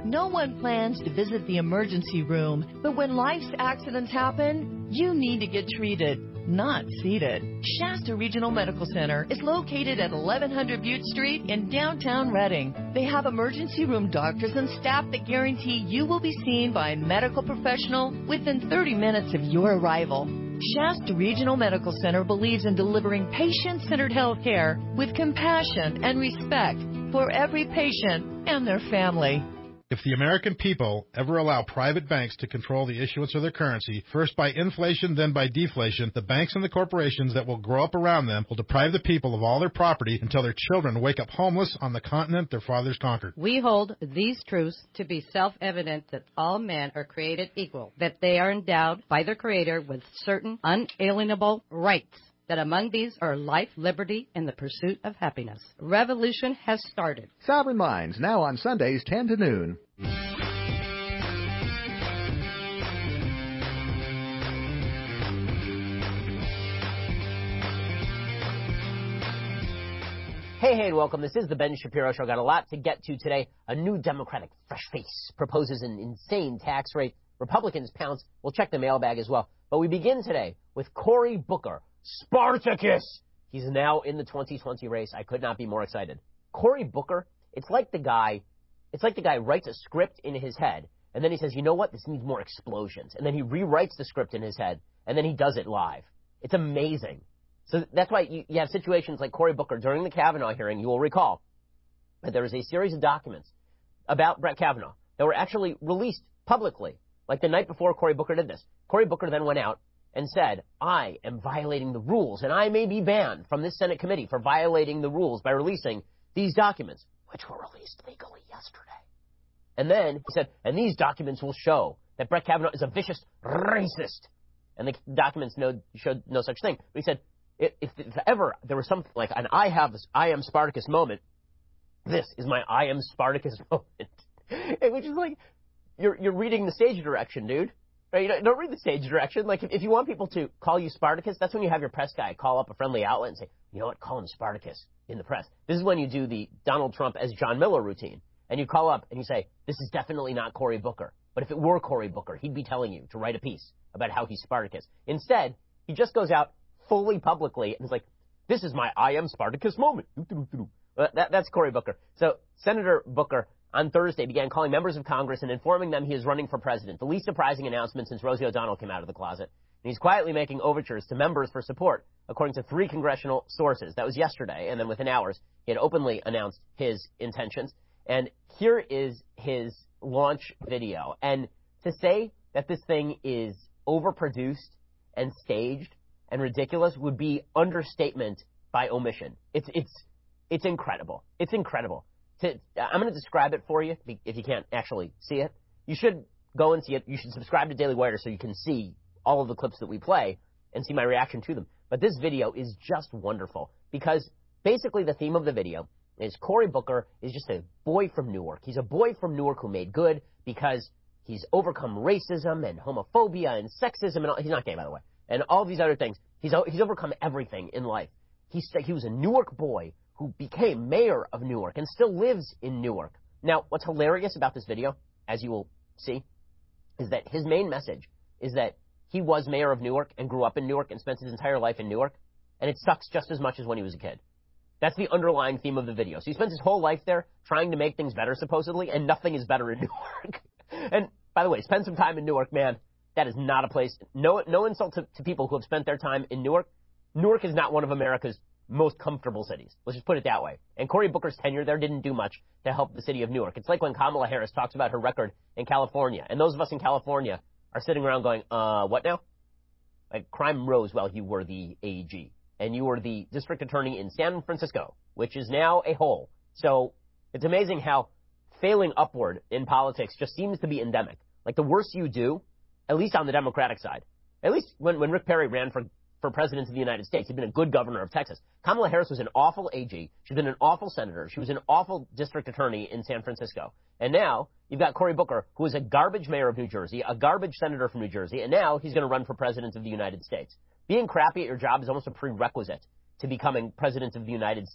No one plans to visit the emergency room, but when life's accidents happen, you need to get treated, not seated. Shasta Regional Medical Center is located at 1100 Butte Street in downtown Reading. They have emergency room doctors and staff that guarantee you will be seen by a medical professional within 30 minutes of your arrival. Shasta Regional Medical Center believes in delivering patient-centered health care with compassion and respect for every patient and their family. If the American people ever allow private banks to control the issuance of their currency, first by inflation, then by deflation, the banks and the corporations that will grow up around them will deprive the people of all their property until their children wake up homeless on the continent their fathers conquered. We hold these truths to be self-evident that all men are created equal, that they are endowed by their Creator with certain unalienable rights, that among these are life, liberty, and the pursuit of happiness. Revolution has started. Sovereign Minds, now on Sundays 10 to noon. Hey, and welcome. This is the Ben Shapiro Show. Got a lot to get to today. A new Democratic fresh face proposes an insane tax rate. Republicans pounce. We'll check the mailbag as well. But we begin today with Cory Booker, Spartacus. He's now in the 2020 race. I could not be more excited. Cory Booker, it's like the guy writes a script in his head, and then he says, you know what, this needs more explosions. And then he rewrites the script in his head, and then he does it live. It's amazing. So that's why you have situations like Cory Booker. During the Kavanaugh hearing, you will recall that there was a series of documents about Brett Kavanaugh that were actually released publicly, like the night before Cory Booker did this. Cory Booker then went out and said, I am violating the rules, and I may be banned from this Senate committee for violating the rules by releasing these documents, which were released legally yesterday. And then he said, and these documents will show that Brett Kavanaugh is a vicious racist. And the documents showed no such thing. But he said, if ever there was something like an I am Spartacus moment, this is my I am Spartacus moment. Which is like, you're reading the stage direction, dude. Right? You don't read the stage direction. Like, if you want people to call you Spartacus, that's when you have your press guy call up a friendly outlet and say, you know what, call him Spartacus in the press. This is when you do the Donald Trump as John Miller routine. And you call up and you say, this is definitely not Cory Booker. But if it were Cory Booker, he'd be telling you to write a piece about how he's Spartacus. Instead, he just goes out fully publicly and is like, this is my I am Spartacus moment. That's Cory Booker. So Senator Booker on Thursday began calling members of Congress and informing them he is running for president, the least surprising announcement since Rosie O'Donnell came out of the closet. And he's quietly making overtures to members for support, according to 3 congressional sources. That was yesterday, and then within hours, he had openly announced his intentions. And here is his launch video. And to say that this thing is overproduced and staged and ridiculous would be understatement by omission. It's incredible. It's incredible. I'm going to describe it for you if you can't actually see it. You should go and see it. You should subscribe to Daily Wire so you can see all of the clips that we play and see my reaction to them. But this video is just wonderful because basically the theme of the video is Cory Booker is just a boy from Newark. He's a boy from Newark who made good because he's overcome racism and homophobia and sexism. And he's not gay, by the way. And all these other things. He's overcome everything in life. He was a Newark boy who became mayor of Newark and still lives in Newark. Now, what's hilarious about this video, as you will see, is that his main message is that he was mayor of Newark and grew up in Newark and spent his entire life in Newark, and it sucks just as much as when he was a kid. That's the underlying theme of the video. So he spends his whole life there trying to make things better, supposedly, and nothing is better in Newark. And, by the way, spend some time in Newark, man. That is not a place. No insult to people who have spent their time in Newark. Newark is not one of America's most comfortable cities. Let's just put it that way. And Cory Booker's tenure there didn't do much to help the city of Newark. It's like when Kamala Harris talks about her record in California. And those of us in California are sitting around going, what now? Like, crime rose while you were the AG. And you were the district attorney in San Francisco, which is now a hole. So it's amazing how failing upward in politics just seems to be endemic. Like, the worse you do, at least on the Democratic side, at least when Rick Perry ran for president of the United States, he'd been a good governor of Texas. Kamala Harris was an awful AG. She'd been an awful senator. She was an awful district attorney in San Francisco. And now you've got Cory Booker, who is a garbage mayor of New Jersey, a garbage senator from New Jersey, and now he's going to run for president of the United States. Being crappy at your job is almost a prerequisite to becoming president of the United States.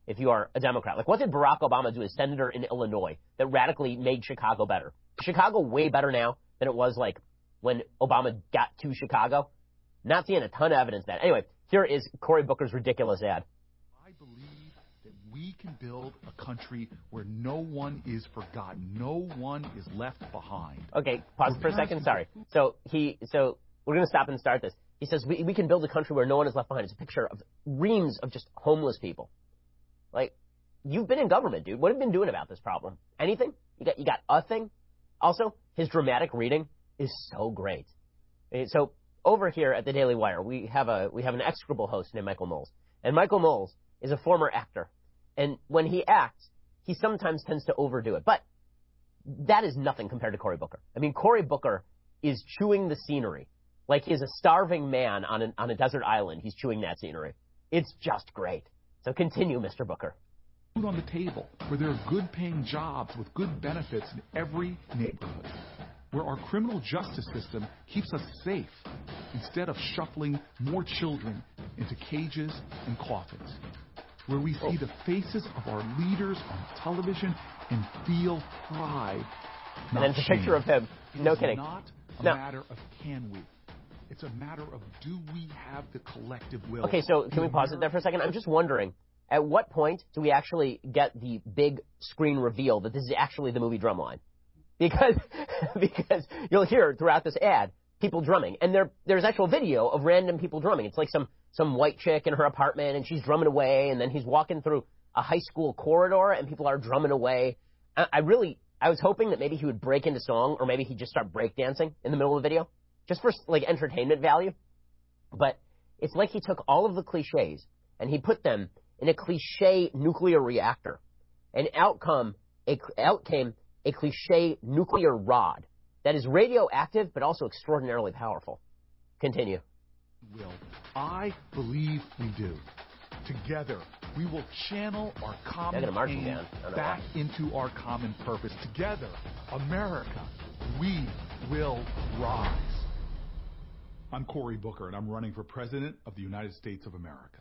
if you are a Democrat. Like, what did Barack Obama do as senator in Illinois that radically made Chicago better? Is Chicago way better now than it was, like, when Obama got to Chicago? Not seeing a ton of evidence of that. Anyway, here is Cory Booker's ridiculous ad. I believe that we can build a country where no one is forgotten, no one is left behind. Okay, pause for a second. Sorry. So we're going to stop and start this. He says we can build a country where no one is left behind. It's a picture of reams of just homeless people. Like, you've been in government, dude. What have you been doing about this problem? Anything? You got a thing? Also, his dramatic reading is so great. So over here at the Daily Wire, we have an execrable host named Michael Knowles. And Michael Knowles is a former actor. And when he acts, he sometimes tends to overdo it. But that is nothing compared to Cory Booker. I mean, Cory Booker is chewing the scenery. Like he's a starving man on a desert island. He's chewing that scenery. It's just great. So continue, Mr. Booker. Food on the table, where there are good-paying jobs with good benefits in every neighborhood, where our criminal justice system keeps us safe instead of shuffling more children into cages and coffins, where we see the faces of our leaders on television and feel pride. And then it's a picture of him. No kidding. It's not a matter of can we. It's a matter of do we have the collective will. Okay, so can we pause it there for a second? I'm just wondering, at what point do we actually get the big screen reveal that this is actually the movie Drumline? Because you'll hear throughout this ad people drumming, and there's actual video of random people drumming. It's like some white chick in her apartment, and she's drumming away, and then he's walking through a high school corridor, and people are drumming away. I was hoping that maybe he would break into song, or maybe he'd just start breakdancing in the middle of the video, just for like entertainment value. But it's like he took all of the cliches and he put them in a cliche nuclear reactor, and out came a cliche nuclear rod that is radioactive but also extraordinarily powerful. Continue. I believe we do. Together, we will channel our common aim back into our common purpose. Together, America, we will rise. I'm Cory Booker, and I'm running for President of the United States of America.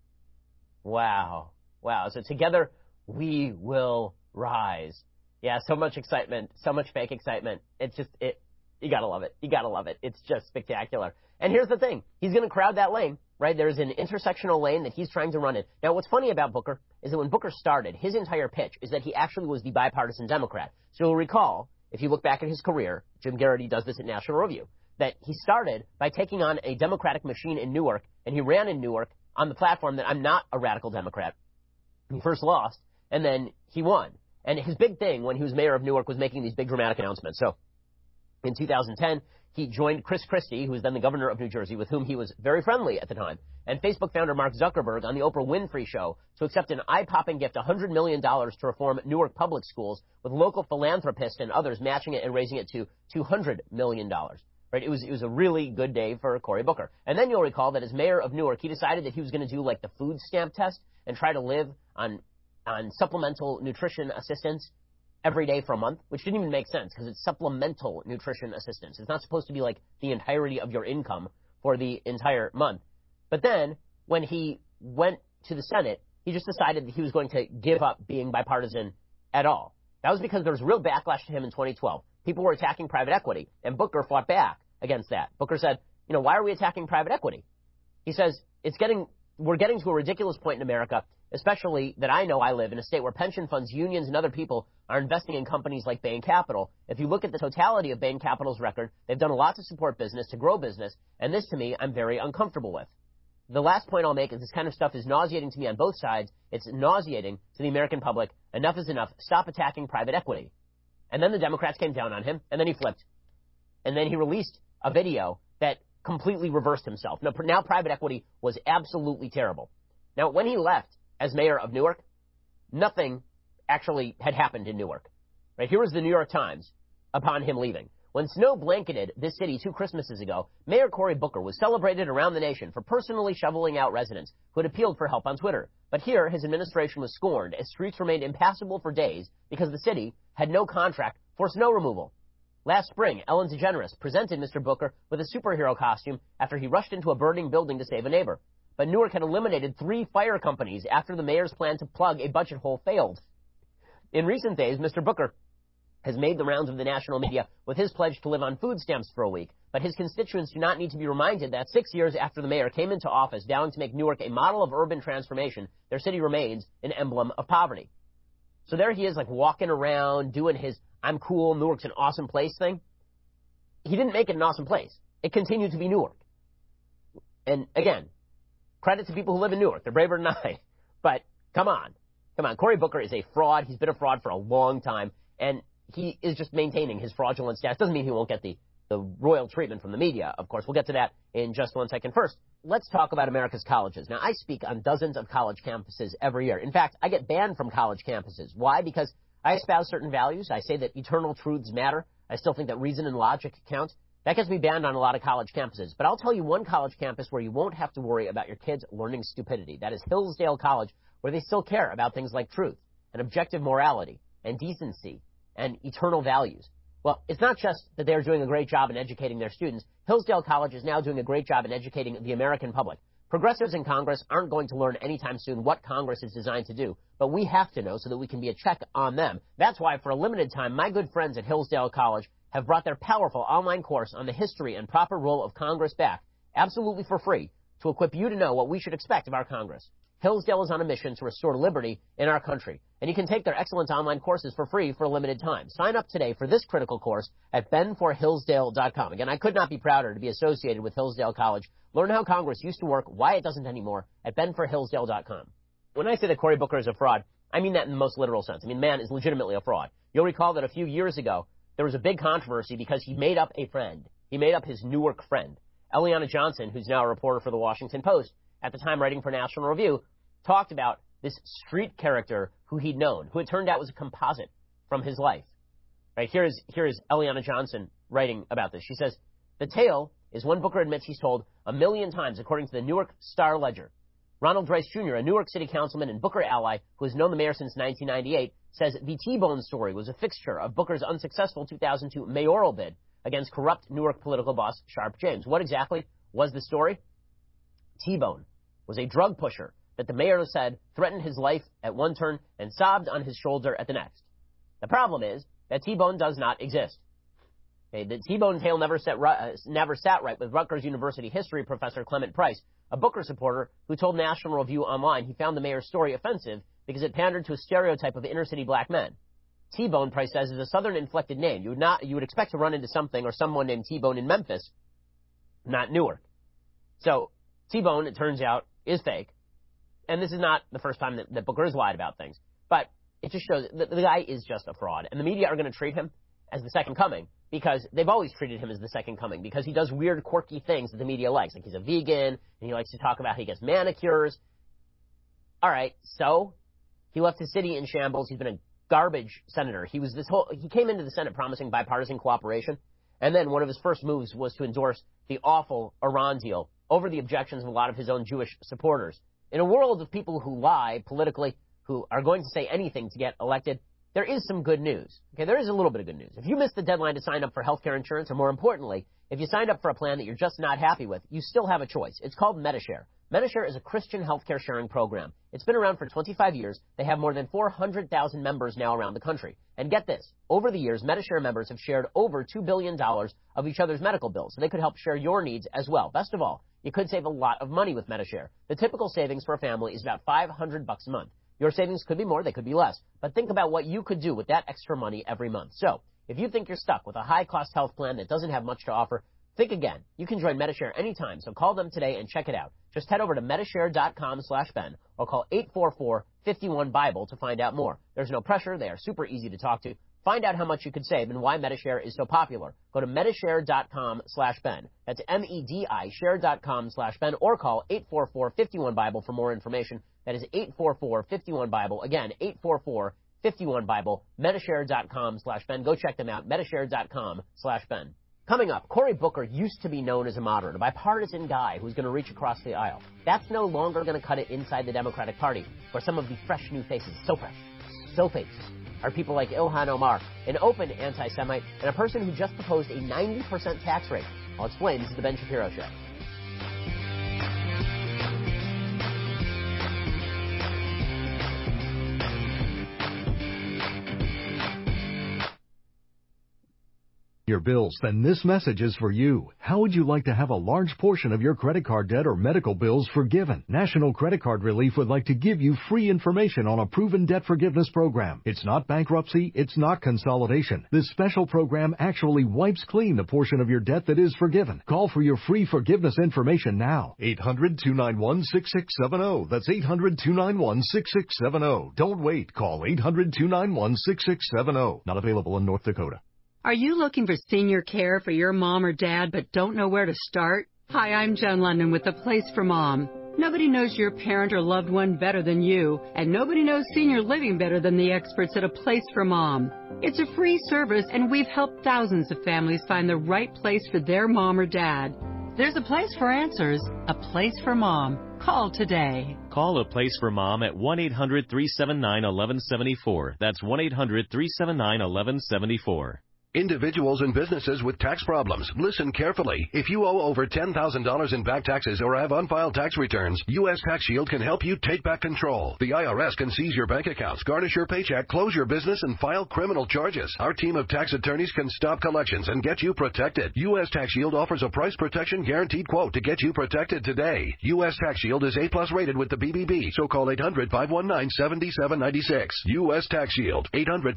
Wow. So together, we will rise. Yeah, so much excitement, so much fake excitement. It's just, you gotta love it. You gotta love it. It's just spectacular. And here's the thing. He's gonna crowd that lane, right? There's an intersectional lane that he's trying to run in. Now, what's funny about Booker is that when Booker started, his entire pitch is that he actually was the bipartisan Democrat. So you'll recall, if you look back at his career, Jim Garrity does this at National Review, that he started by taking on a Democratic machine in Newark, and he ran in Newark on the platform that I'm not a radical Democrat. He first lost, and then he won. And his big thing when he was mayor of Newark was making these big dramatic announcements. So in 2010, he joined Chris Christie, who was then the governor of New Jersey, with whom he was very friendly at the time, and Facebook founder Mark Zuckerberg on the Oprah Winfrey Show to accept an eye-popping gift, $100 million to reform Newark public schools, with local philanthropists and others matching it and raising it to $200 million. Right? It was a really good day for Cory Booker. And then you'll recall that as mayor of Newark, he decided that he was going to do like the food stamp test and try to live on supplemental nutrition assistance every day for a month, which didn't even make sense because it's supplemental nutrition assistance. It's not supposed to be like the entirety of your income for the entire month. But then when he went to the Senate, he just decided that he was going to give up being bipartisan at all. That was because there was real backlash to him in 2012. People were attacking private equity, and Booker fought back against that. Booker said, why are we attacking private equity? He says, we're getting to a ridiculous point in America, especially that I know I live in a state where pension funds, unions, and other people are investing in companies like Bain Capital. If you look at the totality of Bain Capital's record, they've done a lot to support business, to grow business, and this, to me, I'm very uncomfortable with. The last point I'll make is this kind of stuff is nauseating to me on both sides. It's nauseating to the American public. Enough is enough. Stop attacking private equity. And then the Democrats came down on him, and then he flipped. And then he released a video that completely reversed himself. Now private equity was absolutely terrible. Now, when he left as mayor of Newark, nothing actually had happened in Newark. Right? Here was the New York Times upon him leaving. When snow blanketed this city 2 Christmases ago, Mayor Cory Booker was celebrated around the nation for personally shoveling out residents who had appealed for help on Twitter. But here, his administration was scorned as streets remained impassable for days because the city had no contract for snow removal. Last spring, Ellen DeGeneres presented Mr. Booker with a superhero costume after he rushed into a burning building to save a neighbor. but Newark had eliminated 3 fire companies after the mayor's plan to plug a budget hole failed. In recent days, Mr. Booker has made the rounds of the national media with his pledge to live on food stamps for a week, but his constituents do not need to be reminded that 6 years after the mayor came into office, vowing to make Newark a model of urban transformation, their city remains an emblem of poverty. So there he is, like, walking around, doing his I'm cool, Newark's an awesome place thing. He didn't make it an awesome place. It continued to be Newark. And again, credit to people who live in Newark. They're braver than I. But come on. Cory Booker is a fraud. He's been a fraud for a long time. And he is just maintaining his fraudulent status. Doesn't mean he won't get the royal treatment from the media, of course. We'll get to that in just 1 second. First, let's talk about America's colleges. Now, I speak on dozens of college campuses every year. In fact, I get banned from college campuses. Why? Because I espouse certain values. I say that eternal truths matter. I still think that reason and logic count. That gets me banned on a lot of college campuses. But I'll tell you one college campus where you won't have to worry about your kids learning stupidity. That is Hillsdale College, where they still care about things like truth and objective morality and decency and eternal values. Well, it's not just that they're doing a great job in educating their students. Hillsdale College is now doing a great job in educating the American public. Progressives in Congress aren't going to learn anytime soon what Congress is designed to do, but we have to know so that we can be a check on them. That's why, for a limited time, my good friends at Hillsdale College have brought their powerful online course on the history and proper role of Congress back, absolutely for free, to equip you to know what we should expect of our Congress. Hillsdale is on a mission to restore liberty in our country, and you can take their excellent online courses for free for a limited time. Sign up today for this critical course at benforhillsdale.com. Again, I could not be prouder to be associated with Hillsdale College. Learn how Congress used to work, why it doesn't anymore, at benforhillsdale.com. When I say that Cory Booker is a fraud, I mean that in the most literal sense. I mean, man is legitimately a fraud. You'll recall that a few years ago, there was a big controversy because he made up a friend. He made up his Newark friend. Eliana Johnson, who's now a reporter for the Washington Post, at the time writing for National Review, talked about this street character who he'd known, who it turned out was a composite from his life. Right, here is Eliana Johnson writing about this. She says, the tale is one Booker admits he's told 1 million times, according to the Newark Star-Ledger. Ronald Rice Jr., a Newark City councilman and Booker ally who has known the mayor since 1998, says the T-Bone story was a fixture of Booker's unsuccessful 2002 mayoral bid against corrupt Newark political boss Sharpe James. What exactly was the story? T-Bone was a drug pusher that the mayor said threatened his life at one turn and sobbed on his shoulder at the next. The problem is that T-Bone does not exist. Okay, the T-Bone tale never sat right with Rutgers University history professor Clement Price, a Booker supporter who told National Review Online he found the mayor's story offensive because it pandered to a stereotype of inner-city black men. T-Bone, Price says, is a southern-inflected name. You would expect to run into something or someone named T-Bone in Memphis, not Newark. So T-Bone, it turns out, is fake. And this is not the first time that Booker has lied about things. But it just shows that the guy is just a fraud. And the media are going to treat him as the second coming because they've always treated him as the second coming because he does weird, quirky things that the media likes. Like he's a vegan, and he likes to talk about how he gets manicures. All right, so he left his city in shambles. He's been a garbage senator. He came into the Senate promising bipartisan cooperation. And then one of his first moves was to endorse the awful Iran deal over the objections of a lot of his own Jewish supporters. In a world of people who lie politically, who are going to say anything to get elected, there is some good news. Okay, there is a little bit of good news. If you missed the deadline to sign up for health care insurance, or more importantly, if you signed up for a plan that you're just not happy with, you still have a choice. It's called Medi-Share. Medi-Share is a Christian healthcare sharing program. It's been around for 25 years. They have more than 400,000 members now around the country. And get this, over the years, Medi-Share members have shared over $2 billion of each other's medical bills, so they could help share your needs as well. Best of all, you could save a lot of money with Medi-Share. The typical savings for a family is about $500 a month. Your savings could be more, they could be less. But think about what you could do with that extra money every month. So, if you think you're stuck with a high-cost health plan that doesn't have much to offer, think again. You can join Medi-Share anytime, so call them today and check it out. Just head over to Medishare.com/Ben or call 844-51-BIBLE to find out more. There's no pressure. They are super easy to talk to. Find out how much you could save and why Medi-Share is so popular. Go to Medishare.com/Ben. That's MEDI, share.com/Ben, or call 844-51-BIBLE for more information. That is 844-51-BIBLE. Again, 844-51-BIBLE, Medishare.com/Ben. Go check them out, Medishare.com/Ben. Coming up, Cory Booker used to be known as a moderate, a bipartisan guy who's going to reach across the aisle. That's no longer going to cut it inside the Democratic Party, where some of the fresh new faces, so fresh, so famous, are people like Ilhan Omar, an open anti-Semite, and a person who just proposed a 90% tax rate. I'll explain. This is The Ben Shapiro Show. your bills, then this message is for you. How would you like to have a large portion of your credit card debt or medical bills forgiven? National Credit Card Relief would like to give you free information on a proven debt forgiveness program. It's not bankruptcy. It's not consolidation. This special program actually wipes clean the portion of your debt that is forgiven. Call for your free forgiveness information now. 800-291-6670. That's 800-291-6670. Don't wait. Call 800-291-6670. Not available in North Dakota. Are you looking for senior care for your mom or dad but don't know where to start? Hi, I'm Joan London with The Place for Mom. Nobody knows your parent or loved one better than you, and nobody knows senior living better than the experts at A Place for Mom. It's a free service, and we've helped thousands of families find the right place for their mom or dad. There's a place for answers, A Place for Mom. Call today. Call A Place for Mom at 1-800-379-1174. That's 1-800-379-1174. Individuals and businesses with tax problems, listen carefully. If you owe over $10,000 in back taxes or have unfiled tax returns, U.S. Tax Shield can help you take back control. The IRS can seize your bank accounts, garnish your paycheck, close your business, and file criminal charges. Our team of tax attorneys can stop collections and get you protected. U.S. Tax Shield offers a price protection guaranteed quote to get you protected today. U.S. Tax Shield is A+ rated with the BBB, so call 800-519-7796. U.S. Tax Shield,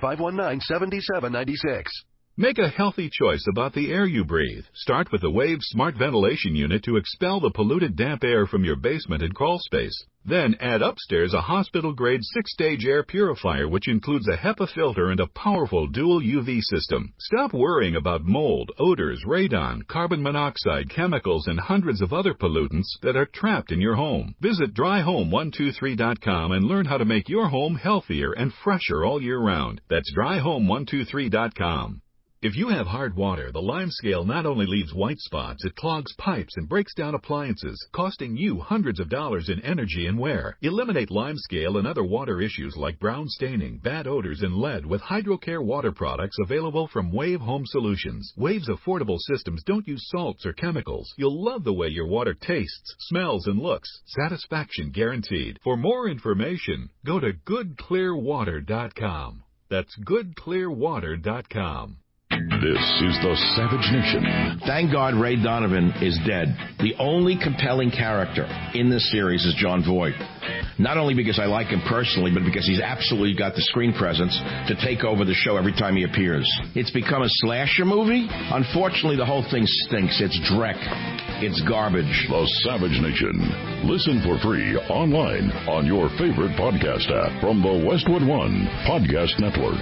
800-519-7796. Make a healthy choice about the air you breathe. Start with the Wave Smart Ventilation Unit to expel the polluted damp air from your basement and crawl space. Then add upstairs a hospital-grade 6-stage air purifier, which includes a HEPA filter and a powerful dual UV system. Stop worrying about mold, odors, radon, carbon monoxide, chemicals, and hundreds of other pollutants that are trapped in your home. Visit dryhome123.com and learn how to make your home healthier and fresher all year round. That's dryhome123.com. If you have hard water, the Lime Scale not only leaves white spots, it clogs pipes and breaks down appliances, costing you hundreds of dollars in energy and wear. Eliminate Lime Scale and other water issues like brown staining, bad odors, and lead with HydroCare water products available from Wave Home Solutions. Wave's affordable systems don't use salts or chemicals. You'll love the way your water tastes, smells, and looks. Satisfaction guaranteed. For more information, go to goodclearwater.com. That's goodclearwater.com. This is the Savage Nation. Thank God Ray Donovan is dead. The only compelling character in this series is John Voight. Not only because I like him personally, but because he's absolutely got the screen presence to take over the show every time he appears. It's become a slasher movie. Unfortunately, the whole thing stinks. It's dreck. It's garbage. The Savage Nation. Listen for free online on your favorite podcast app from the Westwood One Podcast Network.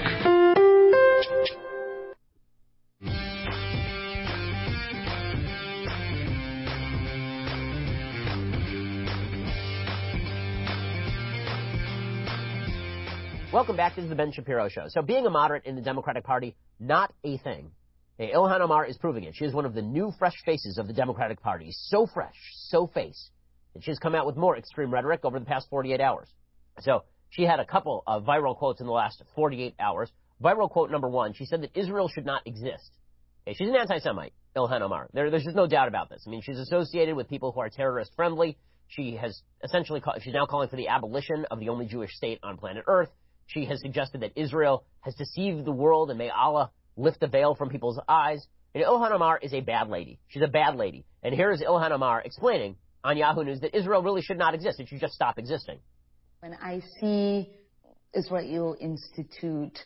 Welcome back. This is the Ben Shapiro Show. So being a moderate in the Democratic Party, not a thing. Hey, Ilhan Omar is proving it. She is one of the new fresh faces of the Democratic Party. So fresh, so face. And she's come out with more extreme rhetoric over the past 48 hours. So she had a couple of viral quotes in the last 48 hours. Viral quote number one, she said that Israel should not exist. Okay, she's an anti-Semite, Ilhan Omar. There's just no doubt about this. I mean, she's associated with people who are terrorist-friendly. She has essentially, she's now calling for the abolition of the only Jewish state on planet Earth. She has suggested that Israel has deceived the world and may Allah lift the veil from people's eyes. And Ilhan Omar is a bad lady. She's a bad lady. And here is Ilhan Omar explaining on Yahoo News that Israel really should not exist. It should just stop existing. When I see Israel institute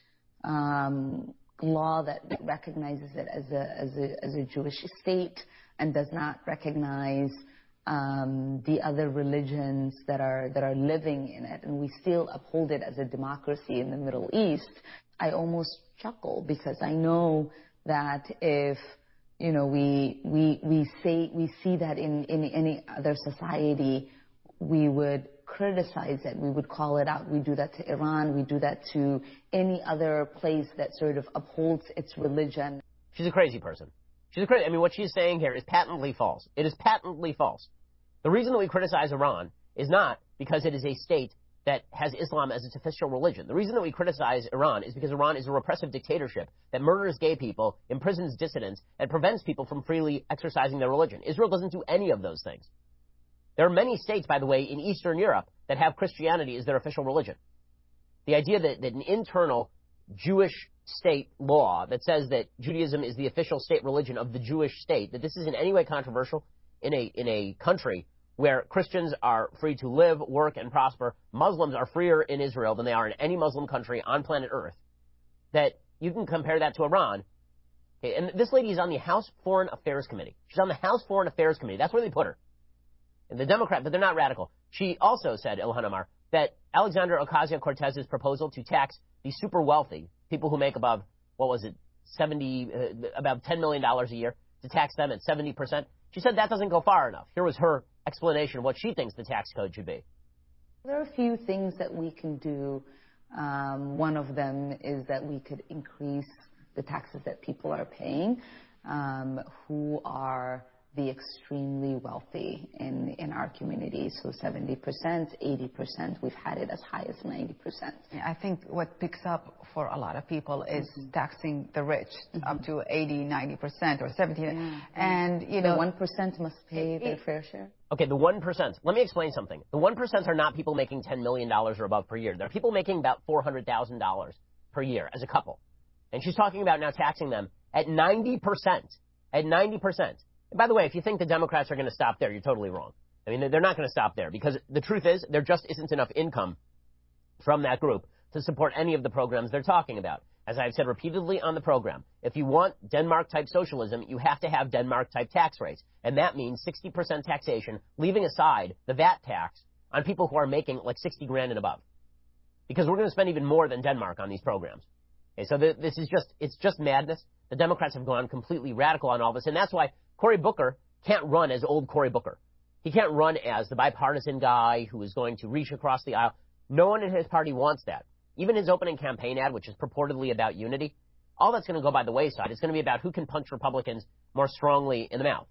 law that recognizes it as a Jewish state and does not recognize the other religions that are living in it, and we still uphold it as a democracy in the Middle East, I almost chuckle because I know that if we see that in any other society, we would criticize it, we would call it out. We do that to Iran, we do that to any other place that sort of upholds its religion. She's a crazy person. She's a crazy. I mean, what she's saying here is patently false. It is patently false. The reason that we criticize Iran is not because it is a state that has Islam as its official religion. The reason that we criticize Iran is because Iran is a repressive dictatorship that murders gay people, imprisons dissidents, and prevents people from freely exercising their religion. Israel doesn't do any of those things. There are many states, by the way, in Eastern Europe that have Christianity as their official religion. The idea that an internal Jewish state law that says that Judaism is the official state religion of the Jewish state, that this is in any way controversial in a country where Christians are free to live, work, and prosper, Muslims are freer in Israel than they are in any Muslim country on planet Earth, that you can compare that to Iran. Okay, and this lady is on the House Foreign Affairs Committee. She's on the House Foreign Affairs Committee. That's where they put her. And the Democrat, but they're not radical. She also said, Ilhan Omar, that Alexandria Ocasio-Cortez's proposal to tax the super wealthy, people who make above, about $10 million a year, to tax them at 70%. She said that doesn't go far enough. Here was her explanation of what she thinks the tax code should be. There are a few things that we can do. One of them is that we could increase the taxes that people are paying who are the extremely wealthy in our community. So 70%, 80%, we've had it as high as 90%. I think what picks up for a lot of people is taxing the rich up to 80, 90% or 70%. And, you know, the 1% must pay their fair share. Okay, the 1%. Let me explain something. The 1% are not people making $10 million or above per year. They're people making about $400,000 per year as a couple. And she's talking about now taxing them at 90%. At 90%. And by the way, if you think the Democrats are going to stop there, you're totally wrong. I mean, they're not going to stop there because the truth is there just isn't enough income from that group to support any of the programs they're talking about. As I've said repeatedly on the program, if you want Denmark-type socialism, you have to have Denmark-type tax rates. And that means 60% taxation, leaving aside the VAT tax on people who are making like 60 grand and above. Because we're going to spend even more than Denmark on these programs. Okay, so this is it's just madness. The Democrats have gone completely radical on all this, and that's why Cory Booker can't run as old Cory Booker. He can't run as the bipartisan guy who is going to reach across the aisle. No one in his party wants that. Even his opening campaign ad, which is purportedly about unity, all that's going to go by the wayside. It's going to be about who can punch Republicans more strongly in the mouth.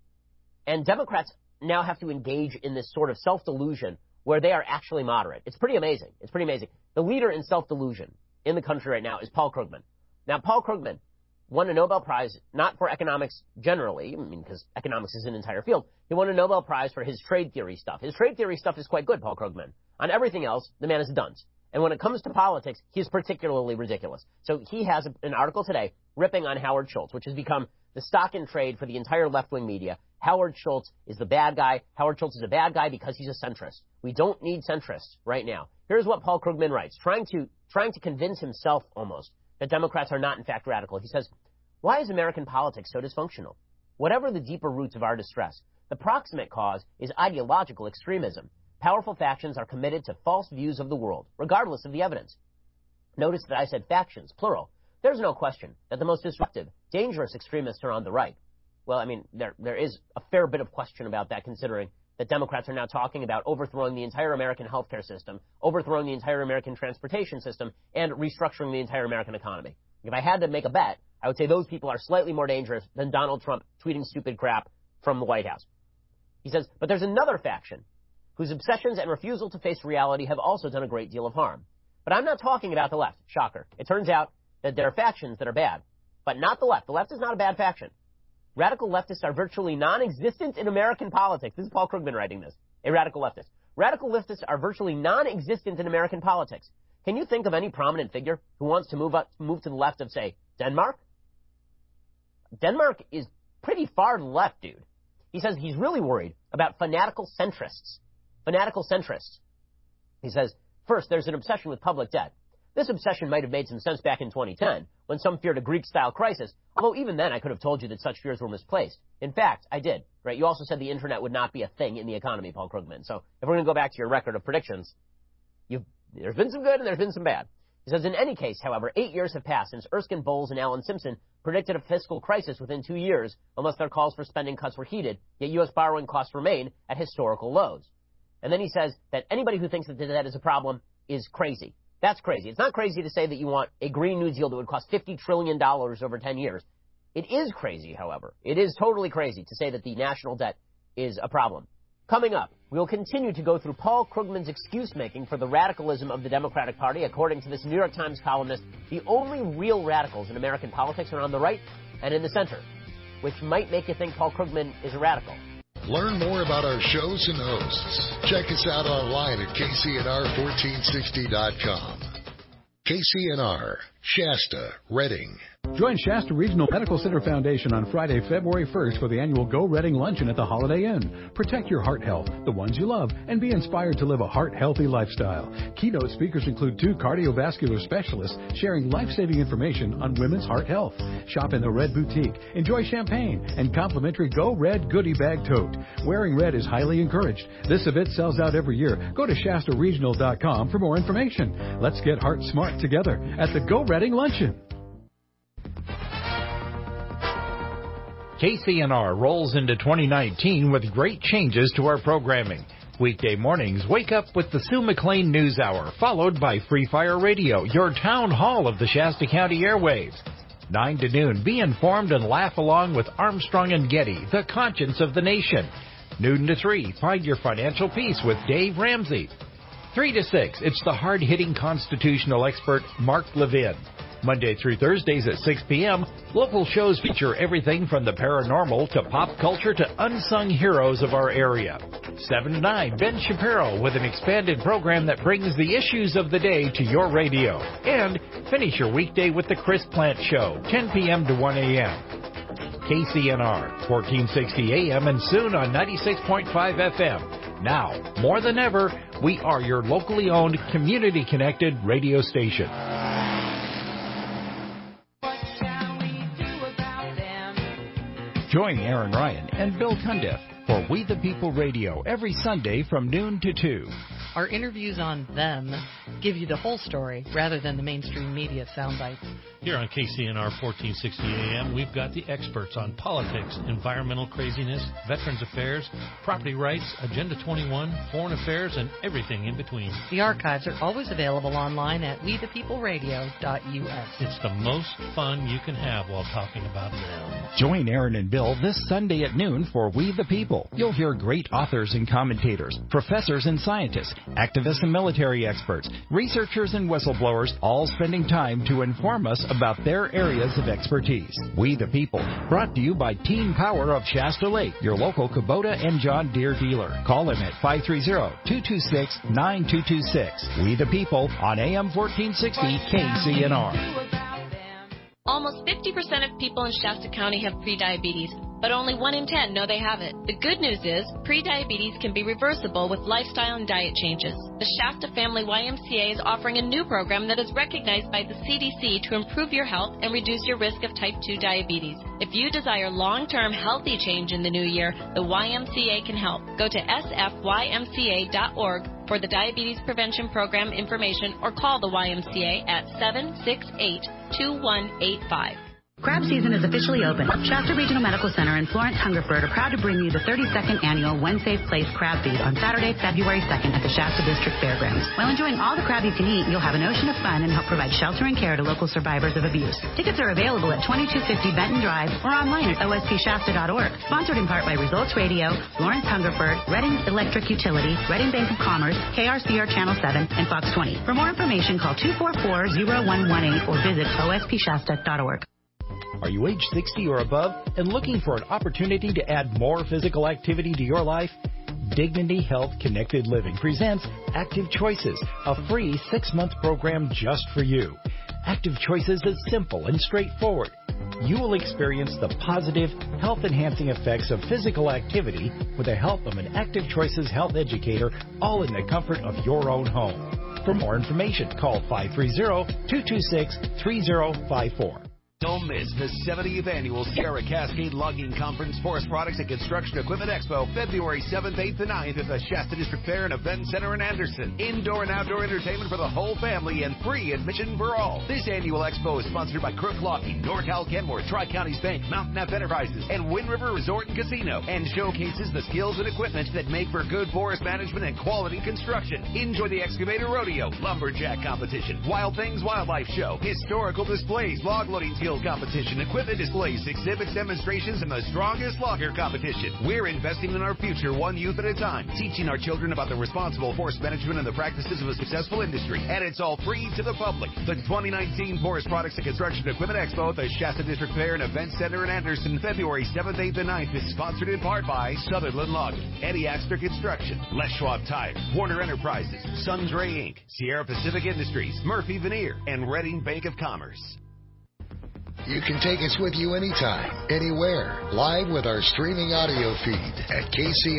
And Democrats now have to engage in this sort of self-delusion where they are actually moderate. It's pretty amazing. It's pretty amazing. The leader in self-delusion in the country right now is Paul Krugman. Now, Paul Krugman won a Nobel Prize, not for economics generally, I mean, because economics is an entire field. He won a Nobel Prize for his trade theory stuff. His trade theory stuff is quite good, Paul Krugman. On everything else, the man is a dunce. And when it comes to politics, he's particularly ridiculous. So he has an article today ripping on Howard Schultz, which has become the stock in trade for the entire left-wing media. Howard Schultz is the bad guy. Howard Schultz is a bad guy because he's a centrist. We don't need centrists right now. Here's what Paul Krugman writes, trying to convince himself almost that Democrats are not in fact radical. He says, why is American politics so dysfunctional? Whatever the deeper roots of our distress, the proximate cause is ideological extremism. Powerful factions are committed to false views of the world, regardless of the evidence. Notice that I said factions, plural. There's no question that the most disruptive, dangerous extremists are on the right. Well, I mean, there is a fair bit of question about that, considering that Democrats are now talking about overthrowing the entire American healthcare system, overthrowing the entire American transportation system, and restructuring the entire American economy. If I had to make a bet, I would say those people are slightly more dangerous than Donald Trump tweeting stupid crap from the White House. He says, but there's another faction whose obsessions and refusal to face reality have also done a great deal of harm. But I'm not talking about the left. Shocker. It turns out that there are factions that are bad, but not the left. The left is not a bad faction. Radical leftists are virtually non-existent in American politics. This is Paul Krugman writing this, a radical leftist. Radical leftists are virtually non-existent in American politics. Can you think of any prominent figure who wants to move to the left of, say, Denmark? Denmark is pretty far left, dude. He says he's really worried about fanatical centrists. Fanatical centrists. He says, first, there's an obsession with public debt. This obsession might have made some sense back in 2010, when some feared a Greek-style crisis, although even then I could have told you that such fears were misplaced. In fact, I did. Right? You also said the internet would not be a thing in the economy, Paul Krugman. So if we're going to go back to your record of predictions, there's been some good and there's been some bad. He says, in any case, however, 8 years have passed since Erskine Bowles and Alan Simpson predicted a fiscal crisis within 2 years, unless their calls for spending cuts were heeded, yet U.S. borrowing costs remain at historical lows. And then he says that anybody who thinks that that is a problem is crazy. That's crazy. It's not crazy to say that you want a Green New Deal that would cost $50 trillion over 10 years. It is crazy, however. It is totally crazy to say that the national debt is a problem. Coming up, we'll continue to go through Paul Krugman's excuse-making for the radicalism of the Democratic Party. According to this New York Times columnist, the only real radicals in American politics are on the right and in the center, which might make you think Paul Krugman is a radical. Learn more about our shows and hosts. Check us out online at kcnr1460.com. KCNR, Shasta, Redding. Join Shasta Regional Medical Center Foundation on Friday, February 1st for the annual Go Redding Luncheon at the Holiday Inn. Protect your heart health, the ones you love, and be inspired to live a heart-healthy lifestyle. Keynote speakers include 2 cardiovascular specialists sharing life-saving information on women's heart health. Shop in the Red Boutique, enjoy champagne, and complimentary Go Red goodie bag tote. Wearing red is highly encouraged. This event sells out every year. Go to ShastaRegional.com for more information. Let's get heart smart together at the Go Redding Luncheon. KCNR rolls into 2019 with great changes to our programming. Weekday mornings, wake up with the Sue McLean News Hour, followed by Free Fire Radio, your town hall of the Shasta County airwaves. 9 to noon, be informed and laugh along with Armstrong and Getty, the conscience of the nation. Noon to 3, find your financial peace with Dave Ramsey. 3 to 6, it's the hard-hitting constitutional expert Mark Levin. Monday through Thursdays at 6 p.m., local shows feature everything from the paranormal to pop culture to unsung heroes of our area. 7 to 9, Ben Shapiro with an expanded program that brings the issues of the day to your radio. And finish your weekday with the Chris Plant Show, 10 p.m. to 1 a.m. KCNR, 1460 a.m. and soon on 96.5 FM. Now, more than ever, we are your locally owned, community-connected radio station. Join Aaron Ryan and Bill Cundiff for We the People Radio every Sunday from noon to 2. Our interviews on them give you the whole story rather than the mainstream media sound bites. Here on KCNR 1460 AM, we've got the experts on politics, environmental craziness, veterans affairs, property rights, Agenda 21, foreign affairs, and everything in between. The archives are always available online at wethepeopleradio.us. It's the most fun you can have while talking about them. Join Aaron and Bill this Sunday at noon for We the People. You'll hear great authors and commentators, professors and scientists, activists and military experts, researchers and whistleblowers, all spending time to inform us about their areas of expertise. We the People, brought to you by Teen Power of Shasta Lake, your local Kubota and John Deere dealer. Call them at 530-226-9226. We the People on AM 1460 KCNR. Almost 50% of people in Shasta County have prediabetes, but only 1 in 10 know they have it. The good news is prediabetes can be reversible with lifestyle and diet changes. The Shasta Family YMCA is offering a new program that is recognized by the CDC to improve your health and reduce your risk of type 2 diabetes. If you desire long-term healthy change in the new year, the YMCA can help. Go to sfymca.org for the Diabetes Prevention Program information or call the YMCA at 768-2185. Crab season is officially open. Shasta Regional Medical Center and Florence Hungerford are proud to bring you the 32nd annual When Safe Place Crab Feed on Saturday, February 2nd at the Shasta District Fairgrounds. While enjoying all the crab you can eat, you'll have an ocean of fun and help provide shelter and care to local survivors of abuse. Tickets are available at 2250 Benton Drive or online at ospshasta.org. Sponsored in part by Results Radio, Florence Hungerford, Redding Electric Utility, Redding Bank of Commerce, KRCR Channel 7, and Fox 20. For more information, call 244-0118 or visit ospshasta.org. Are you age 60 or above and looking for an opportunity to add more physical activity to your life? Dignity Health Connected Living presents Active Choices, a free 6-month program just for you. Active Choices is simple and straightforward. You will experience the positive, health-enhancing effects of physical activity with the help of an Active Choices health educator, all in the comfort of your own home. For more information, call 530-226-3054. Don't miss the 70th Annual Sierra Cascade Logging Conference, Forest Products and Construction Equipment Expo, February 7th, 8th, and 9th at the Shasta District Fair and Event Center in Anderson. Indoor and outdoor entertainment for the whole family and free admission for all. This annual expo is sponsored by Crook Logging, NorCal Kenmore, Tri-Counties Bank, Mountain F Enterprises, and Wind River Resort and Casino, and showcases the skills and equipment that make for good forest management and quality construction. Enjoy the excavator rodeo, lumberjack competition, Wild Things Wildlife Show, historical displays, log loading skills, Shield competition, equipment displays, exhibits, demonstrations, and the strongest locker competition. We're investing in our future one youth at a time, teaching our children about the responsible forest management and the practices of a successful industry. And it's all free to the public. The 2019 Forest Products and Construction Equipment Expo at the Shasta District Fair and Event Center in Anderson, February 7th, 8th, and 9th is sponsored in part by Sutherland Logging, Eddie Axter Construction, Les Schwab Tire, Warner Enterprises, Sundre Inc., Sierra Pacific Industries, Murphy Veneer, and Reading Bank of Commerce. You can take us with you anytime, anywhere, live with our streaming audio feed at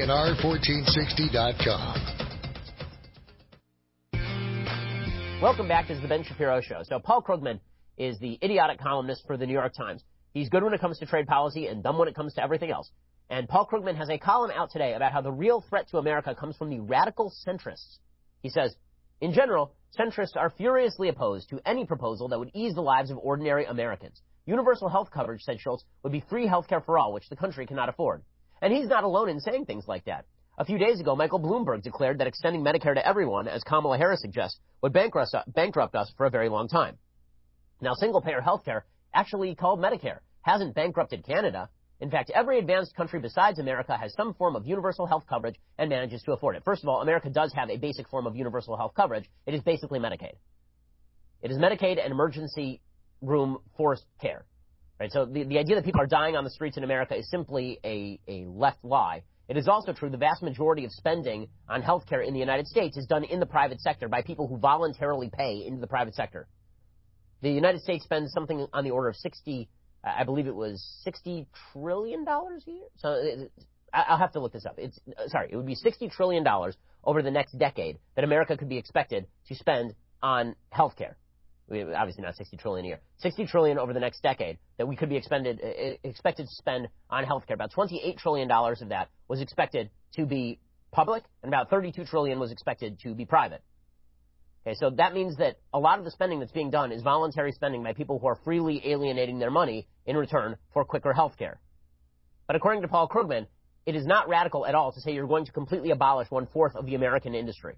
KCNR1460.com. Welcome back to the Ben Shapiro Show. So Paul Krugman is the idiotic columnist for the New York Times. He's good when it comes to trade policy and dumb when it comes to everything else. And Paul Krugman has a column out today about how the real threat to America comes from the radical centrists. He says, in general, centrists are furiously opposed to any proposal that would ease the lives of ordinary Americans. Universal health coverage, said Schultz, would be free health care for all, which the country cannot afford. And he's not alone in saying things like that. A few days ago, Michael Bloomberg declared that extending Medicare to everyone, as Kamala Harris suggests, would bankrupt us for a very long time. Now, single-payer health care, actually called Medicare, hasn't bankrupted Canada. In fact, every advanced country besides America has some form of universal health coverage and manages to afford it. First of all, America does have a basic form of universal health coverage. It is basically Medicaid. It is Medicaid and emergency room forced care. Right? So the idea that people are dying on the streets in America is simply a left lie. It is also true the vast majority of spending on health care in the United States is done in the private sector by people who voluntarily pay into the private sector. The United States spends something on the order of I believe it was $60 trillion a year. So I'll have to look this up. It would be $60 trillion over the next decade that America could be expected to spend on health care. Obviously not $60 trillion a year. $60 trillion over the next decade that we could be expected to spend on health care. About $28 trillion of that was expected to be public, and about $32 trillion was expected to be private. Okay, so that means that a lot of the spending that's being done is voluntary spending by people who are freely alienating their money in return for quicker health care. But according to Paul Krugman, it is not radical at all to say you're going to completely abolish 1/4 of the American industry.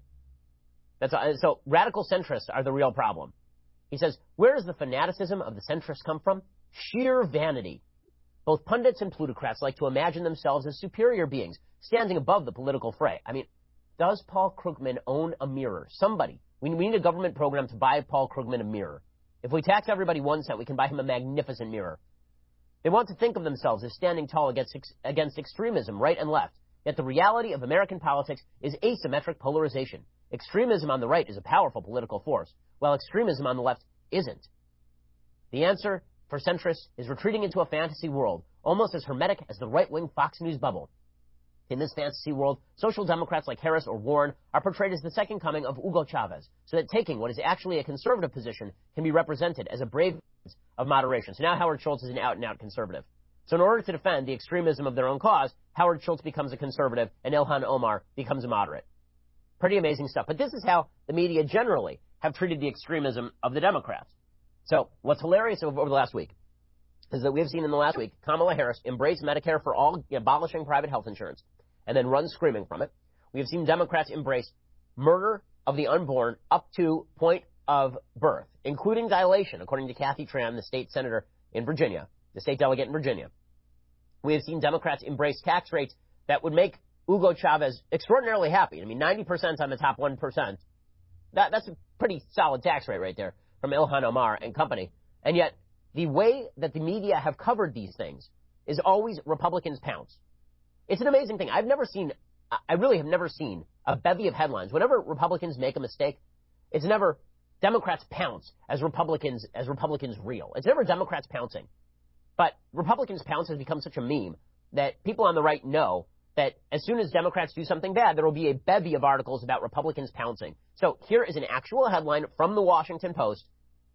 So radical centrists are the real problem. He says, where does the fanaticism of the centrists come from? Sheer vanity. Both pundits and plutocrats like to imagine themselves as superior beings, standing above the political fray. I mean, does Paul Krugman own a mirror? Somebody. We need a government program to buy Paul Krugman a mirror. If we tax everybody 1 cent, we can buy him a magnificent mirror. They want to think of themselves as standing tall against extremism, right and left. Yet the reality of American politics is asymmetric polarization. Extremism on the right is a powerful political force, while extremism on the left isn't. The answer for centrists is retreating into a fantasy world, almost as hermetic as the right-wing Fox News bubble. In this fantasy world, social democrats like Harris or Warren are portrayed as the second coming of Hugo Chavez, so that taking what is actually a conservative position can be represented as a brave of moderation. So now Howard Schultz is an out-and-out conservative. So in order to defend the extremism of their own cause, Howard Schultz becomes a conservative and Ilhan Omar becomes a moderate. Pretty amazing stuff. But this is how the media generally have treated the extremism of the Democrats. So what's hilarious over the last week is that we have seen in the last week Kamala Harris embrace Medicare for all, abolishing private health insurance, and then run screaming from it. We have seen Democrats embrace murder of the unborn up to point of birth, including dilation, according to Kathy Tran, the state senator in Virginia, the state delegate in Virginia. We have seen Democrats embrace tax rates that would make Hugo Chavez extraordinarily happy. I mean, 90% on the top 1%. That's a pretty solid tax rate right there from Ilhan Omar and company. And yet, the way that the media have covered these things is always Republicans pounce. It's an amazing thing. I really have never seen a bevy of headlines. Whenever Republicans make a mistake, it's never Democrats pounce as Republicans reel. It's never Democrats pouncing. But Republicans pounce has become such a meme that people on the right know that as soon as Democrats do something bad, there will be a bevy of articles about Republicans pouncing. So here is an actual headline from the Washington Post.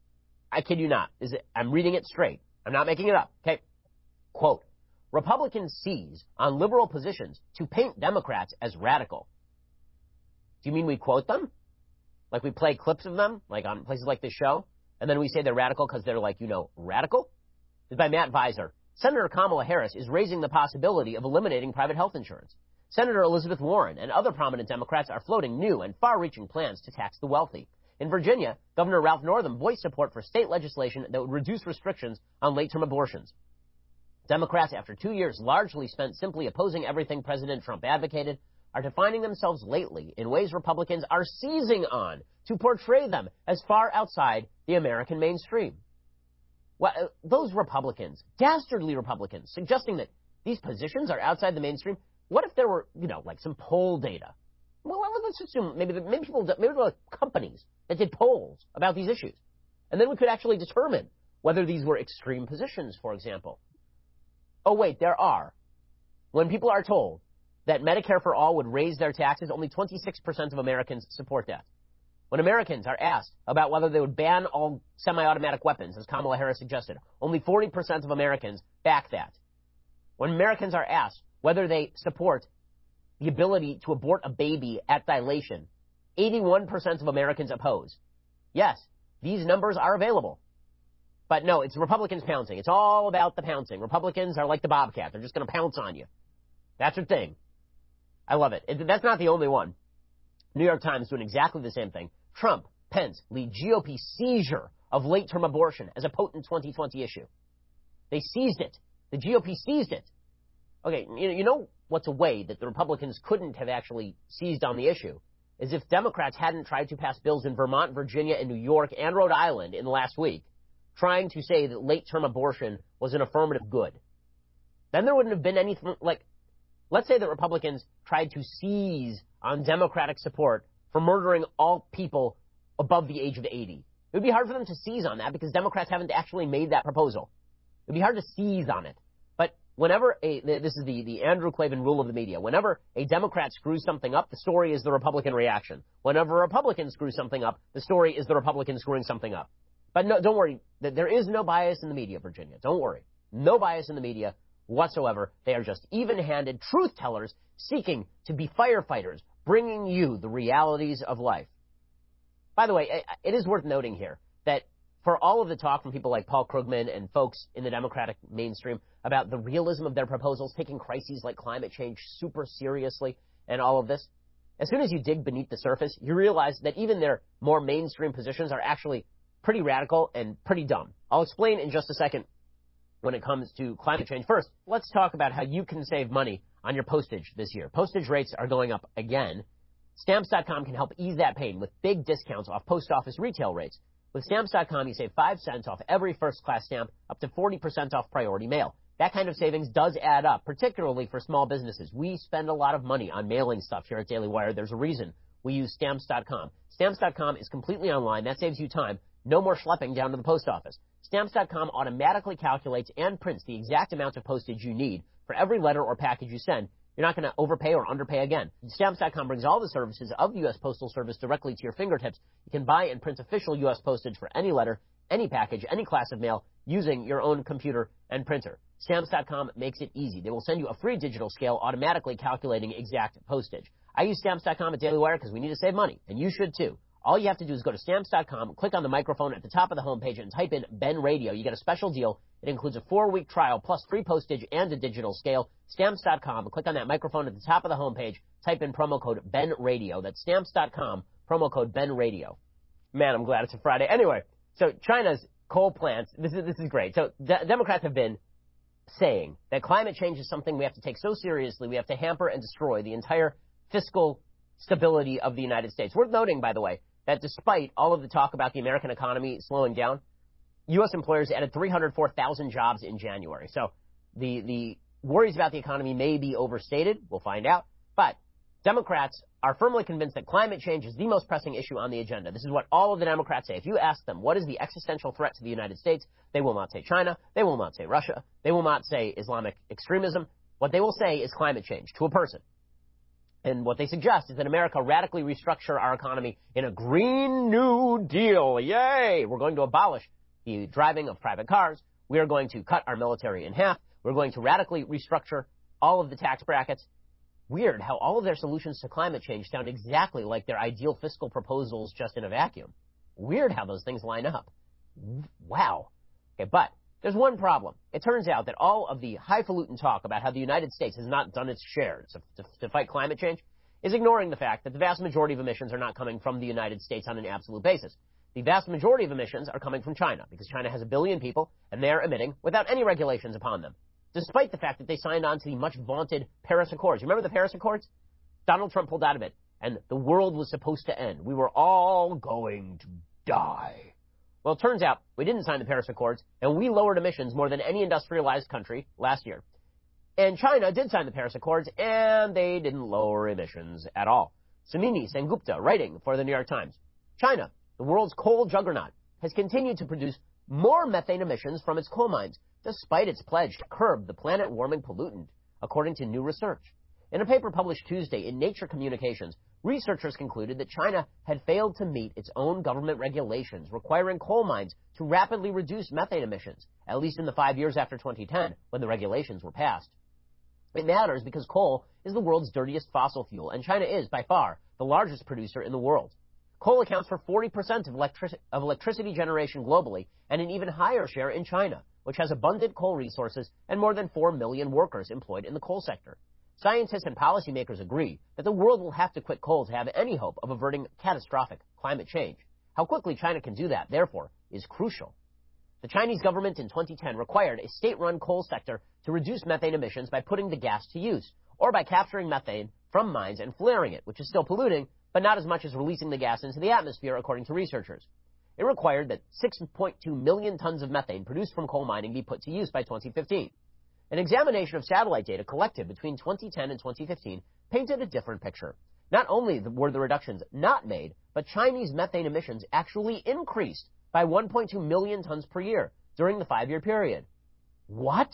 I kid you not. I'm reading it straight. I'm not making it up. Okay. Quote, Republicans seize on liberal positions to paint Democrats as radical. Do you mean we quote them? Like we play clips of them, like on places like this show, and then we say they're radical because they're like, radical? This is by Matt Visor. Senator Kamala Harris is raising the possibility of eliminating private health insurance. Senator Elizabeth Warren and other prominent Democrats are floating new and far-reaching plans to tax the wealthy. In Virginia, Governor Ralph Northam voiced support for state legislation that would reduce restrictions on late-term abortions. Democrats, after 2 years largely spent simply opposing everything President Trump advocated, are defining themselves lately in ways Republicans are seizing on to portray them as far outside the American mainstream. Well, those Republicans, dastardly Republicans, suggesting that these positions are outside the mainstream, what if there were, like some poll data? Well, let's assume maybe there were companies that did polls about these issues. And then we could actually determine whether these were extreme positions, for example. Oh, wait, there are. When people are told that Medicare for all would raise their taxes, only 26% of Americans support that. When Americans are asked about whether they would ban all semi-automatic weapons, as Kamala Harris suggested, only 40% of Americans back that. When Americans are asked whether they support the ability to abort a baby at dilation, 81% of Americans oppose. Yes, these numbers are available. But no, it's Republicans pouncing. It's all about the pouncing. Republicans are like the bobcat. They're just going to pounce on you. That's their thing. I love it. That's not the only one. New York Times doing exactly the same thing. Trump, Pence lead GOP seizure of late-term abortion as a potent 2020 issue. They seized it. The GOP seized it. Okay, you know what's a way that the Republicans couldn't have actually seized on the issue is if Democrats hadn't tried to pass bills in Vermont, Virginia, and New York, and Rhode Island in the last week trying to say that late-term abortion was an affirmative good. Then there wouldn't have been anything like, let's say that Republicans tried to seize on Democratic support for murdering all people above the age of 80. It would be hard for them to seize on that because Democrats haven't actually made that proposal. It would be hard to seize on it. But whenever this is the Andrew Klavan rule of the media, whenever a Democrat screws something up, the story is the Republican reaction. Whenever a Republican screws something up, the story is the Republican screwing something up. But no, don't worry. There is no bias in the media, Virginia. Don't worry. No bias in the media whatsoever. They are just even-handed truth tellers seeking to be firefighters, bringing you the realities of life. By the way, it is worth noting here that for all of the talk from people like Paul Krugman and folks in the Democratic mainstream about the realism of their proposals, taking crises like climate change super seriously and all of this, as soon as you dig beneath the surface, you realize that even their more mainstream positions are actually pretty radical and pretty dumb. I'll explain in just a second when it comes to climate change. First, let's talk about how you can save money on your postage this year. Postage rates are going up again. Stamps.com can help ease that pain with big discounts off post office retail rates. With Stamps.com, you save 5 cents off every first-class stamp, up to 40% off priority mail. That kind of savings does add up, particularly for small businesses. We spend a lot of money on mailing stuff here at Daily Wire. There's a reason we use Stamps.com. Stamps.com is completely online. That saves you time. No more schlepping down to the post office. Stamps.com automatically calculates and prints the exact amount of postage you need for every letter or package you send. You're not going to overpay or underpay again. Stamps.com brings all the services of the U.S. Postal Service directly to your fingertips. You can buy and print official U.S. postage for any letter, any package, any class of mail using your own computer and printer. Stamps.com makes it easy. They will send you a free digital scale automatically calculating exact postage. I use Stamps.com at Daily Wire because we need to save money, and you should too. All you have to do is go to Stamps.com, click on the microphone at the top of the homepage, and type in Ben Radio. You get a special deal. It includes a 4-week trial plus free postage and a digital scale. Stamps.com, click on that microphone at the top of the homepage, type in promo code Ben Radio. That's Stamps.com, promo code Ben Radio. Man, I'm glad it's a Friday. Anyway, so China's coal plants, this is great. So Democrats have been saying that climate change is something we have to take so seriously, we have to hamper and destroy the entire fiscal stability of the United States. Worth noting, by the way, that despite all of the talk about the American economy slowing down, U.S. employers added 304,000 jobs in January. So the worries about the economy may be overstated. We'll find out. But Democrats are firmly convinced that climate change is the most pressing issue on the agenda. This is what all of the Democrats say. If you ask them what is the existential threat to the United States, they will not say China. They will not say Russia. They will not say Islamic extremism. What they will say is climate change to a person. And what they suggest is that America radically restructure our economy in a Green New Deal. Yay! We're going to abolish the driving of private cars. We are going to cut our military in half. We're going to radically restructure all of the tax brackets. Weird how all of their solutions to climate change sound exactly like their ideal fiscal proposals just in a vacuum. Weird how those things line up. Wow. Okay, but there's one problem. It turns out that all of the highfalutin talk about how the United States has not done its share to fight climate change is ignoring the fact that the vast majority of emissions are not coming from the United States on an absolute basis. The vast majority of emissions are coming from China, because China has 1 billion people, and they are emitting without any regulations upon them, despite the fact that they signed on to the much-vaunted Paris Accords. You remember the Paris Accords? Donald Trump pulled out of it, and the world was supposed to end. We were all going to die. Well, it turns out we didn't sign the Paris Accords, and we lowered emissions more than any industrialized country last year. And China did sign the Paris Accords, and they didn't lower emissions at all. Samini Sengupta, writing for the New York Times. China, the world's coal juggernaut, has continued to produce more methane emissions from its coal mines, despite its pledge to curb the planet-warming pollutant, according to new research. In a paper published Tuesday in Nature Communications, researchers concluded that China had failed to meet its own government regulations requiring coal mines to rapidly reduce methane emissions, at least in the 5 years after 2010, when the regulations were passed. It matters because coal is the world's dirtiest fossil fuel, and China is, by far, the largest producer in the world. Coal accounts for 40% of electricity generation globally, and an even higher share in China, which has abundant coal resources and more than 4 million workers employed in the coal sector. Scientists and policymakers agree that the world will have to quit coal to have any hope of averting catastrophic climate change. How quickly China can do that, therefore, is crucial. The Chinese government in 2010 required a state-run coal sector to reduce methane emissions by putting the gas to use, or by capturing methane from mines and flaring it, which is still polluting, but not as much as releasing the gas into the atmosphere, according to researchers. It required that 6.2 million tons of methane produced from coal mining be put to use by 2015. An examination of satellite data collected between 2010 and 2015 painted a different picture. Not only were the reductions not made, but Chinese methane emissions actually increased by 1.2 million tons per year during the 5-year period. What?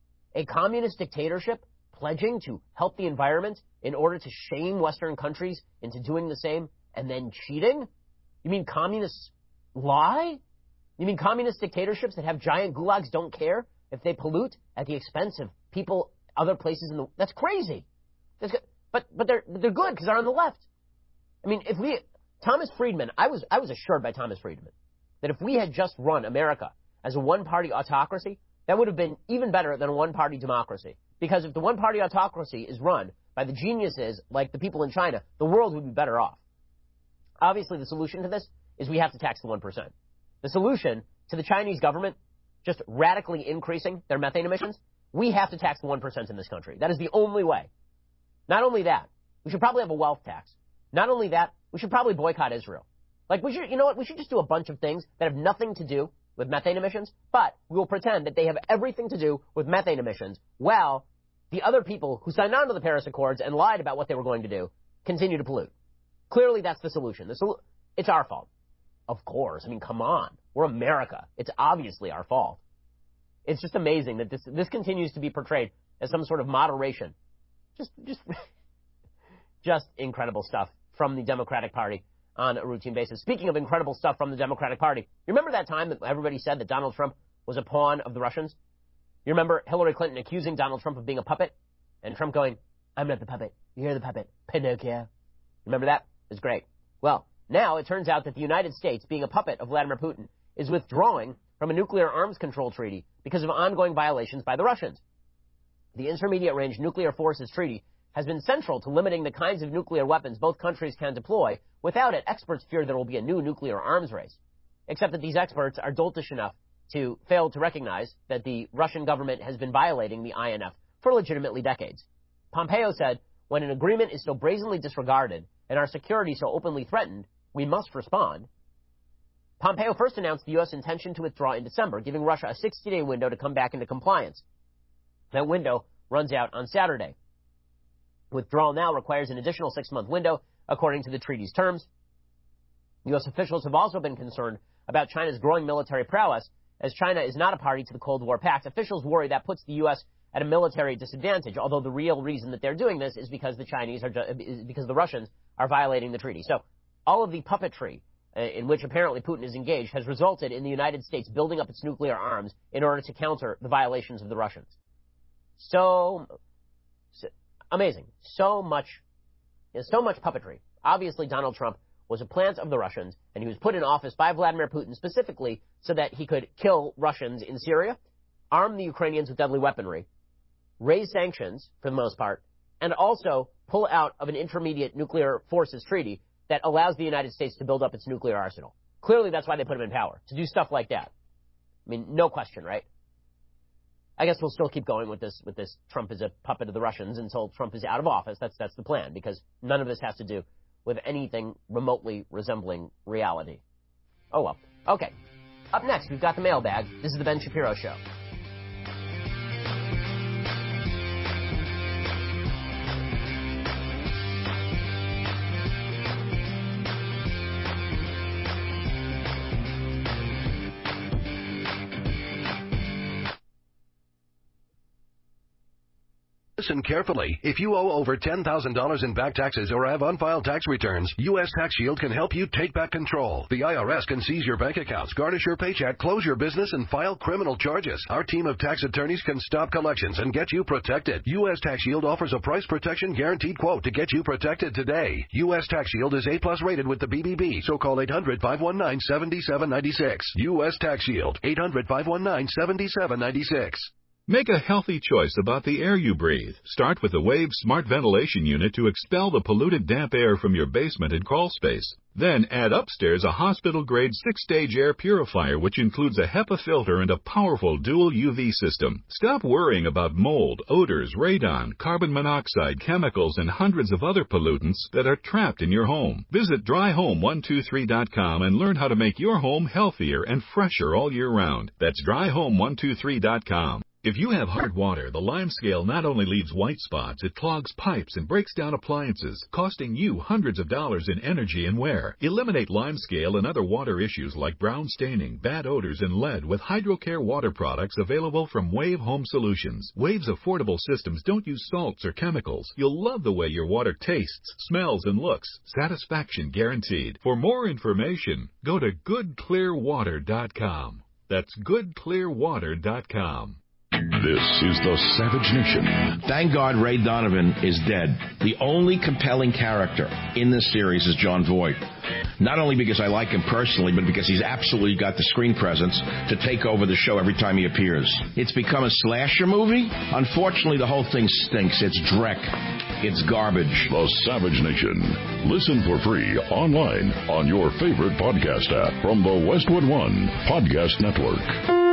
A communist dictatorship pledging to help the environment in order to shame Western countries into doing the same and then cheating? You mean communists lie? You mean communist dictatorships that have giant gulags don't care if they pollute at the expense of people other places in the... That's crazy. But they're good because they're on the left. I mean, Thomas Friedman, I was assured by Thomas Friedman that if we had just run America as a one-party autocracy, that would have been even better than a one-party democracy. Because if the one-party autocracy is run by the geniuses like the people in China, the world would be better off. Obviously, the solution to this is we have to tax the 1%. The solution to the Chinese government just radically increasing their methane emissions, we have to tax the 1% in this country. That is the only way. Not only that, we should probably have a wealth tax. Not only that, we should probably boycott Israel. Like, we should just do a bunch of things that have nothing to do with methane emissions, but we will pretend that they have everything to do with methane emissions, while the other people who signed on to the Paris Accords and lied about what they were going to do continue to pollute. Clearly, that's the solution. It's our fault. Of course. I mean, come on. We're America. It's obviously our fault. It's just amazing that this continues to be portrayed as some sort of moderation. Just incredible stuff from the Democratic Party on a routine basis. Speaking of incredible stuff from the Democratic Party, you remember that time that everybody said that Donald Trump was a pawn of the Russians? You remember Hillary Clinton accusing Donald Trump of being a puppet? And Trump going, I'm not the puppet. You're the puppet. Pinocchio. Remember that? It was great. Well, now it turns out that the United States, being a puppet of Vladimir Putin, is withdrawing from a nuclear arms control treaty because of ongoing violations by the Russians. The Intermediate Range Nuclear Forces Treaty has been central to limiting the kinds of nuclear weapons both countries can deploy. Without it, experts fear there will be a new nuclear arms race. Except that these experts are doltish enough to fail to recognize that the Russian government has been violating the INF for legitimately decades. Pompeo said, when an agreement is so brazenly disregarded and our security so openly threatened, we must respond. Pompeo first announced the U.S. intention to withdraw in December, giving Russia a 60-day window to come back into compliance. That window runs out on Saturday. Withdrawal now requires an additional 6-month window, according to the treaty's terms. U.S. officials have also been concerned about China's growing military prowess, as China is not a party to the Cold War Pact. Officials worry that puts the U.S. at a military disadvantage, although the real reason that they're doing this is because the Russians are violating the treaty. So all of the puppetry in which apparently Putin is engaged has resulted in the United States building up its nuclear arms in order to counter the violations of the Russians. So amazing. So much puppetry. Obviously, Donald Trump was a plant of the Russians, and he was put in office by Vladimir Putin specifically so that he could kill Russians in Syria, arm the Ukrainians with deadly weaponry, raise sanctions, for the most part, and also pull out of an intermediate nuclear forces treaty that allows the United States to build up its nuclear arsenal. Clearly, that's why they put him in power, to do stuff like that. I mean, no question, right? I guess we'll still keep going with this Trump is a puppet of the Russians until Trump is out of office. That's the plan, because none of this has to do with anything remotely resembling reality. Oh, well. Okay. Up next, we've got the mailbag. This is the Ben Shapiro Show. Listen carefully. If you owe over $10,000 in back taxes or have unfiled tax returns, U.S. Tax Shield can help you take back control. The IRS can seize your bank accounts, garnish your paycheck, close your business, and file criminal charges. Our team of tax attorneys can stop collections and get you protected. U.S. Tax Shield offers a price protection guaranteed quote to get you protected today. U.S. Tax Shield is A+ rated with the BBB, so call 800-519-7796. U.S. Tax Shield, 800-519-7796. Make a healthy choice about the air you breathe. Start with the Wave Smart Ventilation Unit to expel the polluted damp air from your basement and crawl space. Then add upstairs a hospital-grade 6-stage air purifier, which includes a HEPA filter and a powerful dual UV system. Stop worrying about mold, odors, radon, carbon monoxide, chemicals, and hundreds of other pollutants that are trapped in your home. Visit dryhome123.com and learn how to make your home healthier and fresher all year round. That's dryhome123.com. If you have hard water, the LimeScale not only leaves white spots, it clogs pipes and breaks down appliances, costing you hundreds of dollars in energy and wear. Eliminate LimeScale and other water issues like brown staining, bad odors, and lead with HydroCare water products available from Wave Home Solutions. Wave's affordable systems don't use salts or chemicals. You'll love the way your water tastes, smells, and looks. Satisfaction guaranteed. For more information, go to goodclearwater.com. That's goodclearwater.com. This is the Savage Nation. Thank God Ray Donovan is dead. The only compelling character in this series is Jon Voight. Not only because I like him personally, but because he's absolutely got the screen presence to take over the show every time he appears. It's become a slasher movie. Unfortunately, the whole thing stinks. It's dreck. It's garbage. The Savage Nation. Listen for free online on your favorite podcast app from the Westwood One Podcast Network.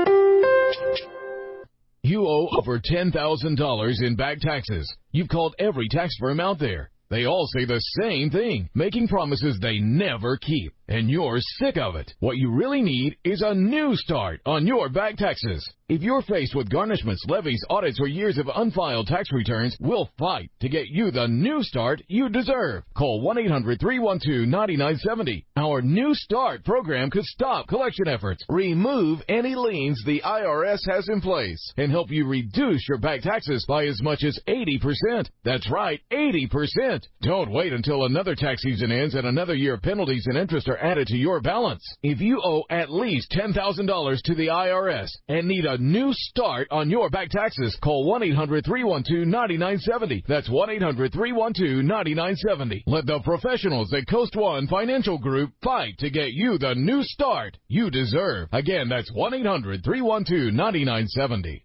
You owe over $10,000 in back taxes. You've called every tax firm out there. They all say the same thing, making promises they never keep. And you're sick of it. What you really need is a new start on your back taxes. If you're faced with garnishments, levies, audits, or years of unfiled tax returns, we'll fight to get you the new start you deserve. Call 1-800-312-9970. Our New Start program could stop collection efforts, remove any liens the IRS has in place, and help you reduce your back taxes by as much as 80%. That's right, 80%. Don't wait until another tax season ends and another year of penalties and interest are added to your balance. If you owe at least $10,000 to the IRS and need a new start on your back taxes, call 1-800-312-9970. That's 1-800-312-9970. Let the professionals at Coast One Financial Group fight to get you the new start you deserve. Again, that's 1-800-312-9970.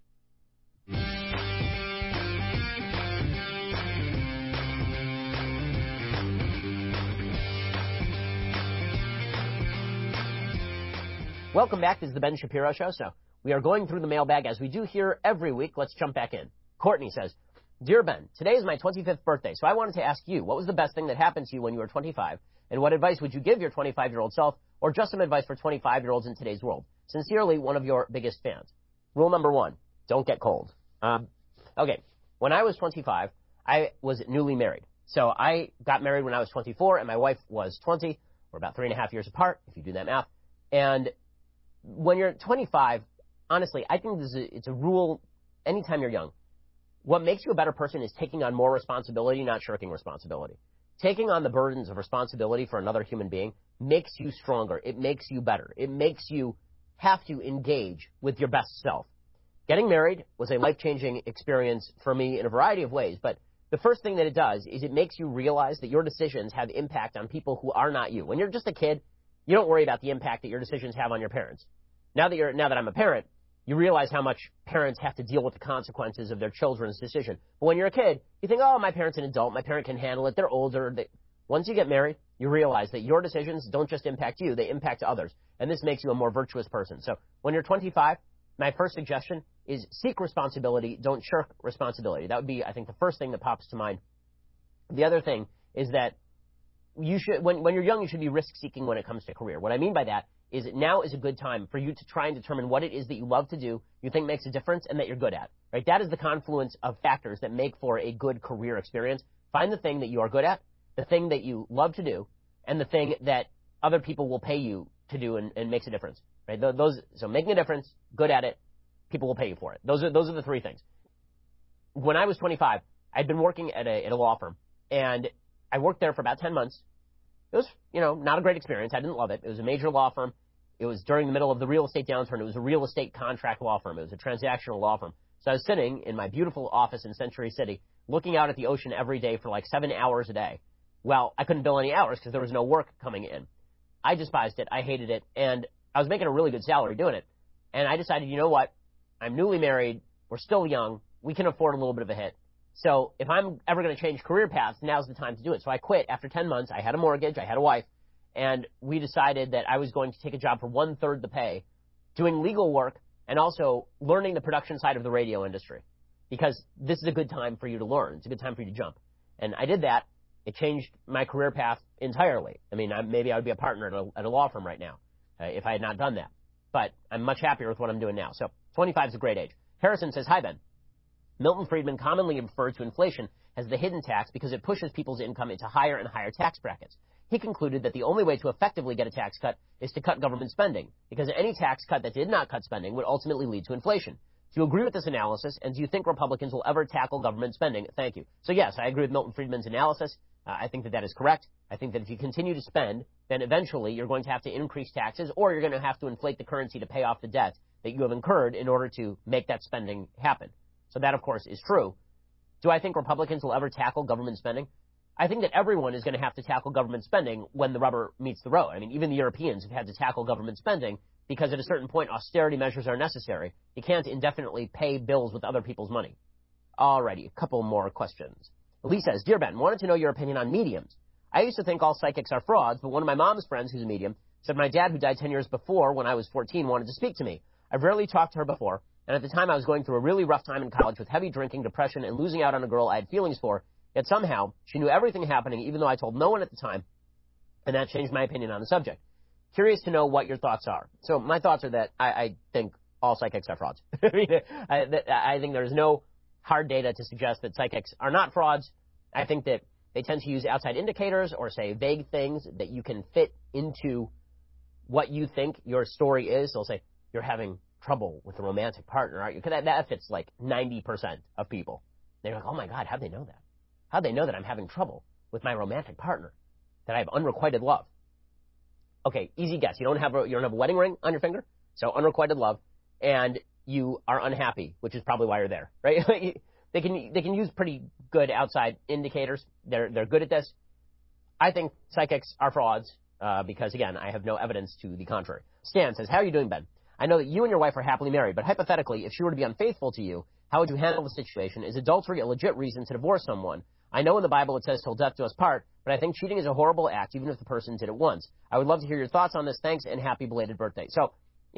Welcome back. This is the Ben Shapiro Show. So we are going through the mailbag as we do here every week. Let's jump back in. Courtney says, Dear Ben, today is my 25th birthday, so I wanted to ask you, what was the best thing that happened to you when you were 25? And what advice would you give your 25-year-old self, or just some advice for 25-year-olds in today's world? Sincerely, one of your biggest fans. Rule number 1, don't get cold. Okay, when I was 25, I was newly married. So I got married when I was 24, and my wife was 20. We're about 3.5 years apart, if you do that math. And when you're 25, honestly, I think it's a rule anytime you're young. What makes you a better person is taking on more responsibility, not shirking responsibility. Taking on the burdens of responsibility for another human being makes you stronger. It makes you better. It makes you have to engage with your best self. Getting married was a life-changing experience for me in a variety of ways, but the first thing that it does is it makes you realize that your decisions have impact on people who are not you. When you're just a kid, you don't worry about the impact that your decisions have on your parents. Now that I'm a parent, you realize how much parents have to deal with the consequences of their children's decision. But when you're a kid, you think, oh, my parent's an adult. My parent can handle it. They're older. Once you get married, you realize that your decisions don't just impact you. They impact others. And this makes you a more virtuous person. So when you're 25, my first suggestion is seek responsibility. Don't shirk responsibility. That would be, I think, the first thing that pops to mind. The other thing is that you should, when you're young, you should be risk-seeking when it comes to career. What I mean by that is that now is a good time for you to try and determine what it is that you love to do, you think makes a difference, and that you're good at. Right? That is the confluence of factors that make for a good career experience. Find the thing that you are good at, the thing that you love to do, and the thing that other people will pay you to do and makes a difference. Right? So making a difference, good at it, people will pay you for it. Those are the three things. When I was 25, I'd been working at a law firm, and I worked there for about 10 months. It was, not a great experience. I didn't love it. It was a major law firm. It was during the middle of the real estate downturn. It was a real estate contract law firm. It was a transactional law firm. So I was sitting in my beautiful office in Century City, looking out at the ocean every day for like 7 hours a day. Well, I couldn't bill any hours because there was no work coming in. I despised it. I hated it. And I was making a really good salary doing it. And I decided, you know what? I'm newly married. We're still young. We can afford a little bit of a hit. So if I'm ever going to change career paths, now's the time to do it. So I quit after 10 months. I had a mortgage. I had a wife. And we decided that I was going to take a job for 1/3 the pay, doing legal work and also learning the production side of the radio industry. Because this is a good time for you to learn. It's a good time for you to jump. And I did that. It changed my career path entirely. I mean, maybe I would be a partner at a law firm right now if I had not done that. But I'm much happier with what I'm doing now. So 25 is a great age. Harrison says, hi, Ben. Milton Friedman commonly referred to inflation as the hidden tax because it pushes people's income into higher and higher tax brackets. He concluded that the only way to effectively get a tax cut is to cut government spending, because any tax cut that did not cut spending would ultimately lead to inflation. Do you agree with this analysis, and do you think Republicans will ever tackle government spending? Thank you. So, yes, I agree with Milton Friedman's analysis. I think that is correct. I think that if you continue to spend, then eventually you're going to have to increase taxes, or you're going to have to inflate the currency to pay off the debt that you have incurred in order to make that spending happen. So that, of course, is true. Do I think Republicans will ever tackle government spending? I think that everyone is going to have to tackle government spending when the rubber meets the road. I mean, even the Europeans have had to tackle government spending because at a certain point, austerity measures are necessary. You can't indefinitely pay bills with other people's money. Alrighty, a couple more questions. Lee says, Dear Ben, wanted to know your opinion on mediums. I used to think all psychics are frauds, but one of my mom's friends, who's a medium, said my dad, who died 10 years before when I was 14, wanted to speak to me. I've rarely talked to her before, and at the time I was going through a really rough time in college with heavy drinking, depression, and losing out on a girl I had feelings for. Yet somehow, she knew everything happening, even though I told no one at the time, and that changed my opinion on the subject. Curious to know what your thoughts are. So my thoughts are that I think all psychics are frauds. I think there's no hard data to suggest that psychics are not frauds. I think that they tend to use outside indicators or say vague things that you can fit into what you think your story is. They'll say, you're having trouble with a romantic partner, aren't you? Because that fits like 90% of people. They're like, oh my God, how'd they know that? How'd they know that I'm having trouble with my romantic partner? That I have unrequited love? Okay, easy guess. You don't have a wedding ring on your finger, so unrequited love, and you are unhappy, which is probably why you're there, right? They can use pretty good outside indicators. They're good at this. I think psychics are frauds because, again, I have no evidence to the contrary. Stan says, how are you doing, Ben? I know that you and your wife are happily married, but hypothetically, if she were to be unfaithful to you, how would you handle the situation? Is adultery a legit reason to divorce someone? I know in the Bible it says till death do us part, but I think cheating is a horrible act, even if the person did it once. I would love to hear your thoughts on this. Thanks, and happy belated birthday. So,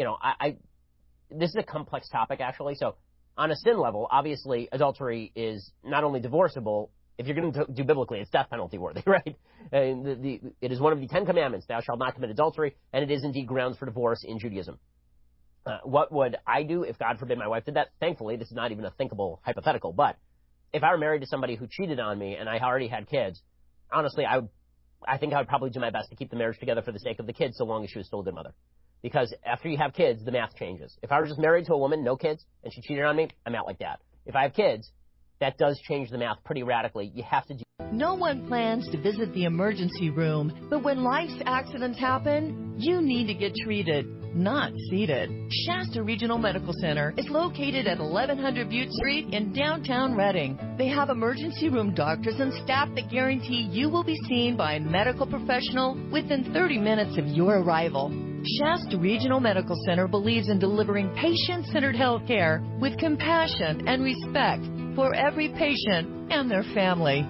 this is a complex topic, actually. So, on a sin level, obviously, adultery is not only divorceable. If you're going to do biblically, it's death penalty worthy, right? It is one of the 10 commandments, thou shalt not commit adultery, and it is indeed grounds for divorce in Judaism. What would I do if, God forbid, my wife did that? Thankfully, this is not even a thinkable hypothetical, but if I were married to somebody who cheated on me and I already had kids, honestly, I think I would probably do my best to keep the marriage together for the sake of the kids, so long as she was still a good mother. Because after you have kids, the math changes. If I were just married to a woman, no kids, and she cheated on me, I'm out like that. If I have kids, that does change the math pretty radically. You have to do. No one plans to visit the emergency room, but when life's accidents happen, you need to get treated, not seated. Shasta Regional Medical Center is located at 1100 Butte Street in downtown Reading. They have emergency room doctors and staff that guarantee you will be seen by a medical professional within 30 minutes of your arrival. Shasta Regional Medical Center believes in delivering patient-centered health care with compassion and respect for every patient and their family.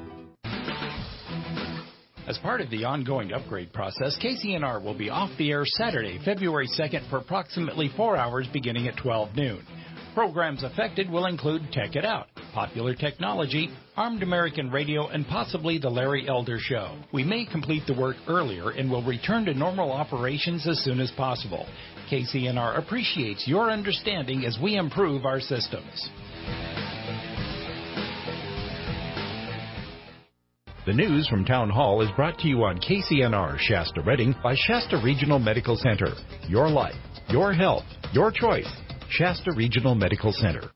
As part of the ongoing upgrade process, KCNR will be off the air Saturday, February 2nd for approximately 4 hours beginning at 12 noon. Programs affected will include Tech It Out, Popular Technology, Armed American Radio, and possibly The Larry Elder Show. We may complete the work earlier and will return to normal operations as soon as possible. KCNR appreciates your understanding as we improve our systems. The news from Town Hall is brought to you on KCNR Shasta Redding by Shasta Regional Medical Center. Your life, your health, your choice. Shasta Regional Medical Center.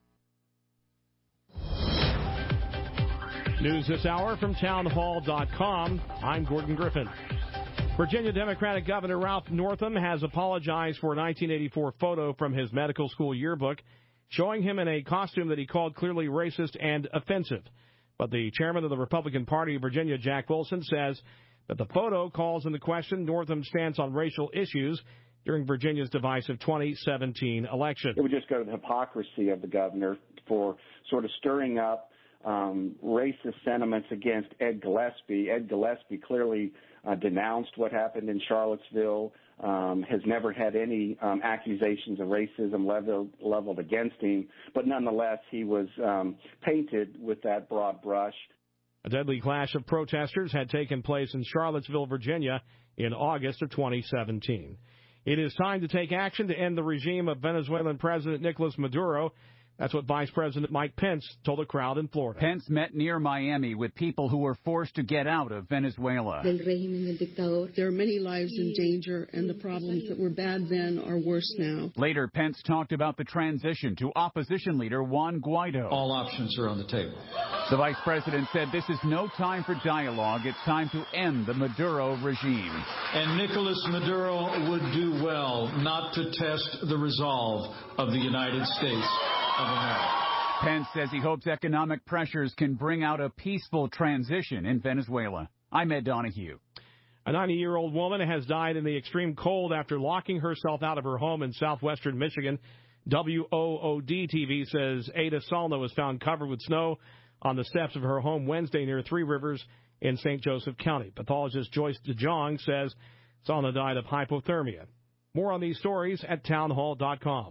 News this hour from townhall.com. I'm Gordon Griffin. Virginia Democratic Governor Ralph Northam has apologized for a 1984 photo from his medical school yearbook showing him in a costume that he called clearly racist and offensive. But the chairman of the Republican Party of Virginia, Jack Wilson, says that the photo calls into question Northam's stance on racial issues during Virginia's divisive 2017 election. It would just go to the hypocrisy of the governor for sort of stirring up racist sentiments against Ed Gillespie. Ed Gillespie clearly denounced what happened in Charlottesville, has never had any accusations of racism leveled against him, but nonetheless he was painted with that broad brush. A deadly clash of protesters had taken place in Charlottesville, Virginia in August of 2017. It is time to take action to end the regime of Venezuelan President Nicolas Maduro. That's what Vice President Mike Pence told a crowd in Florida. Pence met near Miami with people who were forced to get out of Venezuela. There are many lives in danger, and the problems that were bad then are worse now. Later, Pence talked about the transition to opposition leader Juan Guaido. All options are on the table. The vice president said this is no time for dialogue. It's time to end the Maduro regime. And Nicolas Maduro would do well not to test the resolve of the United States of America. Pence says he hopes economic pressures can bring out a peaceful transition in Venezuela. I'm Ed Donahue. A 90-year-old woman has died in the extreme cold after locking herself out of her home in southwestern Michigan. WOOD-TV says Ada Salna was found covered with snow on the steps of her home Wednesday near Three Rivers in St. Joseph County. Pathologist Joyce DeJong says Salna died of hypothermia. More on these stories at townhall.com.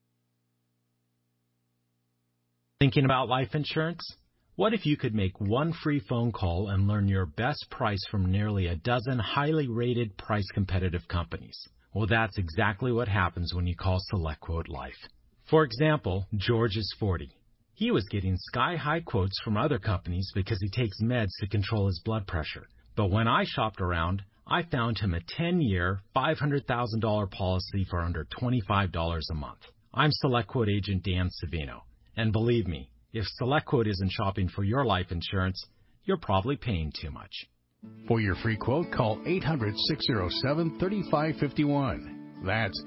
Thinking about life insurance? What if you could make one free phone call and learn your best price from nearly a dozen highly rated, price-competitive companies? Well, that's exactly what happens when you call SelectQuote Life. For example, George is 40. He was getting sky-high quotes from other companies because he takes meds to control his blood pressure. But when I shopped around, I found him a 10-year, $500,000 policy for under $25 a month. I'm SelectQuote agent Dan Savino. And believe me, if SelectQuote isn't shopping for your life insurance, you're probably paying too much. For your free quote, call 800-607-3551. That's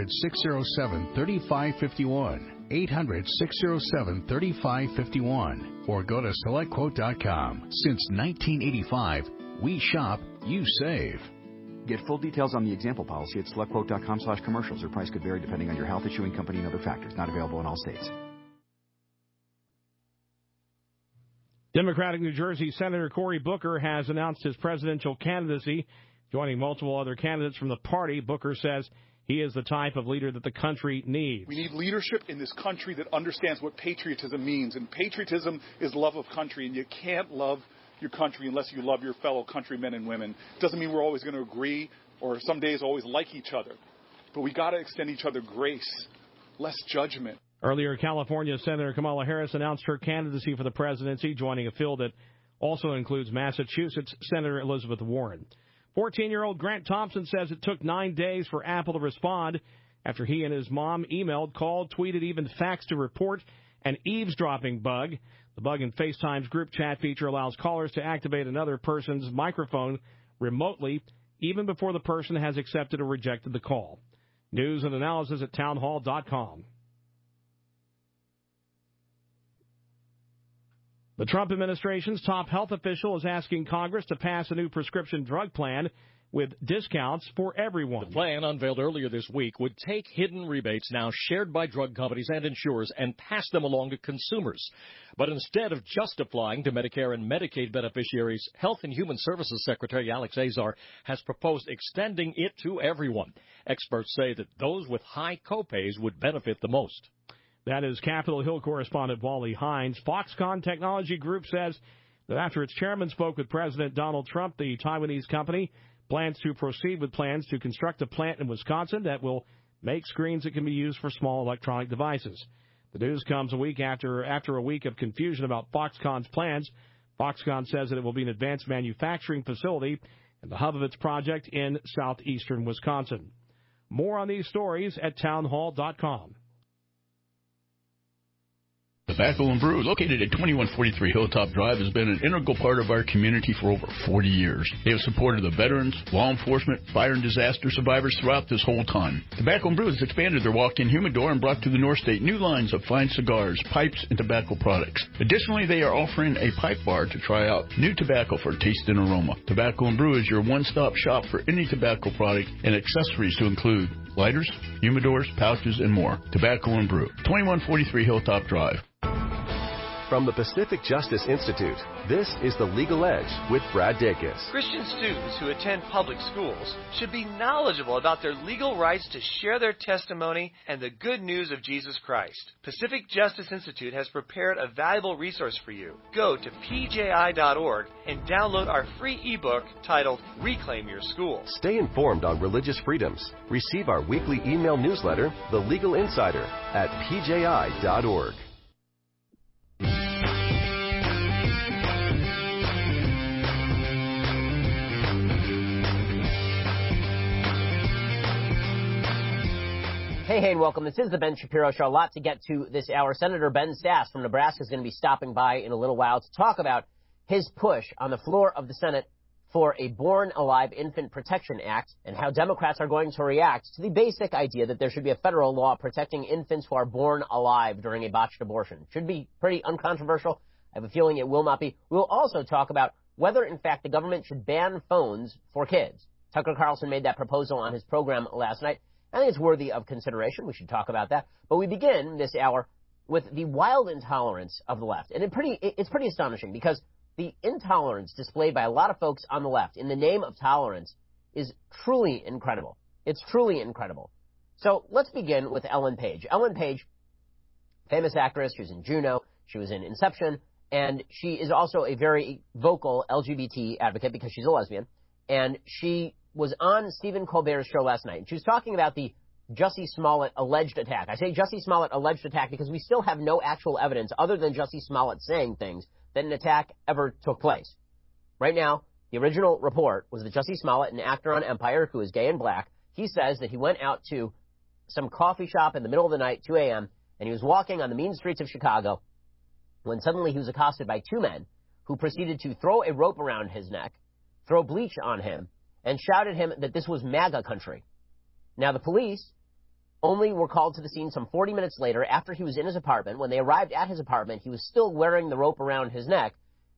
800-607-3551. 800-607-3551. Or go to SelectQuote.com. Since 1985, we shop, you save. Get full details on the example policy at SelectQuote.com/commercials. Your price could vary depending on your health, issuing company, and other factors. Not available in all states. Democratic New Jersey Senator Cory Booker has announced his presidential candidacy. Joining multiple other candidates from the party, Booker says he is the type of leader that the country needs. We need leadership in this country that understands what patriotism means. And patriotism is love of country, and you can't love your country unless you love your fellow countrymen and women. Doesn't mean we're always going to agree or some days always like each other. But we got to extend each other grace, less judgment. Earlier, California Senator Kamala Harris announced her candidacy for the presidency, joining a field that also includes Massachusetts Senator Elizabeth Warren. 14-year-old Grant Thompson says it took 9 days for Apple to respond after he and his mom emailed, called, tweeted, even faxed to report an eavesdropping bug. The bug in FaceTime's group chat feature allows callers to activate another person's microphone remotely, even before the person has accepted or rejected the call. News and analysis at townhall.com. The Trump administration's top health official is asking Congress to pass a new prescription drug plan with discounts for everyone. The plan unveiled earlier this week would take hidden rebates now shared by drug companies and insurers and pass them along to consumers. But instead of just applying to Medicare and Medicaid beneficiaries, Health and Human Services Secretary Alex Azar has proposed extending it to everyone. Experts say that those with high copays would benefit the most. That is Capitol Hill correspondent Wally Hines. Foxconn Technology Group says that after its chairman spoke with President Donald Trump, the Taiwanese company plans to proceed with plans to construct a plant in Wisconsin that will make screens that can be used for small electronic devices. The news comes a week after a week of confusion about Foxconn's plans. Foxconn says that it will be an advanced manufacturing facility and the hub of its project in southeastern Wisconsin. More on these stories at townhall.com. Tobacco and Brew, located at 2143 Hilltop Drive, has been an integral part of our community for over 40 years. They have supported the veterans, law enforcement, fire and disaster survivors throughout this whole time. Tobacco and Brew has expanded their walk-in humidor and brought to the North State new lines of fine cigars, pipes, and tobacco products. Additionally, they are offering a pipe bar to try out new tobacco for taste and aroma. Tobacco and Brew is your one-stop shop for any tobacco product and accessories to include lighters, humidors, pouches, and more. Tobacco and Brew, 2143 Hilltop Drive. From the Pacific Justice Institute, this is The Legal Edge with Brad Dacus. Christian students who attend public schools should be knowledgeable about their legal rights to share their testimony and the good news of Jesus Christ. Pacific Justice Institute has prepared a valuable resource for you. Go to pji.org and download our free ebook titled Reclaim Your School. Stay informed on religious freedoms. Receive our weekly email newsletter, The Legal Insider, at pji.org. Hey, and welcome. This is the Ben Shapiro Show. A lot to get to this hour. Senator Ben Sasse from Nebraska is going to be stopping by in a little while to talk about his push on the floor of the Senate for a Born Alive Infant Protection Act and how Democrats are going to react to the basic idea that there should be a federal law protecting infants who are born alive during a botched abortion. Should be pretty uncontroversial. I have a feeling it will not be. We will also talk about whether, in fact, the government should ban phones for kids. Tucker Carlson made that proposal on his program last night. I think it's worthy of consideration. We should talk about that. But we begin this hour with the wild intolerance of the left. And it's pretty astonishing because the intolerance displayed by a lot of folks on the left in the name of tolerance is truly incredible. It's truly incredible. So let's begin with Ellen Page. Ellen Page, famous actress. She was in Juno. She was in Inception. And she is also a very vocal LGBT advocate because she's a lesbian. And she was on Stephen Colbert's show last night. She was talking about the Jussie Smollett alleged attack. I say Jussie Smollett alleged attack because we still have no actual evidence other than Jussie Smollett saying things that an attack ever took place. Right now, the original report was that Jussie Smollett, an actor on Empire who is gay and black, he says that he went out to some coffee shop in the middle of the night, 2 a.m., and he was walking on the mean streets of Chicago when suddenly he was accosted by two men who proceeded to throw a rope around his neck, throw bleach on him, and shouted him that this was MAGA country. Now, the police only were called to the scene some 40 minutes later after he was in his apartment. When they arrived at his apartment, he was still wearing the rope around his neck.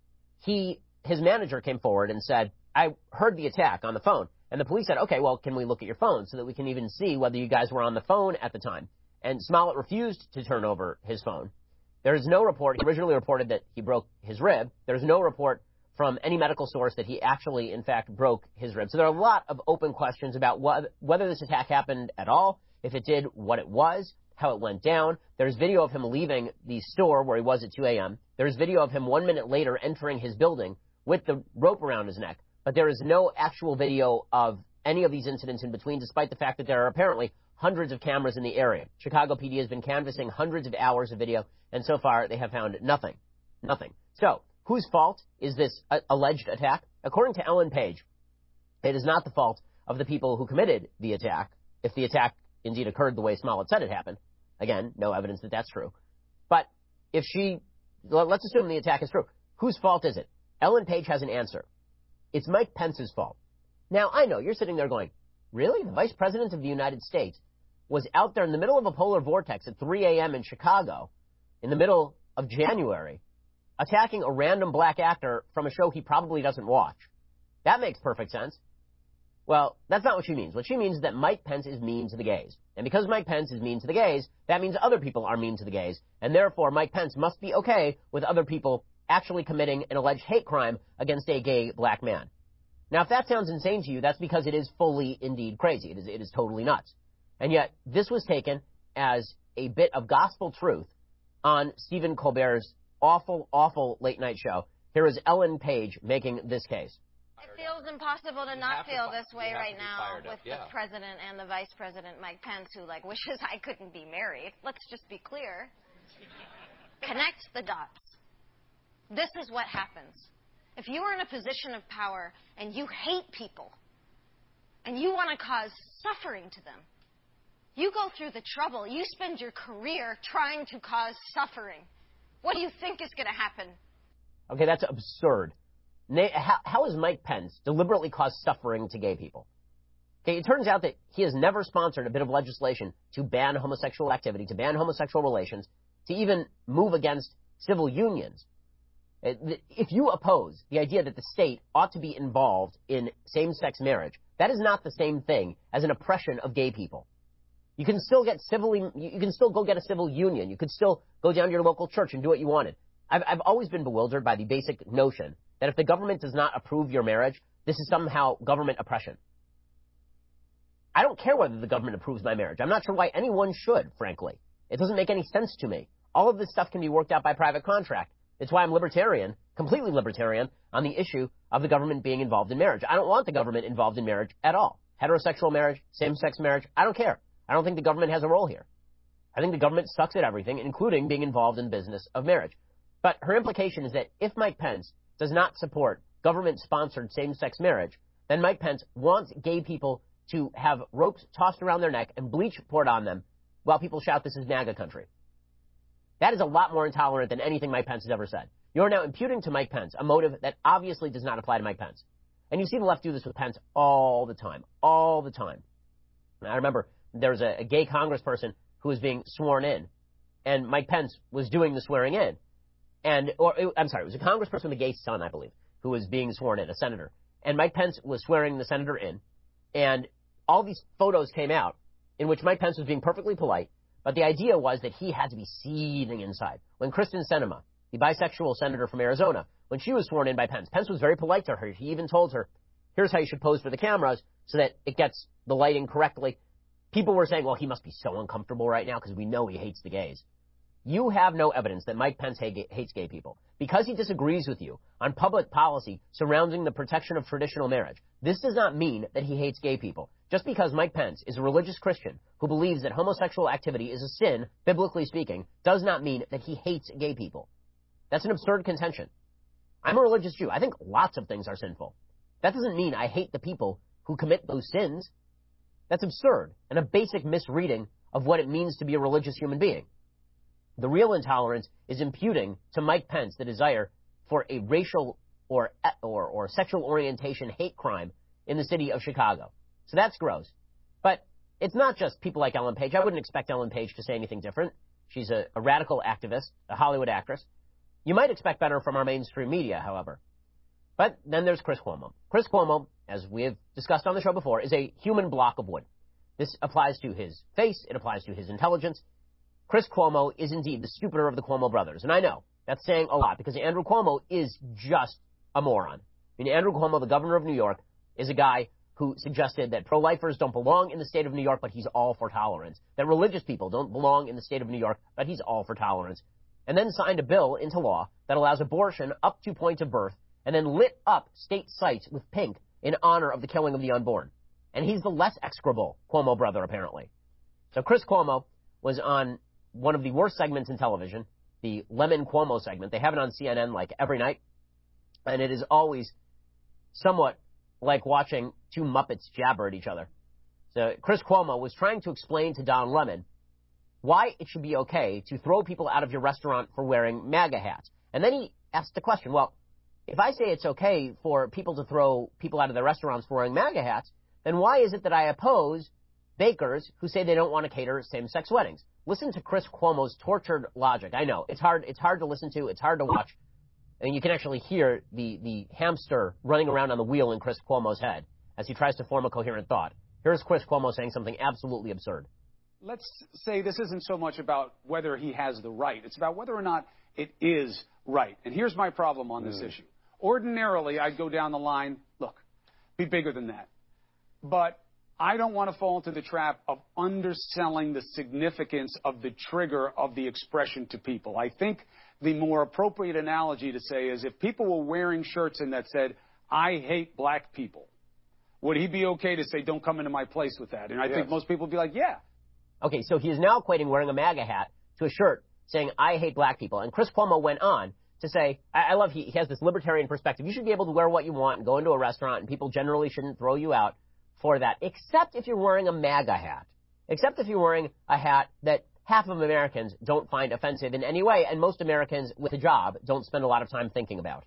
His manager came forward and said, I heard the attack on the phone. And the police said, okay, well, can we look at your phone so that we can even see whether you guys were on the phone at the time? And Smollett refused to turn over his phone. There is no report. He originally reported that he broke his rib. There's no report from any medical source that he actually, in fact, broke his rib. So there are a lot of open questions about whether this attack happened at all, if it did, what it was, how it went down. There's video of him leaving the store where he was at 2 a.m. There's video of him 1 minute later entering his building with the rope around his neck. But there is no actual video of any of these incidents in between, despite the fact that there are apparently hundreds of cameras in the area. Chicago PD has been canvassing hundreds of hours of video, and so far they have found nothing. Nothing. So, whose fault is this alleged attack? According to Ellen Page, it is not the fault of the people who committed the attack, if the attack indeed occurred the way Smollett said it happened. Again, no evidence that that's true. But let's assume the attack is true. Whose fault is it? Ellen Page has an answer. It's Mike Pence's fault. Now, I know, you're sitting there going, really? The Vice President of the United States was out there in the middle of a polar vortex at 3 a.m. in Chicago, in the middle of January, attacking a random black actor from a show he probably doesn't watch. That makes perfect sense. Well, that's not what she means. What she means is that Mike Pence is mean to the gays. And because Mike Pence is mean to the gays, that means other people are mean to the gays. And therefore, Mike Pence must be okay with other people actually committing an alleged hate crime against a gay black man. Now, if that sounds insane to you, that's because it is fully, indeed, crazy. It is totally nuts. And yet, this was taken as a bit of gospel truth on Stephen Colbert's awful, awful late-night show. Here is Ellen Page making this case. It feels impossible to not feel this way right now with the president and the vice president, Mike Pence, who, wishes I couldn't be married. Let's just be clear. Connect the dots. This is what happens. If you are in a position of power and you hate people and you want to cause suffering to them, you go through the trouble. You spend your career trying to cause suffering. What do you think is going to happen? Okay, that's absurd. How has Mike Pence deliberately caused suffering to gay people? Okay, it turns out that he has never sponsored a bit of legislation to ban homosexual activity, to ban homosexual relations, to even move against civil unions. If you oppose the idea that the state ought to be involved in same-sex marriage, that is not the same thing as an oppression of gay people. You can still go get a civil union. You could still go down to your local church and do what you wanted. I've always been bewildered by the basic notion that if the government does not approve your marriage, this is somehow government oppression. I don't care whether the government approves my marriage. I'm not sure why anyone should, frankly. It doesn't make any sense to me. All of this stuff can be worked out by private contract. It's why I'm libertarian, completely libertarian, on the issue of the government being involved in marriage. I don't want the government involved in marriage at all. Heterosexual marriage, same-sex marriage, I don't care. I don't think the government has a role here. I think the government sucks at everything, including being involved in the business of marriage. But her implication is that if Mike Pence does not support government-sponsored same-sex marriage, then Mike Pence wants gay people to have ropes tossed around their neck and bleach poured on them while people shout, "This is MAGA country." That is a lot more intolerant than anything Mike Pence has ever said. You're now imputing to Mike Pence a motive that obviously does not apply to Mike Pence. And you see the left do this with Pence all the time. All the time. And I remember there was a gay congressperson who was being sworn in, and Mike Pence was doing the swearing in. It was a congressperson with a gay son, I believe, who was being sworn in, a senator. And Mike Pence was swearing the senator in, and all these photos came out in which Mike Pence was being perfectly polite, but the idea was that he had to be seething inside. When Kristen Sinema, the bisexual senator from Arizona, when she was sworn in by Pence, Pence was very polite to her. He even told her, here's how you should pose for the cameras so that it gets the lighting correctly. People were saying, well, he must be so uncomfortable right now because we know he hates the gays. You have no evidence that Mike Pence hates gay people. Because he disagrees with you on public policy surrounding the protection of traditional marriage, this does not mean that he hates gay people. Just because Mike Pence is a religious Christian who believes that homosexual activity is a sin, biblically speaking, does not mean that he hates gay people. That's an absurd contention. I'm a religious Jew. I think lots of things are sinful. That doesn't mean I hate the people who commit those sins. That's absurd and a basic misreading of what it means to be a religious human being. The real intolerance is imputing to Mike Pence the desire for a racial or sexual orientation hate crime in the city of Chicago. So that's gross. But it's not just people like Ellen Page. I wouldn't expect Ellen Page to say anything different. She's a radical activist, a Hollywood actress. You might expect better from our mainstream media, however. But then there's Chris Cuomo. Chris Cuomo, as we have discussed on the show before, is a human block of wood. This applies to his face. It applies to his intelligence. Chris Cuomo is indeed the stupider of the Cuomo brothers. And I know that's saying a lot because Andrew Cuomo is just a moron. I mean, Andrew Cuomo, the governor of New York, is a guy who suggested that pro-lifers don't belong in the state of New York, but he's all for tolerance. That religious people don't belong in the state of New York, but he's all for tolerance. And then signed a bill into law that allows abortion up to point of birth and then lit up state sites with pink in honor of the killing of the unborn. And he's the less execrable Cuomo brother, apparently. So Chris Cuomo was on one of the worst segments in television, the Lemon Cuomo segment. They have it on CNN like every night, and it is always somewhat like watching two Muppets jabber at each other. So Chris Cuomo was trying to explain to Don Lemon why it should be okay to throw people out of your restaurant for wearing MAGA hats. And then he asked the question, well, if I say it's okay for people to throw people out of their restaurants for wearing MAGA hats, then why is it that I oppose bakers who say they don't want to cater same-sex weddings? Listen to Chris Cuomo's tortured logic. I know, it's hard to listen to, it's hard to watch. And you can actually hear the hamster running around on the wheel in Chris Cuomo's head as he tries to form a coherent thought. Here's Chris Cuomo saying something absolutely absurd. Let's say this isn't so much about whether he has the right. It's about whether or not it is right. And here's my problem on this issue. Ordinarily, I'd go down the line, look, be bigger than that. But I don't want to fall into the trap of underselling the significance of the trigger of the expression to people. I think the more appropriate analogy to say is if people were wearing shirts in that said, I hate black people, would he be okay to say, don't come into my place with that? And I think most people would be like, yeah. Okay, so he is now equating wearing a MAGA hat to a shirt saying, I hate black people. And Chris Cuomo went on to say, I love he has this libertarian perspective. You should be able to wear what you want and go into a restaurant, and people generally shouldn't throw you out for that, except if you're wearing a MAGA hat. Except if you're wearing a hat that half of Americans don't find offensive in any way, and most Americans with a job don't spend a lot of time thinking about.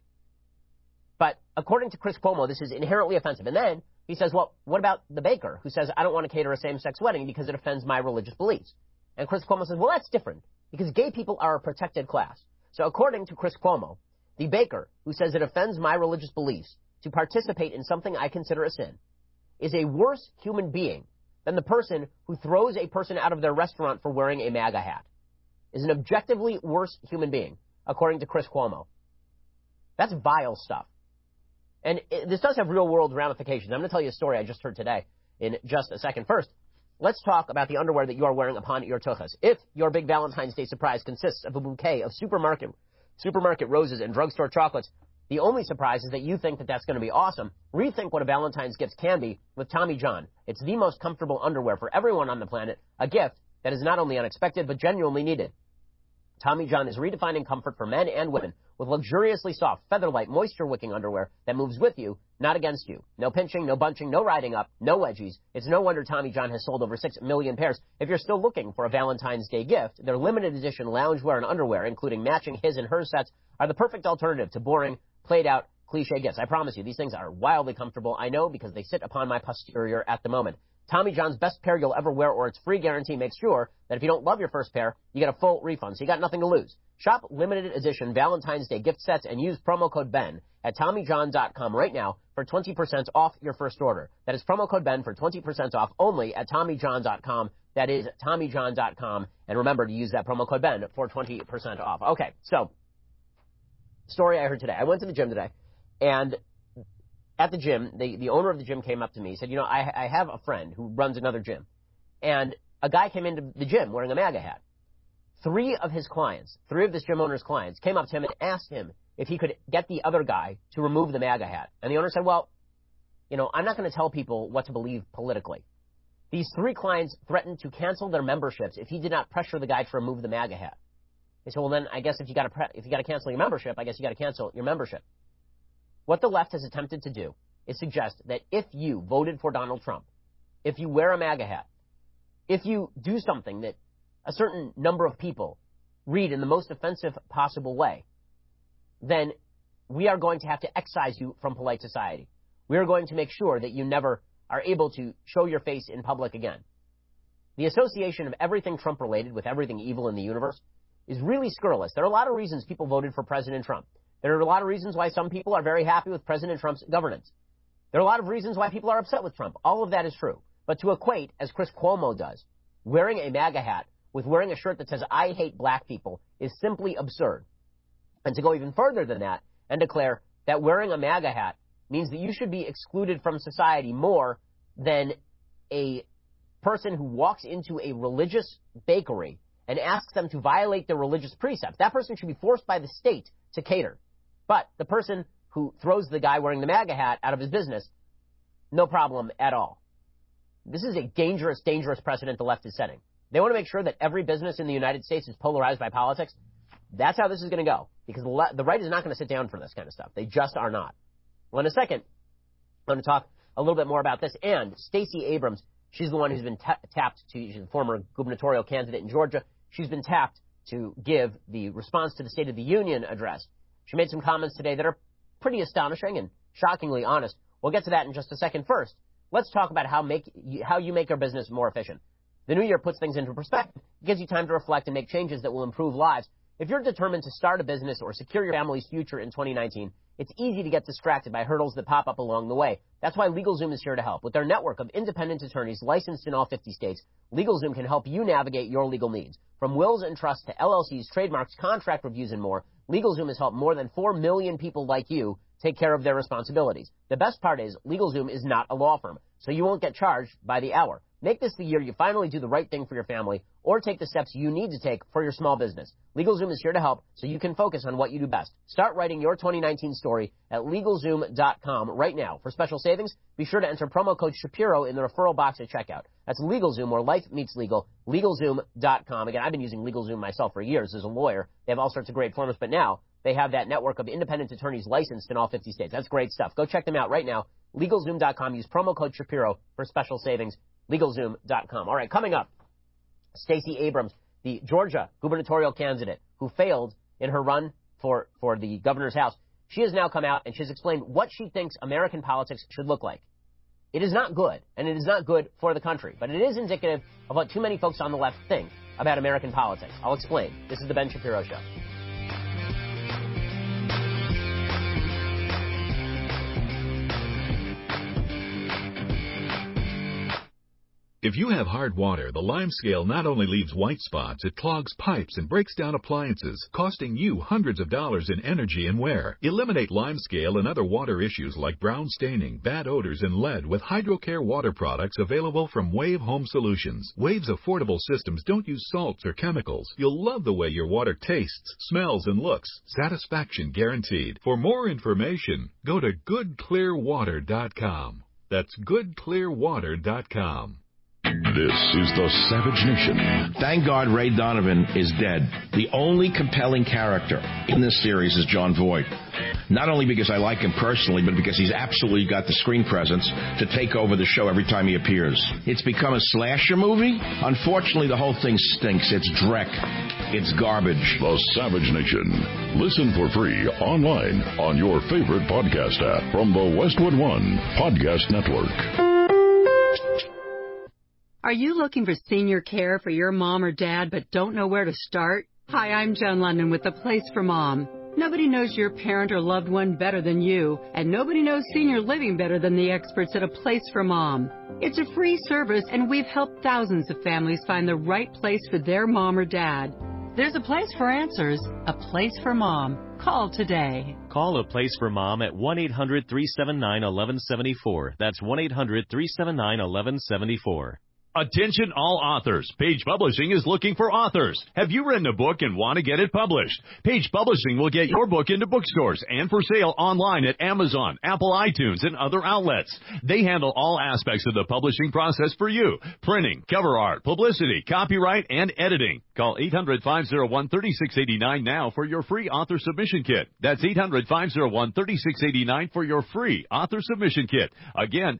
But according to Chris Cuomo, this is inherently offensive. And then he says, well, what about the baker who says, I don't want to cater a same-sex wedding because it offends my religious beliefs? And Chris Cuomo says, well, that's different because gay people are a protected class. So according to Chris Cuomo, the baker who says it offends my religious beliefs to participate in something I consider a sin is a worse human being than the person who throws a person out of their restaurant for wearing a MAGA hat. Is an objectively worse human being, according to Chris Cuomo. That's vile stuff. And this does have real-world ramifications. I'm going to tell you a story I just heard today in just a second. First, let's talk about the underwear that you are wearing upon your tuchus. If your big Valentine's Day surprise consists of a bouquet of supermarket roses and drugstore chocolates, the only surprise is that you think that that's going to be awesome. Rethink what a Valentine's gift can be with Tommy John. It's the most comfortable underwear for everyone on the planet, a gift that is not only unexpected but genuinely needed. Tommy John is redefining comfort for men and women with luxuriously soft, feather-light, moisture-wicking underwear that moves with you, not against you. No pinching, no bunching, no riding up, no wedgies. It's no wonder Tommy John has sold over 6 million pairs. If you're still looking for a Valentine's Day gift, their limited edition loungewear and underwear, including matching his and her sets, are the perfect alternative to boring, played-out, cliche gifts. I promise you, these things are wildly comfortable. I know because they sit upon my posterior at the moment. Tommy John's best pair you'll ever wear or its free guarantee makes sure that if you don't love your first pair, you get a full refund, so you got nothing to lose. Shop limited edition Valentine's Day gift sets and use promo code BEN at TommyJohn.com right now for 20% off your first order. That is promo code BEN for 20% off only at TommyJohn.com. That is TommyJohn.com. And remember to use that promo code BEN for 20% off. Okay, so, story I heard today. I went to the gym today, and at the gym, the owner of the gym came up to me. He said, you know, I have a friend who runs another gym. And a guy came into the gym wearing a MAGA hat. Three of this gym owner's clients, came up to him and asked him if he could get the other guy to remove the MAGA hat. And the owner said, well, you know, I'm not going to tell people what to believe politically. These three clients threatened to cancel their memberships if he did not pressure the guy to remove the MAGA hat. They said, well, then I guess if you got to cancel your membership, I guess you got to cancel your membership. What the left has attempted to do is suggest that if you voted for Donald Trump, if you wear a MAGA hat, if you do something that a certain number of people read in the most offensive possible way, then we are going to have to excise you from polite society. We are going to make sure that you never are able to show your face in public again. The association of everything Trump-related with everything evil in the universe is really scurrilous. There are a lot of reasons people voted for President Trump. There are a lot of reasons why some people are very happy with President Trump's governance. There are a lot of reasons why people are upset with Trump. All of that is true. But to equate, as Chris Cuomo does, wearing a MAGA hat with wearing a shirt that says, I hate black people, is simply absurd. And to go even further than that and declare that wearing a MAGA hat means that you should be excluded from society more than a person who walks into a religious bakery and asks them to violate their religious precepts. That person should be forced by the state to cater. But the person who throws the guy wearing the MAGA hat out of his business, no problem at all. This is a dangerous, dangerous precedent the left is setting. They want to make sure that every business in the United States is polarized by politics. That's how this is going to go, because the right is not going to sit down for this kind of stuff. They just are not. Well, in a second, I'm going to talk a little bit more about this. And Stacey Abrams, she's the one who's been tapped to, she's a former gubernatorial candidate in Georgia. She's been tapped to give the response to the State of the Union address. She made some comments today that are pretty astonishing and shockingly honest. We'll get to that in just a second. First, let's talk about how you make your business more efficient. The new year puts things into perspective. It gives you time to reflect and make changes that will improve lives. If you're determined to start a business or secure your family's future in 2019, it's easy to get distracted by hurdles that pop up along the way. That's why LegalZoom is here to help. With their network of independent attorneys licensed in all 50 states, LegalZoom can help you navigate your legal needs. From wills and trusts to LLCs, trademarks, contract reviews, and more, LegalZoom has helped more than 4 million people like you take care of their responsibilities. The best part is LegalZoom is not a law firm, so you won't get charged by the hour. Make this the year you finally do the right thing for your family or take the steps you need to take for your small business. LegalZoom is here to help so you can focus on what you do best. Start writing your 2019 story at LegalZoom.com right now. For special savings, be sure to enter promo code Shapiro in the referral box at checkout. That's LegalZoom, where life meets legal. LegalZoom.com. Again, I've been using LegalZoom myself for years as a lawyer. They have all sorts of great forms, but now they have that network of independent attorneys licensed in all 50 states. That's great stuff. Go check them out right now. LegalZoom.com. Use promo code Shapiro for special savings. LegalZoom.com. All right, coming up, Stacey Abrams, the Georgia gubernatorial candidate who failed in her run for the governor's house. She has now come out and she's explained what she thinks American politics should look like. It is not good, and it is not good for the country, but it is indicative of what too many folks on the left think about American politics. I'll explain. This is The Ben Shapiro Show. If you have hard water, the Lime Scale not only leaves white spots, it clogs pipes and breaks down appliances, costing you hundreds of dollars in energy and wear. Eliminate Lime Scale and other water issues like brown staining, bad odors, and lead with HydroCare water products available from Wave Home Solutions. Wave's affordable systems don't use salts or chemicals. You'll love the way your water tastes, smells, and looks. Satisfaction guaranteed. For more information, go to goodclearwater.com. That's goodclearwater.com. This is the Savage Nation. Thank God Ray Donovan is dead. The only compelling character in this series is Jon Voight. Not only because I like him personally, but because he's absolutely got the screen presence to take over the show every time he appears. It's become a slasher movie. Unfortunately, the whole thing stinks. It's dreck. It's garbage. The Savage Nation. Listen for free online on your favorite podcast app from the Westwood One Podcast Network. Are you looking for senior care for your mom or dad but don't know where to start? Hi, I'm Joan London with The Place for Mom. Nobody knows your parent or loved one better than you, and nobody knows senior living better than the experts at A Place for Mom. It's a free service, and we've helped thousands of families find the right place for their mom or dad. There's a place for answers, A Place for Mom. Call today. Call A Place for Mom at 1-800-379-1174. That's 1-800-379-1174. Attention all authors. Page Publishing is looking for authors. Have you written a book and want to get it published? Page Publishing will get your book into bookstores and for sale online at Amazon, Apple iTunes, and other outlets. They handle all aspects of the publishing process for you. Printing, cover art, publicity, copyright, and editing. Call 800-501-3689 now for your free author submission kit. That's 800-501-3689 for your free author submission kit. Again,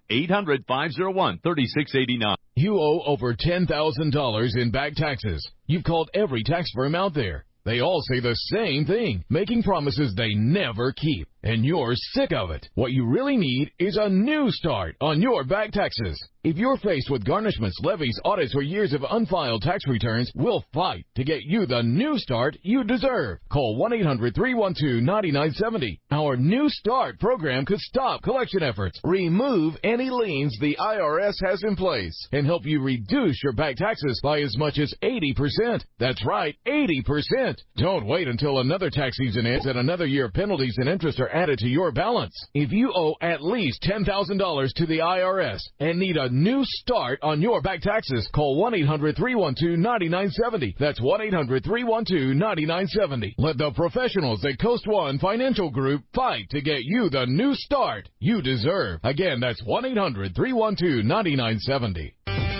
800-501-3689. You owe over $10,000 in back taxes. You've called every tax firm out there. They all say the same thing, making promises they never keep. And you're sick of it. What you really need is a new start on your back taxes. If you're faced with garnishments, levies, audits, or years of unfiled tax returns, we'll fight to get you the new start you deserve. Call 1-800-312-9970. Our New Start program could stop collection efforts, remove any liens the IRS has in place, and help you reduce your back taxes by as much as 80%. That's right, 80%. Don't wait until another tax season ends and another year of penalties and interest are added to your balance. If you owe at least $10,000 to the IRS and need a new start on your back taxes, call 1-800-312-9970. That's 1-800-312-9970. Let the professionals at Coast One Financial Group fight to get you the new start you deserve. Again, that's 1-800-312-9970.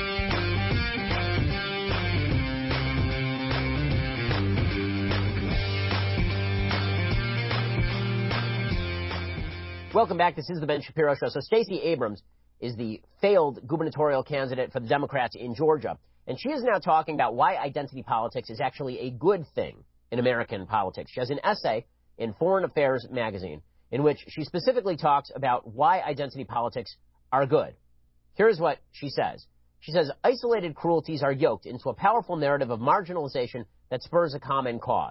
Welcome back. This is the Ben Shapiro Show. So Stacey Abrams is the failed gubernatorial candidate for the Democrats in Georgia. And she is now talking about why identity politics is actually a good thing in American politics. She has an essay in Foreign Affairs magazine in which she specifically talks about why identity politics are good. Here's what she says. She says, isolated cruelties are yoked into a powerful narrative of marginalization that spurs a common cause.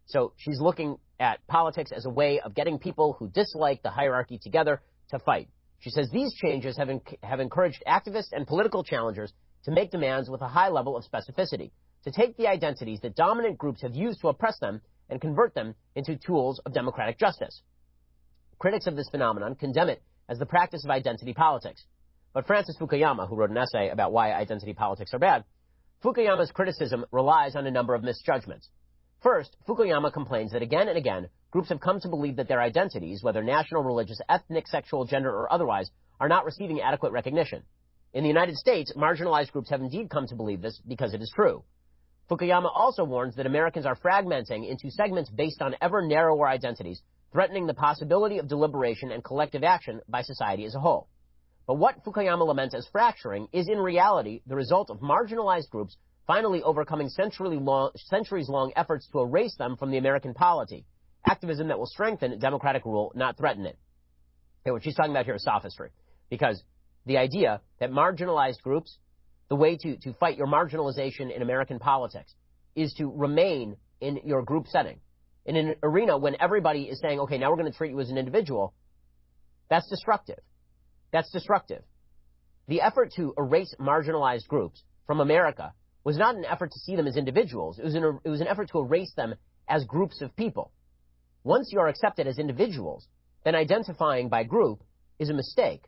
So she's looking at politics as a way of getting people who dislike the hierarchy together to fight. She says these changes have encouraged activists and political challengers to make demands with a high level of specificity, to take the identities that dominant groups have used to oppress them and convert them into tools of democratic justice. Critics of this phenomenon condemn it as the practice of identity politics. But Francis Fukuyama, who wrote an essay about why identity politics are bad, Fukuyama's criticism relies on a number of misjudgments. First, Fukuyama complains that again and again, groups have come to believe that their identities, whether national, religious, ethnic, sexual, gender, or otherwise, are not receiving adequate recognition. In the United States, marginalized groups have indeed come to believe this because it is true. Fukuyama also warns that Americans are fragmenting into segments based on ever narrower identities, threatening the possibility of deliberation and collective action by society as a whole. But what Fukuyama laments as fracturing is in reality the result of marginalized groups finally overcoming centuries-long efforts to erase them from the American polity, activism that will strengthen democratic rule, not threaten it. Okay, what she's talking about here is sophistry, because the idea that marginalized groups, the way to fight your marginalization in American politics is to remain in your group setting. In an arena when everybody is saying, okay, now we're going to treat you as an individual, that's destructive. That's destructive. The effort to erase marginalized groups from America was not an effort to see them as individuals. It was an effort to erase them as groups of people. Once you are accepted as individuals, then identifying by group is a mistake.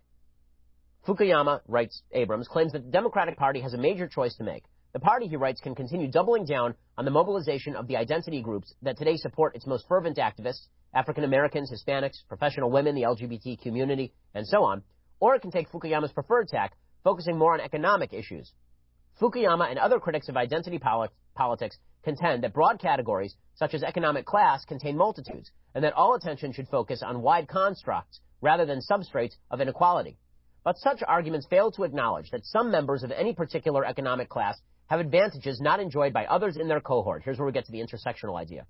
Fukuyama, writes Abrams, claims that the Democratic Party has a major choice to make. The party, he writes, can continue doubling down on the mobilization of the identity groups that today support its most fervent activists, African Americans, Hispanics, professional women, the LGBT community, and so on, or it can take Fukuyama's preferred tack, focusing more on economic issues. Fukuyama and other critics of identity politics contend that broad categories, such as economic class, contain multitudes, and that all attention should focus on wide constructs rather than substrates of inequality. But such arguments fail to acknowledge that some members of any particular economic class have advantages not enjoyed by others in their cohort. Here's where we get to the intersectional idea.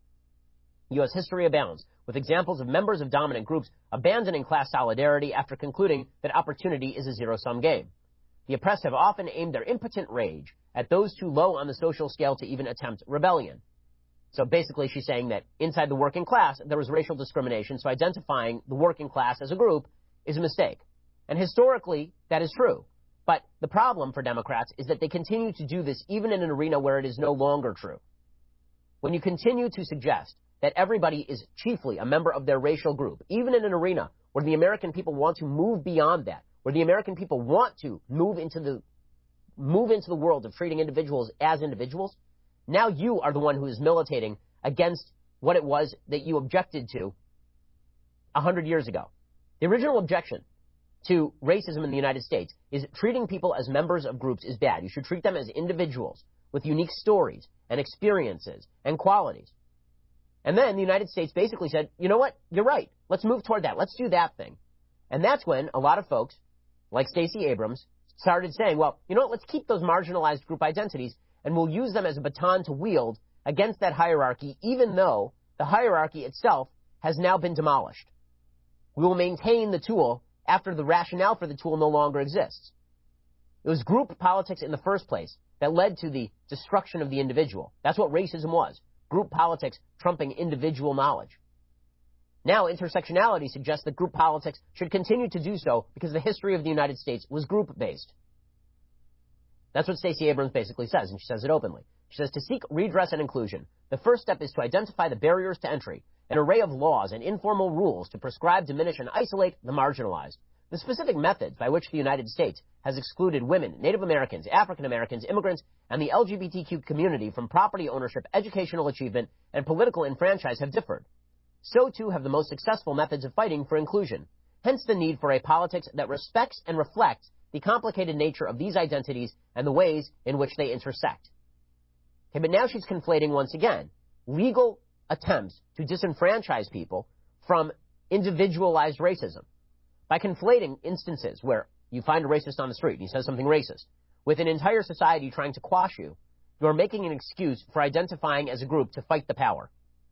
U.S. history abounds with examples of members of dominant groups abandoning class solidarity after concluding that opportunity is a zero-sum game. The oppressed have often aimed their impotent rage at those too low on the social scale to even attempt rebellion. So basically she's saying that inside the working class there was racial discrimination, so identifying the working class as a group is a mistake. And historically, that is true. But the problem for Democrats is that they continue to do this even in an arena where it is no longer true. When you continue to suggest that everybody is chiefly a member of their racial group, even in an arena where the American people want to move beyond that, where the American people want to move into the world of treating individuals as individuals, now you are the one who is militating against what it was that you objected to 100 years ago. The original objection to racism in the United States is treating people as members of groups is bad. You should treat them as individuals with unique stories and experiences and qualities. And then the United States basically said, you know what, you're right. Let's move toward that. Let's do that thing. And that's when a lot of folks, like Stacey Abrams, started saying, well, you know what, let's keep those marginalized group identities and we'll use them as a baton to wield against that hierarchy, even though the hierarchy itself has now been demolished. We will maintain the tool after the rationale for the tool no longer exists. It was group politics in the first place that led to the destruction of the individual. That's what racism was. Group politics trumping individual knowledge. Now, intersectionality suggests that group politics should continue to do so because the history of the United States was group-based. That's what Stacey Abrams basically says, and she says it openly. She says, to seek redress and inclusion, the first step is to identify the barriers to entry, an array of laws and informal rules to prescribe, diminish, and isolate the marginalized. The specific methods by which the United States has excluded women, Native Americans, African Americans, immigrants, and the LGBTQ community from property ownership, educational achievement, and political enfranchise have differed. So too have the most successful methods of fighting for inclusion. Hence the need for a politics that respects and reflects the complicated nature of these identities and the ways in which they intersect. Okay, but now she's conflating once again legal attempts to disenfranchise people from individualized racism by conflating instances where you find a racist on the street and he says something racist with an entire society trying to quash you. You are making an excuse for identifying as a group to fight the power.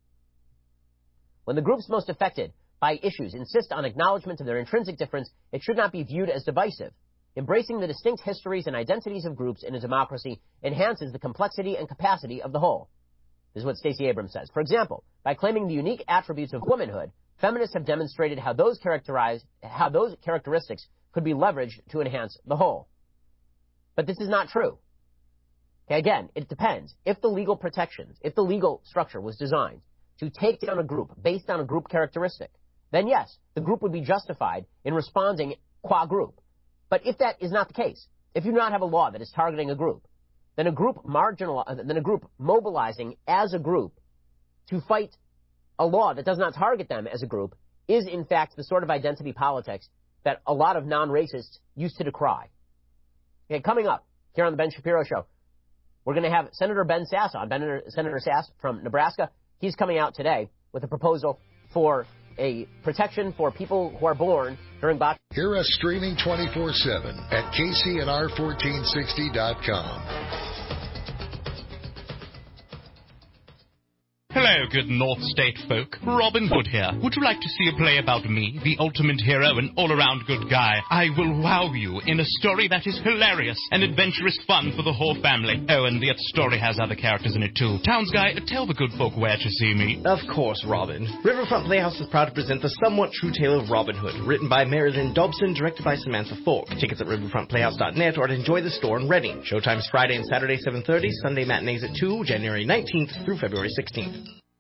When the groups most affected by issues insist on acknowledgement of their intrinsic difference, it should not be viewed as divisive. Embracing the distinct histories and identities of groups in a democracy enhances the complexity and capacity of the whole. This is what Stacey Abrams says. For example, by claiming the unique attributes of womanhood, feminists have demonstrated how those characteristics could be leveraged to enhance the whole. But this is not true. Okay, again, it depends. If the legal protections, if the legal structure was designed to take down a group based on a group characteristic, then yes, the group would be justified in responding qua group. But if that is not the case, if you do not have a law that is targeting a group, then a group mobilizing as a group to fight a law that does not target them as a group is, in fact, the sort of identity politics that a lot of non-racists used to decry. Okay, coming up here on the Ben Shapiro Show, we're going to have Senator Ben Sasse on. Senator Sasse from Nebraska. He's coming out today with a proposal for a protection for people who are born during Bach. Hear us streaming 24/7 at KCNR1460.com. Hello, good North State folk. Robin Hood here. Would you like to see a play about me, the ultimate hero and all-around good guy? I will wow you in a story that is hilarious and adventurous fun for the whole family. Oh, and the story has other characters in it too. Towns guy, tell the good folk where to see me. Of course, Robin. Riverfront Playhouse is proud to present the somewhat true tale of Robin Hood, written by Mary Lynn Dobson, directed by Samantha Falk. Tickets at riverfrontplayhouse.net or at Enjoy the Store in Reading. Showtimes Friday and Saturday 7:30, Sunday matinees at 2, January 19th through February 16th.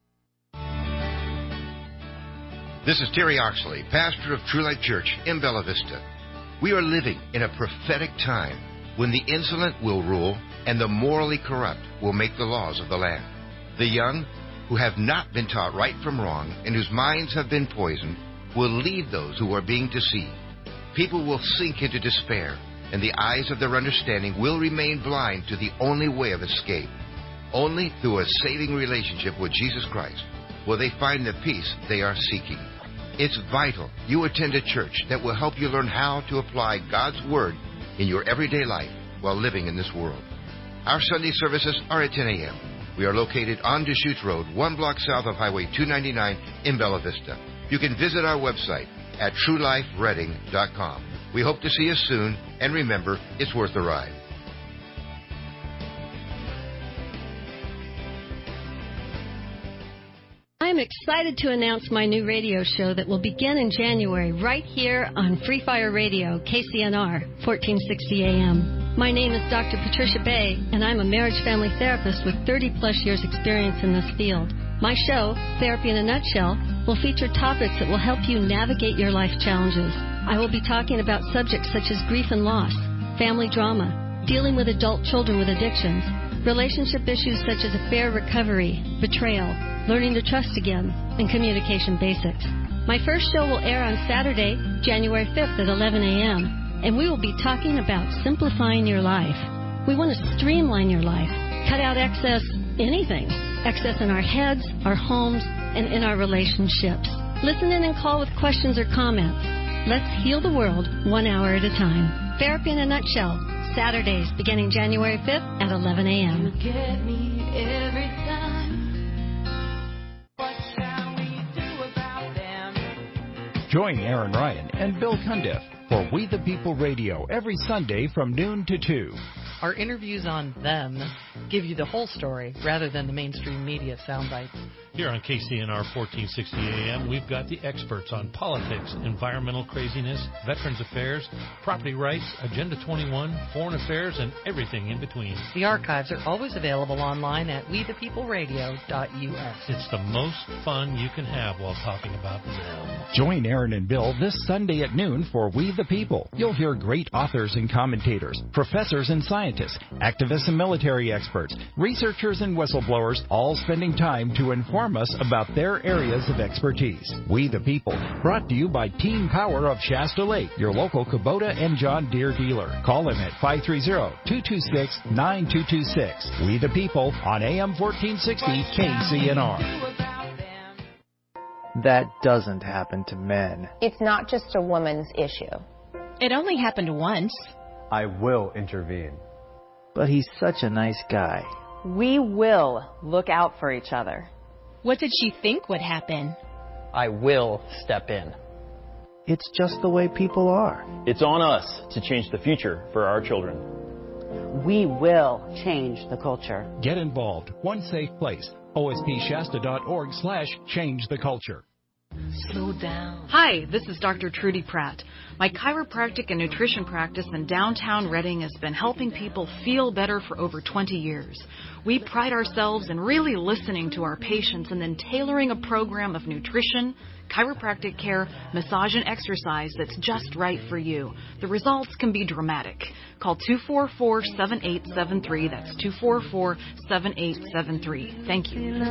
This is Terry Oxley, pastor of True Light Church in Bella Vista. We are living in a prophetic time when the insolent will rule and the morally corrupt will make the laws of the land. The young, who have not been taught right from wrong and whose minds have been poisoned, will lead those who are being deceived. People will sink into despair, and the eyes of their understanding will remain blind to the only way of escape. Only through a saving relationship with Jesus Christ will they find the peace they are seeking. It's vital you attend a church that will help you learn how to apply God's Word in your everyday life while living in this world. Our Sunday services are at 10 a.m. We are located on Deschutes Road, 1 block south of Highway 299 in Bella Vista. You can visit our website at truelifereading.com. We hope to see you soon, and remember, it's worth the ride. I'm excited to announce my new radio show that will begin in January right here on Free Fire Radio, KCNR, 1460 AM. My name is Dr. Patricia Bay, and I'm a marriage family therapist with 30-plus years experience in this field. My show, Therapy in a Nutshell, will feature topics that will help you navigate your life challenges. I will be talking about subjects such as grief and loss, family drama, dealing with adult children with addictions, relationship issues such as affair recovery, betrayal, learning to trust again, and communication basics. My first show will air on Saturday, January 5th at 11 a.m., and we will be talking about simplifying your life. We want to streamline your life, cut out excess anything, excess in our heads, our homes, and in our relationships. Listen in and call with questions or comments. Let's heal the world 1 hour at a time. Therapy in a Nutshell, Saturdays beginning January 5th at 11 a.m. You get me every time. Join Aaron Ryan and Bill Cundiff for We the People Radio every Sunday from noon to 2. Our interviews on them give you the whole story rather than the mainstream media sound bites. Here on KCNR 1460 AM, we've got the experts on politics, environmental craziness, veterans affairs, property rights, Agenda 21, foreign affairs, and everything in between. The archives are always available online at wethepeopleradio.us. It's the most fun you can have while talking about them. Join Aaron and Bill this Sunday at noon for We the People. You'll hear great authors and commentators, professors and scientists, activists and military experts, researchers and whistleblowers, all spending time to inform us about their areas of expertise. We the People, brought to you by Team Power of Shasta Lake, your local Kubota and John Deere dealer. Call them at 530-226-9226. We the People on AM 1460 KCNR. That doesn't happen to men. It's not just a woman's issue. It only happened once. I will intervene. But he's such a nice guy. We will look out for each other. What did she think would happen? I will step in. It's just the way people are. It's on us to change the future for our children. We will change the culture. Get involved. One safe place. ospshasta.org/change-the-culture. Slow down. Hi, this is Dr. Trudy Pratt. My chiropractic and nutrition practice in downtown Reading has been helping people feel better for over 20 years. We pride ourselves in really listening to our patients and then tailoring a program of nutrition, chiropractic care, massage, and exercise that's just right for you. The results can be dramatic. Call 244-7873. That's 244-7873. Thank you.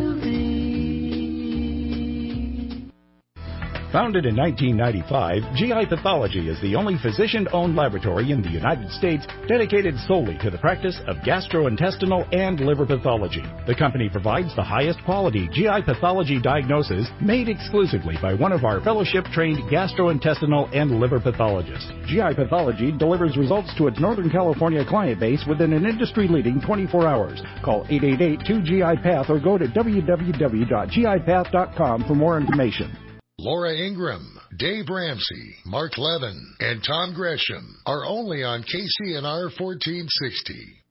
Founded in 1995, GI Pathology is the only physician-owned laboratory in the United States dedicated solely to the practice of gastrointestinal and liver pathology. The company provides the highest quality GI pathology diagnosis made exclusively by one of our fellowship-trained gastrointestinal and liver pathologists. GI Pathology delivers results to its Northern California client base within an industry-leading 24 hours. Call 888-2GI-PATH or go to www.gipath.com for more information. Laura Ingram, Dave Ramsey, Mark Levin, and Tom Gresham are only on KCNR 1460.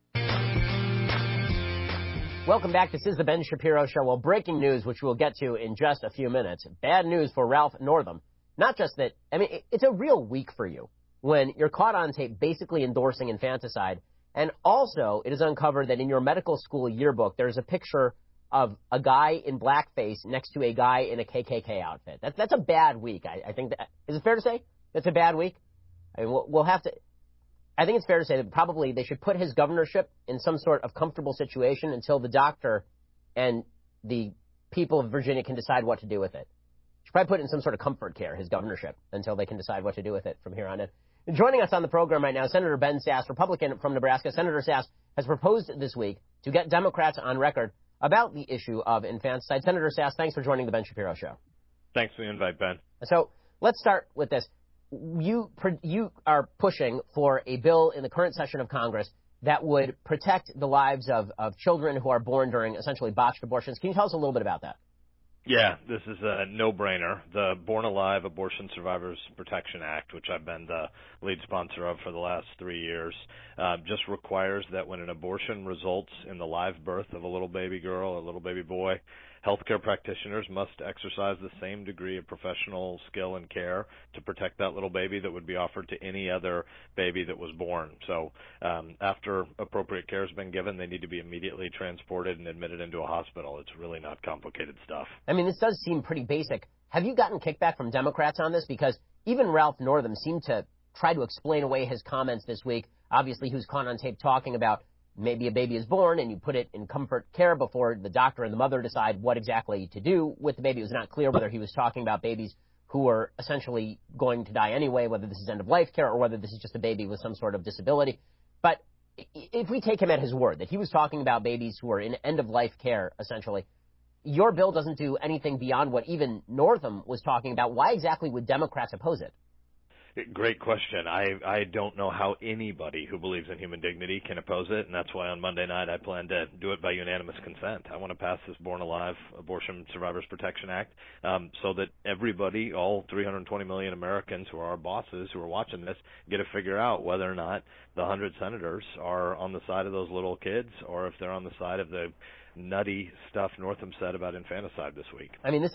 Welcome back. This is the Ben Shapiro Show. Well, breaking news, which we'll get to in just a few minutes. Bad news for Ralph Northam. Not just that, it's a real week for you when you're caught on tape basically endorsing infanticide. And also, it is uncovered that in your medical school yearbook, there's a picture of a guy in blackface next to a guy in a KKK outfit. That's a bad week. I think is it fair to say that's a bad week? We'll have to. I think it's fair to say that probably they should put his governorship in some sort of comfortable situation until the doctor and the people of Virginia can decide what to do with it. Should probably put it in some sort of comfort care, his governorship, until they can decide what to do with it from here on in. And joining us on the program right now, Senator Ben Sasse, Republican from Nebraska. Senator Sasse has proposed this week to get Democrats on record about the issue of infanticide. Senator Sasse, thanks for joining the Ben Shapiro Show. Thanks for the invite, Ben. So let's start with this. You are pushing for a bill in the current session of Congress that would protect the lives of children who are born during essentially botched abortions. Can you tell us a little bit about that? Yeah, this is a no-brainer. The Born Alive Abortion Survivors Protection Act, which I've been the lead sponsor of for the last 3 years, just requires that when an abortion results in the live birth of a little baby girl or a little baby boy, healthcare practitioners must exercise the same degree of professional skill and care to protect that little baby that would be offered to any other baby that was born. So after appropriate care has been given, they need to be immediately transported and admitted into a hospital. It's really not complicated stuff. This does seem pretty basic. Have you gotten kickback from Democrats on this? Because even Ralph Northam seemed to try to explain away his comments this week. Obviously, he was caught on tape talking about maybe a baby is born and you put it in comfort care before the doctor and the mother decide what exactly to do with the baby. It was not clear whether he was talking about babies who are essentially going to die anyway, whether this is end-of-life care or whether this is just a baby with some sort of disability. But if we take him at his word that he was talking about babies who are in end-of-life care, essentially, your bill doesn't do anything beyond what even Northam was talking about. Why exactly would Democrats oppose it? Great question. I don't know how anybody who believes in human dignity can oppose it, and that's why on Monday night I plan to do it by unanimous consent. I want to pass this Born Alive Abortion Survivors Protection Act so that everybody, all 320 million Americans who are our bosses who are watching this, get to figure out whether or not the 100 senators are on the side of those little kids or if they're on the side of the nutty stuff Northam said about infanticide this week.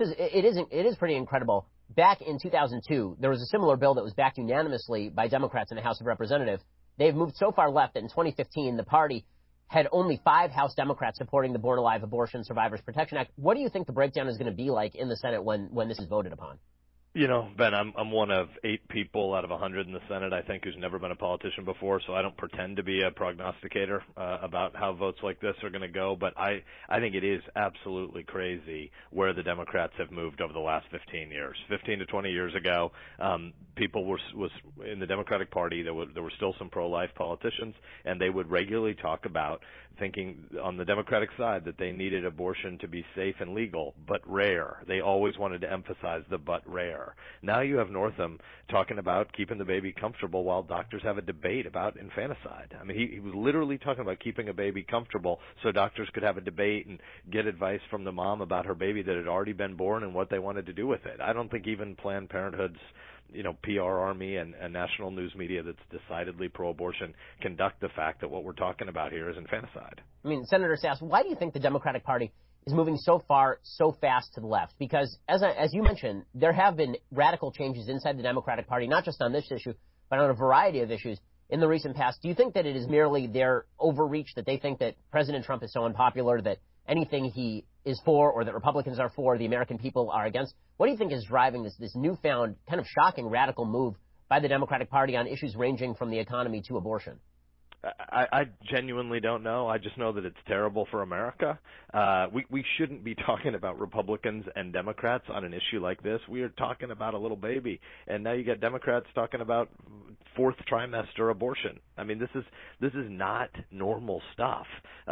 It is pretty incredible. Back in 2002, there was a similar bill that was backed unanimously by Democrats in the House of Representatives. They've moved so far left that in 2015, the party had only 5 House Democrats supporting the Born Alive Abortion Survivors Protection Act. What do you think the breakdown is going to be like in the Senate when this is voted upon? Ben, I'm one of 8 people out of 100 in the Senate, I think, who's never been a politician before, so I don't pretend to be a prognosticator about how votes like this are going to go, but I think it is absolutely crazy where the Democrats have moved over the last 15 years. 15 to 20 years ago, people was in the Democratic Party, there were still some pro-life politicians, and they would regularly talk about thinking on the Democratic side that they needed abortion to be safe and legal, but rare. They always wanted to emphasize the but rare. Now you have Northam talking about keeping the baby comfortable while doctors have a debate about infanticide. He was literally talking about keeping a baby comfortable so doctors could have a debate and get advice from the mom about her baby that had already been born and what they wanted to do with it. I don't think even Planned Parenthood's PR army and national news media that's decidedly pro-abortion conduct the fact that what we're talking about here is infanticide. Senator Sasse, why do you think the Democratic Party is moving so far, so fast to the left? Because, as you mentioned, there have been radical changes inside the Democratic Party, not just on this issue, but on a variety of issues in the recent past. Do you think that it is merely their overreach, that they think that President Trump is so unpopular that anything he is for or that Republicans are for, the American people are against? What do you think is driving this newfound, kind of shocking, radical move by the Democratic Party on issues ranging from the economy to abortion? I genuinely don't know. I just know that it's terrible for America. We shouldn't be talking about Republicans and Democrats on an issue like this. We are talking about a little baby, and now you got Democrats talking about fourth trimester abortion. I mean, this is not normal stuff.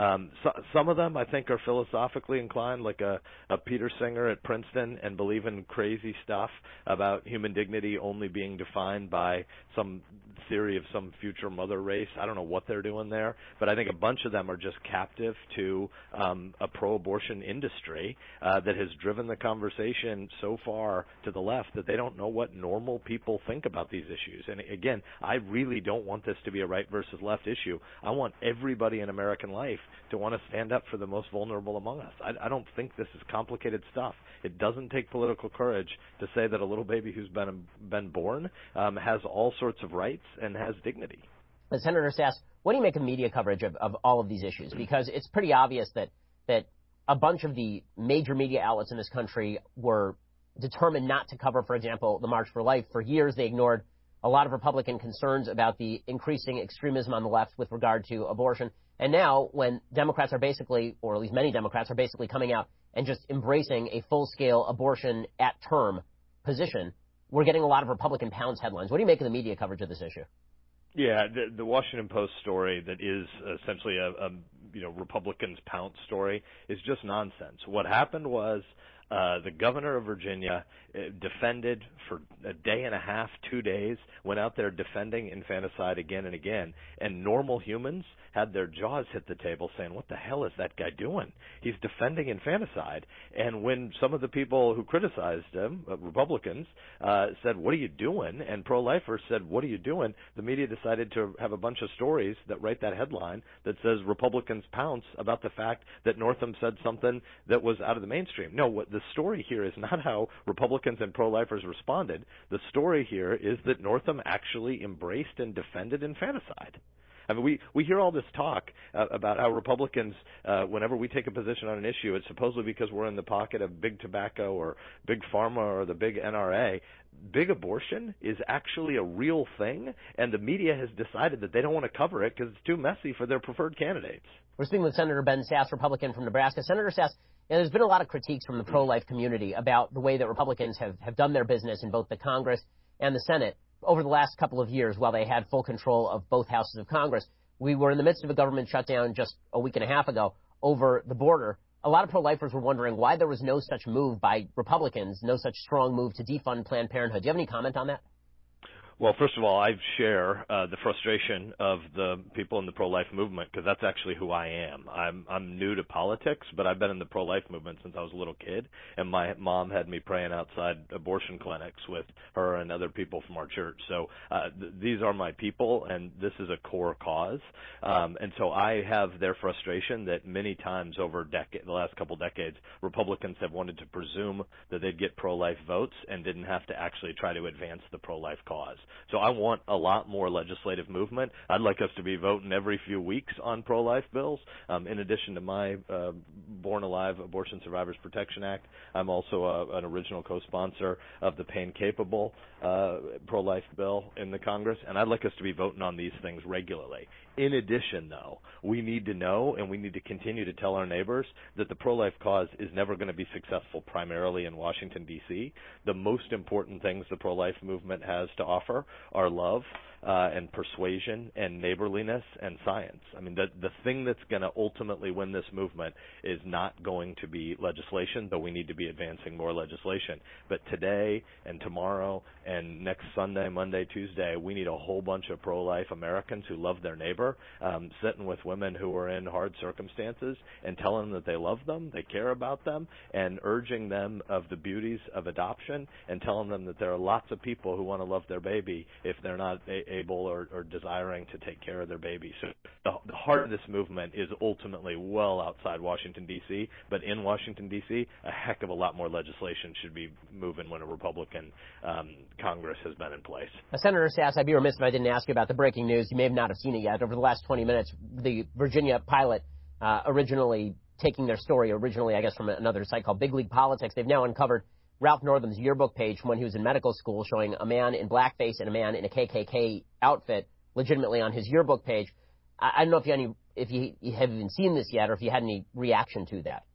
Some of them, I think, are philosophically inclined, like a Peter Singer at Princeton, and believe in crazy stuff about human dignity only being defined by some theory of some future mother race. I don't know what they're doing there, but I think a bunch of them are just captive to a pro-abortion industry that has driven the conversation so far to the left that they don't know what normal people think about these issues. And again, I really don't want this to be a right versus left issue. I want everybody in American life to want to stand up for the most vulnerable among us. I don't think this is complicated stuff. It doesn't take political courage to say that a little baby who's been born has all sorts of rights and has dignity. Senator Sass, what do you make of media coverage of all of these issues? Because it's pretty obvious that a bunch of the major media outlets in this country were determined not to cover, for example, the March for Life. For years, they ignored a lot of Republican concerns about the increasing extremism on the left with regard to abortion. And now, when Democrats are basically, or at least many Democrats are basically coming out and just embracing a full-scale abortion at term position, we're getting a lot of Republican pounce headlines. What do you make of the media coverage of this issue? Yeah, the Washington Post story that is essentially a Republicans pounce story is just nonsense. What happened was the governor of Virginia defended for a day and a half, 2 days, went out there defending infanticide again and again, and normal humans had their jaws hit the table saying, what the hell is that guy doing? He's defending infanticide. And when some of the people who criticized him, Republicans, said, what are you doing? And pro-lifers said, what are you doing? The media decided to have a bunch of stories that write that headline that says Republicans pounce about the fact that Northam said something that was out of the mainstream. No, what the story here is not how Republicans and pro-lifers responded. The story here is that Northam actually embraced and defended infanticide. I mean, we hear all this talk about how Republicans, whenever we take a position on an issue, it's supposedly because we're in the pocket of big tobacco or big pharma or the big NRA. Big abortion is actually a real thing, and the media has decided that they don't want to cover it because it's too messy for their preferred candidates. We're speaking with Senator Ben Sasse, Republican from Nebraska. Senator Sasse, there's been a lot of critiques from the pro-life community about the way that Republicans have done their business in both the Congress and the Senate over the last couple of years while they had full control of both houses of Congress. We were in the midst of a government shutdown just a week and a half ago over the border. A lot of pro-lifers were wondering why there was no such move by Republicans, no such strong move to defund Planned Parenthood. Do you have any comment on that? Well, first of all, I share the frustration of the people in the pro-life movement because that's actually who I am. I'm new to politics, but I've been in the pro-life movement since I was a little kid, and my mom had me praying outside abortion clinics with her and other people from our church. So these are my people, and this is a core cause. And so I have their frustration that many times over the last couple decades, Republicans have wanted to presume that they'd get pro-life votes and didn't have to actually try to advance the pro-life cause. So I want a lot more legislative movement. I'd like us to be voting every few weeks on pro-life bills. In addition to my Born Alive Abortion Survivors Protection Act, I'm also an original co-sponsor of the Pain Capable pro-life bill in the Congress, and I'd like us to be voting on these things regularly. In addition, though, we need to know and we need to continue to tell our neighbors that the pro-life cause is never going to be successful primarily in Washington, D.C. The most important things the pro-life movement has to offer are love and persuasion and neighborliness and science. I mean, the thing that's going to ultimately win this movement is not going to be legislation, though we need to be advancing more legislation. But today and tomorrow and next Sunday, Monday, Tuesday, we need a whole bunch of pro-life Americans who love their neighbor over, sitting with women who are in hard circumstances and telling them that they love them, they care about them, and urging them of the beauties of adoption and telling them that there are lots of people who want to love their baby if they're not able or desiring to take care of their baby. So the heart of this movement is ultimately well outside Washington, D.C., but in Washington, D.C., a heck of a lot more legislation should be moving when a Republican Congress has been in place. Senator Sass, I'd be remiss if I didn't ask you about the breaking news. You may not have seen it yet. Over the last 20 minutes, the Virginia pilot originally taking their story, I guess, from another site called Big League Politics. They've now uncovered Ralph Northam's yearbook page from when he was in medical school, showing a man in blackface and a man in a KKK outfit legitimately on his yearbook page. I don't know if you have even seen this yet or if you had any reaction to that.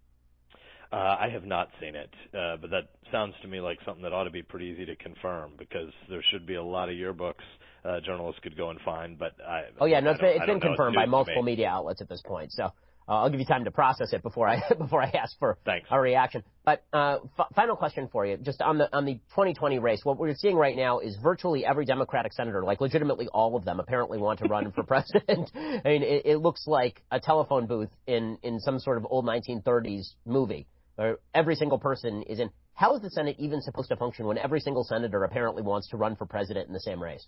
I have not seen it, but that sounds to me like something that ought to be pretty easy to confirm, because there should be a lot of yearbooks journalists could go and find. But it's been confirmed by multiple media outlets at this point. So I'll give you time to process it before I ask for a reaction. But final question for you, just on the 2020 race. What we're seeing right now is virtually every Democratic senator, like legitimately all of them, apparently want to run for president. I mean, it looks like a telephone booth in some sort of old 1930s movie. Every single person is in. How is the Senate even supposed to function when every single senator apparently wants to run for president in the same race?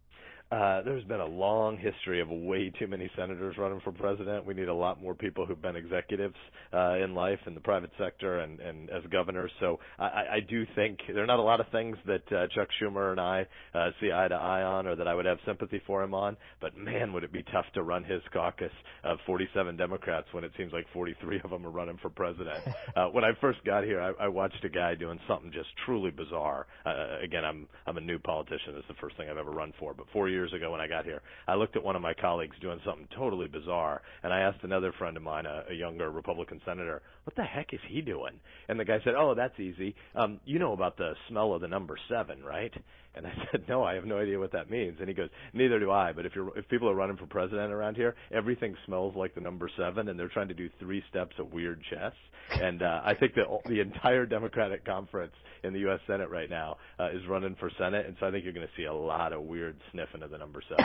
There's been a long history of way too many senators running for president. We need a lot more people who've been executives in life in the private sector and as governors. So I do think there are not a lot of things that Chuck Schumer and I see eye to eye on or that I would have sympathy for him on. But, man, would it be tough to run his caucus of 47 Democrats when it seems like 43 of them are running for president. When I first got here, I watched a guy doing something just truly bizarre. Again, I'm a new politician. It's the first thing I've ever run for. But 4 years ago when I got here, I looked at one of my colleagues doing something totally bizarre, and I asked another friend of mine, a younger Republican senator, what the heck is he doing? And the guy said, oh, that's easy. You know about the smell of the number 7, right? And I said, no, I have no idea what that means. And he goes, neither do I. But if people are running for president around here, everything smells like the number 7, and they're trying to do 3 steps of weird chess. And I think that the entire Democratic conference in the U.S. Senate right now is running for Senate, and so I think you're going to see a lot of weird sniffing of the number 7.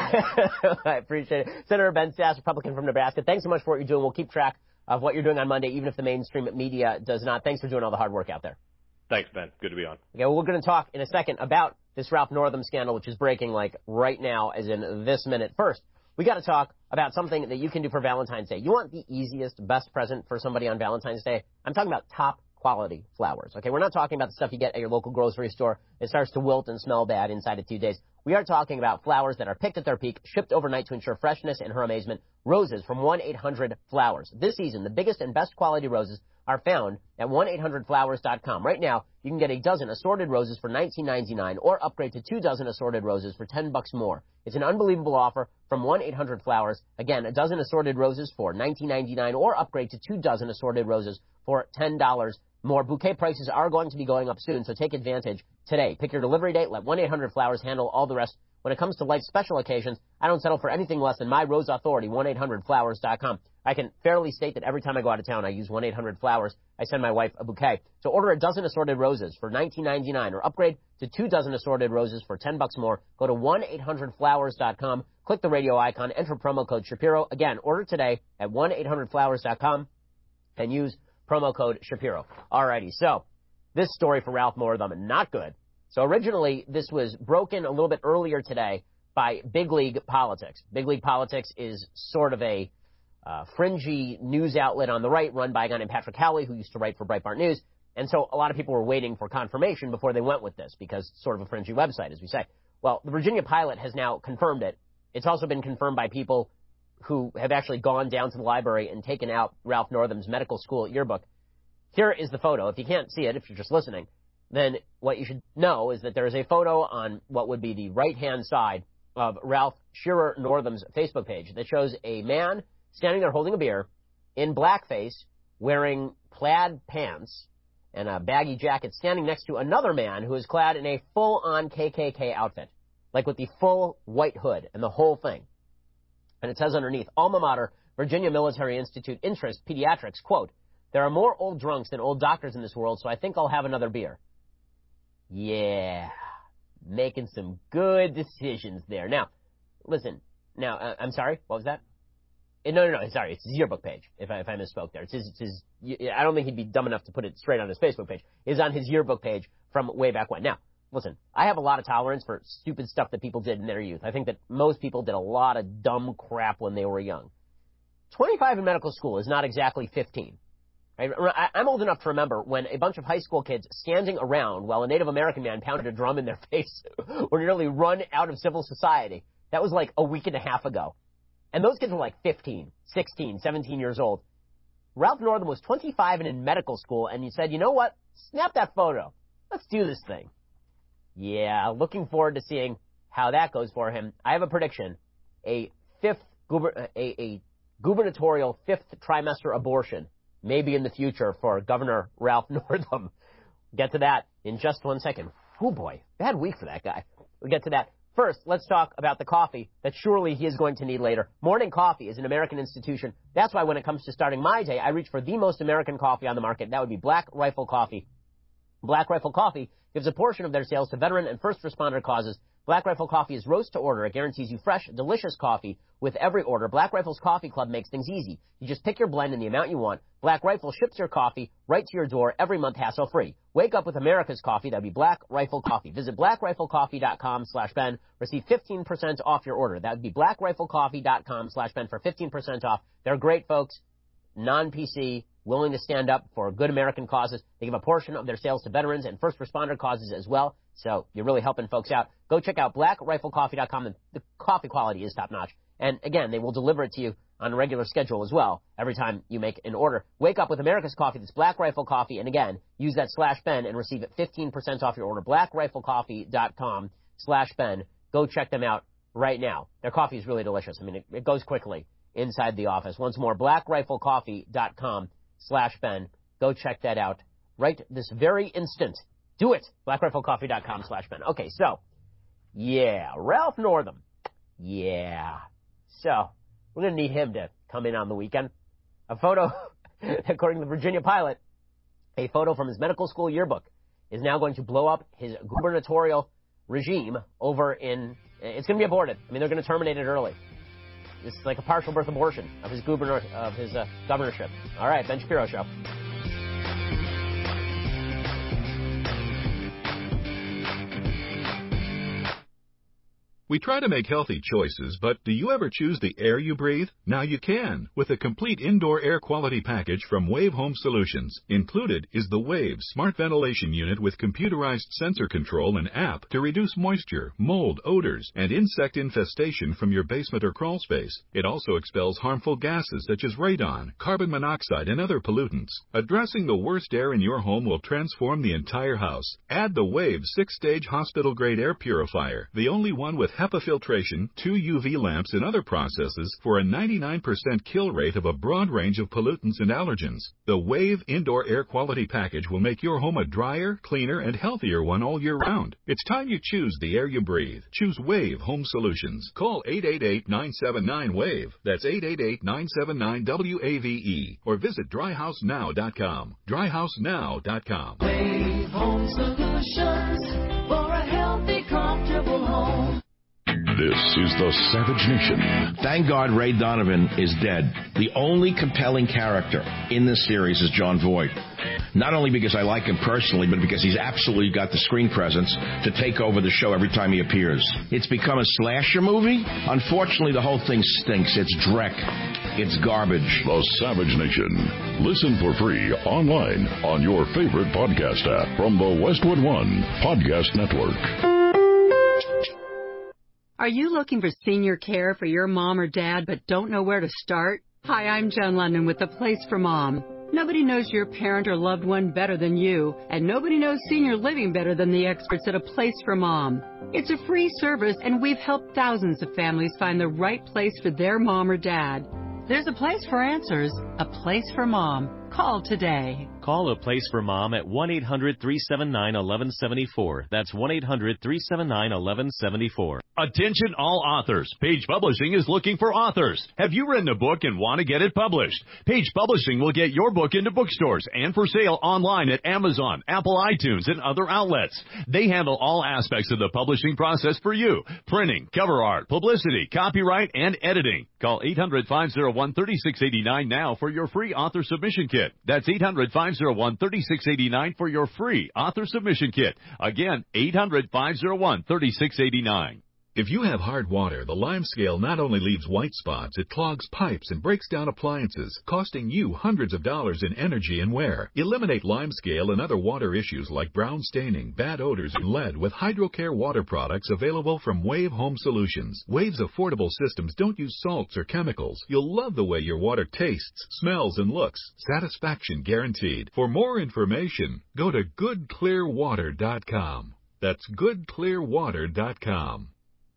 I appreciate it. Senator Ben Sasse, Republican from Nebraska, thanks so much for what you're doing. We'll keep track of what you're doing on Monday, even if the mainstream media does not. Thanks for doing all the hard work out there. Thanks, Ben. Good to be on. Okay, well, we're going to talk in a second about this Ralph Northam scandal, which is breaking like right now, as in this minute. First, we got to talk about something that you can do for Valentine's Day. You want the easiest, best present for somebody on Valentine's Day? I'm talking about top quality flowers. Okay, we're not talking about the stuff you get at your local grocery store. It starts to wilt and smell bad inside of 2 days. We are talking about flowers that are picked at their peak, shipped overnight to ensure freshness. In her amazement, roses from 1-800-Flowers. This season, the biggest and best quality roses are found at 1-800-Flowers.com. Right now, you can get a dozen assorted roses for $19.99 or upgrade to 2 dozen assorted roses for $10 more. It's an unbelievable offer from 1-800-Flowers. Again, a dozen assorted roses for $19.99 or upgrade to 2 dozen assorted roses for $10 more. Bouquet prices are going to be going up soon, so take advantage today. Pick your delivery date. Let 1-800-Flowers handle all the rest. When it comes to life's special occasions, I don't settle for anything less than my rose authority, 1-800-Flowers.com. I can fairly state that every time I go out of town, I use 1-800-Flowers. I send my wife a bouquet. So order a dozen assorted roses for $19.99 or upgrade to 2 dozen assorted roses for $10 more. Go to 1-800-Flowers.com. Click the radio icon. Enter promo code Shapiro. Again, order today at 1-800-Flowers.com and use promo code Shapiro. Alrighty, so this story for Ralph Northam, not good. So originally, this was broken a little bit earlier today by Big League Politics. Big League Politics is sort of a fringy news outlet on the right run by a guy named Patrick Howley, who used to write for Breitbart News. And so a lot of people were waiting for confirmation before they went with this, because it's sort of a fringy website, as we say. Well, the Virginia pilot has now confirmed it. It's also been confirmed by people who have actually gone down to the library and taken out Ralph Northam's medical school yearbook. Here is the photo. If you can't see it, if you're just listening, then what you should know is that there is a photo on what would be the right-hand side of Ralph Shearer Northam's Facebook page that shows a man standing there holding a beer in blackface, wearing plaid pants and a baggy jacket, standing next to another man who is clad in a full-on KKK outfit, like with the full white hood and the whole thing. And it says underneath, Alma Mater, Virginia Military Institute Interest, Pediatrics, quote, there are more old drunks than old doctors in this world, so I think I'll have another beer. Yeah, making some good decisions there. Now, listen, Now, I'm sorry, what was that? No, sorry, it's his yearbook page, if I misspoke there. It's his, I don't think he'd be dumb enough to put it straight on his Facebook page. It's on his yearbook page from way back when. Now, listen, I have a lot of tolerance for stupid stuff that people did in their youth. I think that most people did a lot of dumb crap when they were young. 25 in medical school is not exactly 15. Right? I'm old enough to remember when a bunch of high school kids standing around while a Native American man pounded a drum in their face were nearly run out of civil society. That was like a week and a half ago. And those kids were like 15, 16, 17 years old. Ralph Northam was 25 and in medical school, and he said, you know what? Snap that photo. Let's do this thing. Yeah, looking forward to seeing how that goes for him. I have a prediction. A gubernatorial fifth trimester abortion maybe in the future for Governor Ralph Northam. Get to that in just 1 second. Oh boy, bad week for that guy. We'll get to that. First, let's talk about the coffee that surely he is going to need later. Morning coffee is an American institution. That's why when it comes to starting my day, I reach for the most American coffee on the market. That would be Black Rifle Coffee. Black Rifle Coffee gives a portion of their sales to veteran and first responder causes. Black Rifle Coffee is roast to order. It guarantees you fresh, delicious coffee with every order. Black Rifle's Coffee Club makes things easy. You just pick your blend and the amount you want. Black Rifle ships your coffee right to your door every month, hassle-free. Wake up with America's coffee. That would be Black Rifle Coffee. Visit blackriflecoffee.com/Ben. Receive 15% off your order. That would be blackriflecoffee.com/Ben for 15% off. They're great folks, non-PC, willing to stand up for good American causes. They give a portion of their sales to veterans and first responder causes as well. So you're really helping folks out. Go check out blackriflecoffee.com. The coffee quality is top-notch. And again, they will deliver it to you on a regular schedule as well every time you make an order. Wake up with America's coffee. That's Black Rifle Coffee. And again, use that /Ben and receive 15% off your order. blackriflecoffee.com/Ben. Go check them out right now. Their coffee is really delicious. I mean, it goes quickly inside the office. Once more, blackriflecoffee.com/Ben. Go check that out right this very instant. Do it. blackriflecoffee.com/Ben. Okay, so, yeah, Ralph Northam. Yeah. So, we're going to need him to come in on the weekend. A photo, according to the Virginia Pilot, a photo from his medical school yearbook is now going to blow up his gubernatorial regime over in, it's going to be aborted. I mean, they're going to terminate it early. It's like a partial birth abortion of his governorship. All right, Ben Shapiro Show. We try to make healthy choices, but do you ever choose the air you breathe? Now you can, with a complete indoor air quality package from Wave Home Solutions. Included is the Wave Smart Ventilation Unit with computerized sensor control and app to reduce moisture, mold, odors, and insect infestation from your basement or crawl space. It also expels harmful gases such as radon, carbon monoxide, and other pollutants. Addressing the worst air in your home will transform the entire house. Add the Wave 6-stage hospital-grade air purifier, the only one with HEPA filtration, 2 UV lamps, and other processes for a 99% kill rate of a broad range of pollutants and allergens. The Wave Indoor Air Quality Package will make your home a drier, cleaner, and healthier one all year round. It's time you choose the air you breathe. Choose Wave Home Solutions. Call 888-979-WAVE. That's 888-979-WAVE. Or visit dryhousenow.com. dryhousenow.com. Wave Home Solutions for a healthy, comfortable home. This is the Savage Nation. Thank God Ray Donovan is dead. The only compelling character in this series is Jon Voight. Not only because I like him personally, but because he's absolutely got the screen presence to take over the show every time he appears. It's become a slasher movie. Unfortunately, the whole thing stinks. It's dreck. It's garbage. The Savage Nation. Listen for free online on your favorite podcast app from the Westwood One Podcast Network. Are you looking for senior care for your mom or dad but don't know where to start? Hi, I'm Jen London with The Place for Mom. Nobody knows your parent or loved one better than you, and nobody knows senior living better than the experts at A Place for Mom. It's a free service, and we've helped thousands of families find the right place for their mom or dad. There's a place for answers, A Place for Mom. Call today. Call A Place for Mom at 1-800-379-1174. That's 1-800-379-1174. Attention all authors. Page Publishing is looking for authors. Have you written a book and want to get it published? Page Publishing will get your book into bookstores and for sale online at Amazon, Apple iTunes, and other outlets. They handle all aspects of the publishing process for you. Printing, cover art, publicity, copyright, and editing. Call 800-501-3689 now for your free author submission kit. That's 800-501-3689 for your free author submission kit. Again, 800-501-3689. If you have hard water, the Lime Scale not only leaves white spots, it clogs pipes and breaks down appliances, costing you hundreds of dollars in energy and wear. Eliminate Lime Scale and other water issues like brown staining, bad odors, and lead with HydroCare water products available from Wave Home Solutions. Wave's affordable systems don't use salts or chemicals. You'll love the way your water tastes, smells, and looks. Satisfaction guaranteed. For more information, go to goodclearwater.com. That's goodclearwater.com.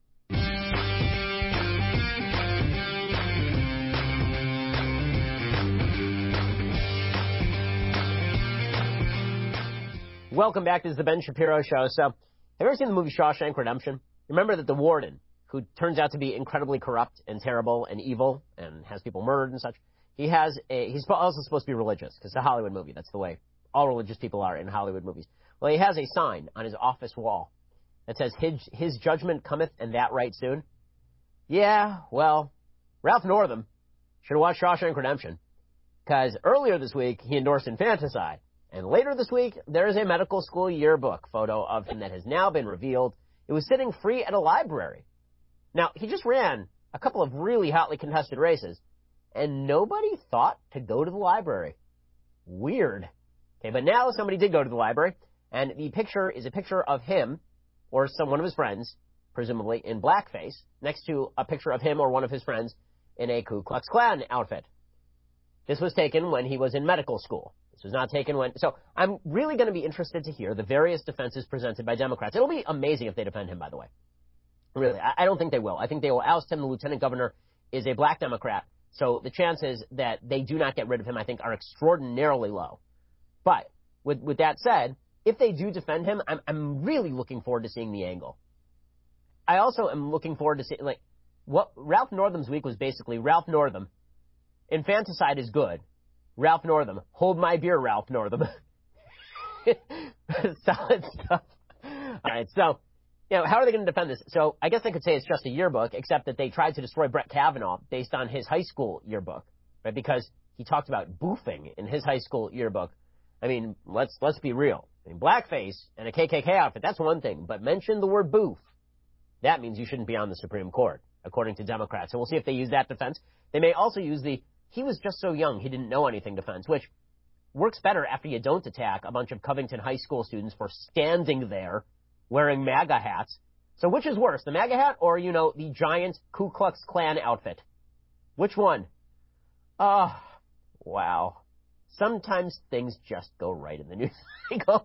Welcome back. This is the Ben Shapiro Show. So, have you ever seen the movie Shawshank Redemption? Remember that the warden, who turns out to be incredibly corrupt and terrible and evil and has people murdered and such, he's also supposed to be religious because it's a Hollywood movie. That's the way all religious people are in Hollywood movies. Well, he has a sign on his office wall that says, his judgment cometh and that right soon. Yeah, well, Ralph Northam should have watched Shawshank Redemption because earlier this week he endorsed infanticide. And later this week, there is a medical school yearbook photo of him that has now been revealed. It was sitting free at a library. Now, he just ran a couple of really hotly contested races, and nobody thought to go to the library. Weird. Okay, but now somebody did go to the library, and the picture is a picture of him or one of his friends, presumably in blackface, next to a picture of him or one of his friends in a Ku Klux Klan outfit. This was taken when he was in medical school. This was not taken when... So I'm really going to be interested to hear the various defenses presented by Democrats. It'll be amazing if they defend him, by the way. Really, I don't think they will. I think they will oust him. The lieutenant governor is a black Democrat, so the chances that they do not get rid of him, I think, are extraordinarily low. But with that said, if they do defend him, I'm really looking forward to seeing the angle. I also am looking forward to seeing, what Ralph Northam's week was basically Ralph Northam. Infanticide is good. Ralph Northam. Hold my beer, Ralph Northam. Solid stuff. All right, so, how are they going to defend this? So I guess they could say it's just a yearbook, except that they tried to destroy Brett Kavanaugh based on his high school yearbook, right? Because he talked about boofing in his high school yearbook. I mean, let's be real. I mean, blackface and a KKK outfit, that's one thing, but mention the word boof. That means you shouldn't be on the Supreme Court, according to Democrats. So we'll see if they use that defense. They may also use he was just so young, he didn't know anything defense, which works better after you don't attack a bunch of Covington High School students for standing there wearing MAGA hats. So which is worse, the MAGA hat or, the giant Ku Klux Klan outfit? Which one? Oh, wow. Sometimes things just go right in the news cycle.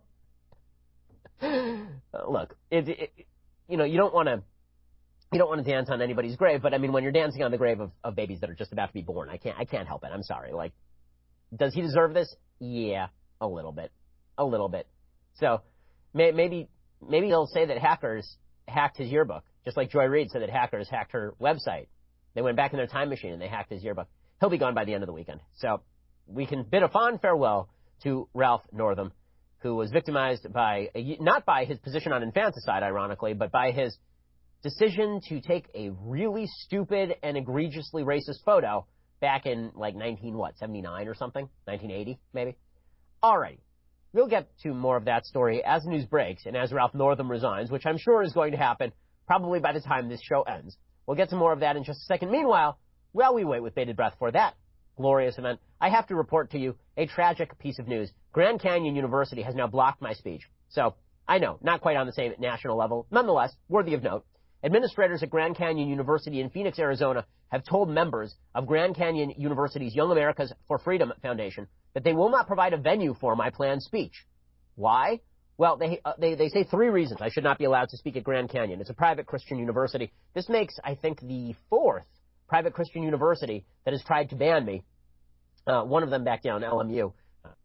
Look, you don't want to dance on anybody's grave, but I mean, when you're dancing on the grave of babies that are just about to be born, I can't help it. I'm sorry. Does he deserve this? Yeah, a little bit. So maybe they'll say that hackers hacked his yearbook, just like Joy Reid said that hackers hacked her website. They went back in their time machine and they hacked his yearbook. He'll be gone by the end of the weekend. So we can bid a fond farewell to Ralph Northam, who was victimized not by his position on infanticide, ironically, but by his decision to take a really stupid and egregiously racist photo back in 79 or something? 1980, maybe? Alrighty. We'll get to more of that story as the news breaks and as Ralph Northam resigns, which I'm sure is going to happen probably by the time this show ends. We'll get to more of that in just a second. Meanwhile, while we wait with bated breath for that glorious event, I have to report to you a tragic piece of news. Grand Canyon University has now blocked my speech. So, I know, not quite on the same national level. Nonetheless, worthy of note. Administrators at Grand Canyon University in Phoenix, Arizona, have told members of Grand Canyon University's Young Americans for Freedom Foundation that they will not provide a venue for my planned speech. Why? Well, they say three reasons I should not be allowed to speak at Grand Canyon. It's a private Christian university. This makes, I think, the fourth private Christian university that has tried to ban me. One of them back down, LMU,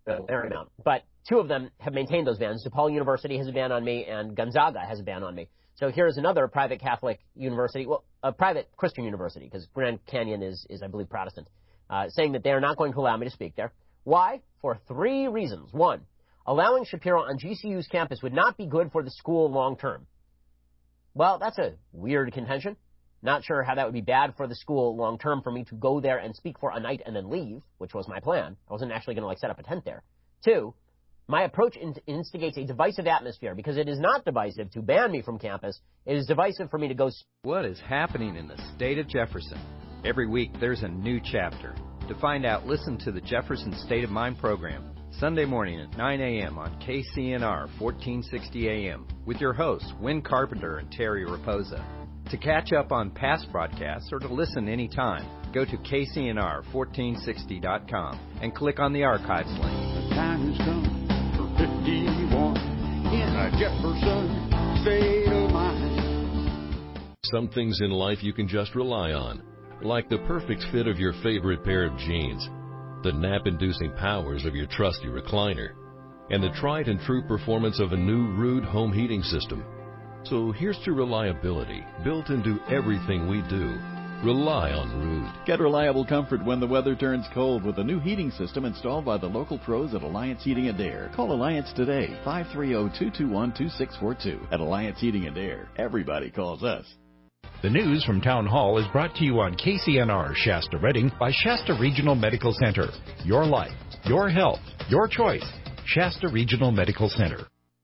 a fair amount. But two of them have maintained those bans. DePaul University has a ban on me, and Gonzaga has a ban on me. So here's another private Catholic university, well, a private Christian university, because Grand Canyon is, I believe, Protestant, saying that they are not going to allow me to speak there. Why? For three reasons. One, allowing Shapiro on GCU's campus would not be good for the school long term. Well, that's a weird contention. Not sure how that would be bad for the school long term for me to go there and speak for a night and then leave, which was my plan. I wasn't actually going to set up a tent there. Two, my approach instigates a divisive atmosphere because it is not divisive to ban me from campus. It is divisive for me to go. What is happening in the state of Jefferson? Every week there's a new chapter. To find out, listen to the Jefferson State of Mind program, Sunday morning at 9 a.m. on KCNR 1460 AM with your hosts, Wynn Carpenter and Terry Raposa. To catch up on past broadcasts or to listen anytime, go to KCNR1460.com and click on the archives link. The time has come for 51 in a Jefferson State of Mind. Some things in life you can just rely on, like the perfect fit of your favorite pair of jeans, the nap-inducing powers of your trusty recliner, and the tried and true performance of a new Ruud home heating system. So here's to reliability, built into everything we do. Rely on Ruud. Get reliable comfort when the weather turns cold with a new heating system installed by the local pros at Alliance Heating and Air. Call Alliance today, 530-221-2642. At Alliance Heating and Air, everybody calls us. The news from Town Hall is brought to you on KCNR Shasta Redding by Shasta Regional Medical Center. Your life, your health, your choice. Shasta Regional Medical Center.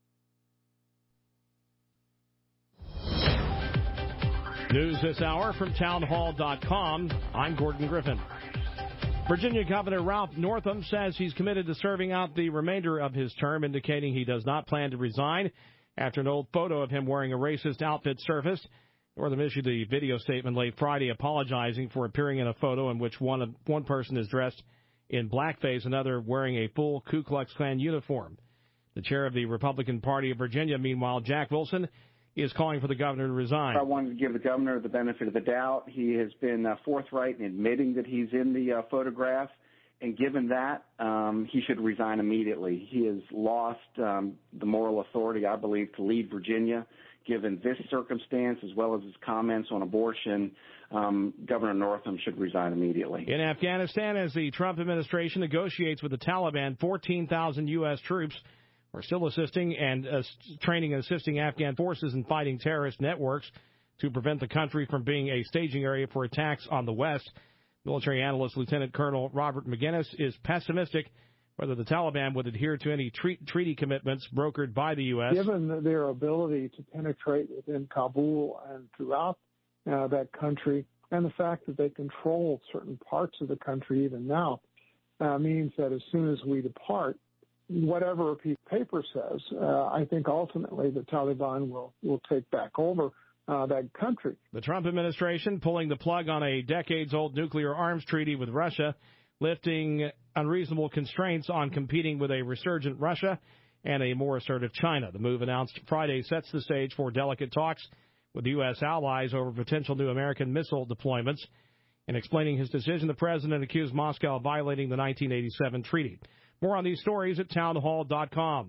News this hour from townhall.com. I'm Gordon Griffin. Virginia Governor Ralph Northam says he's committed to serving out the remainder of his term, indicating he does not plan to resign after an old photo of him wearing a racist outfit surfaced. Northam issued a video statement late Friday apologizing for appearing in a photo in which one person is dressed in blackface, another wearing a full Ku Klux Klan uniform. The chair of the Republican Party of Virginia, meanwhile, Jack Wilson, is calling for the governor to resign. I wanted to give the governor the benefit of the doubt. He has been forthright in admitting that he's in the photograph, and given that, he should resign immediately. He has lost the moral authority, I believe, to lead Virginia. Given this circumstance, as well as his comments on abortion, Governor Northam should resign immediately. In Afghanistan, as the Trump administration negotiates with the Taliban, 14,000 U.S. troops are still assisting and training and assisting Afghan forces in fighting terrorist networks to prevent the country from being a staging area for attacks on the West. Military analyst Lieutenant Colonel Robert McGinnis is pessimistic whether the Taliban would adhere to any treaty commitments brokered by the U.S. Given their ability to penetrate within Kabul and throughout that country, and the fact that they control certain parts of the country even now, means that as soon as we depart, whatever a piece of paper says, I think ultimately the Taliban will take back over that country. The Trump administration pulling the plug on a decades-old nuclear arms treaty with Russia, lifting unreasonable constraints on competing with a resurgent Russia and a more assertive China. The move announced Friday sets the stage for delicate talks with U.S. allies over potential new American missile deployments. In explaining his decision, the president accused Moscow of violating the 1987 treaty. More on these stories at townhall.com.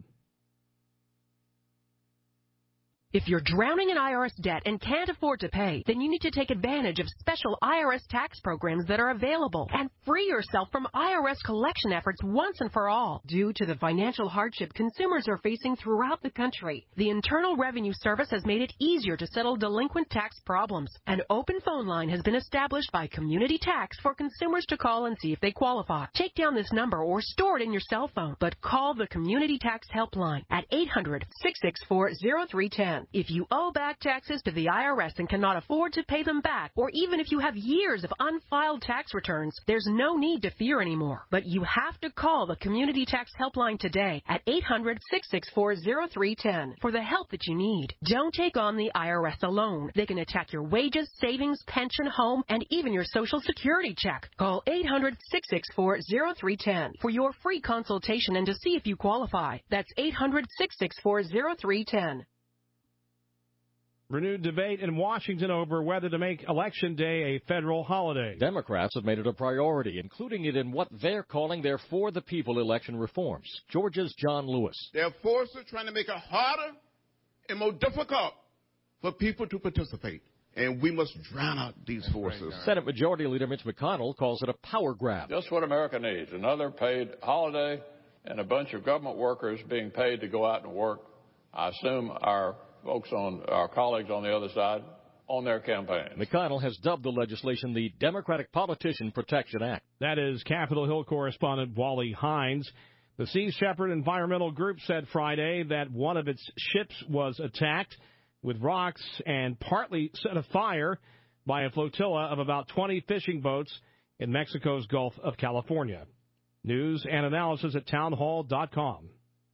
If you're drowning in IRS debt and can't afford to pay, then you need to take advantage of special IRS tax programs that are available and free yourself from IRS collection efforts once and for all. Due to the financial hardship consumers are facing throughout the country, the Internal Revenue Service has made it easier to settle delinquent tax problems. An open phone line has been established by Community Tax for consumers to call and see if they qualify. Take down this number or store it in your cell phone, but call the Community Tax Helpline at 800-664-0310. If you owe back taxes to the IRS and cannot afford to pay them back, or even if you have years of unfiled tax returns, there's no need to fear anymore. But you have to call the Community Tax Helpline today at 800-664-0310 for the help that you need. Don't take on the IRS alone. They can attack your wages, savings, pension, home, and even your Social Security check. Call 800-664-0310 for your free consultation and to see if you qualify. That's 800-664-0310. Renewed debate in Washington over whether to make Election Day a federal holiday. Democrats have made it a priority, including it in what they're calling their For the People election reforms. Georgia's John Lewis. There are forces trying to make it harder and more difficult for people to participate. And we must drown out these forces. Senate Majority Leader Mitch McConnell calls it a power grab. Just what America needs, another paid holiday and a bunch of government workers being paid to go out and work. I assume our colleagues on the other side, on their campaign. McConnell has dubbed the legislation the Democratic Politician Protection Act. That is Capitol Hill correspondent Wally Hines. The Sea Shepherd Environmental Group said Friday that one of its ships was attacked with rocks and partly set afire by a flotilla of about 20 fishing boats in Mexico's Gulf of California. News and analysis at townhall.com.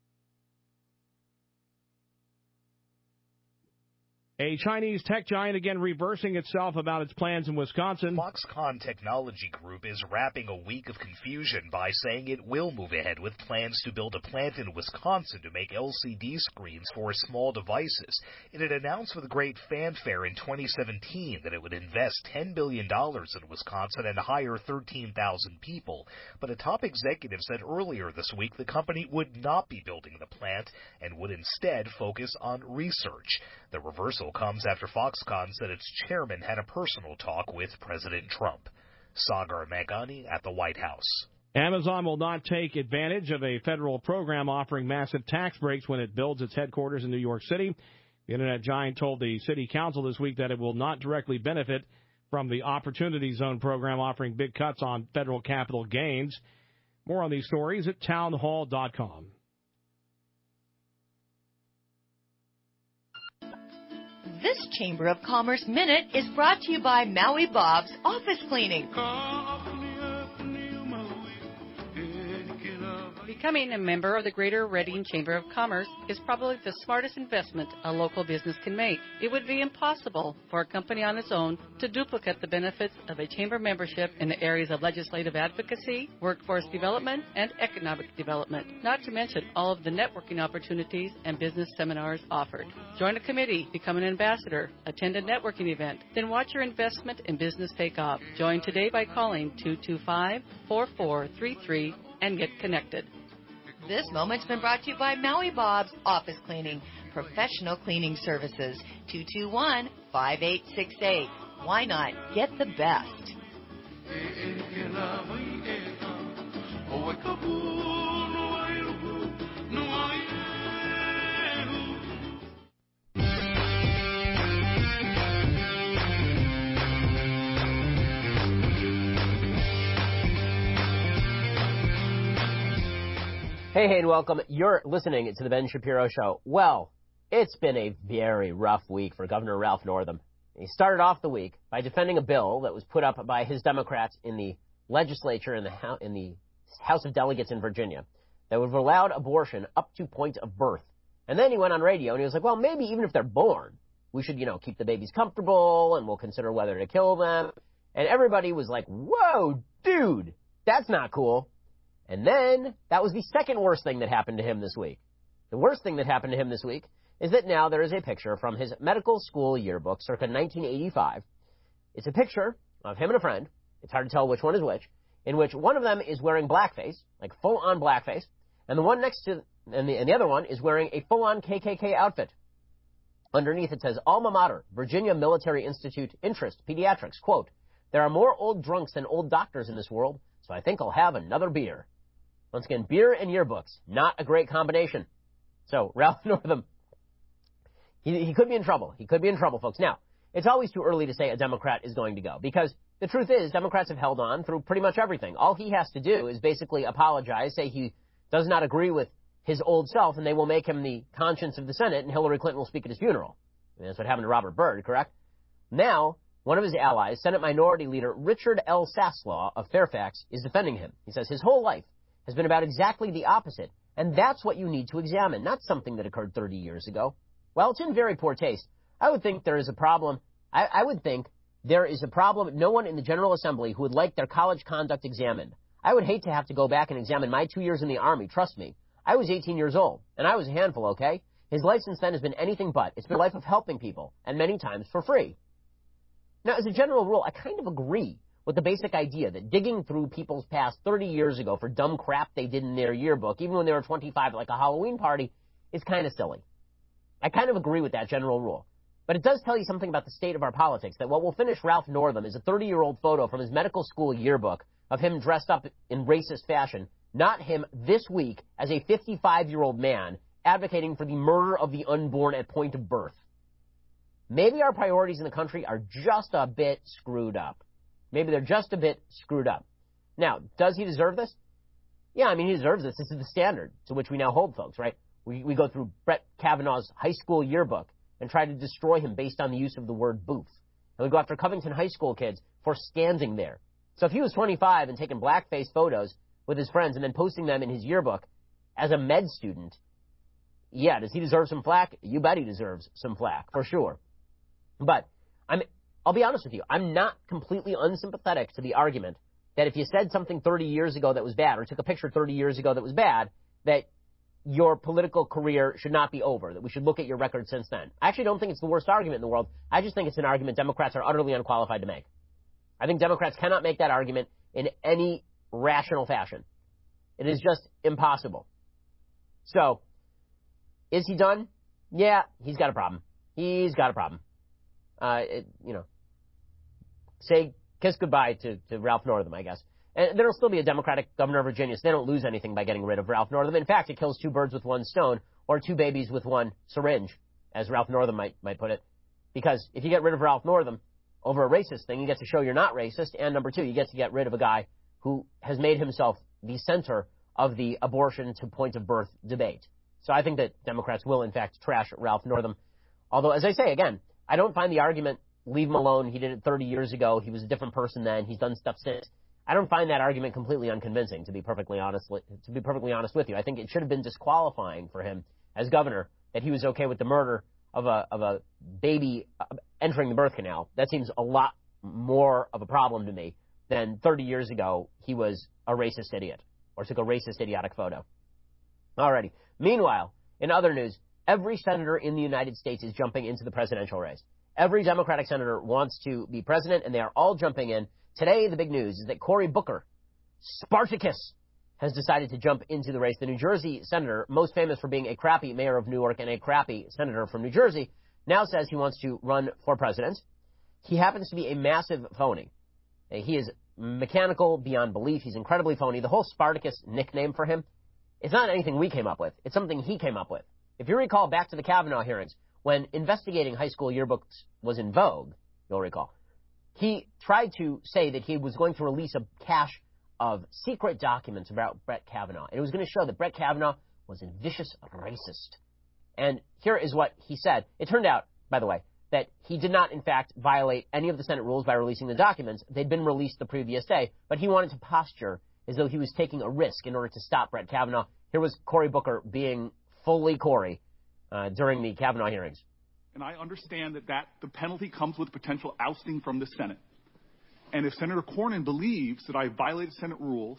A Chinese tech giant again reversing itself about its plans in Wisconsin. Foxconn Technology Group is wrapping a week of confusion by saying it will move ahead with plans to build a plant in Wisconsin to make LCD screens for small devices. It had announced with great fanfare in 2017 that it would invest $10 billion in Wisconsin and hire 13,000 people. But a top executive said earlier this week the company would not be building the plant and would instead focus on research. The reversal comes after Foxconn said its chairman had a personal talk with President Trump. Sagar Meghani at the White House. Amazon will not take advantage of a federal program offering massive tax breaks when it builds its headquarters in New York City. The Internet giant told the city council this week that it will not directly benefit from the Opportunity Zone program offering big cuts on federal capital gains. More on these stories at townhall.com. This Chamber of Commerce Minute is brought to you by Maui Bob's Office Cleaning. Becoming a member of the Greater Reading Chamber of Commerce is probably the smartest investment a local business can make. It would be impossible for a company on its own to duplicate the benefits of a chamber membership in the areas of legislative advocacy, workforce development, and economic development, not to mention all of the networking opportunities and business seminars offered. Join a committee, become an ambassador, attend a networking event, then watch your investment in business take off. Join today by calling 225-4433 and get connected. This moment's been brought to you by Maui Bob's Office Cleaning, professional cleaning services. 221-5868. Why not? Get the best. Hey, and welcome. You're listening to The Ben Shapiro Show. Well, it's been a very rough week for Governor Ralph Northam. He started off the week by defending a bill that was put up by his Democrats in the legislature in the House of Delegates in Virginia that would have allowed abortion up to point of birth. And then he went on radio and he was like, well, maybe even if they're born, we should, keep the babies comfortable and we'll consider whether to kill them. And everybody was like, whoa, dude, that's not cool. And then that was the second worst thing that happened to him this week. The worst thing that happened to him this week is that now there is a picture from his medical school yearbook circa 1985. It's a picture of him and a friend. It's hard to tell which one is which, in which one of them is wearing blackface, like full-on blackface, and the one next to, and the other one is wearing a full-on KKK outfit. Underneath it says, Alma Mater, Virginia Military Institute, Interest, Pediatrics, quote, there are more old drunks than old doctors in this world, so I think I'll have another beer. Once again, beer and yearbooks, not a great combination. So, Ralph Northam, he could be in trouble. He could be in trouble, folks. Now, it's always too early to say a Democrat is going to go, because the truth is, Democrats have held on through pretty much everything. All he has to do is basically apologize, say he does not agree with his old self, and they will make him the conscience of the Senate, and Hillary Clinton will speak at his funeral. I mean, that's what happened to Robert Byrd, correct? Now, one of his allies, Senate Minority Leader Richard L. Saslaw of Fairfax, is defending him. He says his whole life has been about exactly the opposite, and that's what you need to examine, not something that occurred 30 years ago. Well, it's in very poor taste. I would think there is a problem. I would think there is a problem. No one in the General Assembly who would like their college conduct examined. I would hate to have to go back and examine my 2 years in the Army. Trust me. I was 18 years old, and I was a handful, okay? His life since then has been anything but. It's been a life of helping people, and many times for free. Now, as a general rule, I kind of agree with the basic idea that digging through people's past 30 years ago for dumb crap they did in their yearbook, even when they were 25 at like a Halloween party, is kind of silly. I kind of agree with that general rule. But it does tell you something about the state of our politics, that what will finish Ralph Northam is a 30-year-old photo from his medical school yearbook of him dressed up in racist fashion, not him this week as a 55-year-old man advocating for the murder of the unborn at point of birth. Maybe our priorities in the country are just a bit screwed up. Maybe they're just a bit screwed up. Now, does he deserve this? Yeah, I mean, he deserves this. This is the standard to which we now hold folks, right? We go through Brett Kavanaugh's high school yearbook and try to destroy him based on the use of the word booth. And we go after Covington High School kids for standing there. So if he was 25 and taking blackface photos with his friends and then posting them in his yearbook as a med student, yeah, does he deserve some flack? You bet he deserves some flack, for sure. But I'll be honest with you, I'm not completely unsympathetic to the argument that if you said something 30 years ago that was bad, or took a picture 30 years ago that was bad, that your political career should not be over, that we should look at your record since then. I actually don't think it's the worst argument in the world. I just think it's an argument Democrats are utterly unqualified to make. I think Democrats cannot make that argument in any rational fashion. It is just impossible. So, is he done? Yeah, he's got a problem. He's got a problem. Say kiss goodbye to Ralph Northam, I guess. And there'll still be a Democratic governor of Virginia, so they don't lose anything by getting rid of Ralph Northam. In fact, it kills two birds with one stone, or two babies with one syringe, as Ralph Northam might put it. Because if you get rid of Ralph Northam over a racist thing, you get to show you're not racist, and number two, you get to get rid of a guy who has made himself the center of the abortion to point of birth debate. So I think that Democrats will, in fact, trash Ralph Northam. Although, as I say, again, I don't find the argument, leave him alone, he did it 30 years ago, he was a different person then, he's done stuff since. I don't find that argument completely unconvincing, to be perfectly honest with you. I think it should have been disqualifying for him as governor that he was okay with the murder of a baby entering the birth canal. That seems a lot more of a problem to me than 30 years ago he was a racist idiot or took a racist, idiotic photo. Alrighty. Meanwhile, in other news, every senator in the United States is jumping into the presidential race. Every Democratic senator wants to be president, and they are all jumping in. Today, the big news is that Cory Booker, Spartacus, has decided to jump into the race. The New Jersey senator, most famous for being a crappy mayor of Newark and a crappy senator from New Jersey, now says he wants to run for president. He happens to be a massive phony. He is mechanical beyond belief. He's incredibly phony. The whole Spartacus nickname for him, it's not anything we came up with. It's something he came up with. If you recall back to the Kavanaugh hearings, when investigating high school yearbooks was in vogue, you'll recall, he tried to say that he was going to release a cache of secret documents about Brett Kavanaugh. And it was going to show that Brett Kavanaugh was a vicious racist. And here is what he said. It turned out, by the way, that he did not, in fact, violate any of the Senate rules by releasing the documents. They'd been released the previous day, but he wanted to posture as though he was taking a risk in order to stop Brett Kavanaugh. Here was Cory Booker being fully Cory during the Kavanaugh hearings. And I understand that the penalty comes with potential ousting from the Senate. And if Senator Cornyn believes that I violated Senate rules,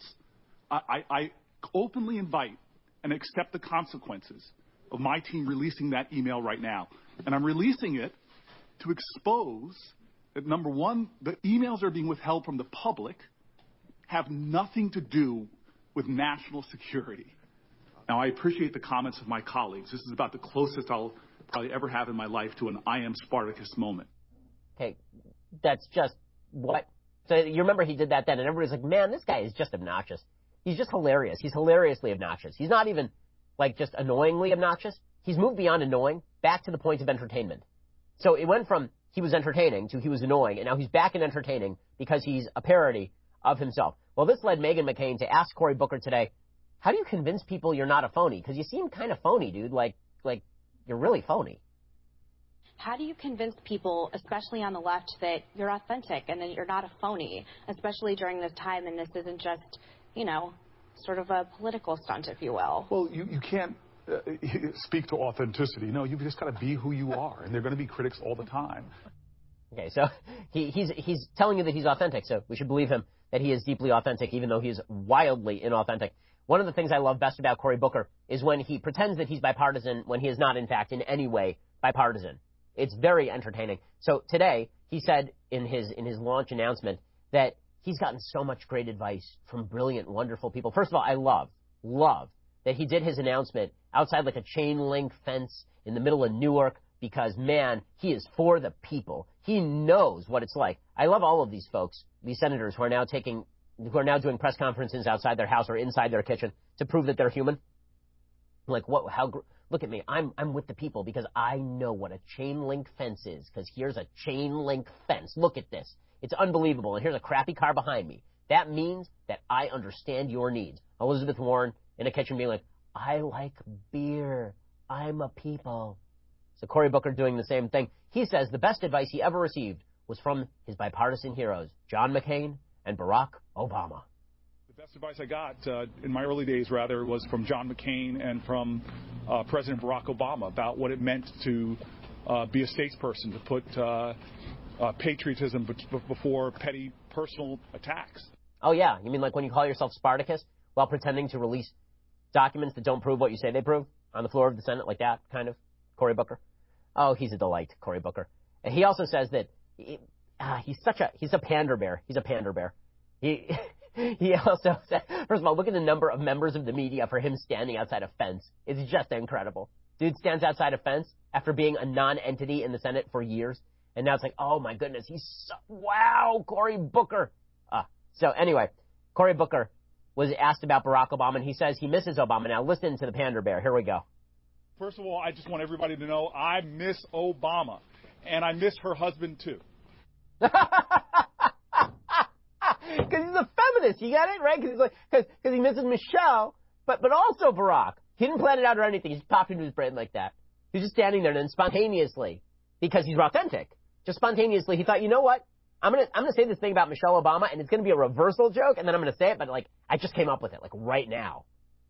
I openly invite and accept the consequences of my team releasing that email right now. And I'm releasing it to expose that, number one, the emails that are being withheld from the public have nothing to do with national security. Now, I appreciate the comments of my colleagues. This is about the closest I'll probably ever have in my life to an I am Spartacus moment. Okay, that's just what? So you remember he did that then, and everybody's like, man, this guy is just obnoxious. He's just hilarious. He's hilariously obnoxious. He's not even, like, just annoyingly obnoxious. He's moved beyond annoying back to the point of entertainment. So it went from he was entertaining to he was annoying, and now he's back in entertaining because he's a parody of himself. Well, this led Meghan McCain to ask Cory Booker today, how do you convince people you're not a phony? Because you seem kind of phony, dude. Like you're really phony. How do you convince people, especially on the left, that you're authentic and that you're not a phony, especially during this time and this isn't just, sort of a political stunt, if you will? Well, you can't speak to authenticity. No, you've just got to be who you are, and there are going to be critics all the time. Okay, so he's telling you that he's authentic, so we should believe him that he is deeply authentic, even though he is wildly inauthentic. One of the things I love best about Cory Booker is when he pretends that he's bipartisan when he is not, in fact, in any way bipartisan. It's very entertaining. So today, he said in his launch announcement that he's gotten so much great advice from brilliant, wonderful people. First of all, I love that he did his announcement outside like a chain link fence in the middle of Newark because, man, he is for the people. He knows what it's like. I love all of these folks, these senators who are now doing press conferences outside their house or inside their kitchen to prove that they're human. Like, look at me. I'm with the people because I know what a chain link fence is, because here's a chain link fence. Look at this. It's unbelievable. And here's a crappy car behind me. That means that I understand your needs. Elizabeth Warren in a kitchen being like, I like beer. I'm a people. So Cory Booker doing the same thing. He says the best advice he ever received was from his bipartisan heroes, John McCain and Barack Obama. The best advice I got in my early days, rather, was from John McCain and from President Barack Obama about what it meant to be a statesperson, to put patriotism before petty personal attacks. Oh, yeah. You mean like when you call yourself Spartacus while pretending to release documents that don't prove what you say they prove on the floor of the Senate, like that, kind of? Cory Booker. Oh, he's a delight, Cory Booker. And he also says that he's a pander bear. He's a pander bear. He also said, first of all, look at the number of members of the media for him standing outside a fence. It's just incredible. Dude stands outside a fence after being a non-entity in the Senate for years. And now it's like, oh my goodness, wow, Cory Booker. So anyway, Cory Booker was asked about Barack Obama, and he says he misses Obama. Now listen to the pander bear. Here we go. First of all, I just want everybody to know I miss Obama, and I miss her husband, too. Because he's a feminist, you get it, right? Because he misses Michelle, but also Barack. He didn't plan it out or anything. He just popped into his brain like that. He's just standing there, and then spontaneously, because he's authentic, just spontaneously, he thought, you know what? I'm gonna say this thing about Michelle Obama, and it's gonna be a reversal joke, and then I'm gonna say it, but like I just came up with it, like right now.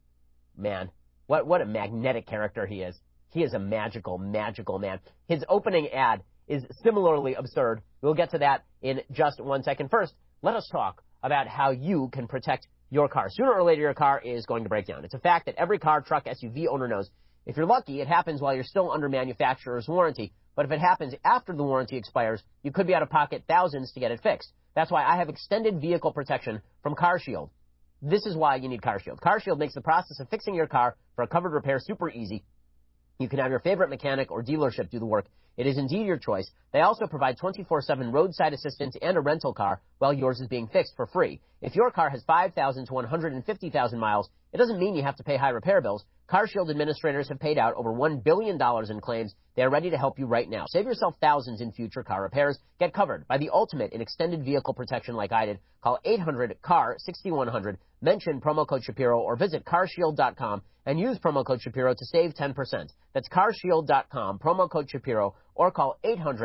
Man. What a magnetic character he is. He is a magical, magical man. His opening ad is similarly absurd. We'll get to that in just 1 second. First, let us talk about how you can protect your car. Sooner or later, your car is going to break down. It's a fact that every car, truck, SUV owner knows. If you're lucky, it happens while you're still under manufacturer's warranty. But if it happens after the warranty expires, you could be out of pocket thousands to get it fixed. That's why I have extended vehicle protection from CarShield. This is why you need CarShield. CarShield makes the process of fixing your car for a covered repair super easy. You can have your favorite mechanic or dealership do the work. It is indeed your choice. They also provide 24/7 roadside assistance and a rental car while yours is being fixed for free. If your car has 5,000 to 150,000 miles, it doesn't mean you have to pay high repair bills. CarShield administrators have paid out over $1 billion in claims. They are ready to help you right now. Save yourself thousands in future car repairs. Get covered by the ultimate in extended vehicle protection like I did. Call 800-CAR-6100, mention promo code Shapiro, or visit carshield.com and use promo code Shapiro to save 10%. That's carshield.com, promo code Shapiro, or call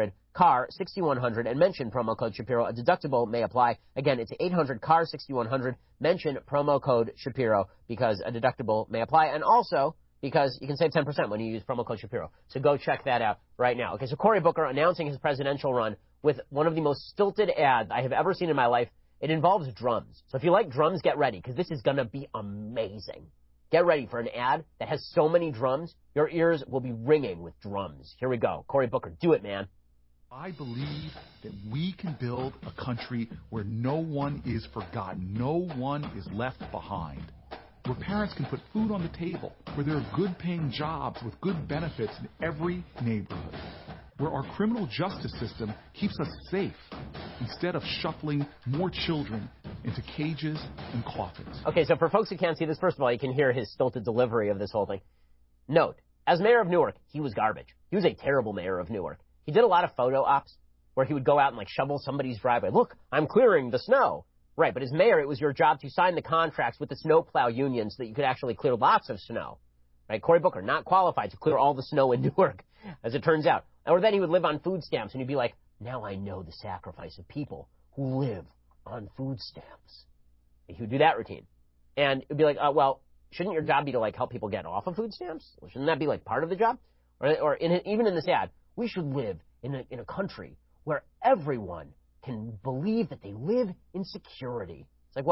800-CAR-6100 and mention promo code Shapiro. A deductible may apply. Again, it's 800-CAR-6100. Mention promo code Shapiro because a deductible may apply, and also because you can save 10% when you use promo code Shapiro. So go check that out right now. Okay, so Cory Booker announcing his presidential run with one of the most stilted ads I have ever seen in my life. It involves drums. So if you like drums, get ready, because this is going to be amazing. Get ready for an ad that has so many drums, your ears will be ringing with drums. Here we go. Cory Booker, do it, man. I believe that we can build a country where no one is forgotten, no one is left behind, where parents can put food on the table, where there are good-paying jobs with good benefits in every neighborhood, where our criminal justice system keeps us safe instead of shuffling more children into cages and coffins. Okay, so for folks who can't see this, first of all, you can hear his stilted delivery of this whole thing. Note, as mayor of Newark, he was garbage. He was a terrible mayor of Newark. He did a lot of photo ops where he would go out and like shovel somebody's driveway. Look, I'm clearing the snow. Right, but as mayor, it was your job to sign the contracts with the snowplow union so that you could actually clear lots of snow. Right, Cory Booker, not qualified to clear all the snow in Newark, as it turns out. Or then he would live on food stamps, and he'd be like, now I know the sacrifice of people who live on food stamps. And he would do that routine. And it would be like, well, shouldn't your job be to like help people get off of food stamps? Shouldn't that be like part of the job? Or even in this ad, we should live in a country where everyone can believe that they live in security. It's like, well,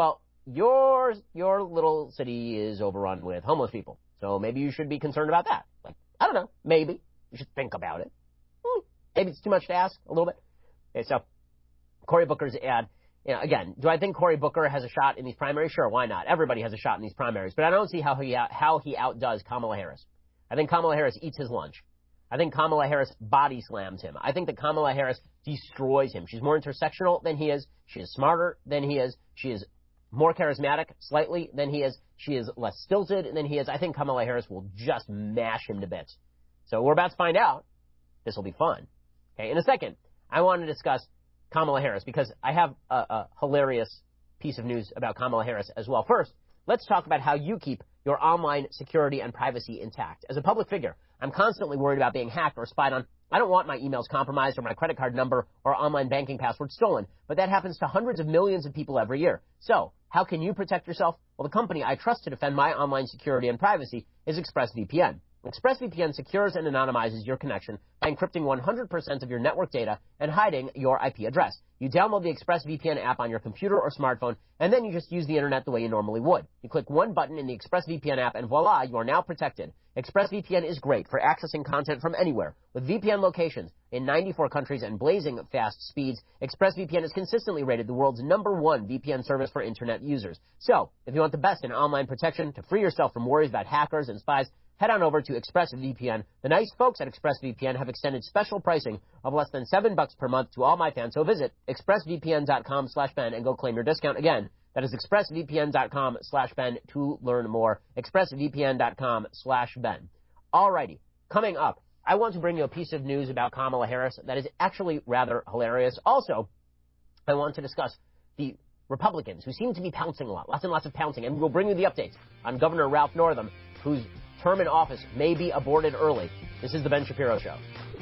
your little city is overrun with homeless people. So maybe you should be concerned about that. Like, I don't know. Maybe. You should think about it. Maybe it's too much to ask, a little bit. Okay, so Cory Booker's ad. Again, do I think Cory Booker has a shot in these primaries? Sure, why not? Everybody has a shot in these primaries. But I don't see how he outdoes Kamala Harris. I think Kamala Harris eats his lunch. I think Kamala Harris body slams him. I think that Kamala Harris destroys him. She's more intersectional than he is. She is smarter than he is. She is more charismatic, slightly, than he is. She is less stilted than he is. I think Kamala Harris will just mash him to bits. So we're about to find out. This will be fun. Okay, in a second, I want to discuss Kamala Harris because I have a hilarious piece of news about Kamala Harris as well. First, let's talk about how you keep your online security and privacy intact. As a public figure, I'm constantly worried about being hacked or spied on. I don't want my emails compromised or my credit card number or online banking password stolen, but that happens to hundreds of millions of people every year. So, how can you protect yourself? Well, the company I trust to defend my online security and privacy is ExpressVPN. ExpressVPN secures and anonymizes your connection by encrypting 100% of your network data and hiding your IP address. You download the ExpressVPN app on your computer or smartphone, and then you just use the internet the way you normally would. You click one button in the ExpressVPN app, and voila, you are now protected. ExpressVPN is great for accessing content from anywhere. With VPN locations in 94 countries and blazing fast speeds, ExpressVPN is consistently rated the world's #1 VPN service for internet users. So, if you want the best in online protection to free yourself from worries about hackers and spies, head on over to ExpressVPN. The nice folks at ExpressVPN have extended special pricing of less than $7 per month to all my fans. So visit expressvpn.com/Ben and go claim your discount. Again, that is expressvpn.com/Ben to learn more. expressvpn.com/Ben. Alrighty, coming up, I want to bring you a piece of news about Kamala Harris that is actually rather hilarious. Also, I want to discuss the Republicans who seem to be pouncing a lot, lots and lots of pouncing, and we'll bring you the updates on Governor Ralph Northam, whose term in office may be aborted early. This is The Ben Shapiro Show.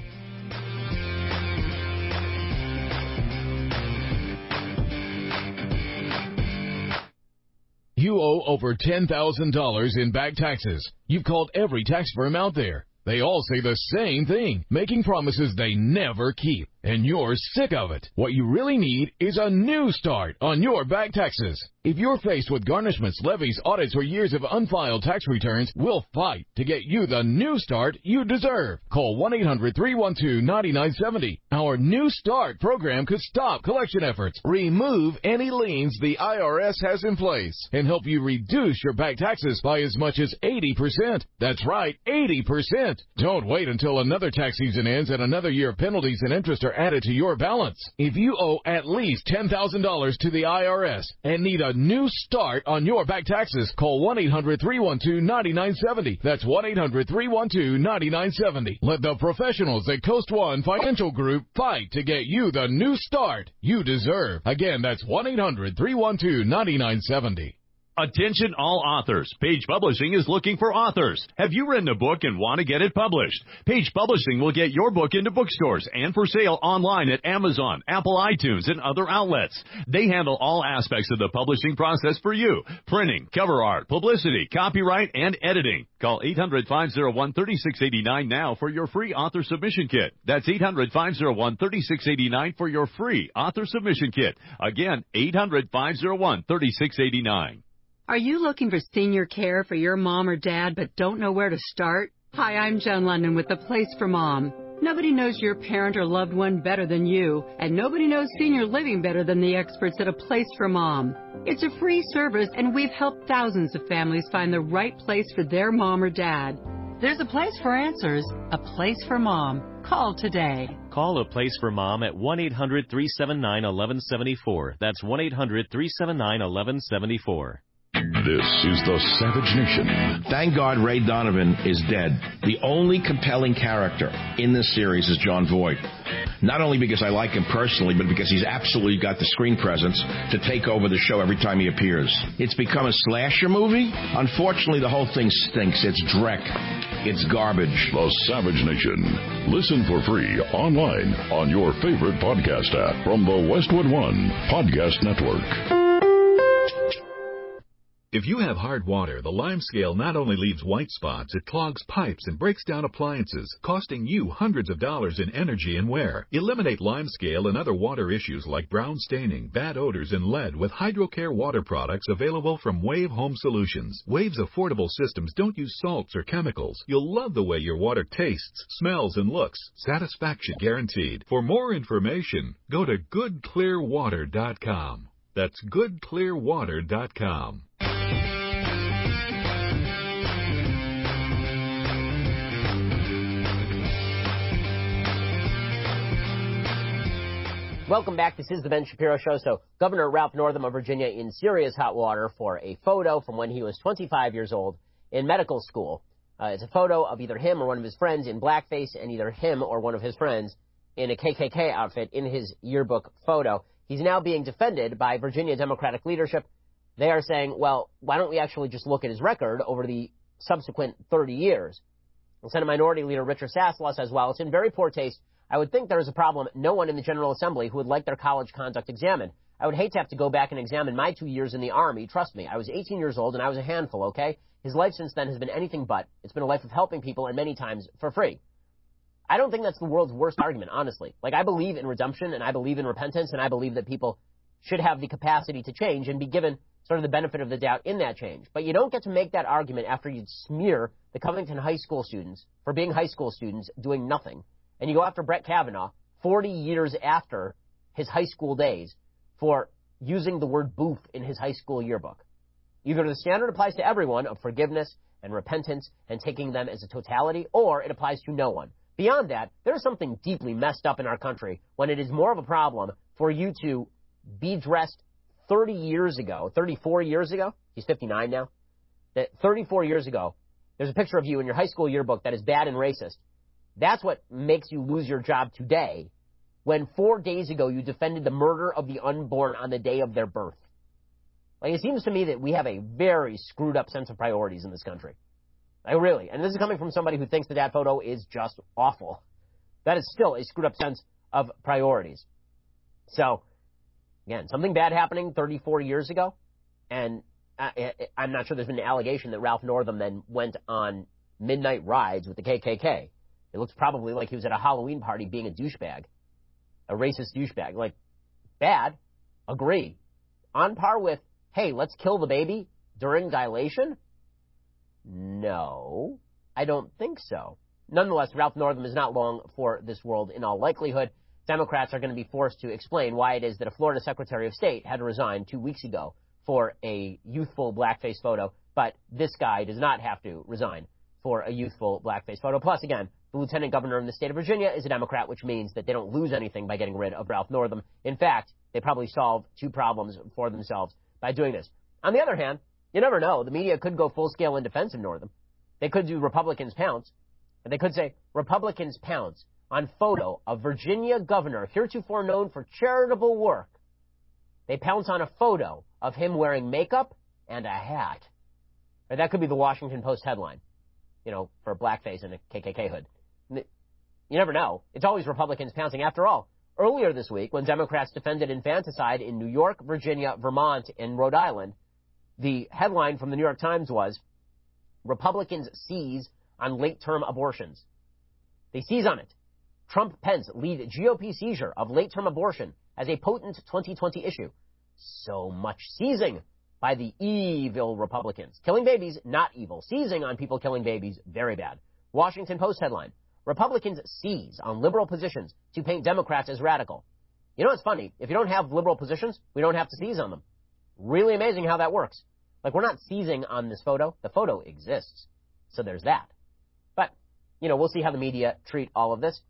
You owe over $10,000 in back taxes. You've called every tax firm out there. They all say the same thing, making promises they never keep. And you're sick of it. What you really need is a new start on your back taxes. If you're faced with garnishments, levies, audits, or years of unfiled tax returns, we'll fight to get you the new start you deserve. Call 1-800-312-9970. Our New Start program could stop collection efforts, remove any liens the IRS has in place, and help you reduce your back taxes by as much as 80%. That's right, 80%. Don't wait until another tax season ends and another year of penalties and interest are added to your balance. If you owe at least $10,000 to the IRS and need a new start on your back taxes, call 1-800-312-9970. That's 1-800-312-9970. Let the professionals at Coast One Financial Group fight to get you the new start you deserve. Again, that's 1-800-312-9970. Attention all authors. Page Publishing is looking for authors. Have you written a book and want to get it published? Page Publishing will get your book into bookstores and for sale online at Amazon, Apple iTunes, and other outlets. They handle all aspects of the publishing process for you. Printing, cover art, publicity, copyright, and editing. Call 800-501-3689 now for your free author submission kit. That's 800-501-3689 for your free author submission kit. Again, 800-501-3689. Are you looking for senior care for your mom or dad but don't know where to start? Hi, I'm Joan London with The Place for Mom. Nobody knows your parent or loved one better than you, and nobody knows senior living better than the experts at A Place for Mom. It's a free service, and we've helped thousands of families find the right place for their mom or dad. There's a place for answers, A Place for Mom. Call today. Call A Place for Mom at 1-800-379-1174. That's 1-800-379-1174. This is the Savage Nation. Thank God Ray Donovan is dead. The only compelling character in this series is Jon Voight. Not only because I like him personally, but because he's absolutely got the screen presence to take over the show every time he appears. It's become a slasher movie. Unfortunately, the whole thing stinks. It's dreck. It's garbage. The Savage Nation. Listen for free online on your favorite podcast app from the Westwood One Podcast Network. If you have hard water, the Lime Scale not only leaves white spots, it clogs pipes and breaks down appliances, costing you hundreds of dollars in energy and wear. Eliminate Lime Scale and other water issues like brown staining, bad odors, and lead with HydroCare water products available from Wave Home Solutions. Wave's affordable systems don't use salts or chemicals. You'll love the way your water tastes, smells, and looks. Satisfaction guaranteed. For more information, go to goodclearwater.com. That's goodclearwater.com. Welcome back. This is the Ben Shapiro Show. So Governor Ralph Northam of Virginia in serious hot water for a photo from when he was 25 years old in medical school. It's a photo of either him or one of his friends in blackface and either him or one of his friends in a KKK outfit in his yearbook photo. He's now being defended by Virginia Democratic leadership. They are saying, well, why don't we actually just look at his record over the subsequent 30 years? And Senate Minority Leader Richard Sasslaw says, well, it's in very poor taste. I would think there is a problem. No one in the General Assembly who would like their college conduct examined. I would hate to have to go back and examine my 2 years in the Army. Trust me, I was 18 years old and I was a handful, okay? His life since then has been anything but. It's been a life of helping people and many times for free. I don't think that's the world's worst argument, honestly. Like, I believe in redemption and I believe in repentance and I believe that people should have the capacity to change and be given sort of the benefit of the doubt in that change. But you don't get to make that argument after you smear the Covington high school students for being high school students doing nothing. And you go after Brett Kavanaugh 40 years after his high school days for using the word boof in his high school yearbook. Either the standard applies to everyone of forgiveness and repentance and taking them as a totality, or it applies to no one. Beyond that, there's something deeply messed up in our country when it is more of a problem for you to be dressed 34 years ago, he's 59 now, that 34 years ago, there's a picture of you in your high school yearbook that is bad and racist. That's what makes you lose your job today, when 4 days ago you defended the murder of the unborn on the day of their birth. Like, it seems to me that we have a very screwed up sense of priorities in this country. Like, really. And this is coming from somebody who thinks that that photo is just awful. That is still a screwed up sense of priorities. So, again, something bad happening 34 years ago, and I'm not sure there's been an allegation that Ralph Northam then went on midnight rides with the KKK. It looks probably like he was at a Halloween party being a douchebag, a racist douchebag. Like, bad, agree. On par with, hey, let's kill the baby during dilation? No, I don't think so. Nonetheless, Ralph Northam is not long for this world in all likelihood. Democrats are going to be forced to explain why it is that a Florida Secretary of State had to resign 2 weeks ago for a youthful blackface photo, but this guy does not have to resign for a youthful blackface photo. Plus, again, the lieutenant governor in the state of Virginia is a Democrat, which means that they don't lose anything by getting rid of Ralph Northam. In fact, they probably solve two problems for themselves by doing this. On the other hand, you never know. The media could go full scale in defense of Northam. They could do Republicans pounce, and they could say Republicans pounce on photo of Virginia governor heretofore known for charitable work. They pounce on a photo of him wearing makeup and a hat. Or that could be the Washington Post headline, for blackface and a KKK hood. You never know. It's always Republicans pouncing. After all, earlier this week, when Democrats defended infanticide in New York, Virginia, Vermont, and Rhode Island, the headline from the New York Times was, Republicans seize on late-term abortions. They seize on it. Trump-Pence lead GOP seizure of late-term abortion as a potent 2020 issue. So much seizing by the evil Republicans. Killing babies, not evil. Seizing on people killing babies, very bad. Washington Post headline, Republicans seize on liberal positions to paint Democrats as radical. You know what's funny? If you don't have liberal positions, we don't have to seize on them. Really amazing how that works. Like, we're not seizing on this photo. The photo exists. So there's that. But, we'll see how the media treat all of this.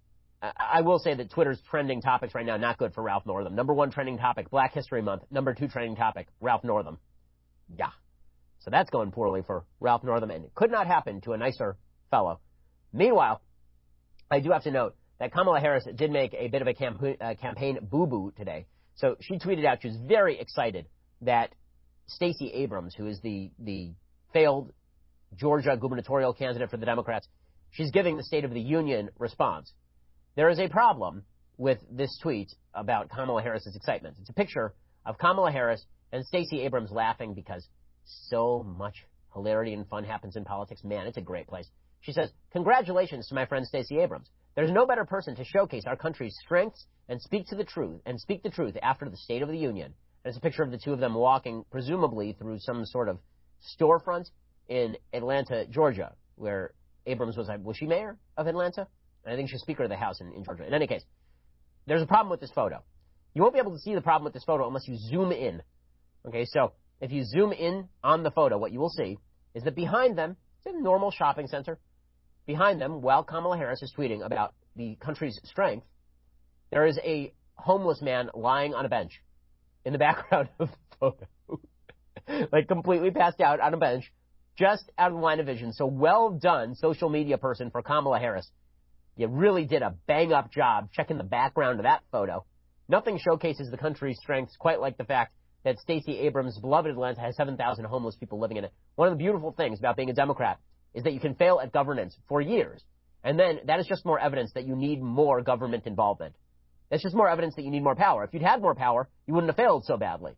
I will say that Twitter's trending topics right now, not good for Ralph Northam. Number 1 trending topic, Black History Month. Number 2 trending topic, Ralph Northam. Yeah. So that's going poorly for Ralph Northam, and it could not happen to a nicer fellow. Meanwhile, I do have to note that Kamala Harris did make a bit of a campaign boo-boo today. So she tweeted out she was very excited that Stacey Abrams, who is the failed Georgia gubernatorial candidate for the Democrats, she's giving the State of the Union response. There is a problem with this tweet about Kamala Harris's excitement. It's a picture of Kamala Harris and Stacey Abrams laughing because So much hilarity and fun happens in politics. Man, it's a great place. She says, congratulations to my friend Stacey Abrams. There's no better person to showcase our country's strengths and speak the truth after the State of the Union. And it's a picture of the two of them walking, presumably through some sort of storefront in Atlanta, Georgia, where Abrams was she mayor of Atlanta? And I think she's Speaker of the House in Georgia. In any case, there's a problem with this photo. You won't be able to see the problem with this photo unless you zoom in. Okay, so if you zoom in on the photo, what you will see is that behind them, it's a normal shopping center. Behind them, while Kamala Harris is tweeting about the country's strength, there is a homeless man lying on a bench in the background of the photo. Like completely passed out on a bench, just out of the line of vision. So well done, social media person for Kamala Harris. You really did a bang-up job checking the background of that photo. Nothing showcases the country's strengths quite like the fact that Stacey Abrams' beloved Atlanta has 7,000 homeless people living in it. One of the beautiful things about being a Democrat is that you can fail at governance for years, and then that is just more evidence that you need more government involvement. That's just more evidence that you need more power. If you'd had more power, you wouldn't have failed so badly.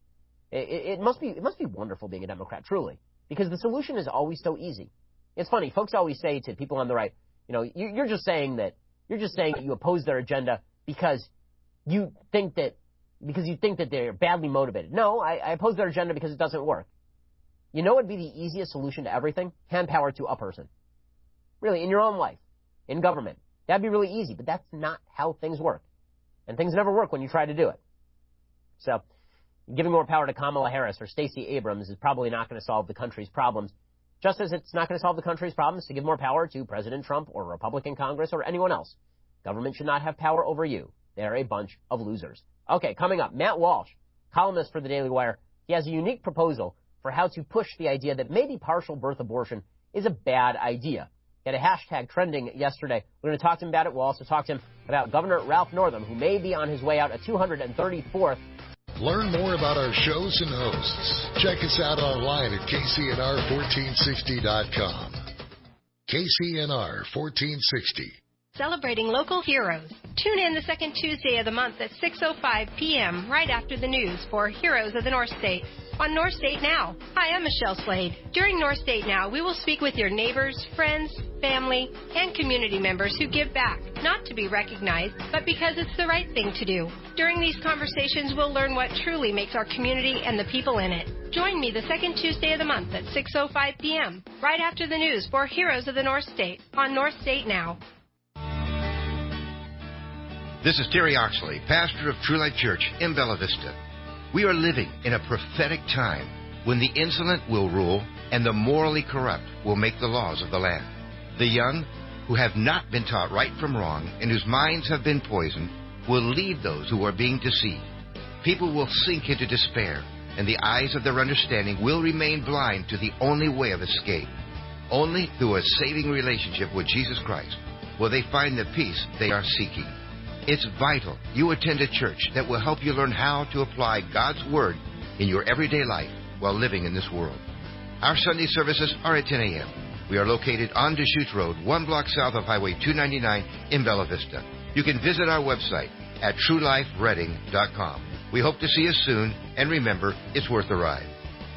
It must be wonderful being a Democrat, truly, because the solution is always so easy. It's funny, folks always say to people on the right, you're just saying that you oppose their agenda because you think that they're badly motivated. No, I oppose their agenda because it doesn't work. You know what would be the easiest solution to everything? Hand power to a person. Really, in your own life, in government. That'd be really easy, but that's not how things work. And things never work when you try to do it. So, giving more power to Kamala Harris or Stacey Abrams is probably not going to solve the country's problems, just as it's not going to solve the country's problems to give more power to President Trump or a Republican Congress or anyone else. Government should not have power over you. They're a bunch of losers. Okay, coming up, Matt Walsh, columnist for the Daily Wire. He has a unique proposal for how to push the idea that maybe partial birth abortion is a bad idea. He had a hashtag trending yesterday. We're going to talk to him about it. We'll also talk to him about Governor Ralph Northam, who may be on his way out at 234th. Learn more about our shows and hosts. Check us out online at KCNR1460.com. KCNR 1460. Celebrating local heroes. Tune in the second Tuesday of the month at 6:05 p.m. right after the news for Heroes of the North State on North State Now. Hi, I'm Michelle Slade. During North State Now, we will speak with your neighbors, friends, family, and community members who give back, not to be recognized, but because it's the right thing to do. During these conversations, we'll learn what truly makes our community and the people in it. Join me the second Tuesday of the month at 6:05 p.m. right after the news for Heroes of the North State on North State Now. This is Terry Oxley, pastor of True Life Church in Bella Vista. We are living in a prophetic time when the insolent will rule and the morally corrupt will make the laws of the land. The young, who have not been taught right from wrong and whose minds have been poisoned, will lead those who are being deceived. People will sink into despair, and the eyes of their understanding will remain blind to the only way of escape. Only through a saving relationship with Jesus Christ will they find the peace they are seeking. It's vital you attend a church that will help you learn how to apply God's Word in your everyday life while living in this world. Our Sunday services are at 10 a.m. We are located on Deschutes Road, 1 block south of Highway 299 in Bella Vista. You can visit our website at truelifereading.com. We hope to see you soon, and remember, it's worth the ride.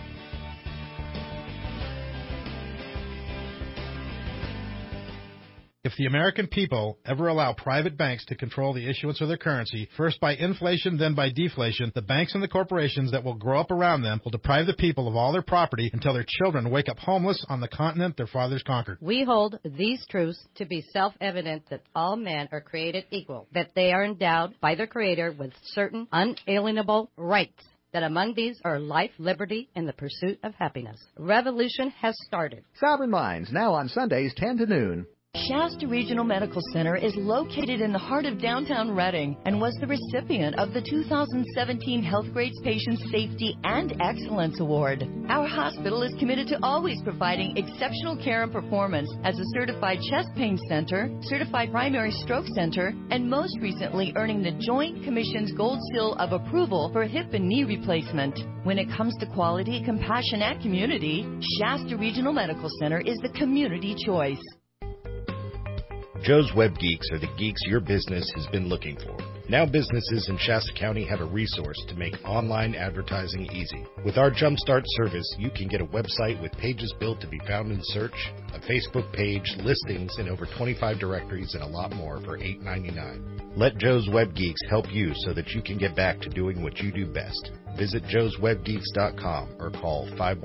If the American people ever allow private banks to control the issuance of their currency, first by inflation, then by deflation, the banks and the corporations that will grow up around them will deprive the people of all their property until their children wake up homeless on the continent their fathers conquered. We hold these truths to be self-evident that all men are created equal, that they are endowed by their Creator with certain unalienable rights, that among these are life, liberty, and the pursuit of happiness. Revolution has started. Sovereign Minds, now on Sundays 10 to noon. Shasta Regional Medical Center is located in the heart of downtown Reading and was the recipient of the 2017 Healthgrades Patient Safety and Excellence Award. Our hospital is committed to always providing exceptional care and performance as a certified chest pain center, certified primary stroke center, and most recently earning the Joint Commission's Gold Seal of Approval for hip and knee replacement. When it comes to quality, compassion, and community, Shasta Regional Medical Center is the community choice. Joe's Web Geeks are the geeks your business has been looking for. Now businesses in Shasta County have a resource to make online advertising easy. With our Jumpstart service, you can get a website with pages built to be found in search, a Facebook page, listings in over 25 directories, and a lot more for $8.99. Let Joe's Web Geeks help you so that you can get back to doing what you do best. Visit joeswebgeeks.com or call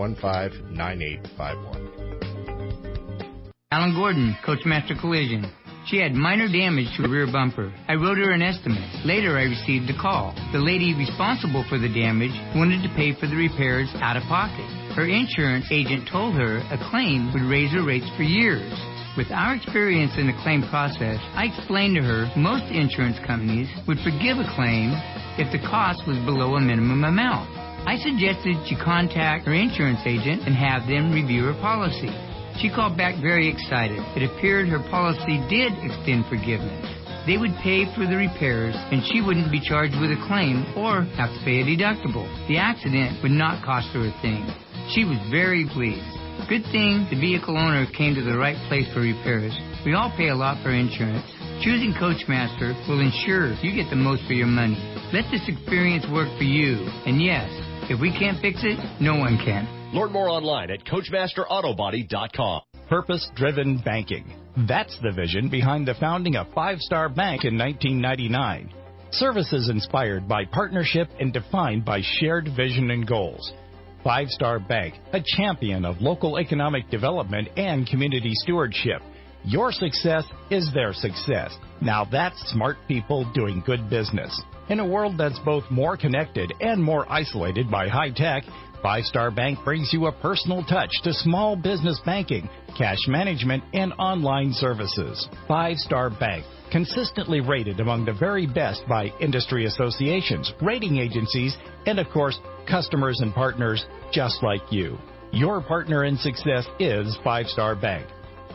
515-9851. Alan Gordon, Coachmaster Collision. She had minor damage to the rear bumper. I wrote her an estimate. Later, I received a call. The lady responsible for the damage wanted to pay for the repairs out of pocket. Her insurance agent told her a claim would raise her rates for years. With our experience in the claim process, I explained to her most insurance companies would forgive a claim if the cost was below a minimum amount. I suggested she contact her insurance agent and have them review her policy. She called back very excited. It appeared her policy did extend forgiveness. They would pay for the repairs, and she wouldn't be charged with a claim or have to pay a deductible. The accident would not cost her a thing. She was very pleased. Good thing the vehicle owner came to the right place for repairs. We all pay a lot for insurance. Choosing Coachmaster will ensure you get the most for your money. Let this experience work for you. And yes, if we can't fix it, no one can. Learn more online at CoachmasterAutobody.com. Purpose-driven banking. That's the vision behind the founding of Five Star Bank in 1999. Services inspired by partnership and defined by shared vision and goals. Five Star Bank, a champion of local economic development and community stewardship. Your success is their success. Now that's smart people doing good business. In a world that's both more connected and more isolated by high tech, Five Star Bank brings you a personal touch to small business banking, cash management, and online services. Five Star Bank, consistently rated among the very best by industry associations, rating agencies, and of course, customers and partners just like you. Your partner in success is Five Star Bank.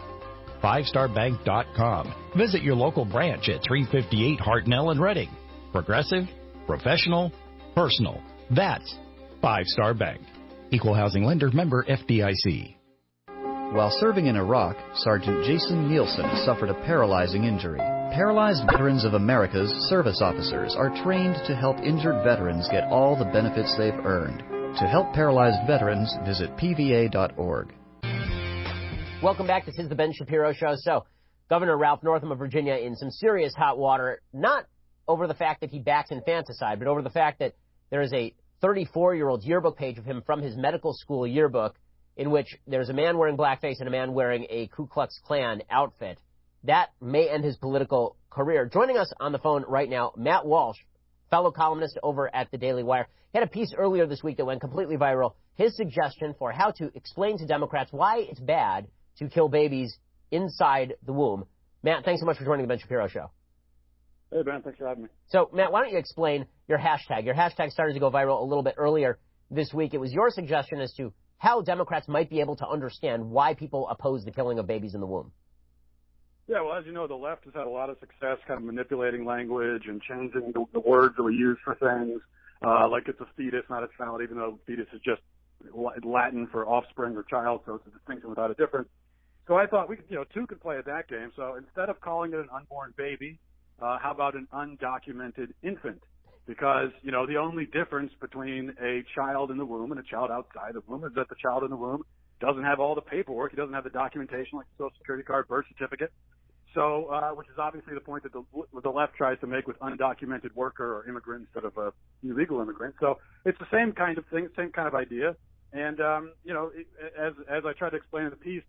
FiveStarBank.com. Visit your local branch at 358 Hartnell in Reading. Progressive, professional, personal. That's Five Star Bank. Equal housing lender, member FDIC. While serving in Iraq, Sergeant Jason Nielsen suffered a paralyzing injury. Paralyzed Veterans of America's service officers are trained to help injured veterans get all the benefits they've earned. To help paralyzed veterans, visit pva.org. Welcome back. This is the Ben Shapiro Show. So, Governor Ralph Northam of Virginia in some serious hot water, not over the fact that he backs infanticide, but over the fact that there is a 34-year-old yearbook page of him from his medical school yearbook in which there's a man wearing blackface and a man wearing a Ku Klux Klan outfit. That may end his political career. Joining us on the phone right now, Matt Walsh, fellow columnist over at the Daily Wire. He had a piece earlier this week that went completely viral. His suggestion for how to explain to Democrats why it's bad to kill babies inside the womb. Matt, thanks so much for joining the Ben Shapiro Show. Hey, Ben, thanks for having me. So, Matt, why don't you explain your hashtag? Your hashtag started to go viral a little bit earlier this week. It was your suggestion as to how Democrats might be able to understand why people oppose the killing of babies in the womb. Yeah, well, as you know, the left has had a lot of success kind of manipulating language and changing the words that we use for things, like it's a fetus, not a child, even though fetus is just Latin for offspring or child, so it's a distinction without a difference. So I thought we could, two could play at that game. So instead of calling it an unborn baby, how about an undocumented infant? Because, the only difference between a child in the womb and a child outside the womb is that the child in the womb doesn't have all the paperwork. He doesn't have the documentation like the Social Security card, birth certificate. So, which is obviously the point that the left tries to make with undocumented worker or immigrant instead of a illegal immigrant. So it's the same kind of thing, same kind of idea. And, as I tried to explain in the piece,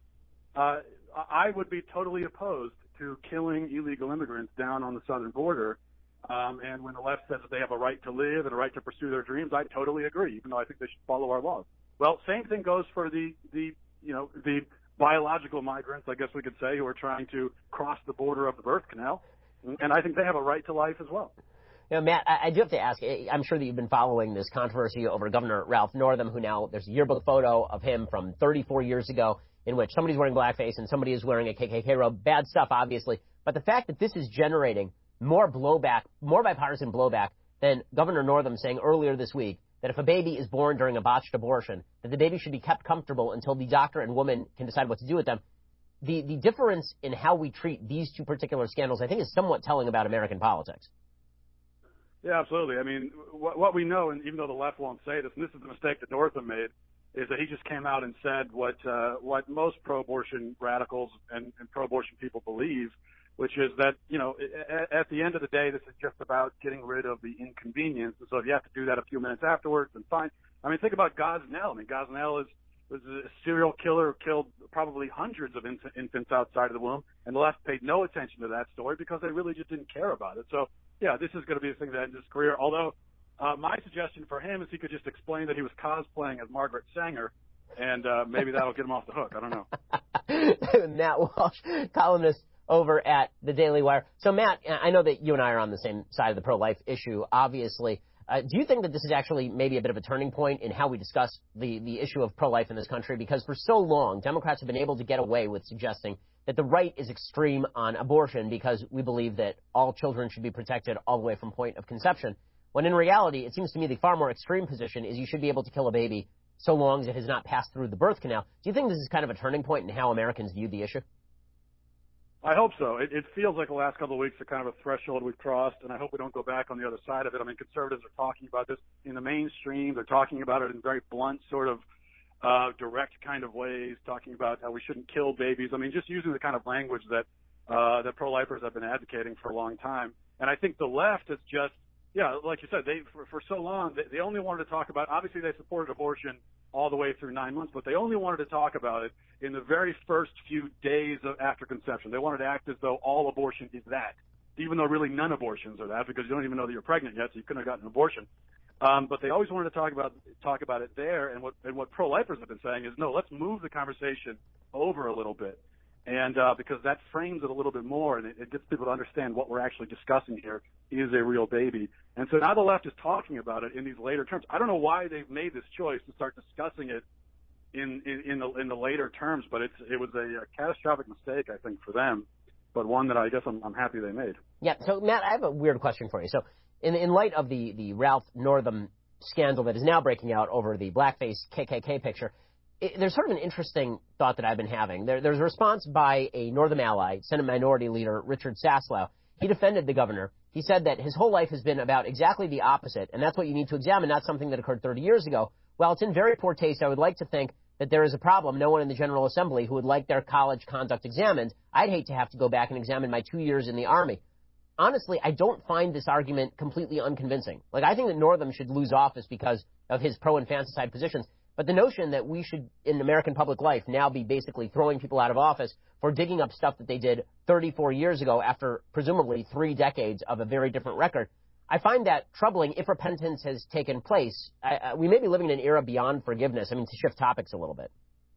I would be totally opposed to killing illegal immigrants down on the southern border. And when the left says that they have a right to live and a right to pursue their dreams, I totally agree, even though I think they should follow our laws. Well, same thing goes for the biological migrants, I guess we could say, who are trying to cross the border of the birth canal. And I think they have a right to life as well. Matt, I do have to ask, I'm sure that you've been following this controversy over Governor Ralph Northam, who now there's a yearbook photo of him from 34 years ago in which somebody's wearing blackface and somebody is wearing a KKK robe. Bad stuff, obviously. But the fact that this is generating more blowback, more bipartisan blowback than Governor Northam saying earlier this week that if a baby is born during a botched abortion, that the baby should be kept comfortable until the doctor and woman can decide what to do with them. The difference in how we treat these two particular scandals, I think, is somewhat telling about American politics. Yeah, absolutely. I mean, what we know, and even though the left won't say this, and this is the mistake that Northam made, is that he just came out and said what most pro-abortion radicals and pro-abortion people believe, which is that, you know, at the end of the day, this is just about getting rid of the inconvenience. And so if you have to do that a few minutes afterwards, then fine. I mean, think about Gosnell. I mean, Gosnell was a serial killer who killed probably hundreds of infants outside of the womb, and the left paid no attention to that story because they really just didn't care about it. So, yeah, this is going to be a thing that ends his career, although my suggestion for him is he could just explain that he was cosplaying as Margaret Sanger, and maybe that'll get him off the hook. I don't know. Matt Walsh, columnist over at the Daily Wire. So, Matt, I know that you and I are on the same side of the pro-life issue, obviously. Do you think that this is actually maybe a bit of a turning point in how we discuss the issue of pro-life in this country? Because for so long, Democrats have been able to get away with suggesting that the right is extreme on abortion because we believe that all children should be protected all the way from point of conception. When in reality, it seems to me the far more extreme position is you should be able to kill a baby so long as it has not passed through the birth canal. Do you think this is kind of a turning point in how Americans view the issue? I hope so. It feels like the last couple of weeks are kind of a threshold we've crossed, and I hope we don't go back on the other side of it. I mean, conservatives are talking about this in the mainstream. They're talking about it in very blunt, sort of direct kind of ways, talking about how we shouldn't kill babies. I mean, just using the kind of language that that pro-lifers have been advocating for a long time. And I think the left is just, yeah, like you said, they for so long, they only wanted to talk about, obviously they supported abortion all the way through 9 months, but they only wanted to talk about it in the very first few days after conception. They wanted to act as though all abortion is that, even though really none abortions are that, because you don't even know that you're pregnant yet, so you couldn't have gotten an abortion. But they always wanted to talk about it there, and what pro-lifers have been saying is, no, let's move the conversation over a little bit, and because that frames it a little bit more, and it gets people to understand what we're actually discussing here is a real baby. And so now the left is talking about it in these later terms. I don't know why they've made this choice to start discussing it in the later terms, but it was a catastrophic mistake, I think, for them, but one that I guess I'm happy they made. Yeah. So, Matt, I have a weird question for you. So, in light of the Ralph Northam scandal that is now breaking out over the blackface KKK picture, there's sort of an interesting thought that I've been having. There's a response by a Northam ally, Senate Minority Leader Richard Saslow. He defended the governor. He said that his whole life has been about exactly the opposite, and that's what you need to examine, not something that occurred 30 years ago. While it's in very poor taste, I would like to think that there is a problem. No one in the General Assembly who would like their college conduct examined. I'd hate to have to go back and examine my 2 years in the Army. Honestly, I don't find this argument completely unconvincing. Like, I think that Northam should lose office because of his pro-infanticide positions. But the notion that we should, in American public life, now be basically throwing people out of office for digging up stuff that they did 34 years ago after presumably 3 decades of a very different record, I find that troubling if repentance has taken place. We may be living in an era beyond forgiveness. I mean, to shift topics a little bit.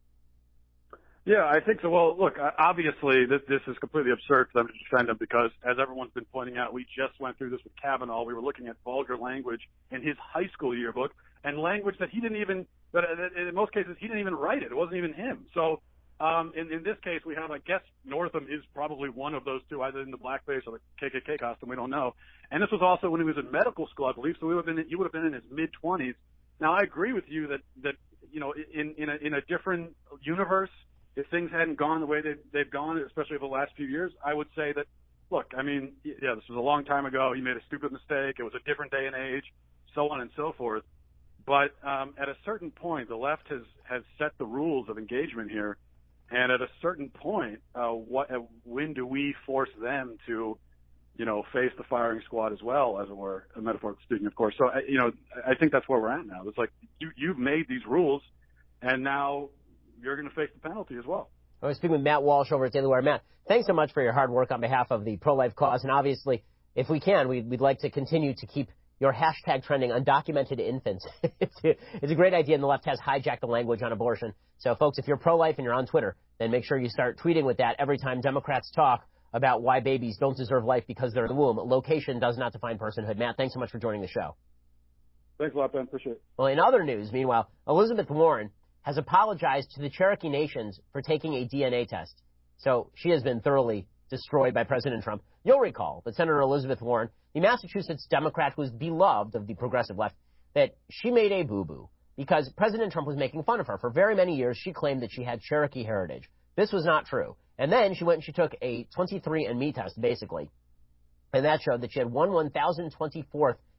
Yeah, I think so. Well, look, obviously this is completely absurd for them to defend him because, as everyone's been pointing out, we just went through this with Kavanaugh. We were looking at vulgar language in his high school yearbook and language that he didn't even, that in most cases, he didn't even write it. It wasn't even him. So in this case, we have, I guess, Northam is probably one of those two, either in the blackface or the KKK costume. We don't know. And this was also when he was in medical school, I believe. So he would have been in his mid-20s. Now, I agree with you that you know, in a different universe, if things hadn't gone the way they've gone, especially over the last few years, I would say that, look, I mean, yeah, this was a long time ago. He made a stupid mistake. It was a different day and age, so on and so forth. But at a certain point, the left has set the rules of engagement here. And at a certain point, when do we force them to, you know, face the firing squad as well, as it were, metaphorically speaking, of course. So, you know, I think that's where we're at now. It's like you've made these rules, and now you're going to face the penalty as well. I was speaking with Matt Walsh over at Daily Wire. Matt, thanks so much for your hard work on behalf of the pro-life cause. And obviously, if we can, we'd like to continue to keep your hashtag trending, undocumented infants. It's a great idea, and the left has hijacked the language on abortion. So, folks, if you're pro-life and you're on Twitter, then make sure you start tweeting with that every time Democrats talk about why babies don't deserve life because they're in the womb. Location does not define personhood. Matt, thanks so much for joining the show. Thanks a lot, Ben. Appreciate it. Well, in other news, meanwhile, Elizabeth Warren has apologized to the Cherokee Nations for taking a DNA test. So she has been thoroughly destroyed by President Trump. You'll recall that Senator Elizabeth Warren, the Massachusetts Democrat who is beloved of the progressive left, that she made a boo-boo because President Trump was making fun of her. For very many years, she claimed that she had Cherokee heritage. This was not true. And then she went and she took a 23andMe test, basically, and that showed that she had 1/1024th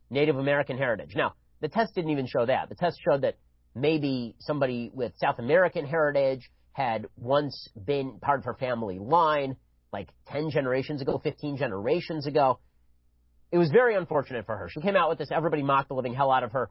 Native American heritage. Now, the test didn't even show that. The test showed that maybe somebody with South American heritage had once been part of her family line, like 10 generations ago, 15 generations ago. It was very unfortunate for her. She came out with this. Everybody mocked the living hell out of her.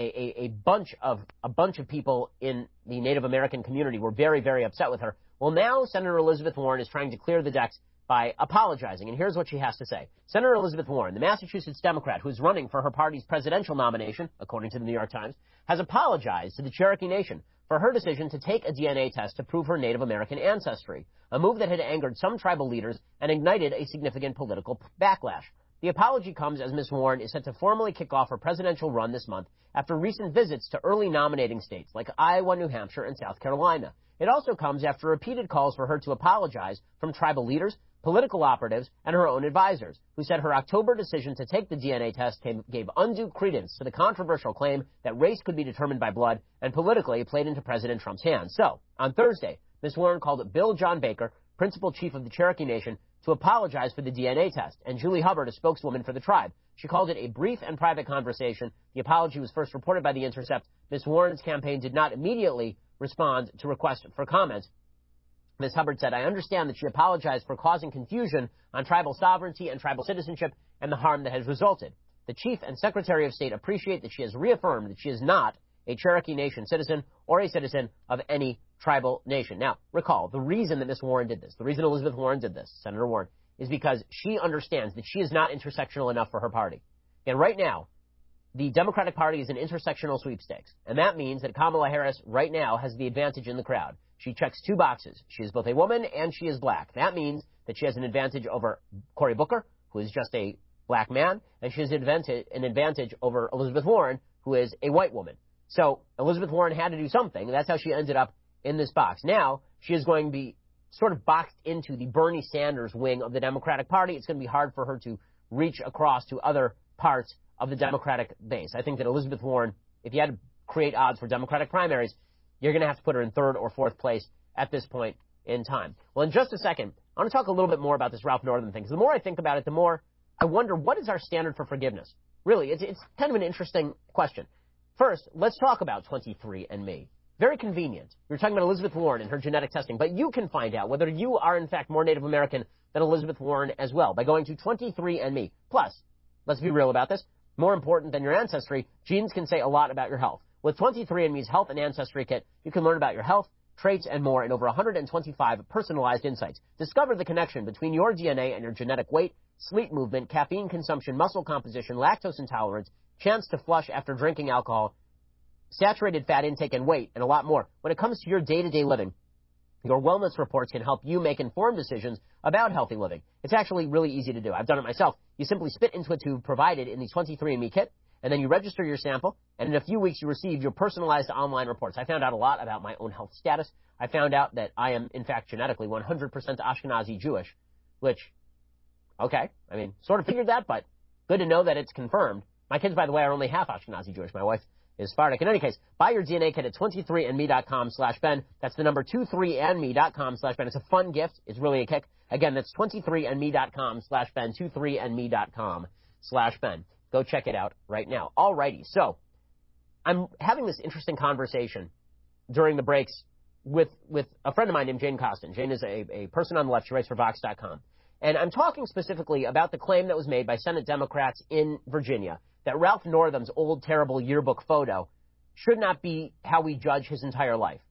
A bunch of people in the Native American community were very, very upset with her. Well, now Senator Elizabeth Warren is trying to clear the decks by apologizing, and here's what she has to say. Senator Elizabeth Warren, the Massachusetts Democrat who's running for her party's presidential nomination, according to the New York Times, has apologized to the Cherokee Nation for her decision to take a DNA test to prove her Native American ancestry, a move that had angered some tribal leaders and ignited a significant political backlash. The apology comes as Ms. Warren is set to formally kick off her presidential run this month after recent visits to early nominating states like Iowa, New Hampshire, and South Carolina. It also comes after repeated calls for her to apologize from tribal leaders, political operatives, and her own advisors, who said her October decision to take the DNA test gave undue credence to the controversial claim that race could be determined by blood and politically played into President Trump's hands. So, on Thursday, Ms. Warren called Bill John Baker, principal chief of the Cherokee Nation, to apologize for the DNA test, and Julie Hubbard, a spokeswoman for the tribe. She called it a brief and private conversation. The apology was first reported by The Intercept. Ms. Warren's campaign did not immediately respond to requests for comment. Ms. Hubbard said, I understand that she apologized for causing confusion on tribal sovereignty and tribal citizenship and the harm that has resulted. The Chief and Secretary of State appreciate that she has reaffirmed that she is not a Cherokee Nation citizen or a citizen of any tribal nation. Now, recall, the reason that Ms. Warren did this, the reason Elizabeth Warren did this, Senator Warren, is because she understands that she is not intersectional enough for her party. And right now, the Democratic Party is an intersectional sweepstakes. And that means that Kamala Harris right now has the advantage in the crowd. She checks two boxes. She is both a woman and she is black. That means that she has an advantage over Cory Booker, who is just a black man, and she has an advantage over Elizabeth Warren, who is a white woman. So Elizabeth Warren had to do something, and that's how she ended up in this box. Now, she is going to be sort of boxed into the Bernie Sanders wing of the Democratic Party. It's going to be hard for her to reach across to other parts of the Democratic base. I think that Elizabeth Warren, if you had to create odds for Democratic primaries, you're going to have to put her in third or fourth place at this point in time. Well, in just a second, I want to talk a little bit more about this Ralph Northam thing, because the more I think about it, the more I wonder, what is our standard for forgiveness? Really, it's kind of an interesting question. First, let's talk about 23andMe. Very convenient. We're talking about Elizabeth Warren and her genetic testing, but you can find out whether you are, in fact, more Native American than Elizabeth Warren as well by going to 23andMe. Plus, let's be real about this, more important than your ancestry, genes can say a lot about your health. With 23andMe's Health and Ancestry Kit, you can learn about your health, traits, and more in over 125 personalized insights. Discover the connection between your DNA and your genetic weight, sleep movement, caffeine consumption, muscle composition, lactose intolerance, chance to flush after drinking alcohol, saturated fat intake and weight, and a lot more. When it comes to your day-to-day living, your wellness reports can help you make informed decisions about healthy living. It's actually really easy to do. I've done it myself. You simply spit into a tube provided in the 23andMe kit, and then you register your sample, and in a few weeks you receive your personalized online reports. I found out a lot about my own health status. I found out that I am, in fact, genetically 100% Ashkenazi Jewish, which, okay, I mean, sort of figured that, but good to know that it's confirmed. My kids, by the way, are only half Ashkenazi Jewish. My wife is Sephardic. In any case, buy your DNA kit at 23andme.com/Ben. That's the number 23andme.com/Ben. It's a fun gift. It's really a kick. Again, that's 23andme.com/Ben, 23andme.com/Ben. Go check it out right now. Alrighty, so I'm having this interesting conversation during the breaks with a friend of mine named Jane Costin. Jane is a person on the left. She writes for Vox.com. And I'm talking specifically about the claim that was made by Senate Democrats in Virginia that Ralph Northam's old, terrible yearbook photo should not be how we judge his entire life.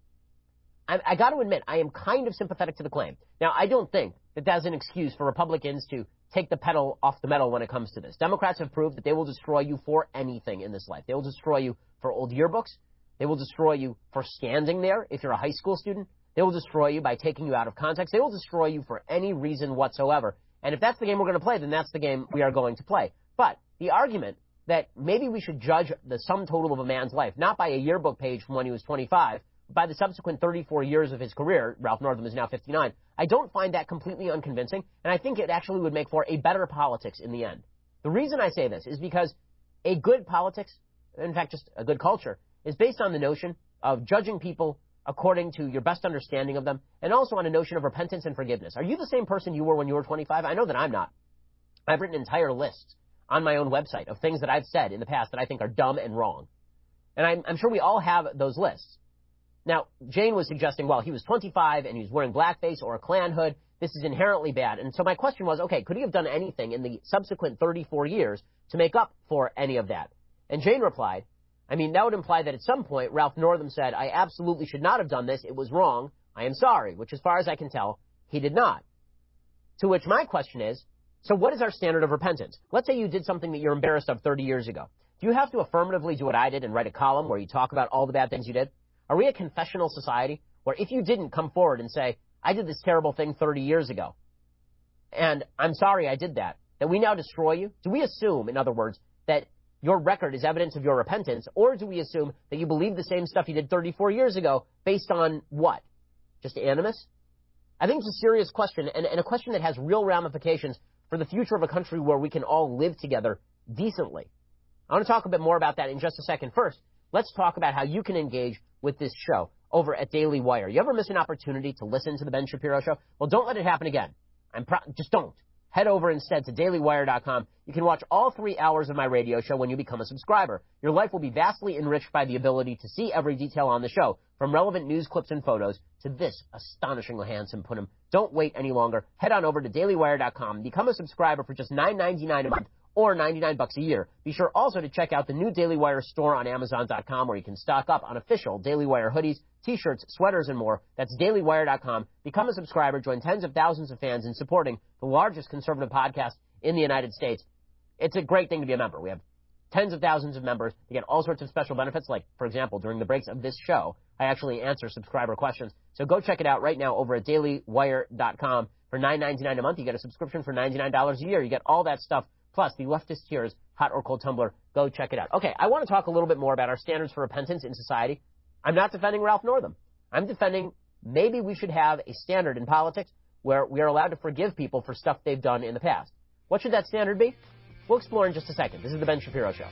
I got to admit, I am kind of sympathetic to the claim. Now, I don't think that that's an excuse for Republicans to take the pedal off the metal when it comes to this. Democrats have proved that they will destroy you for anything in this life. They will destroy you for old yearbooks. They will destroy you for standing there if you're a high school student. They will destroy you by taking you out of context. They will destroy you for any reason whatsoever. And if that's the game we're going to play, then that's the game we are going to play. But the argument that maybe we should judge the sum total of a man's life, not by a yearbook page from when he was 25, but by the subsequent 34 years of his career, Ralph Northam is now 59, I don't find that completely unconvincing, and I think it actually would make for a better politics in the end. The reason I say this is because a good politics, in fact, just a good culture, is based on the notion of judging people according to your best understanding of them, and also on a notion of repentance and forgiveness. Are you the same person you were when you were 25? I know that I'm not. I've written entire lists on my own website of things that I've said in the past that I think are dumb and wrong. And I'm sure we all have those lists. Now, Jane was suggesting, well, he was 25 and he was wearing blackface or a Klan hood. This is inherently bad. And so my question was, okay, could he have done anything in the subsequent 34 years to make up for any of that? And Jane replied, I mean, that would imply that at some point Ralph Northam said, I absolutely should not have done this. It was wrong. I am sorry, which as far as I can tell, he did not. To which my question is, so what is our standard of repentance? Let's say you did something that you're embarrassed of 30 years ago. Do you have to affirmatively do what I did and write a column where you talk about all the bad things you did? Are we a confessional society where if you didn't come forward and say, I did this terrible thing 30 years ago, and I'm sorry I did that we now destroy you? Do we assume, in other words, that your record is evidence of your repentance, or do we assume that you believe the same stuff you did 34 years ago based on what? Just animus? I think it's a serious question, and a question that has real ramifications for the future of a country where we can all live together decently. I want to talk a bit more about that in just a second. First, let's talk about how you can engage with this show over at Daily Wire. You ever miss an opportunity to listen to the Ben Shapiro Show? Well, don't let it happen again. Just don't. Head over instead to dailywire.com. You can watch all 3 hours of my radio show when you become a subscriber. Your life will be vastly enriched by the ability to see every detail on the show, from relevant news clips and photos to this astonishingly handsome punim. Don't wait any longer. Head on over to dailywire.com. Become a subscriber for just $9.99 a month or $99 a year. Be sure also to check out the new Daily Wire store on Amazon.com, where you can stock up on official Daily Wire hoodies, T-shirts, sweaters, and more. That's dailywire.com. Become a subscriber. Join tens of thousands of fans in supporting the largest conservative podcast in the United States. It's a great thing to be a member. We have tens of thousands of members. You get all sorts of special benefits, like, for example, during the breaks of this show, I actually answer subscriber questions. So go check it out right now over at dailywire.com. For $9.99 a month, you get a subscription for $99 a year. You get all that stuff, plus the leftist tears, hot or cold tumbler. Go check it out. Okay, I want to talk a little bit more about our standards for repentance in society. I'm not defending Ralph Northam. I'm defending maybe we should have a standard in politics where we are allowed to forgive people for stuff they've done in the past. What should that standard be? We'll explore in just a second. This is the Ben Shapiro Show.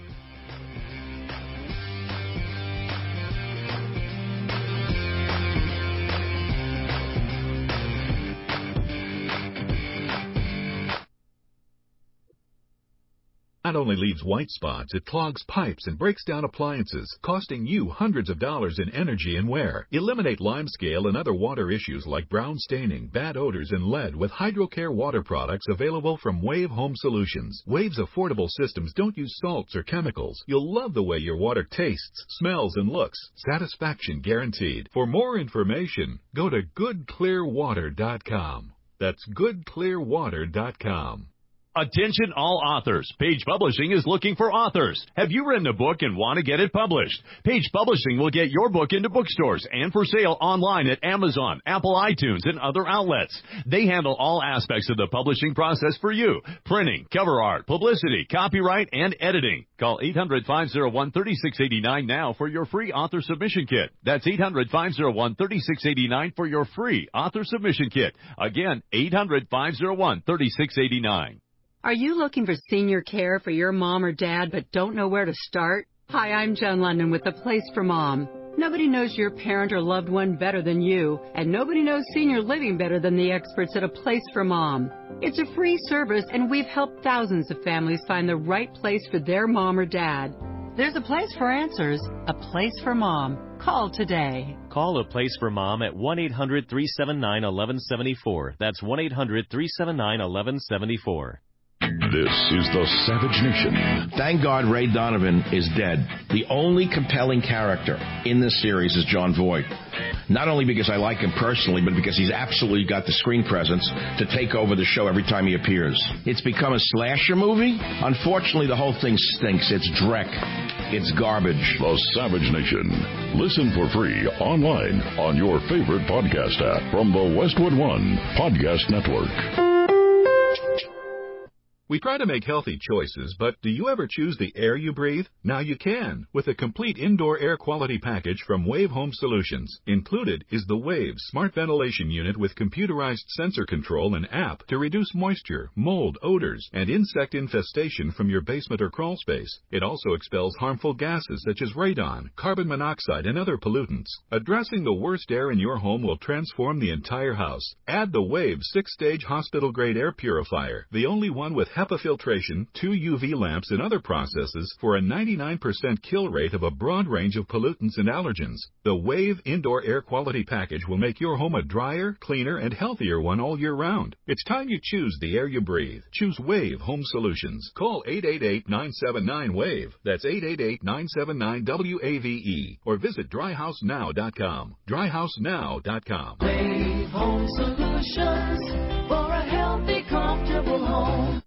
Not only leaves white spots, it clogs pipes and breaks down appliances, costing you hundreds of dollars in energy and wear. Eliminate limescale and other water issues like brown staining, bad odors, and lead with HydroCare water products available from Wave Home Solutions. Wave's affordable systems don't use salts or chemicals. You'll love the way your water tastes, smells, and looks. Satisfaction guaranteed. For more information, go to goodclearwater.com. That's goodclearwater.com. Attention all authors. Page Publishing is looking for authors. Have you written a book and want to get it published? Page Publishing will get your book into bookstores and for sale online at Amazon, Apple iTunes, and other outlets. They handle all aspects of the publishing process for you. Printing, cover art, publicity, copyright, and editing. Call 800-501-3689 now for your free author submission kit. That's 800-501-3689 for your free author submission kit. Again, 800-501-3689. Are you looking for senior care for your mom or dad but don't know where to start? Hi, I'm Jen London with The Place for Mom. Nobody knows your parent or loved one better than you, and nobody knows senior living better than the experts at A Place for Mom. It's a free service, and we've helped thousands of families find the right place for their mom or dad. There's a place for answers, A Place for Mom. Call today. Call A Place for Mom at 1-800-379-1174. That's 1-800-379-1174. This is the Savage Nation. Thank God Ray Donovan is dead. The only compelling character in this series is Jon Voight. Not only because I like him personally, but because he's absolutely got the screen presence to take over the show every time he appears. It's become a slasher movie. Unfortunately, the whole thing stinks. It's dreck. It's garbage. The Savage Nation. Listen for free online on your favorite podcast app from the Westwood One Podcast Network. We try to make healthy choices, but do you ever choose the air you breathe? Now you can, with a complete indoor air quality package from Wave Home Solutions. Included is the Wave Smart Ventilation Unit with computerized sensor control and app to reduce moisture, mold, odors, and insect infestation from your basement or crawl space. It also expels harmful gases such as radon, carbon monoxide, and other pollutants. Addressing the worst air in your home will transform the entire house. Add the Wave 6-stage hospital-grade air purifier, the only one with HEPA filtration, 2 UV lamps, and other processes for a 99% kill rate of a broad range of pollutants and allergens. The Wave Indoor Air Quality Package will make your home a drier, cleaner, and healthier one all year round. It's time you choose the air you breathe. Choose Wave Home Solutions. Call 888-979-WAVE. That's 888-979-WAVE. Or visit dryhousenow.com. dryhousenow.com. Wave Home Solutions for a healthy, comfortable home.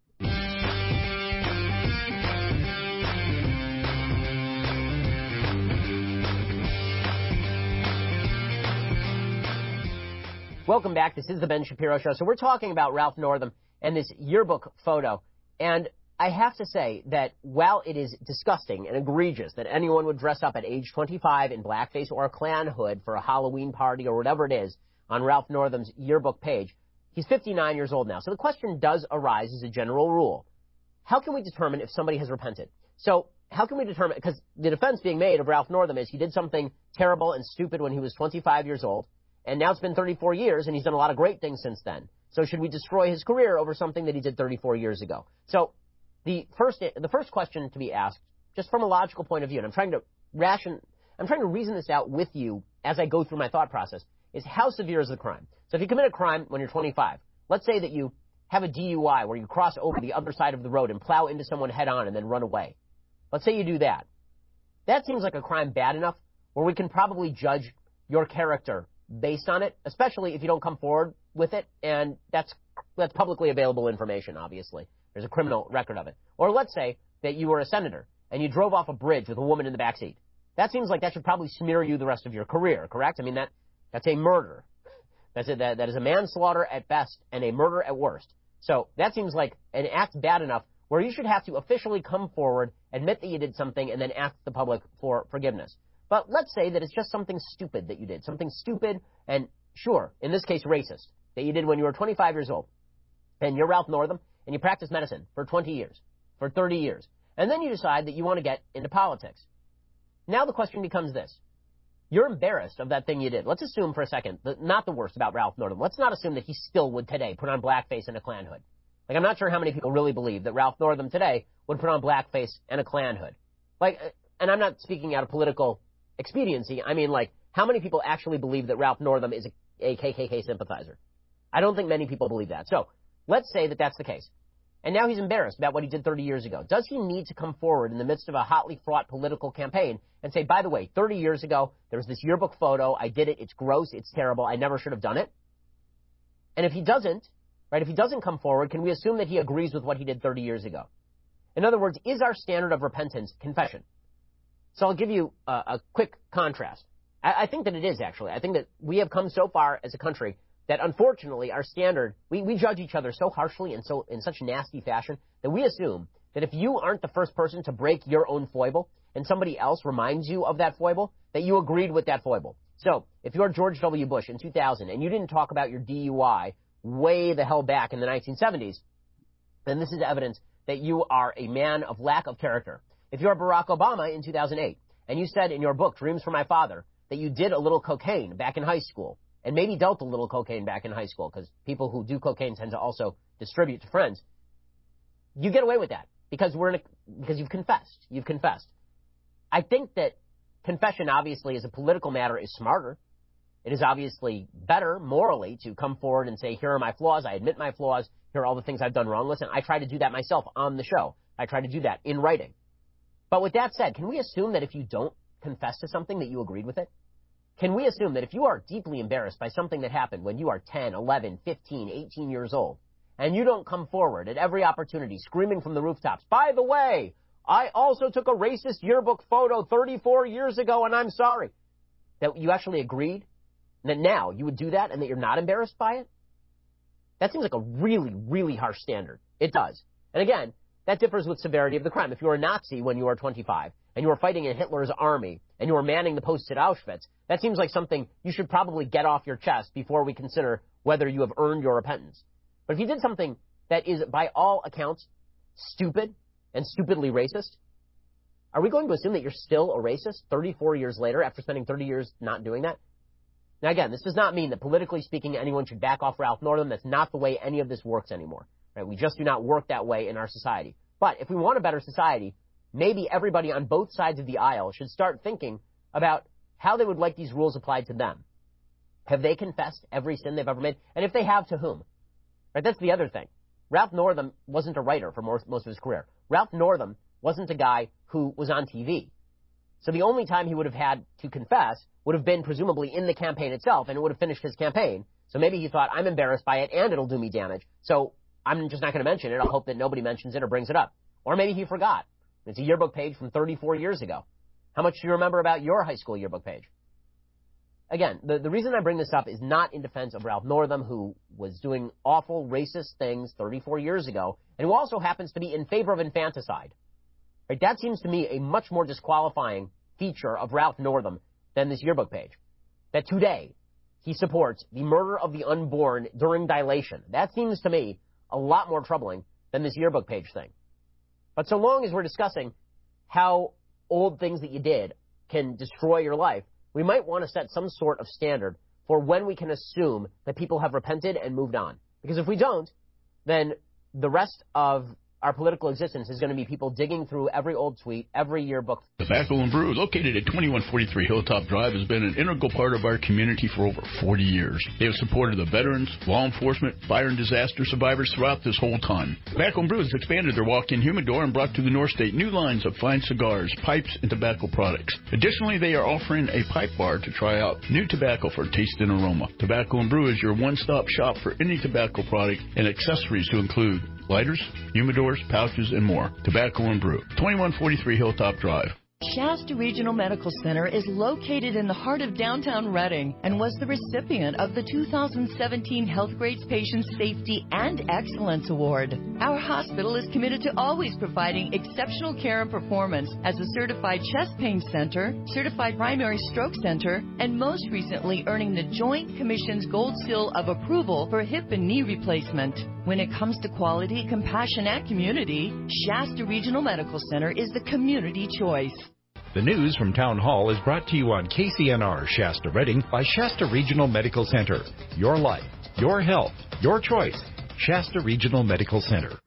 Welcome back. This is the Ben Shapiro Show. So we're talking about Ralph Northam and this yearbook photo. And I have to say that while it is disgusting and egregious that anyone would dress up at age 25 in blackface or a Klan hood for a Halloween party or whatever it is on Ralph Northam's yearbook page, he's 59 years old now. So the question does arise as a general rule. How can we determine if somebody has repented? So how can we determine, because the defense being made of Ralph Northam is he did something terrible and stupid when he was 25 years old, and now it's been 34 years, and he's done a lot of great things since then. So should we destroy his career over something that he did 34 years ago? So the first question to be asked, just from a logical point of view, and I'm trying to reason this out with you as I go through my thought process, is how severe is the crime? So if you commit a crime when you're 25, let's say that you have a DUI where you cross over the other side of the road and plow into someone head on and then run away. Let's say you do that. That seems like a crime bad enough where we can probably judge your character based on it, especially if you don't come forward with it, and that's publicly available information, obviously. There's a criminal record of it. Or let's say that you were a senator and you drove off a bridge with a woman in the backseat. That seems like that should probably smear you the rest of your career, correct? I mean, that's a murder. That is a manslaughter at best and a murder at worst. So that seems like an act bad enough where you should have to officially come forward, admit that you did something, and then ask the public for forgiveness. But let's say that it's just something stupid that you did, something stupid and, sure, in this case, racist, that you did when you were 25 years old. And you're Ralph Northam, and you practice medicine for 20 years, for 30 years. And then you decide that you want to get into politics. Now the question becomes this. You're embarrassed of that thing you did. Let's assume for a second, not the worst about Ralph Northam. Let's not assume that he still would today put on blackface and a Klan hood. Like, I'm not sure how many people really believe that Ralph Northam today would put on blackface and a Klan hood. Like, and I'm not speaking out of political expediency. I mean, like, how many people actually believe that Ralph Northam is a KKK sympathizer? I don't think many people believe that. So let's say that that's the case. And now he's embarrassed about what he did 30 years ago. Does he need to come forward in the midst of a hotly fraught political campaign and say, by the way, 30 years ago, there was this yearbook photo. I did it. It's gross. It's terrible. I never should have done it. And if he doesn't, right, if he doesn't come forward, can we assume that he agrees with what he did 30 years ago? In other words, is our standard of repentance confession? So I'll give you a quick contrast. I think that it is, actually. I think that we have come so far as a country that, unfortunately, our standard, we judge each other so harshly and so in such nasty fashion that we assume that if you aren't the first person to break your own foible and somebody else reminds you of that foible, that you agreed with that foible. So if you're George W. Bush in 2000 and you didn't talk about your DUI way the hell back in the 1970s, then this is evidence that you are a man of lack of character. If you're Barack Obama in 2008 and you said in your book, Dreams from My Father, that you did a little cocaine back in high school, and maybe dealt a little cocaine back in high school, because people who do cocaine tend to also distribute to friends, you get away with that because you've confessed. You've confessed. I think that confession, obviously, as a political matter, is smarter. It is obviously better morally to come forward and say, here are my flaws. I admit my flaws. Here are all the things I've done wrong. Listen, I try to do that myself on the show. I try to do that in writing. But with that said, can we assume that if you don't confess to something that you agreed with it? Can we assume that if you are deeply embarrassed by something that happened when you are 10, 11, 15, 18 years old, and you don't come forward at every opportunity screaming from the rooftops, by the way, I also took a racist yearbook photo 34 years ago and I'm sorry, that you actually agreed, and that now you would do that and that you're not embarrassed by it? That seems like a really, really harsh standard. It does. And again, that differs with severity of the crime. If you were a Nazi when you were 25 and you were fighting in Hitler's army and you were manning the posts at Auschwitz, that seems like something you should probably get off your chest before we consider whether you have earned your repentance. But if you did something that is, by all accounts, stupid and stupidly racist, are we going to assume that you're still a racist 34 years later after spending 30 years not doing that? Now, again, this does not mean that politically speaking anyone should back off Ralph Northam. That's not the way any of this works anymore. Right? We just do not work that way in our society. But if we want a better society, maybe everybody on both sides of the aisle should start thinking about how they would like these rules applied to them. Have they confessed every sin they've ever made? And if they have, to whom? Right? That's the other thing. Ralph Northam wasn't a writer for most of his career. Ralph Northam wasn't a guy who was on TV. So the only time he would have had to confess would have been presumably in the campaign itself, and it would have finished his campaign. So maybe he thought, I'm embarrassed by it, and it'll do me damage. So I'm just not going to mention it. I'll hope that nobody mentions it or brings it up. Or maybe he forgot. It's a yearbook page from 34 years ago. How much do you remember about your high school yearbook page? Again, the reason I bring this up is not in defense of Ralph Northam, who was doing awful racist things 34 years ago, and who also happens to be in favor of infanticide. Right? That seems to me a much more disqualifying feature of Ralph Northam than this yearbook page. That today he supports the murder of the unborn during dilation. That seems to me a lot more troubling than this yearbook page thing. But so long as we're discussing how old things that you did can destroy your life, we might want to set some sort of standard for when we can assume that people have repented and moved on. Because if we don't, then the rest of our political existence is going to be people digging through every old tweet, every yearbook. Tobacco and Brew, located at 2143 Hilltop Drive, has been an integral part of our community for over 40 years. They have supported the veterans, law enforcement, fire and disaster survivors throughout this whole time. Tobacco and Brew has expanded their walk-in humidor and brought to the North State new lines of fine cigars, pipes, and tobacco products. Additionally, they are offering a pipe bar to try out new tobacco for taste and aroma. Tobacco and Brew is your one-stop shop for any tobacco product and accessories to include lighters, humidors, pouches, and more. Tobacco and Brew, 2143 Hilltop Drive. Shasta Regional Medical Center is located in the heart of downtown Reading and was the recipient of the 2017 Healthgrades Patient Safety and Excellence Award. Our hospital is committed to always providing exceptional care and performance as a certified chest pain center, certified primary stroke center, and most recently earning the Joint Commission's Gold Seal of Approval for hip and knee replacement. When it comes to quality, compassion, and community, Shasta Regional Medical Center is the community choice. The news from Town Hall is brought to you on KCNR Shasta Reading by Shasta Regional Medical Center. Your life, your health, your choice. Shasta Regional Medical Center.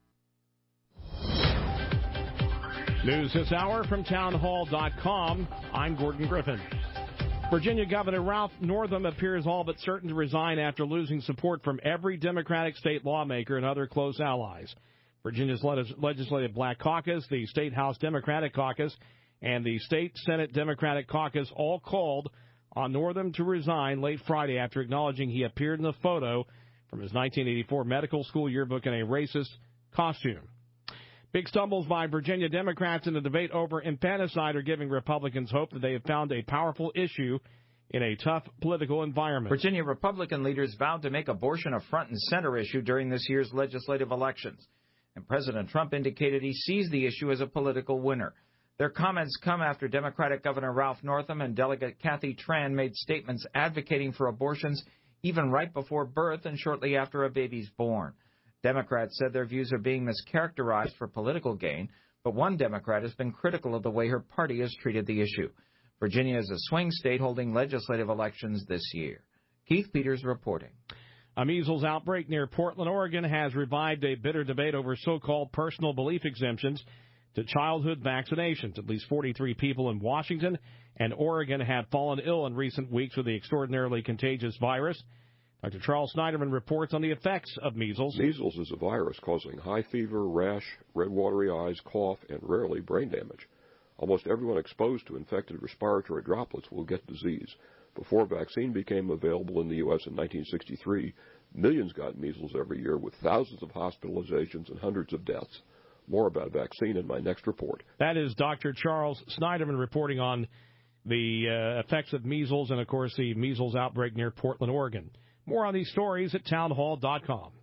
News this hour from townhall.com. I'm Gordon Griffin. Virginia Governor Ralph Northam appears all but certain to resign after losing support from every Democratic state lawmaker and other close allies. Virginia's Legislative Black Caucus, the State House Democratic Caucus, and the State Senate Democratic Caucus all called on Northam to resign late Friday after acknowledging he appeared in a photo from his 1984 medical school yearbook in a racist costume. Big stumbles by Virginia Democrats in the debate over infanticide are giving Republicans hope that they have found a powerful issue in a tough political environment. Virginia Republican leaders vowed to make abortion a front and center issue during this year's legislative elections. And President Trump indicated he sees the issue as a political winner. Their comments come after Democratic Governor Ralph Northam and Delegate Kathy Tran made statements advocating for abortions even right before birth and shortly after a baby's born. Democrats said their views are being mischaracterized for political gain, but one Democrat has been critical of the way her party has treated the issue. Virginia is a swing state holding legislative elections this year. Keith Peters reporting. A measles outbreak near Portland, Oregon has revived a bitter debate over so-called personal belief exemptions to childhood vaccinations. At least 43 people in Washington and Oregon have fallen ill in recent weeks with the extraordinarily contagious virus. Dr. Charles Snyderman reports on the effects of measles. Measles is a virus causing high fever, rash, red watery eyes, cough, and rarely brain damage. Almost everyone exposed to infected respiratory droplets will get disease. Before vaccine became available in the U.S. in 1963, millions got measles every year with thousands of hospitalizations and hundreds of deaths. More about vaccine in my next report. That is Dr. Charles Snyderman reporting on the effects of measles and, of course, the measles outbreak near Portland, Oregon. More on these stories at townhall.com.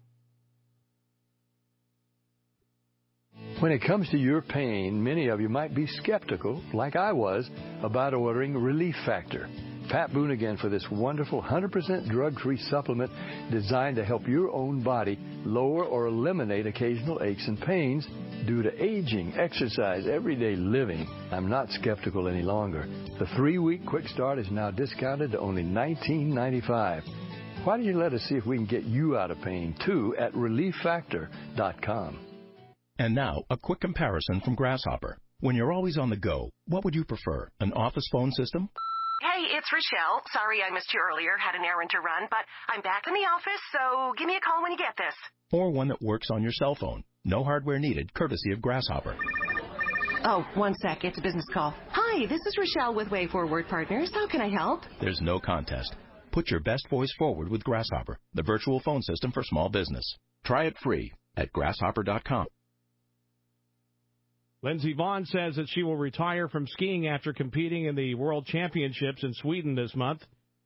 When it comes to your pain, many of you might be skeptical, like I was, about ordering Relief Factor. Pat Boone again for this wonderful 100% drug-free supplement designed to help your own body lower or eliminate occasional aches and pains due to aging, exercise, everyday living. I'm not skeptical any longer. The 3-week quick start is now discounted to only $19.95. Why don't you let us see if we can get you out of pain, too, at ReliefFactor.com. And now, a quick comparison from Grasshopper. When you're always on the go, what would you prefer, an office phone system? Hey, it's Rochelle. Sorry I missed you earlier. Had an errand to run, but I'm back in the office, so give me a call when you get this. Or one that works on your cell phone? No hardware needed, courtesy of Grasshopper. Oh, one sec. It's a business call. Hi, this is Rochelle with Way Forward Partners. How can I help? There's no contest. Put your best voice forward with Grasshopper, the virtual phone system for small business. Try it free at grasshopper.com. Lindsey Vonn says that she will retire from skiing after competing in the World Championships in Sweden this month.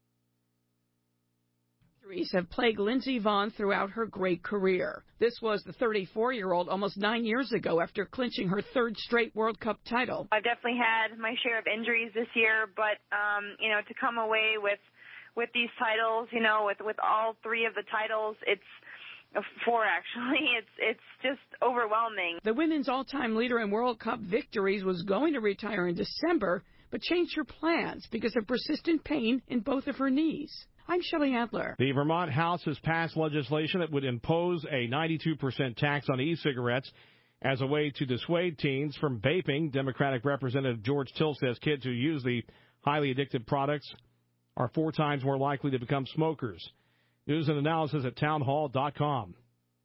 Injuries have plagued Lindsey Vonn throughout her great career. This was the 34-year-old almost 9 years ago after clinching her third straight World Cup title. I've definitely had my share of injuries this year, but, to come away with these titles, with all three of the titles, it's 4 actually. It's just overwhelming. The women's all-time leader in World Cup victories was going to retire in December, but changed her plans because of persistent pain in both of her knees. I'm Shelley Adler. The Vermont House has passed legislation that would impose a 92% tax on e-cigarettes as a way to dissuade teens from vaping. Democratic Representative George Till says kids who use the highly addictive products are 4 times more likely to become smokers. News and analysis at townhall.com.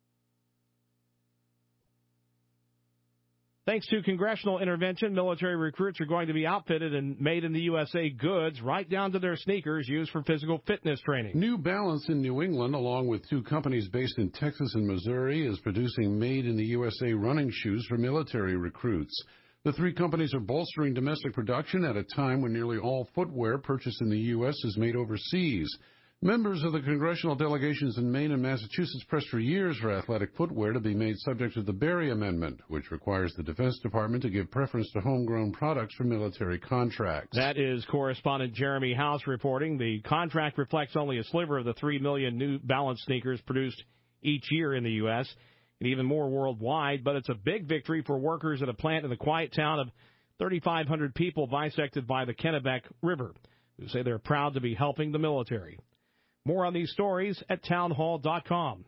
Thanks to congressional intervention, military recruits are going to be outfitted in made-in-the-USA goods right down to their sneakers used for physical fitness training. New Balance in New England, along with 2 companies based in Texas and Missouri, is producing made-in-the-USA running shoes for military recruits. The 3 companies are bolstering domestic production at a time when nearly all footwear purchased in the U.S. is made overseas. Members of the congressional delegations in Maine and Massachusetts pressed for years for athletic footwear to be made subject to the Berry Amendment, which requires the Defense Department to give preference to homegrown products for military contracts. That is correspondent Jeremy House reporting. The contract reflects only a sliver of the 3 million New Balance sneakers produced each year in the U.S., and even more worldwide, but it's a big victory for workers at a plant in the quiet town of 3,500 people bisected by the Kennebec River, who say they're proud to be helping the military. More on these stories at townhall.com.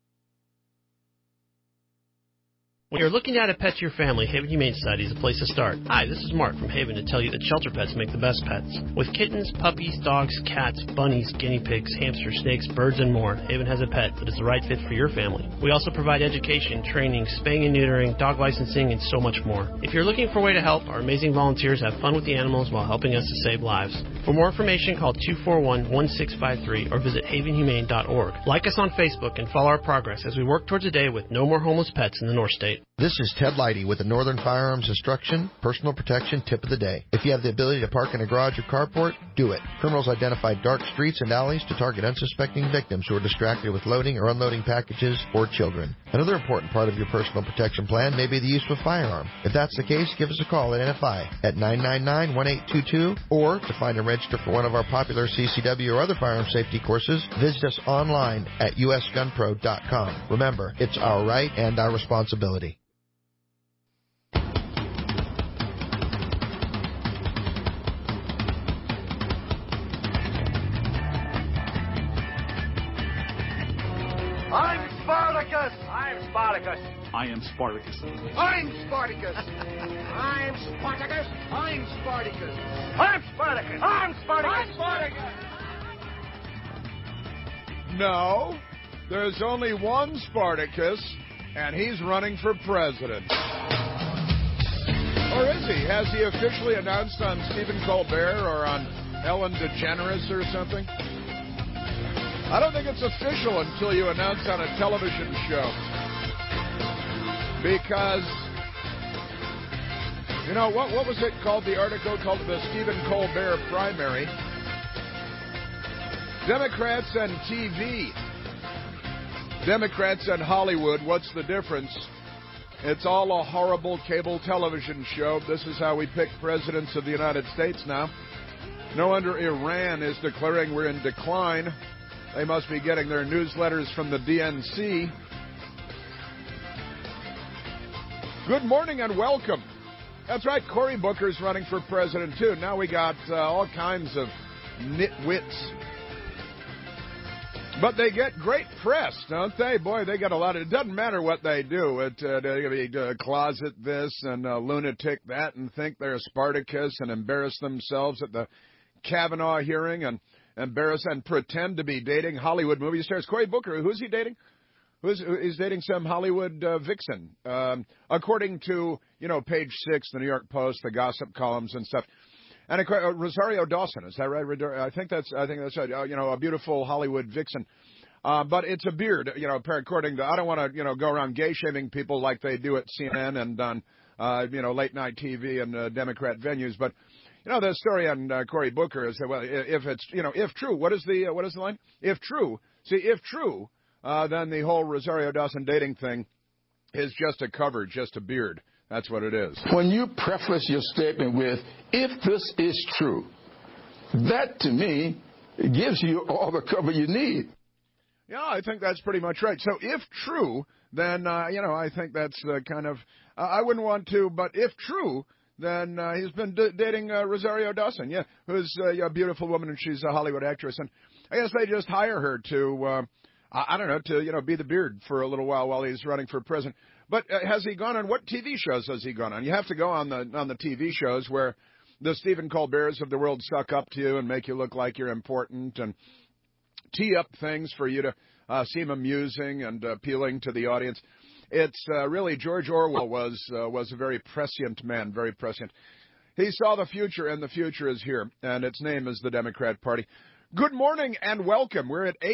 When you're looking at a pet to your family, Haven Humane Society is a place to start. Hi, this is Mark from Haven to tell you that shelter pets make the best pets. With kittens, puppies, dogs, cats, bunnies, guinea pigs, hamsters, snakes, birds, and more, Haven has a pet that is the right fit for your family. We also provide education, training, spaying and neutering, dog licensing, and so much more. If you're looking for a way to help, our amazing volunteers have fun with the animals while helping us to save lives. For more information, call 241-1653 or visit havenhumane.org. Like us on Facebook and follow our progress as we work towards a day with no more homeless pets in the North State. This is Ted Leidy with the Northern Firearms Instruction Personal Protection Tip of the Day. If you have the ability to park in a garage or carport, do it. Criminals identify dark streets and alleys to target unsuspecting victims who are distracted with loading or unloading packages or children. Another important part of your personal protection plan may be the use of a firearm. If that's the case, give us a call at NFI at 999-1822, or to find and register for one of our popular CCW or other firearm safety courses, visit us online at usgunpro.com. Remember, it's our right and our responsibility. I'm Spartacus! I'm Spartacus! I am Spartacus. I'm Spartacus! I'm Spartacus! I'm Spartacus! I'm Spartacus! I'm Spartacus! I'm Spartacus! No, there's only one Spartacus, and he's running for president. Or is he? Has he officially announced on Stephen Colbert or on Ellen DeGeneres or something? I don't think it's official until you announce on a television show. Because, what was it called, the article called the Stephen Colbert primary? Democrats and TV. Democrats and Hollywood, what's the difference? It's all a horrible cable television show. This is how we pick presidents of the United States now. No wonder Iran is declaring we're in decline. They must be getting their newsletters from the DNC. Good morning and welcome. That's right, Cory Booker's running for president, too. Now we got all kinds of nitwits But they get great press, don't they? Boy, they get a lot of... It doesn't matter what they do. They closet this and lunatic that and think they're Spartacus and embarrass themselves at the Kavanaugh hearing and embarrass and pretend to be dating Hollywood movie stars. Cory Booker, who's he dating? He's dating some Hollywood vixen, according to, Page 6, the New York Post, the gossip columns and stuff. And Rosario Dawson, is that right? I think that's right. A beautiful Hollywood vixen. But it's a beard, according to, I don't want to, go around gay shaming people like they do at CNN and on, late night TV and Democrat venues. But, the story on Cory Booker is that, well, if it's, if true, what is the line? If true, then the whole Rosario Dawson dating thing is just a cover, just a beard. That's what it is. When you preface your statement with, if this is true, that to me gives you all the cover you need. Yeah, I think that's pretty much right. So if true, then, I think that's kind of, I wouldn't want to, but if true, then he's been dating Rosario Dawson, who's a beautiful woman, and she's a Hollywood actress. And I guess they just hire her to, be the beard for a little while he's running for president. But has he gone on, what TV shows has he gone on? You have to go on the TV shows where the Stephen Colberts of the world suck up to you and make you look like you're important and tee up things for you to seem amusing and appealing to the audience. It's really, George Orwell was a very prescient man, very prescient. He saw the future, and the future is here, and its name is the Democrat Party. Good morning and welcome. We're at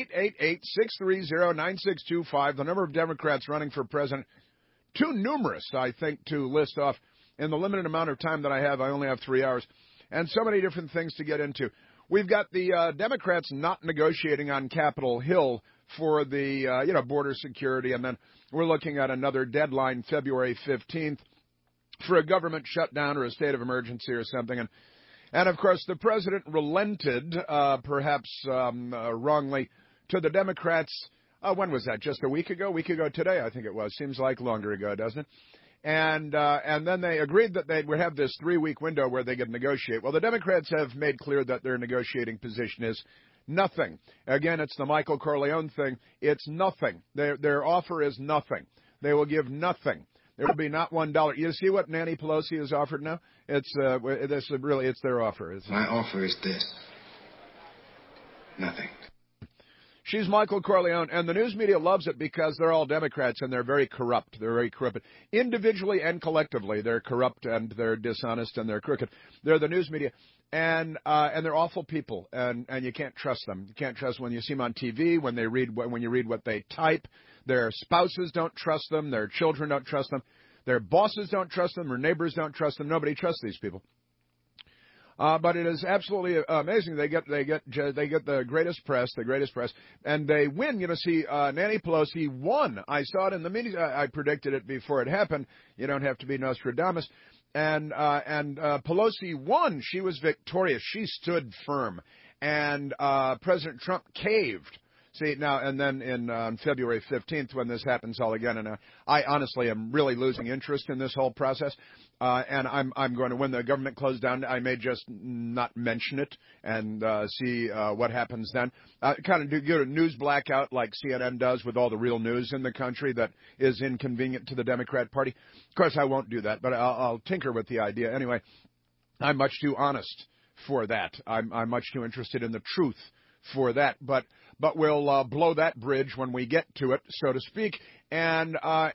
888-630-9625, the number of Democrats running for president. Too numerous, I think, to list off. In the limited amount of time that I have, I only have 3 hours, and so many different things to get into. We've got the Democrats not negotiating on Capitol Hill for the, border security, and then we're looking at another deadline, February 15th, for a government shutdown or a state of emergency or something. And of course, the president relented, perhaps wrongly, to the Democrats. When was that? Just a week ago? Week ago today, I think it was. Seems like longer ago, doesn't it? And then they agreed that they would have this 3-week window where they could negotiate. Well, the Democrats have made clear that their negotiating position is nothing. Again, it's the Michael Corleone thing. It's nothing. Their offer is nothing. They will give nothing. There will be not $1. You see what Nancy Pelosi has offered now? It's their offer. My offer is this. Nothing. She's Michael Corleone, and the news media loves it because they're all Democrats, and they're very corrupt. They're very corrupt. Individually and collectively, they're corrupt, and they're dishonest, and they're crooked. They're the news media, and they're awful people, and you can't trust them. You can't trust when you see them on TV, when you read what they type. Their spouses don't trust them. Their children don't trust them. Their bosses don't trust them. Their neighbors don't trust them. Nobody trusts these people. But it is absolutely amazing. They get the greatest press, and they win. Nancy Pelosi won. I saw it in the media. I predicted it before it happened. You don't have to be Nostradamus. And Pelosi won. She was victorious. She stood firm. And President Trump caved. See, now, and then on February 15th, when this happens all again, and I honestly am really losing interest in this whole process, and I'm going to, when the government closed down, I may just not mention it and see what happens then. Kind of do a news blackout like CNN does with all the real news in the country that is inconvenient to the Democrat Party. Of course, I won't do that, but I'll tinker with the idea. Anyway, I'm much too honest for that. I'm much too interested in the truth for that, but we'll blow that bridge when we get to it, so to speak. And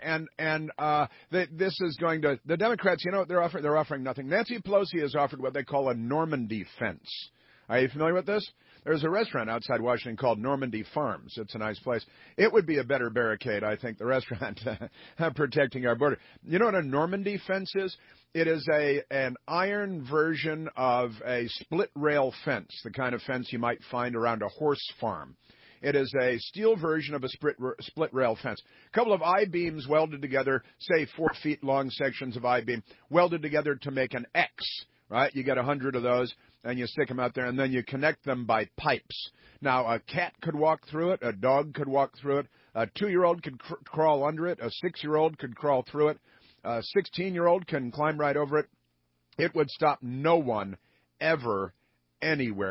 this is going to, the Democrats, they're offering nothing. Nancy Pelosi has offered what they call a Normandy fence. Are you familiar with this? There's a restaurant outside Washington called Normandy Farms. It's a nice place. It would be a better barricade, I think, the restaurant protecting our border. You know what a Normandy fence is? It is an iron version of a split rail fence, the kind of fence you might find around a horse farm. It is a steel version of a split rail fence. A couple of I-beams welded together, say 4 feet long sections of I-beam, welded together to make an X, right? You get 100 of those, and you stick them out there, and then you connect them by pipes. Now, a cat could walk through it. A dog could walk through it. A 2-year-old could crawl under it. A 6-year-old could crawl through it. A 16-year-old can climb right over it. It would stop no one ever, anywhere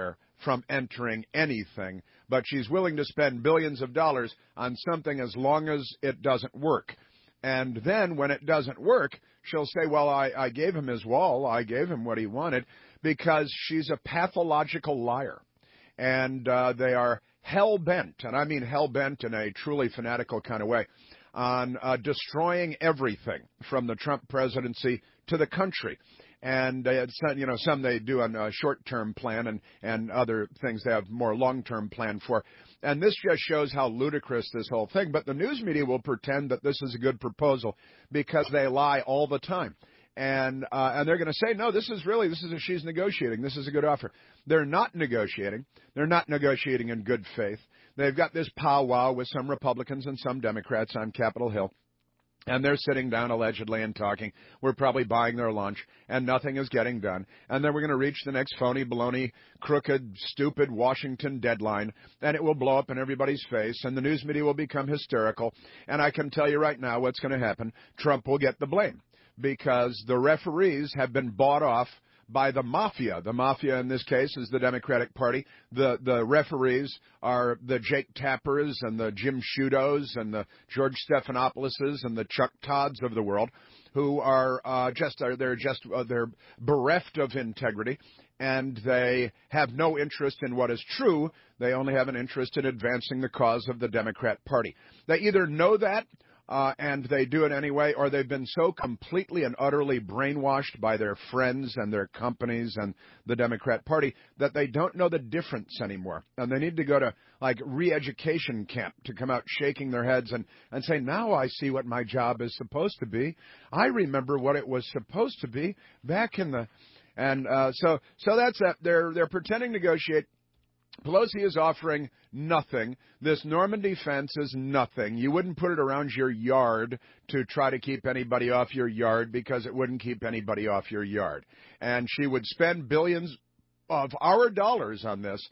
from entering anything, but she's willing to spend billions of dollars on something as long as it doesn't work. And then when it doesn't work, she'll say, well, I gave him his wall, I gave him what he wanted, because she's a pathological liar. And they are hell-bent, and I mean hell-bent in a truly fanatical kind of way, on destroying everything from the Trump presidency to the country. And some they do on a short-term plan, and other things they have more long-term plan for. And this just shows how ludicrous this whole thing. But the news media will pretend that this is a good proposal because they lie all the time. And they're going to say, no, she's negotiating. This is a good offer. They're not negotiating. They're not negotiating in good faith. They've got this powwow with some Republicans and some Democrats on Capitol Hill. And they're sitting down allegedly and talking. We're probably buying their lunch, and nothing is getting done. And then we're going to reach the next phony, baloney, crooked, stupid Washington deadline, and it will blow up in everybody's face, and the news media will become hysterical. And I can tell you right now what's going to happen. Trump will get the blame because the referees have been bought off by the mafia. The mafia in this case is the Democratic Party. The referees are the Jake Tappers and the Jim Sciuttos and the George Stephanopoulos and the Chuck Todds of the world, who are they're bereft of integrity, and they have no interest in what is true. They only have an interest in advancing the cause of the Democrat Party. They either know that and they do it anyway, or they've been so completely and utterly brainwashed by their friends and their companies and the Democrat Party that they don't know the difference anymore. And they need to go to, re-education camp to come out shaking their heads and say, now I see what my job is supposed to be. I remember what it was supposed to be back in the... And so that's that. They're pretending to negotiate. Pelosi is offering nothing. This Normandy fence is nothing. You wouldn't put it around your yard to try to keep anybody off your yard because it wouldn't keep anybody off your yard. And she would spend billions of our dollars on this,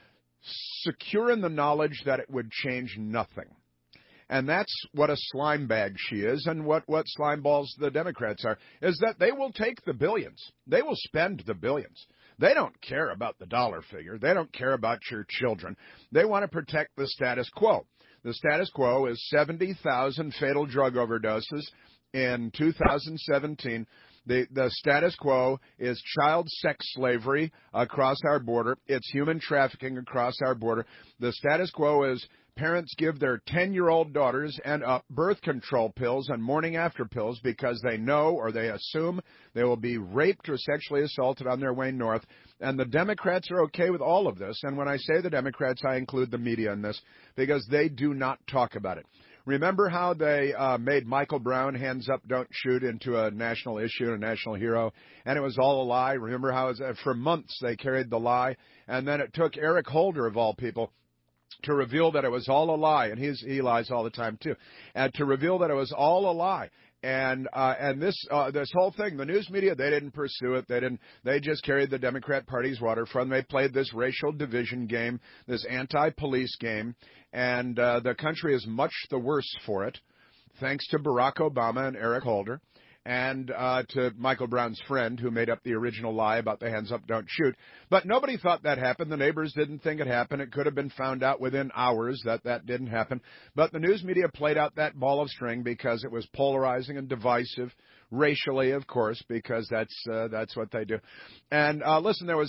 secure in the knowledge that it would change nothing. And that's what a slime bag she is, and what slime balls the Democrats are, is that they will take the billions. They will spend the billions. They don't care about the dollar figure. They don't care about your children. They want to protect the status quo. The status quo is 70,000 fatal drug overdoses in 2017. The status quo is child sex slavery across our border. It's human trafficking across our border. The status quo is parents give their 10-year-old daughters and birth control pills and morning after pills because they know or they assume they will be raped or sexually assaulted on their way north. And the Democrats are okay with all of this. And when I say the Democrats, I include the media in this because they do not talk about it. Remember how they made Michael Brown, hands up, don't shoot, into a national issue, a national hero, and it was all a lie? Remember how for months they carried the lie, and then it took Eric Holder, of all people, to reveal that it was all a lie, and he lies all the time too, and to reveal that it was all a lie. And this whole thing, the news media, they didn't pursue it. They just carried the Democrat Party's waterfront. They played this racial division game, this anti-police game, and the country is much the worse for it, thanks to Barack Obama and Eric Holder, and to Michael Brown's friend who made up the original lie about the hands up, don't shoot. But nobody thought that happened. The neighbors didn't think it happened. It could have been found out within hours that didn't happen. But the news media played out that ball of string because it was polarizing and divisive, racially, of course, because that's what they do. And listen, there was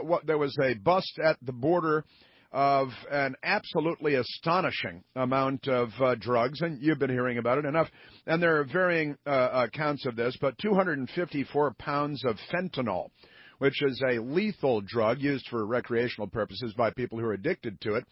a bust at the border of an absolutely astonishing amount of drugs, and you've been hearing about it enough. And there are varying accounts of this, but 254 pounds of fentanyl, which is a lethal drug used for recreational purposes by people who are addicted to it.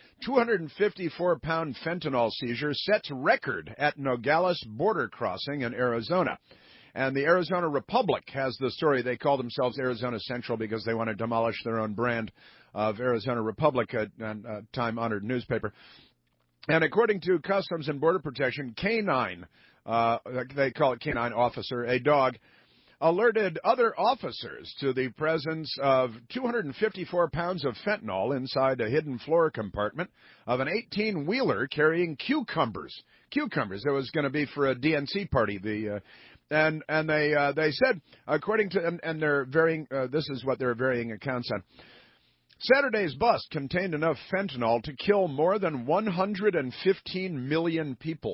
254-pound fentanyl seizure sets record at Nogales border crossing in Arizona. And the Arizona Republic has the story. They call themselves Arizona Central because they want to demolish their own brand of Arizona Republic, a time-honored newspaper. And according to Customs and Border Protection, K9, they call it K9 officer, a dog, alerted other officers to the presence of 254 pounds of fentanyl inside a hidden floor compartment of an 18-wheeler carrying cucumbers. Cucumbers. It was going to be for a DNC party. And they said, according to, and they're varying, this is what their varying accounts on. Saturday's bust contained enough fentanyl to kill more than 115 million people.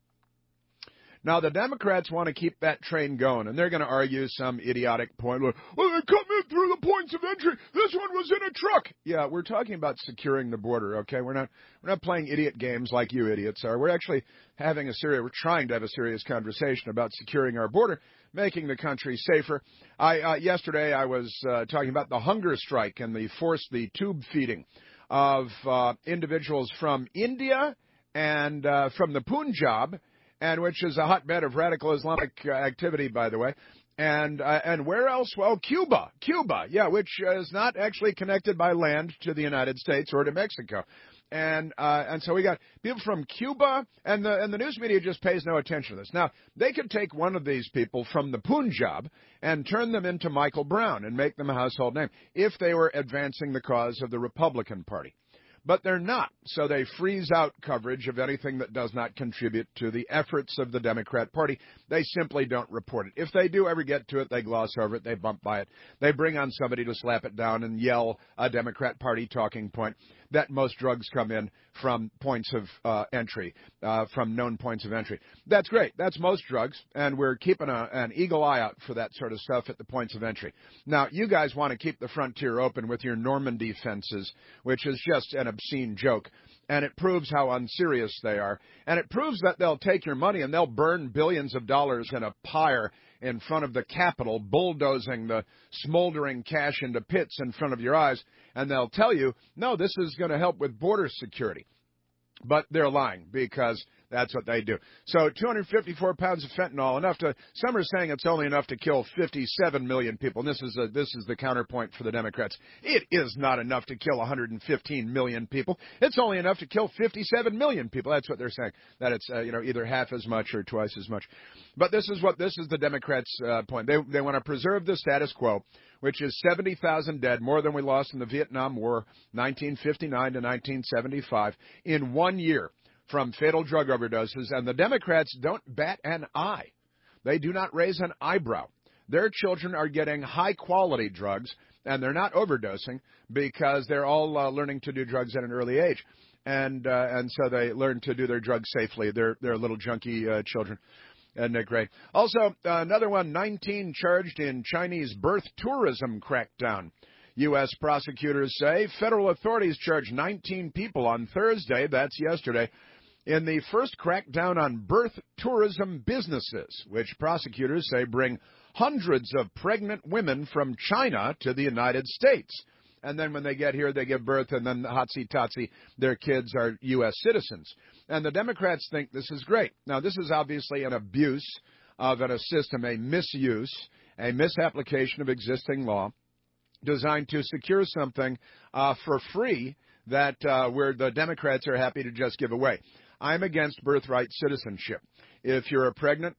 Now, the Democrats want to keep that train going, and they're going to argue some idiotic point. Well, they come in through the points of entry. This one was in a truck. Yeah, we're talking about securing the border, okay? We're not playing idiot games like you idiots are. We're actually we're trying to have a serious conversation about securing our border, making the country safer. Yesterday I was talking about the hunger strike and the tube feeding of individuals from India and from the Punjab, and which is a hotbed of radical Islamic activity, by the way. And where else? Well, Cuba, yeah, which is not actually connected by land to the United States or to Mexico. And so we got people from Cuba, and the news media just pays no attention to this. Now, they could take one of these people from the Punjab and turn them into Michael Brown and make them a household name if they were advancing the cause of the Republican Party. But they're not, so they freeze out coverage of anything that does not contribute to the efforts of the Democrat Party. They simply don't report it. If they do ever get to it, they gloss over it, they bump by it. They bring on somebody to slap it down and yell a Democrat Party talking point that most drugs come in from points of entry, from known points of entry. That's great. That's most drugs, and we're keeping an eagle eye out for that sort of stuff at the points of entry. Now, you guys want to keep the frontier open with your Normandy fences, which is just an obscene joke, and it proves how unserious they are, and it proves that they'll take your money and they'll burn billions of dollars in a pyre in front of the Capitol, bulldozing the smoldering cash into pits in front of your eyes, and they'll tell you, no, this is going to help with border security. But they're lying, because that's what they do. So 254 pounds of fentanyl, some are saying it's only enough to kill 57 million people. And this is the counterpoint for the Democrats. It is not enough to kill 115 million people. It's only enough to kill 57 million people. That's what they're saying. That it's either half as much or twice as much. But this is the Democrats' point. They want to preserve the status quo, which is 70,000 dead, more than we lost in the Vietnam War, 1959 to 1975, in 1 year from fatal drug overdoses. And the Democrats don't bat an eye. They do not raise an eyebrow. Their children are getting high-quality drugs, and they're not overdosing because they're all learning to do drugs at an early age. And so they learn to do their drugs safely. They're little junkie children. Isn't it great? Also, another one, 19 charged in Chinese birth tourism crackdown. U.S. prosecutors say federal authorities charged 19 people on Thursday, that's yesterday, in the first crackdown on birth tourism businesses, which prosecutors say bring hundreds of pregnant women from China to the United States. And then when they get here, they give birth, and then hotsy-totsy, their kids are U.S. citizens. And the Democrats think this is great. Now, this is obviously an abuse of a system, a misuse, a misapplication of existing law designed to secure something for free that where the Democrats are happy to just give away. I'm against birthright citizenship. If you're a pregnant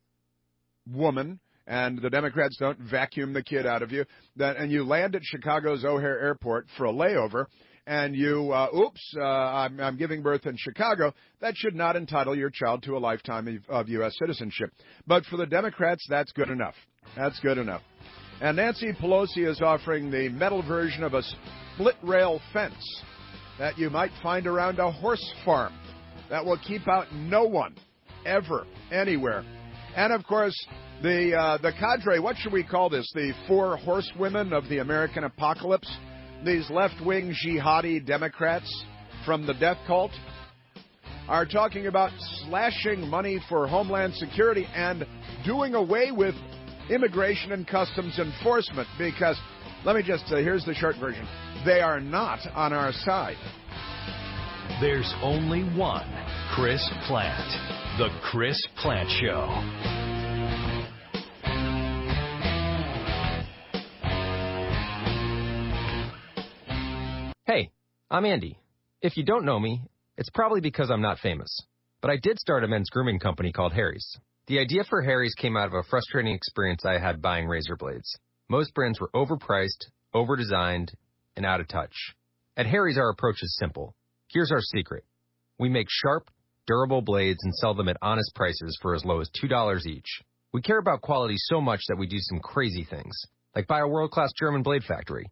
woman and the Democrats don't vacuum the kid out of you, and you land at Chicago's O'Hare Airport for a layover, and you, I'm giving birth in Chicago, that should not entitle your child to a lifetime of U.S. citizenship. But for the Democrats, that's good enough. That's good enough. And Nancy Pelosi is offering the metal version of a split-rail fence that you might find around a horse farm that will keep out no one, ever, anywhere. And, of course, the cadre, what should we call this? The four horsewomen of the American apocalypse? These left-wing jihadi Democrats from the death cult are talking about slashing money for Homeland Security and doing away with Immigration and Customs Enforcement because, let me just say, here's the short version. They are not on our side. There's only one Chris Plante. The Chris Plante Show. Hey, I'm Andy. If you don't know me, it's probably because I'm not famous. But I did start a men's grooming company called Harry's. The idea for Harry's came out of a frustrating experience I had buying razor blades. Most brands were overpriced, overdesigned, and out of touch. At Harry's, our approach is simple. Here's our secret. We make sharp, durable blades and sell them at honest prices for as low as $2 each. We care about quality so much that we do some crazy things, like buy a world-class German blade factory.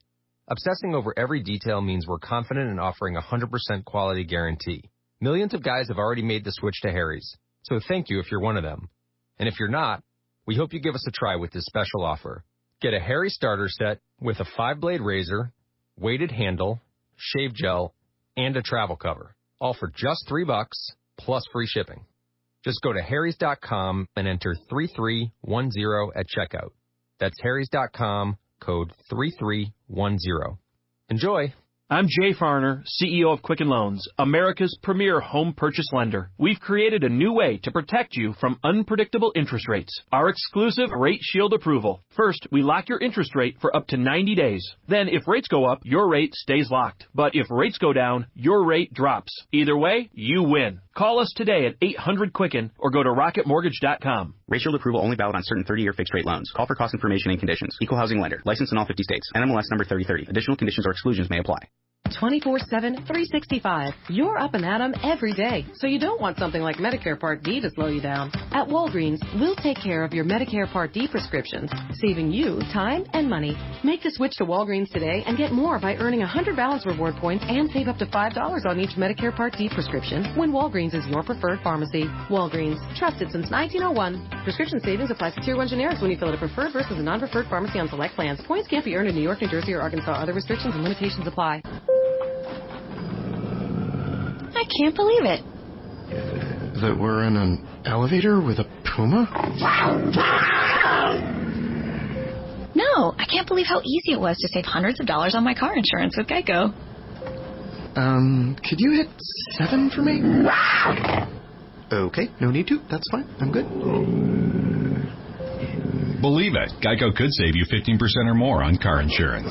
Obsessing over every detail means we're confident in offering a 100% quality guarantee. Millions of guys have already made the switch to Harry's, so thank you if you're one of them. And if you're not, we hope you give us a try with this special offer. Get a Harry starter set with a 5-blade razor, weighted handle, shave gel, and a travel cover, all for just $3 plus free shipping. Just go to harrys.com and enter 3310 at checkout. That's harrys.com, code 3310. Enjoy. I'm Jay Farner, CEO of Quicken Loans, America's premier home purchase lender. We've created a new way to protect you from unpredictable interest rates. Our exclusive Rate Shield approval. First, we lock your interest rate for up to 90 days. Then, if rates go up, your rate stays locked. But if rates go down, your rate drops. Either way, you win. Call us today at 800-QUICKEN or go to rocketmortgage.com. Rate Shield approval only valid on certain 30-year fixed-rate loans. Call for cost information and conditions. Equal housing lender. Licensed in all 50 states. NMLS number 3030. Additional conditions or exclusions may apply. 24/7, 365. You're up and at 'em every day, so you don't want something like Medicare Part D to slow you down. At Walgreens, we'll take care of your Medicare Part D prescriptions, saving you time and money. Make the switch to Walgreens today and get more by earning 100 balance reward points and save up to $5 on each Medicare Part D prescription when Walgreens is your preferred pharmacy. Walgreens, trusted since 1901. Prescription savings applies to Tier 1 generics when you fill at a preferred versus a non-preferred pharmacy on select plans. Points can't be earned in New York, New Jersey, or Arkansas. Other restrictions and limitations apply. I can't believe it. That we're in an elevator with a puma? No, I can't believe how easy it was to save hundreds of dollars on my car insurance with Geico. Could you hit 7 for me? Okay, no need to. That's fine. I'm good. Believe it, Geico could save you 15% or more on car insurance.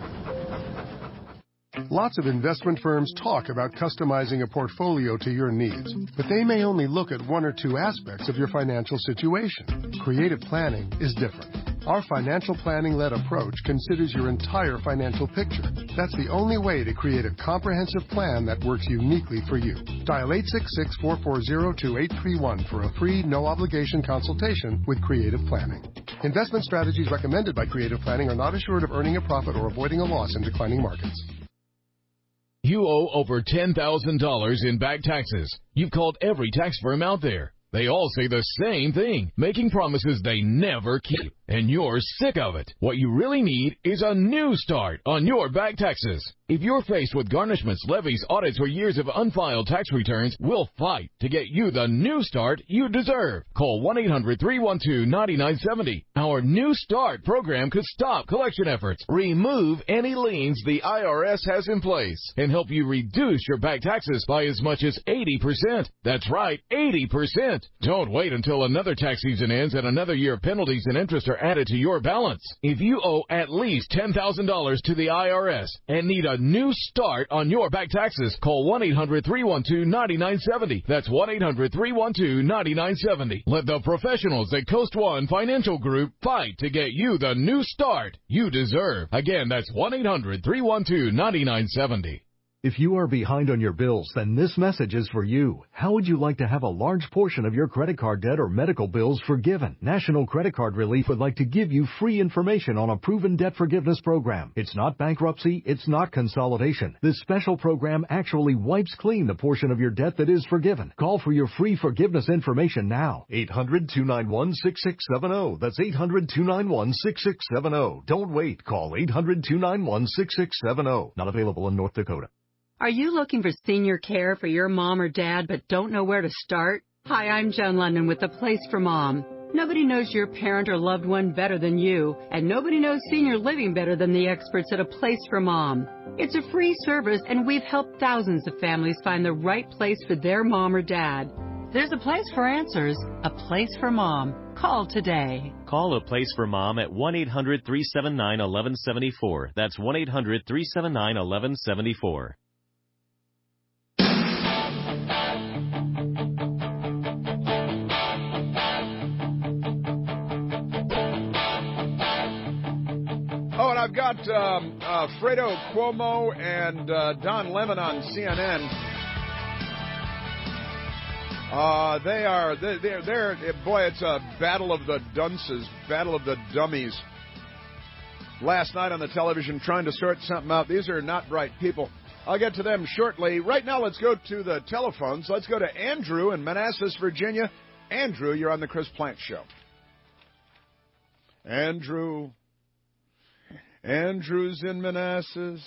Lots of investment firms talk about customizing a portfolio to your needs, but they may only look at one or two aspects of your financial situation. Creative planning is different. Our financial planning-led approach considers your entire financial picture. That's the only way to create a comprehensive plan that works uniquely for you. Dial 866-440-2831 for a free, no-obligation consultation with Creative Planning. Investment strategies recommended by Creative Planning are not assured of earning a profit or avoiding a loss in declining markets. You owe over $10,000 in back taxes. You've called every tax firm out there. They all say the same thing, making promises they never keep. And you're sick of it. What you really need is a new start on your back taxes. If you're faced with garnishments, levies, audits, or years of unfiled tax returns, we'll fight to get you the new start you deserve. Call 1-800-312-9970. Our New Start program could stop collection efforts, remove any liens the IRS has in place, and help you reduce your back taxes by as much as 80%. That's right, 80%. Don't wait until another tax season ends and another year of penalties and interest are added to your balance. If you owe at least $10,000 to the IRS and need a new start on your back taxes, call 1-800-312-9970. That's 1-800-312-9970. Let the professionals at Coast One Financial Group fight to get you the new start you deserve. Again, that's 1-800-312-9970. If you are behind on your bills, then this message is for you. How would you like to have a large portion of your credit card debt or medical bills forgiven? National Credit Card Relief would like to give you free information on a proven debt forgiveness program. It's not bankruptcy. It's not consolidation. This special program actually wipes clean the portion of your debt that is forgiven. Call for your free forgiveness information now. 800-291-6670. That's 800-291-6670. Don't wait. Call 800-291-6670. Not available in North Dakota. Are you looking for senior care for your mom or dad but don't know where to start? Hi, I'm Joan London with The Place for Mom. Nobody knows your parent or loved one better than you, and nobody knows senior living better than the experts at A Place for Mom. It's a free service, and we've helped thousands of families find the right place for their mom or dad. There's a place for answers, A Place for Mom. Call today. Call A Place for Mom at 1-800-379-1174. That's 1-800-379-1174. Oh, and I've got Fredo Cuomo and Don Lemon on CNN. They're boy, it's a battle of the dunces, battle of the dummies. last night on the television trying to sort something out. These are not bright people. I'll get to them shortly. Right now, let's go to the telephones. Let's go to Andrew in Manassas, Virginia. Andrew, you're on the Chris Plante Show. Andrew's in Manassas.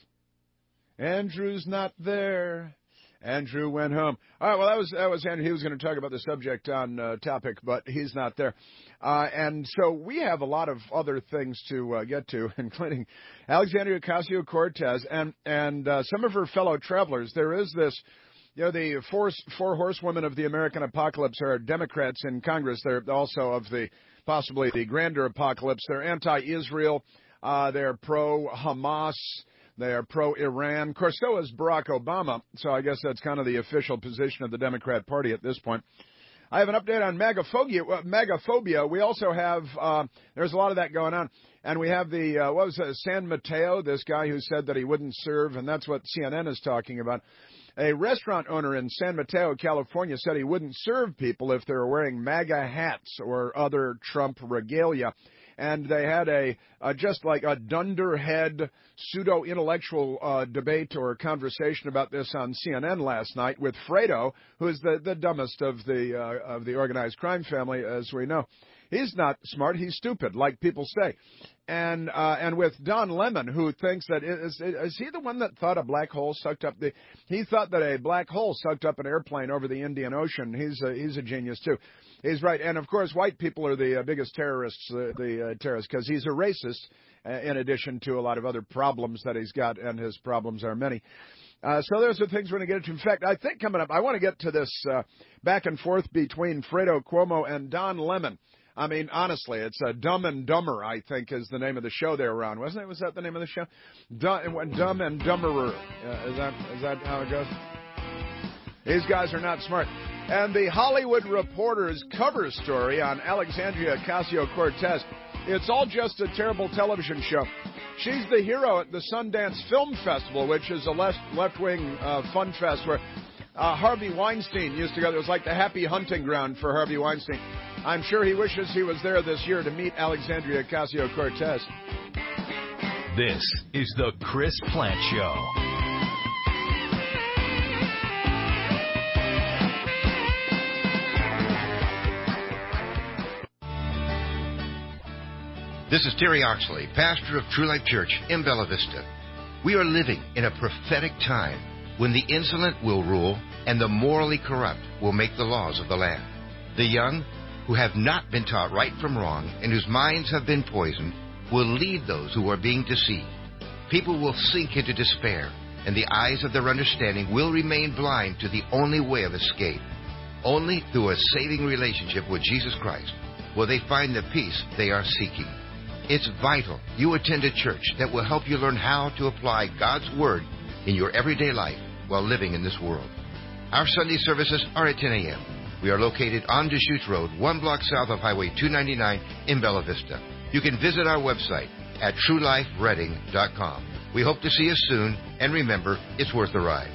Andrew's not there. Andrew went home. All right, well, that was Andrew. He was going to talk about the subject on topic, but he's not there. And so we have a lot of other things to get to, including Alexandria Ocasio-Cortez and some of her fellow travelers. There is this, the four horsewomen of the American apocalypse are Democrats in Congress. They're also of possibly the grander apocalypse. They're anti-Israel. They're pro-Hamas. They are pro-Iran. Of course, so is Barack Obama. So I guess that's kind of the official position of the Democrat Party at this point. I have an update on MAGAphobia. We also have, there's a lot of that going on. And we have San Mateo, this guy who said that he wouldn't serve, and that's what CNN is talking about. A restaurant owner in San Mateo, California, said he wouldn't serve people if they were wearing MAGA hats or other Trump regalia. And they had just like a dunderhead pseudo-intellectual debate or conversation about this on CNN last night with Fredo, who is the dumbest of the organized crime family, as we know. He's not smart. He's stupid, like people say. And with Don Lemon, who thinks that is he the one that thought a black hole sucked up he thought that a black hole sucked up an airplane over the Indian Ocean. He's a genius too. He's right. And of course, white people are the biggest terrorists, terrorists, because he's a racist, in addition to a lot of other problems that he's got, and his problems are many. So those are things we're going to get into. In fact, I think coming up, I want to get to this back and forth between Fredo Cuomo and Don Lemon. I mean, honestly, it's Dumb and Dumber, I think, is the name of the show they were on, wasn't it? Was that the name of the show? Dumb and Dumberer. Is that how it goes? These guys are not smart. And the Hollywood Reporter's cover story on Alexandria Ocasio-Cortez, it's all just a terrible television show. She's the hero at the Sundance Film Festival, which is a left-wing fun fest where Harvey Weinstein used to go. It was like the happy hunting ground for Harvey Weinstein. I'm sure he wishes he was there this year to meet Alexandria Ocasio-Cortez. This is the Chris Plante Show. This is Terry Oxley, pastor of True Life Church in Bella Vista. We are living in a prophetic time when the insolent will rule and the morally corrupt will make the laws of the land. The young, who have not been taught right from wrong and whose minds have been poisoned, will lead those who are being deceived. People will sink into despair, and the eyes of their understanding will remain blind to the only way of escape. Only through a saving relationship with Jesus Christ will they find the peace they are seeking. It's vital you attend a church that will help you learn how to apply God's Word in your everyday life while living in this world. Our Sunday services are at 10 a.m. We are located on Deschutes Road, 1 block south of Highway 299 in Bella Vista. You can visit our website at truelifereading.com. We hope to see you soon, and remember, it's worth the ride.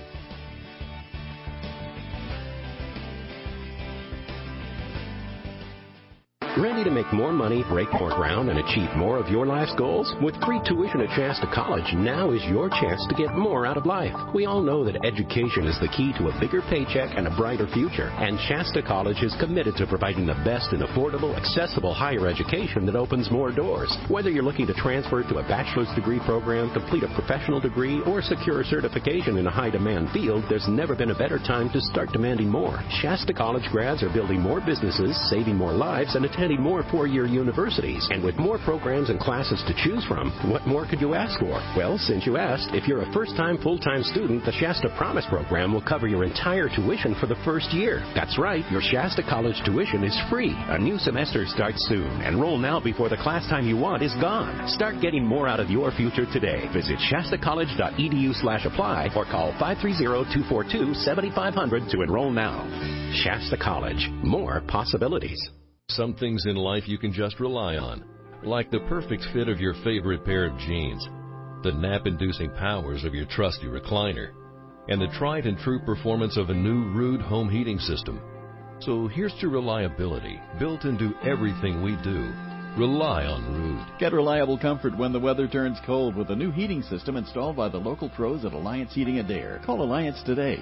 Ready to make more money, break more ground, and achieve more of your life's goals? With free tuition at Shasta College, now is your chance to get more out of life. We all know that education is the key to a bigger paycheck and a brighter future, and Shasta College is committed to providing the best in affordable, accessible higher education that opens more doors. Whether you're looking to transfer to a bachelor's degree program, complete a professional degree, or secure a certification in a high-demand field, there's never been a better time to start demanding more. Shasta College grads are building more businesses, saving more lives, and attending more four-year universities. And with more programs and classes to choose from, what more could you ask for? Well, since you asked, if you're a first-time full-time student, the Shasta Promise program will cover your entire tuition for the first year. That's right, your Shasta College tuition is free. A new semester starts soon. Enroll now before the class time you want is gone. Start getting more out of your future today. Visit shastacollege.edu/apply or call 530-242-7500 to enroll now. Shasta College. More possibilities. Some things in life you can just rely on, like the perfect fit of your favorite pair of jeans, the nap-inducing powers of your trusty recliner, and the tried and true performance of a new Ruud home heating system. So here's to reliability built into everything we do. Rely on Root. Get reliable comfort when the weather turns cold with a new heating system installed by the local pros at Alliance Heating and Air. Call Alliance today,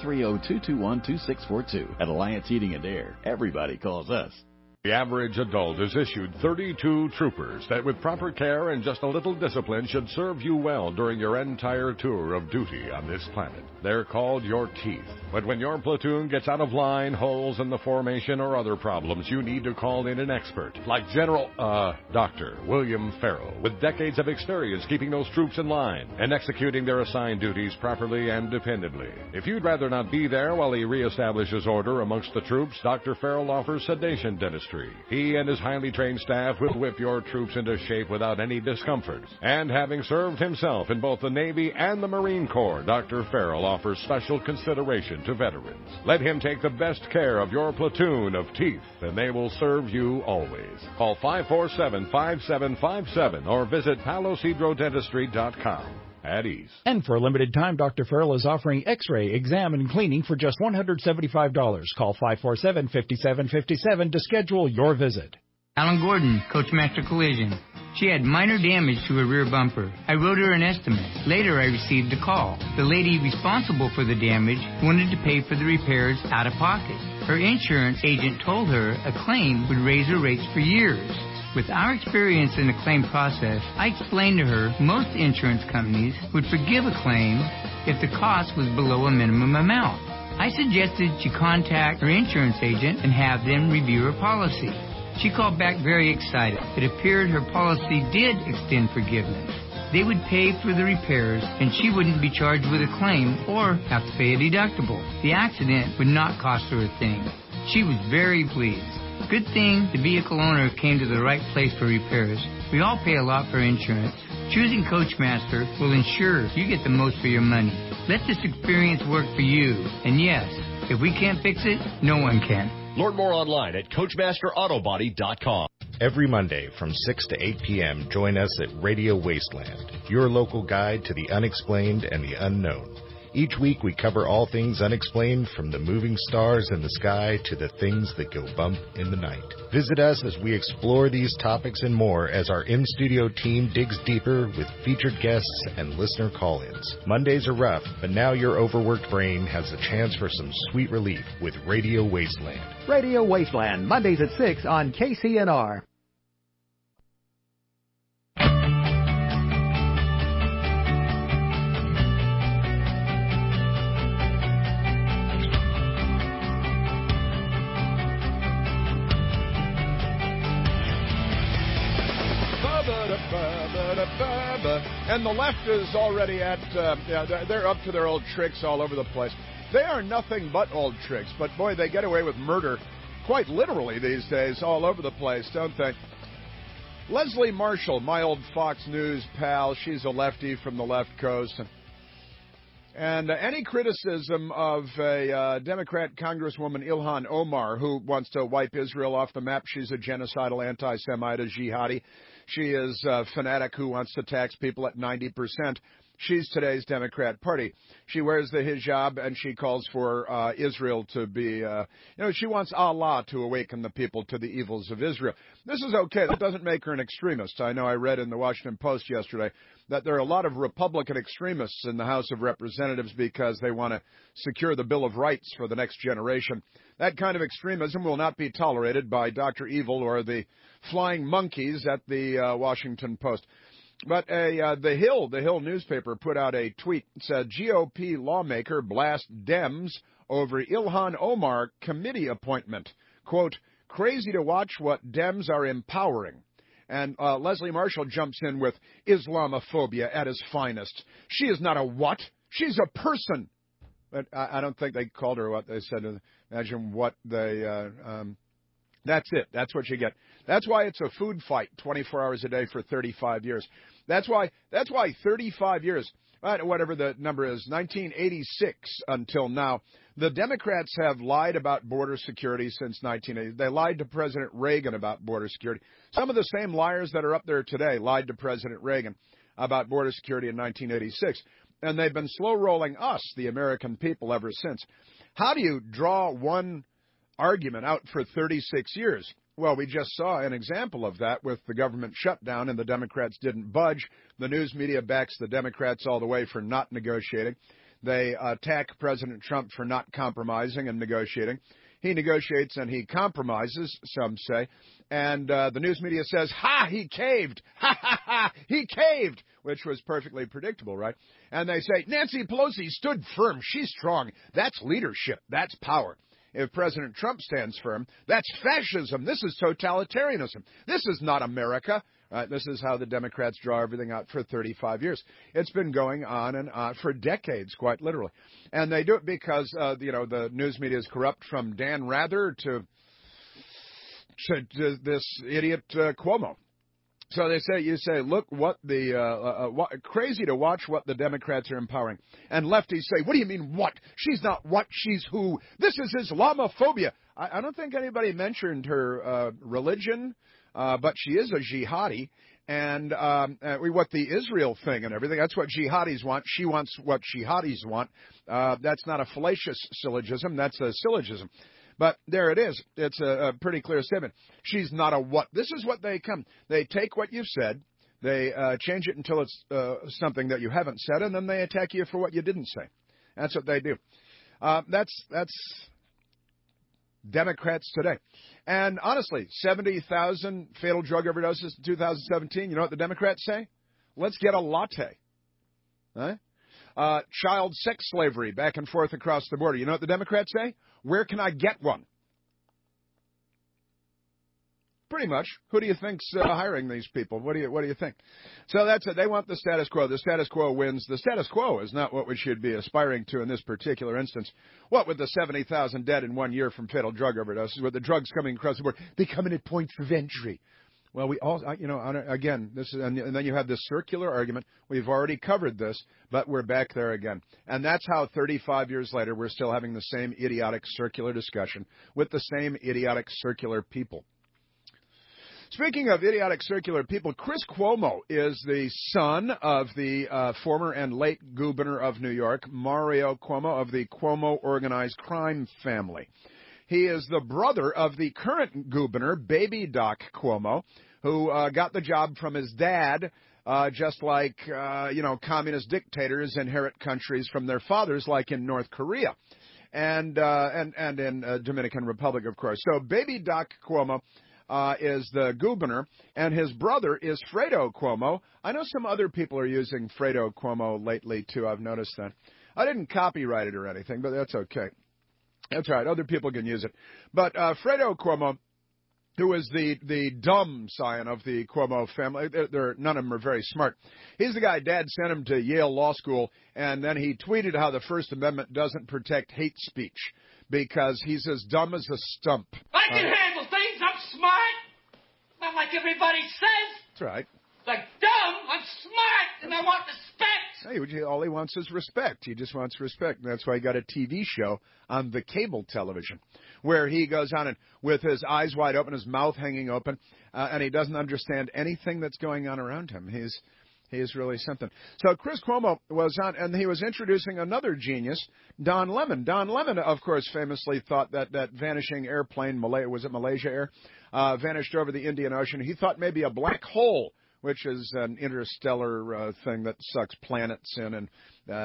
530-221-2642. At Alliance Heating and Air, everybody calls us. The average adult is issued 32 troopers that with proper care and just a little discipline should serve you well during your entire tour of duty on this planet. They're called your teeth. But when your platoon gets out of line, holes in the formation, or other problems, you need to call in an expert, like Dr. William Farrell, with decades of experience keeping those troops in line and executing their assigned duties properly and dependably. If you'd rather not be there while he reestablishes order amongst the troops, Dr. Farrell offers sedation dentistry. He and his highly trained staff will whip your troops into shape without any discomfort. And having served himself in both the Navy and the Marine Corps, Dr. Farrell offers special consideration to veterans. Let him take the best care of your platoon of teeth, and they will serve you always. Call 547-5757 or visit palosidrodentistry.com. At ease. And for a limited time, Dr. Farrell is offering X-ray, exam, and cleaning for just $175. Call 547-5757 to schedule your visit. Alan Gordon, Coachmaster Collision. She had minor damage to her rear bumper. I wrote her an estimate. Later, I received a call. The lady responsible for the damage wanted to pay for the repairs out of pocket. Her insurance agent told her a claim would raise her rates for years. With our experience in the claim process, I explained to her most insurance companies would forgive a claim if the cost was below a minimum amount. I suggested she contact her insurance agent and have them review her policy. She called back very excited. It appeared her policy did extend forgiveness. They would pay for the repairs, and she wouldn't be charged with a claim or have to pay a deductible. The accident would not cost her a thing. She was very pleased. Good thing the vehicle owner came to the right place for repairs. We all pay a lot for insurance. Choosing Coachmaster will ensure you get the most for your money. Let this experience work for you. And yes, if we can't fix it, no one can. Learn more online at CoachmasterAutobody.com. Every Monday from 6 to 8 p.m., join us at Radio Wasteland, your local guide to the unexplained and the unknown. Each week we cover all things unexplained, from the moving stars in the sky to the things that go bump in the night. Visit us as we explore these topics and more as our in-studio team digs deeper with featured guests and listener call-ins. Mondays are rough, but now your overworked brain has a chance for some sweet relief with Radio Wasteland. Radio Wasteland, Mondays at 6 on KCNR. And the left is already at, they're up to their old tricks all over the place. They are nothing but old tricks, but boy, they get away with murder quite literally these days all over the place, don't they? Leslie Marshall, my old Fox News pal, she's a lefty from the left coast. And any criticism of a Democrat Congresswoman Ilhan Omar, who wants to wipe Israel off the map, she's a genocidal anti-Semite, a jihadi. She is a fanatic who wants to tax people at 90%. She's today's Democrat Party. She wears the hijab, and she calls for Israel to be, she wants Allah to awaken the people to the evils of Israel. This is okay. That doesn't make her an extremist. I know I read in the Washington Post yesterday that there are a lot of Republican extremists in the House of Representatives because they want to secure the Bill of Rights for the next generation. That kind of extremism will not be tolerated by Dr. Evil or the flying monkeys at the Washington Post. But the Hill newspaper put out a tweet that said, GOP lawmaker blasts Dems over Ilhan Omar committee appointment. Quote, crazy to watch what Dems are empowering. And Leslie Marshall jumps in with Islamophobia at its finest. She is not a what? She's a person. But I don't think they called her what they said. Imagine what they... that's it. That's what you get. That's why it's a food fight 24 hours a day for 35 years. That's why 35 years, whatever the number is, 1986 until now, the Democrats have lied about border security since 1980. They lied to President Reagan about border security. Some of the same liars that are up there today lied to President Reagan about border security in 1986. And they've been slow rolling us, the American people, ever since. How do you draw one argument out for 36 years? Well, we just saw an example of that with the government shutdown, and the Democrats didn't budge. The news media backs the Democrats all the way for not negotiating. They attack President Trump for not compromising and negotiating. He negotiates and he compromises, some say. And the news media says, ha, he caved. Ha, ha, ha, he caved, which was perfectly predictable, right? And they say, Nancy Pelosi stood firm. She's strong. That's leadership. That's power. If President Trump stands firm, that's fascism. This is totalitarianism. This is not America. This is how the Democrats draw everything out for 35 years. It's been going on and on for decades, quite literally. And they do it because, the news media is corrupt, from Dan Rather to this idiot Cuomo. So you say, look what crazy to watch what the Democrats are empowering. And lefties say, what do you mean what? She's not what, she's who. This is Islamophobia. I don't think anybody mentioned her religion, but she is a jihadi. And what the Israel thing and everything, that's what jihadis want. She wants what jihadis want. That's not a fallacious syllogism. That's a syllogism. But there it is. It's a pretty clear statement. She's not a what. This is what they come. They take what you've said, they change it until it's something that you haven't said, and then they attack you for what you didn't say. That's what they do. That's Democrats today. And honestly, 70,000 fatal drug overdoses in 2017. You know what the Democrats say? Let's get a latte. Huh? Child sex slavery back and forth across the border. You know what the Democrats say? Where can I get one? Pretty much. Who do you think's hiring these people? What do you think? So that's it. They want the status quo. The status quo wins. The status quo is not what we should be aspiring to in this particular instance. What with the 70,000 dead in 1 year from fatal drug overdoses, with the drugs coming across the border, they come in at points of entry. Well, we all, again, this is, and then you have this circular argument. We've already covered this, but we're back there again. And that's how 35 years later, we're still having the same idiotic circular discussion with the same idiotic circular people. Speaking of idiotic circular people, Chris Cuomo is the son of the former and late governor of New York, Mario Cuomo, of the Cuomo organized crime family. He is the brother of the current governor, Baby Doc Cuomo, who got the job from his dad, just like, communist dictators inherit countries from their fathers, like in North Korea and in Dominican Republic, of course. So Baby Doc Cuomo is the governor, and his brother is Fredo Cuomo. I know some other people are using Fredo Cuomo lately, too. I've noticed that. I didn't copyright it or anything, but that's okay. That's all right. Other people can use it. But Fredo Cuomo, who is the dumb scion of the Cuomo family, none of them are very smart. He's the guy Dad sent him to Yale Law School, and then he tweeted how the First Amendment doesn't protect hate speech because he's as dumb as a stump. I can handle things. I'm smart. Not like everybody says. That's right. Like dumb, I'm smart, and I want respect. Hey, all he wants is respect. He just wants respect. And that's why he got a TV show on the cable television where he goes on and with his eyes wide open, his mouth hanging open, and he doesn't understand anything that's going on around him. He's really something. So Chris Cuomo was on, and he was introducing another genius, Don Lemon. Don Lemon, of course, famously thought that vanishing airplane, was it Malaysia Air, vanished over the Indian Ocean. He thought maybe a black hole, which is an interstellar thing that sucks planets in, and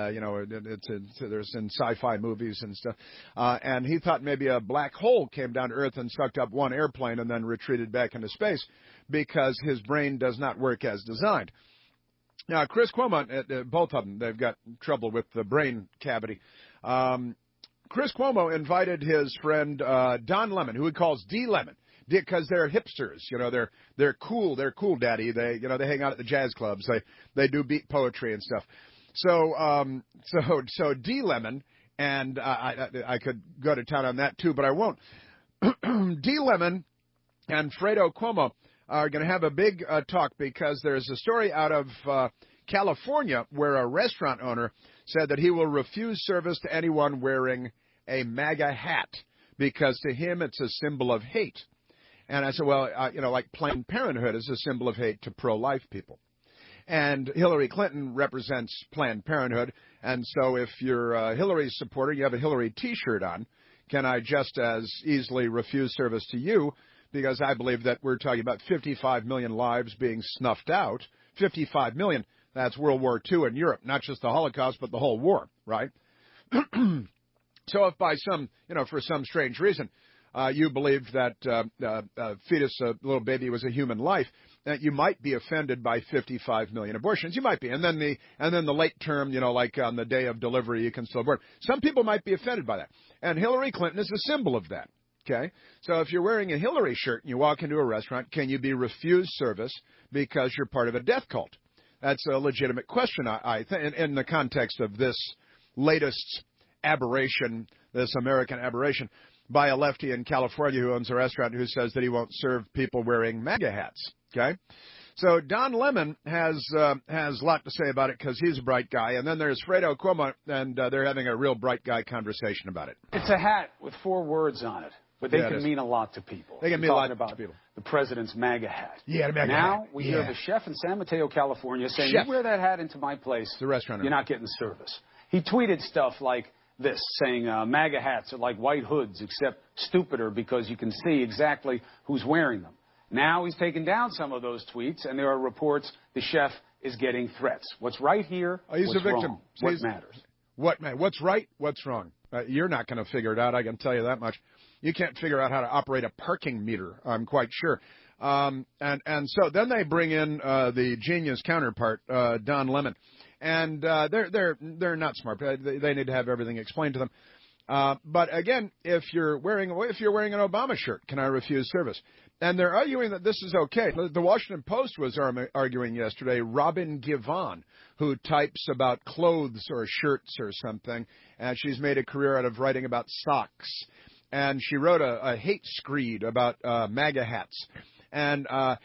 there's in sci-fi movies and stuff. And he thought maybe a black hole came down to Earth and sucked up one airplane and then retreated back into space because his brain does not work as designed. Now, Chris Cuomo, both of them, they've got trouble with the brain cavity. Chris Cuomo invited his friend Don Lemon, who he calls D Lemon, because they're hipsters. They're cool. They're cool, Daddy. They hang out at the jazz clubs. They do beat poetry and stuff. So D Lemon, and I could go to town on that too, but I won't. D Lemon and Fredo Cuomo are going to have a big talk because there's a story out of California where a restaurant owner said that he will refuse service to anyone wearing a MAGA hat because to him it's a symbol of hate. And I said, well, like Planned Parenthood is a symbol of hate to pro-life people. And Hillary Clinton represents Planned Parenthood. And so if you're a Hillary supporter, you have a Hillary T-shirt on, can I just as easily refuse service to you because I believe that we're talking about 55 million lives being snuffed out. 55 million. That's World War II in Europe, not just the Holocaust, but the whole war, right? So if by some, for some strange reason, you believe that fetus, a little baby, was a human life, that you might be offended by 55 million abortions. You might be. And then the late term, like on the day of delivery, you can still abort. Some people might be offended by that. And Hillary Clinton is a symbol of that. Okay? So if you're wearing a Hillary shirt and you walk into a restaurant, can you be refused service because you're part of a death cult? That's a legitimate question, I think, in the context of this latest aberration, this American aberration, by a lefty in California who owns a restaurant who says that he won't serve people wearing MAGA hats. Okay? So Don Lemon has a lot to say about it because he's a bright guy. And then there's Fredo Cuomo, and they're having a real bright guy conversation about it. It's a hat with 4 words on it, but they can mean a lot to people. They can mean a lot to people. The president's MAGA hat. Yeah, the MAGA hat. Now we hear of a chef in San Mateo, California saying, you wear that hat into my place, the restaurant, you're not getting service. He tweeted stuff like this, saying MAGA hats are like white hoods, except stupider because you can see exactly who's wearing them. Now he's taken down some of those tweets, and there are reports the chef is getting threats. What's right here? He's a victim. Wrong? What matters? What's right? What's wrong? You're not going to figure it out, I can tell you that much. You can't figure out how to operate a parking meter, I'm quite sure. And so then they bring in the genius counterpart, Don Lemon. And they're not smart. They need to have everything explained to them. But again, if you're wearing an Obama shirt, can I refuse service? And they're arguing that this is okay. The Washington Post was arguing yesterday. Robin Givhan, who types about clothes or shirts or something, and she's made a career out of writing about socks. And she wrote a hate screed about MAGA hats. And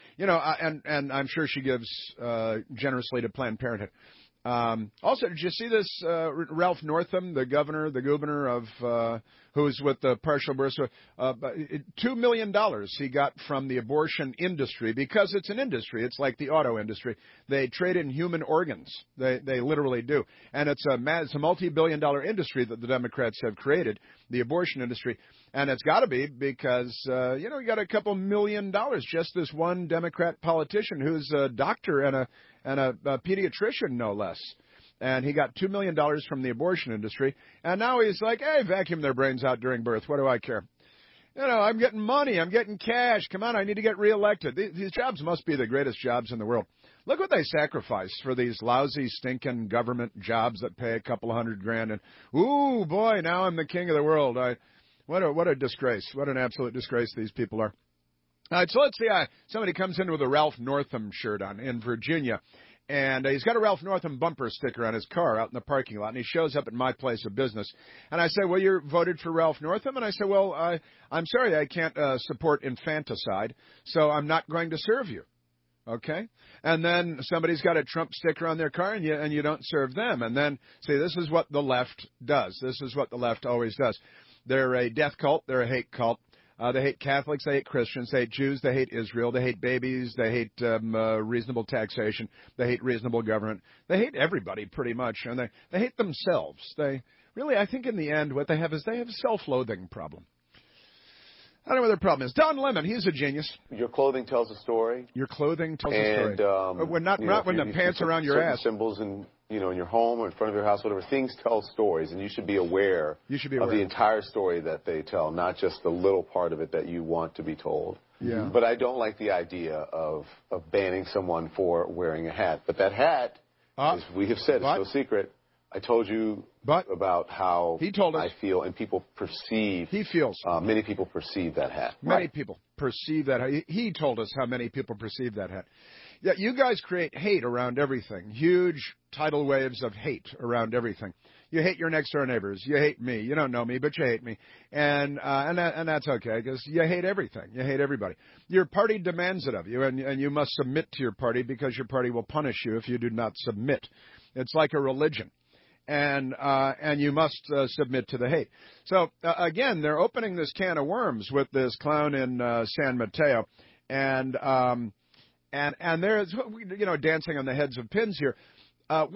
and I'm sure she gives generously to Planned Parenthood. Also, did you see this, Ralph Northam, the governor of, who's with the partial birth, $2 million he got from the abortion industry because it's an industry. It's like the auto industry. They trade in human organs. They literally do. And it's a multi-billion-dollar industry that the Democrats have created, the abortion industry. And it's got to be because, you got a couple $1 million, just this one Democrat politician who's a doctor and a pediatrician, no less. And he got $2 million from the abortion industry. And now he's like, hey, vacuum their brains out during birth. What do I care? I'm getting money. I'm getting cash. Come on, I need to get reelected. These jobs must be the greatest jobs in the world. Look what they sacrifice for these lousy, stinking government jobs that pay a couple $100,000. And, ooh, boy, now I'm the king of the world. What a disgrace. What an absolute disgrace these people are. All right, so let's see. Somebody comes in with a Ralph Northam shirt on in Virginia, and he's got a Ralph Northam bumper sticker on his car out in the parking lot, and he shows up at my place of business. And I say, well, you voted for Ralph Northam? And I say, well, I'm sorry, I can't support infanticide, so I'm not going to serve you. Okay? And then somebody's got a Trump sticker on their car, and you don't serve them. And then, see, this is what the left does. This is what the left always does. They're a death cult. They're a hate cult. They hate Catholics, they hate Christians, they hate Jews, they hate Israel, they hate babies, they hate reasonable taxation, they hate reasonable government. They hate everybody pretty much, and they hate themselves. They really, I think in the end, what they have is they have a self-loathing problem. I don't know what their problem is. Don Lemon, he's a genius. Your clothing tells a story. Your clothing tells a story. When not when the pants around your ass. Symbols in your home or in front of your house, whatever. Things tell stories, and you should be aware of the entire story that they tell, not just the little part of it that you want to be told. Yeah. But I don't like the idea of banning someone for wearing a hat. But that hat, as we have said, is no secret. I told you about how he told us. I feel, and people perceive. He feels. Many people perceive that hat. Many people perceive that hat. He told us how many people perceive that hat. Yeah, you guys create hate around everything. Huge tidal waves of hate around everything. You hate your next-door neighbors. You hate me. You don't know me, but you hate me. And that's okay, because you hate everything. You hate everybody. Your party demands it of you, and you must submit to your party because your party will punish you if you do not submit. It's like a religion. And you must submit to the hate. So, again, they're opening this can of worms with this clown in San Mateo. And they're, dancing on the heads of pins here. I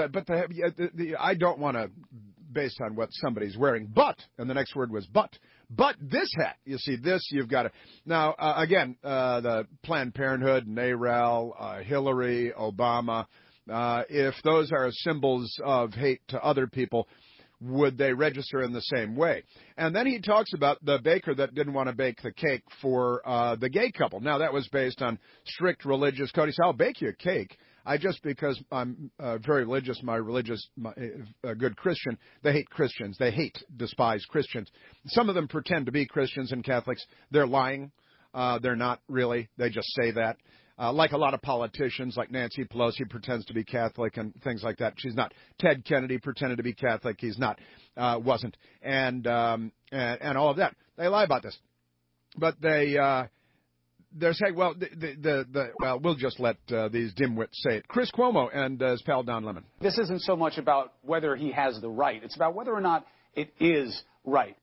don't want to, based on what somebody's wearing, and the next word was but But this hat, you see, this you've got to. Now, again, the Planned Parenthood, NARAL, Hillary, Obama, if those are symbols of hate to other people, would they register in the same way? And then he talks about the baker that didn't want to bake the cake for the gay couple. Now, that was based on strict religious code. He said, I'll bake you a cake. Because I'm very religious, a good Christian, they hate Christians. They despise Christians. Some of them pretend to be Christians and Catholics. They're lying. They're not really. They just say that. Like a lot of politicians, like Nancy Pelosi pretends to be Catholic and things like that. She's not. Ted Kennedy pretended to be Catholic. He's not. Wasn't. And all of that. They lie about this. But they're saying, well, well, we'll just let these dimwits say it. Chris Cuomo and his pal Don Lemon. This isn't so much about whether he has the right. It's about whether or not it is right.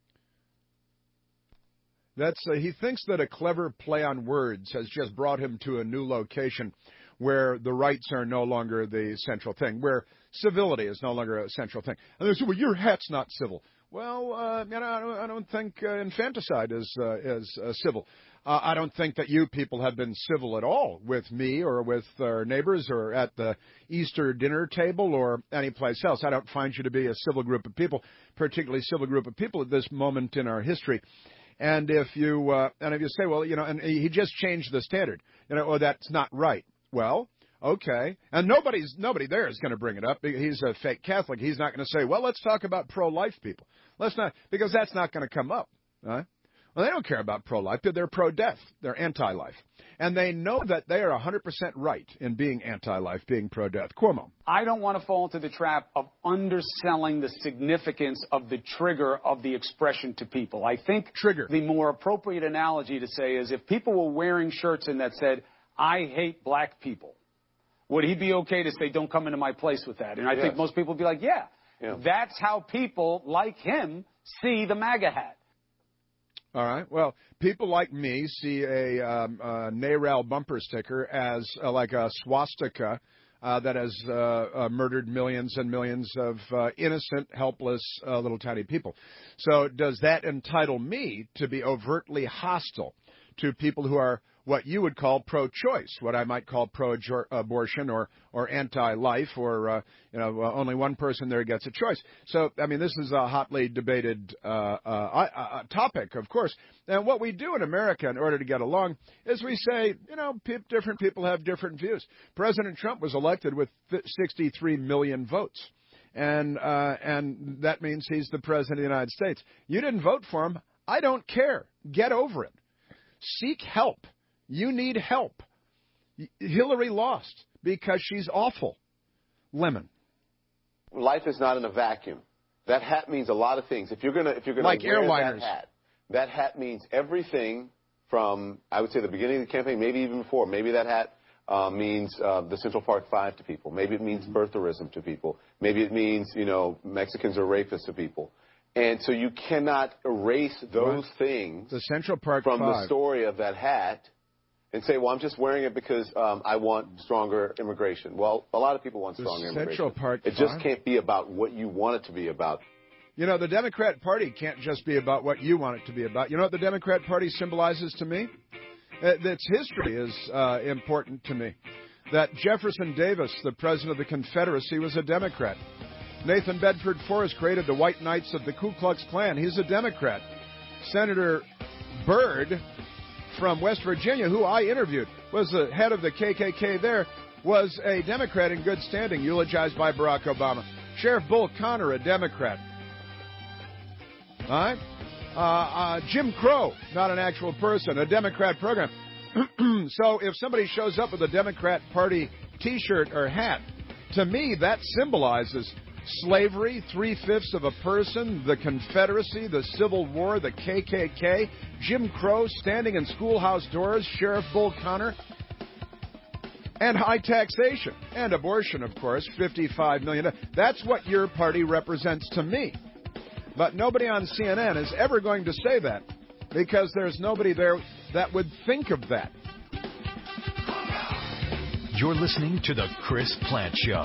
He thinks that a clever play on words has just brought him to a new location where the rights are no longer the central thing, where civility is no longer a central thing. And they say, well, your hat's not civil. Well, I don't think infanticide is civil. I don't think that you people have been civil at all with me or with our neighbors or at the Easter dinner table or any place else. I don't find you to be a civil group of people, particularly civil group of people at this moment in our history. And if you say, well, and he just changed the standard, oh, that's not right. Well, okay. And nobody there is going to bring it up. He's a fake Catholic. He's not going to say, well, let's talk about pro-life people. Let's not, because that's not going to come up. Right? Well, they don't care about pro-life. They're pro-death. They're anti-life. And they know that they are 100% right in being anti-life, being pro-death. Cuomo. I don't want to fall into the trap of underselling the significance of the trigger of the expression to people. I think the more appropriate analogy to say is if people were wearing shirts in that said, I hate black people, would he be okay to say, don't come into my place with that? And I think most people would be like, yeah. That's how people like him see the MAGA hat. All right. Well, people like me see a NARAL bumper sticker as like a swastika that has murdered millions and millions of innocent, helpless, little tiny people. So does that entitle me to be overtly hostile to people who are what you would call pro-choice, what I might call pro-abortion or anti-life, or only one person there gets a choice. So, I mean, this is a hotly debated topic, of course. And what we do in America in order to get along is we say, different people have different views. President Trump was elected with 63 million votes. And that means he's the president of the United States. You didn't vote for him. I don't care. Get over it. Seek help. You need help. Hillary lost because she's awful. Lemon. Life is not in a vacuum. That hat means a lot of things. If you're gonna like wear airliners. that hat means everything from, I would say, the beginning of the campaign, maybe even before. Maybe that hat means the Central Park 5 to people. Maybe it means birtherism to people. Maybe it means, Mexicans are rapists to people. And so you cannot erase those things the Central Park from 5. the story of that hat and say, well, I'm just wearing it because I want stronger immigration. Well, a lot of people want stronger immigration. Central Park 5. It just can't be about what you want it to be about. The Democrat Party can't just be about what you want it to be about. You know what the Democrat Party symbolizes to me? Its history is important to me. That Jefferson Davis, the president of the Confederacy, was a Democrat. Nathan Bedford Forrest created the White Knights of the Ku Klux Klan. He's a Democrat. Senator Byrd from West Virginia, who I interviewed, was the head of the KKK there, was a Democrat in good standing, eulogized by Barack Obama. Sheriff Bull Connor, a Democrat. All right? Jim Crow, not an actual person, a Democrat program. So if somebody shows up with a Democrat Party T-shirt or hat, to me that symbolizes slavery, 3/5 of a person, the Confederacy, the Civil War, the KKK, Jim Crow standing in schoolhouse doors, Sheriff Bull Connor, and high taxation, and abortion, of course, 55 million. That's what your party represents to me. But nobody on CNN is ever going to say that, because there's nobody there that would think of that. You're listening to The Chris Plante Show.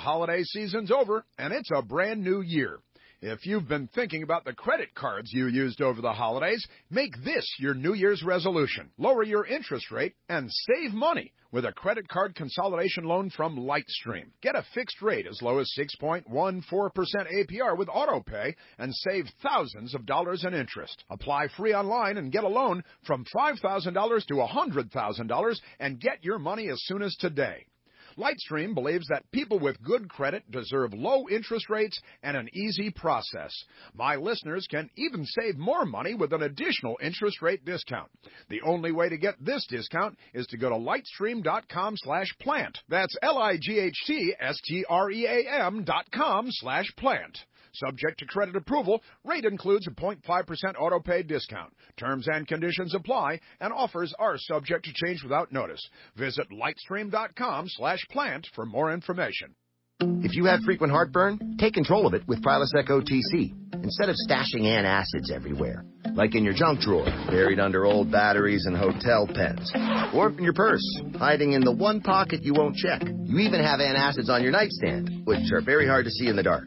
holiday season's over, and it's a brand new year. If you've been thinking about the credit cards you used over the holidays, make this your New Year's resolution. Lower your interest rate and save money with a credit card consolidation loan from Lightstream. Get a fixed rate as low as 6.14% APR with AutoPay and save thousands of dollars in interest. Apply free online and get a loan from $5,000 to $100,000 and get your money as soon as today. Lightstream believes that people with good credit deserve low interest rates and an easy process. My listeners can even save more money with an additional interest rate discount. The only way to get this discount is to go to lightstream.com/plant. That's LIGHTSTREAM.com/plant. Subject to credit approval, rate includes a 0.5% auto-pay discount. Terms and conditions apply, and offers are subject to change without notice. Visit lightstream.com/plant for more information. If you have frequent heartburn, take control of it with Prilosec OTC. Instead of stashing antacids everywhere, like in your junk drawer, buried under old batteries and hotel pens, or in your purse, hiding in the one pocket you won't check. You even have antacids on your nightstand, which are very hard to see in the dark.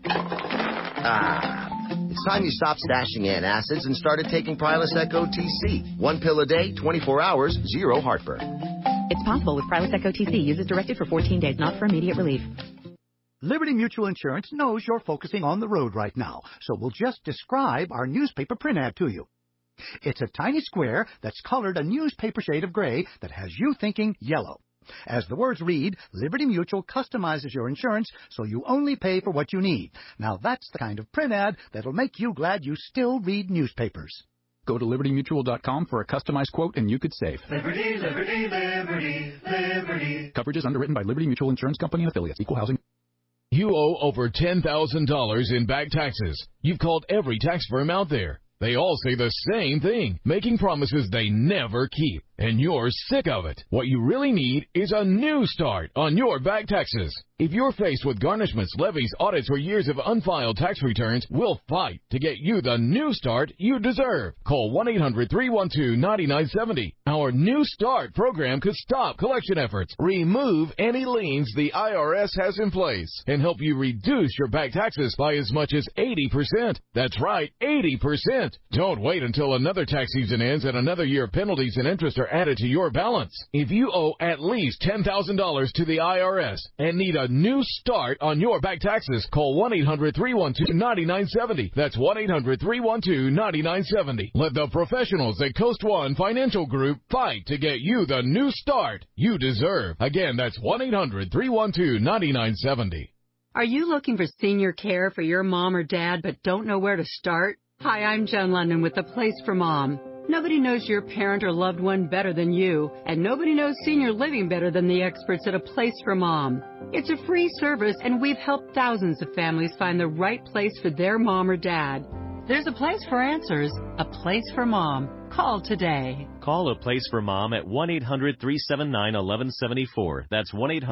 It's time you stopped stashing antacids and started taking Prilosec OTC. 1 pill a day, 24 hours, zero heartburn. It's possible with Prilosec OTC. Use as directed for 14 days, not for immediate relief. Liberty Mutual Insurance knows you're focusing on the road right now, so we'll just describe our newspaper print ad to you. It's a tiny square that's colored a newspaper shade of gray that has you thinking yellow. As the words read, Liberty Mutual customizes your insurance so you only pay for what you need. Now that's the kind of print ad that'll make you glad you still read newspapers. Go to libertymutual.com for a customized quote and you could save. Liberty, liberty, liberty, liberty. Coverage is underwritten by Liberty Mutual Insurance Company and affiliates. Equal housing. You owe over $10,000 in back taxes. You've called every tax firm out there. They all say the same thing, making promises they never keep. And you're sick of it. What you really need is a new start on your back taxes. If you're faced with garnishments, levies, audits, or years of unfiled tax returns, we'll fight to get you the new start you deserve. Call 1-800-312-9970. Our New Start program could stop collection efforts, remove any liens the IRS has in place, and help you reduce your back taxes by as much as 80%. That's right, 80%. Don't wait until another tax season ends and another year of penalties and interest are added to your balance. If you owe at least $10,000 to the IRS and need a new start on your back taxes, call 1-800-312-9970. That's 1-800-312-9970. Let the professionals at Coast One Financial Group fight to get you the new start you deserve. Again, that's 1-800-312-9970. Are you looking for senior care for your mom or dad but don't know where to start? Hi, I'm Joan London with The Place for Mom. Nobody knows your parent or loved one better than you, and nobody knows senior living better than the experts at A Place for Mom. It's a free service, and we've helped thousands of families find the right place for their mom or dad. There's a place for answers, A Place for Mom. Call today. Call A Place for Mom at 1-800-379-1174. That's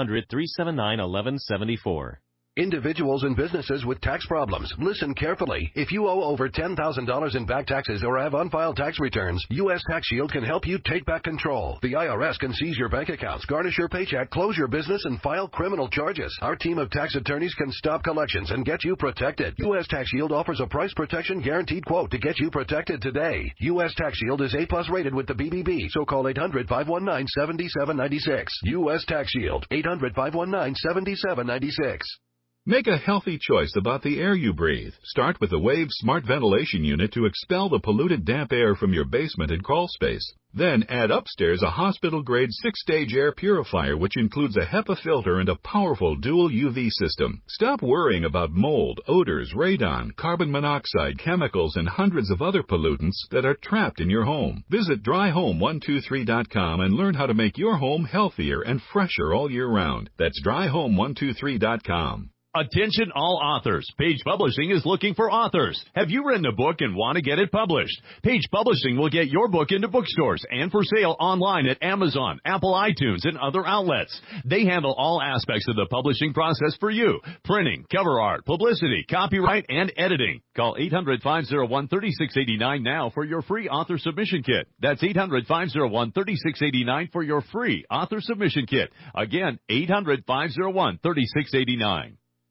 1-800-379-1174. Individuals and businesses with tax problems, listen carefully. If you owe over $10,000 in back taxes or have unfiled tax returns, U.S. Tax Shield can help you take back control. The IRS can seize your bank accounts, garnish your paycheck, close your business, and file criminal charges. Our team of tax attorneys can stop collections and get you protected. U.S. Tax Shield offers a price protection guaranteed quote to get you protected today. U.S. Tax Shield is A+ rated with the BBB, so call 800-519-7796. U.S. Tax Shield, 800-519-7796. Make a healthy choice about the air you breathe. Start with the Wave Smart Ventilation Unit to expel the polluted damp air from your basement and crawl space. Then add upstairs a hospital-grade 6-stage air purifier which includes a HEPA filter and a powerful dual UV system. Stop worrying about mold, odors, radon, carbon monoxide, chemicals, and hundreds of other pollutants that are trapped in your home. Visit dryhome123.com and learn how to make your home healthier and fresher all year round. That's dryhome123.com. Attention all authors. Page Publishing is looking for authors. Have you written a book and want to get it published? Page Publishing will get your book into bookstores and for sale online at Amazon, Apple iTunes, and other outlets. They handle all aspects of the publishing process for you. Printing, cover art, publicity, copyright, and editing. Call 800-501-3689 now for your free author submission kit. That's 800-501-3689 for your free author submission kit. Again, 800-501-3689.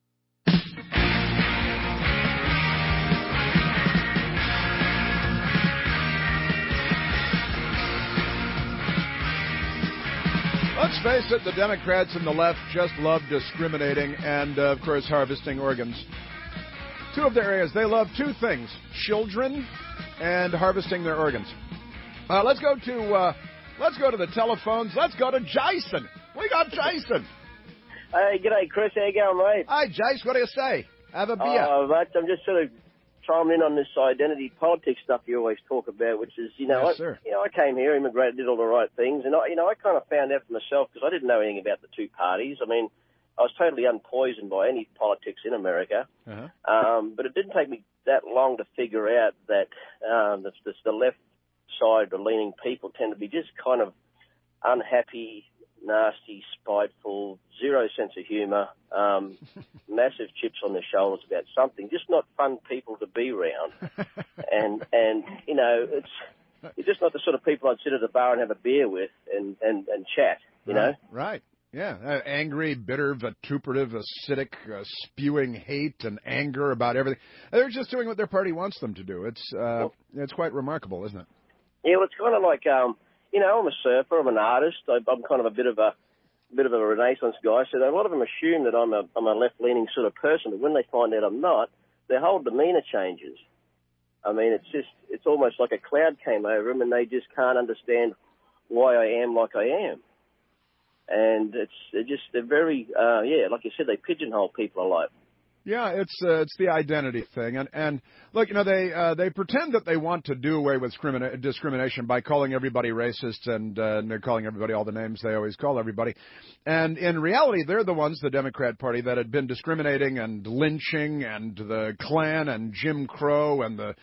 Let's face it, the Democrats and the left just love discriminating and, of course, harvesting organs. Two of their areas. They love two things, children and harvesting their organs. Let's go to the telephones. Let's go to Jason. We got Jason. Hey, g'day, Chris. How you going, mate? Hi, Jace. What do you say? Have a beer. Mate, I'm just sort of chiming in on this identity politics stuff you always talk about, which is, Yes, sir. I came here, immigrated, did all the right things, and I kind of found out for myself because I didn't know anything about the two parties. I mean, I was totally unpoisoned by any politics in America, but it didn't take me that long to figure out that the left side, the leaning people, tend to be just kind of unhappy, nasty, spiteful, zero sense of humour, massive chips on their shoulders about something, just not fun people to be around. and it's just not the sort of people I'd sit at a bar and have a beer with and chat, you know? Right. Yeah, angry, bitter, vituperative, acidic, spewing hate and anger about everything. They're just doing what their party wants them to do. It's quite remarkable, isn't it? Yeah, well, it's kind of like, I'm a surfer, I'm an artist, I'm kind of a bit of a Renaissance guy, so a lot of them assume that I'm a left-leaning sort of person, but when they find out I'm not, their whole demeanour changes. I mean, it's almost like a cloud came over them and they just can't understand why I am like I am. And they're very, like you said, they pigeonhole people a lot. Yeah, it's the identity thing, and look, they pretend that they want to do away with discrimination by calling everybody racist and they're calling everybody all the names they always call everybody, and in reality, they're the ones, the Democrat Party, that had been discriminating and lynching and the Klan and Jim Crow and the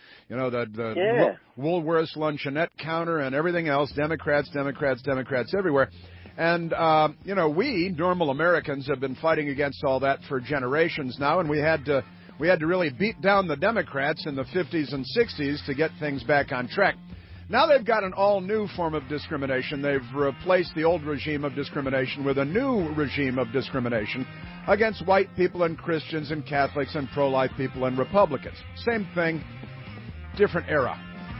Woolworths luncheonette counter and everything else. Democrats everywhere. And, we, normal Americans, have been fighting against all that for generations now, and we had to really beat down the Democrats in the 50s and 60s to get things back on track. Now they've got an all-new form of discrimination. They've replaced the old regime of discrimination with a new regime of discrimination against white people and Christians and Catholics and pro-life people and Republicans. Same thing, different era.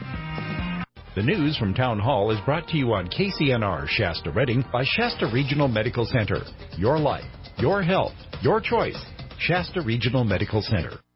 The news from Town Hall is brought to you on KCNR Shasta Redding by Shasta Regional Medical Center. Your life, your health, your choice. Shasta Regional Medical Center.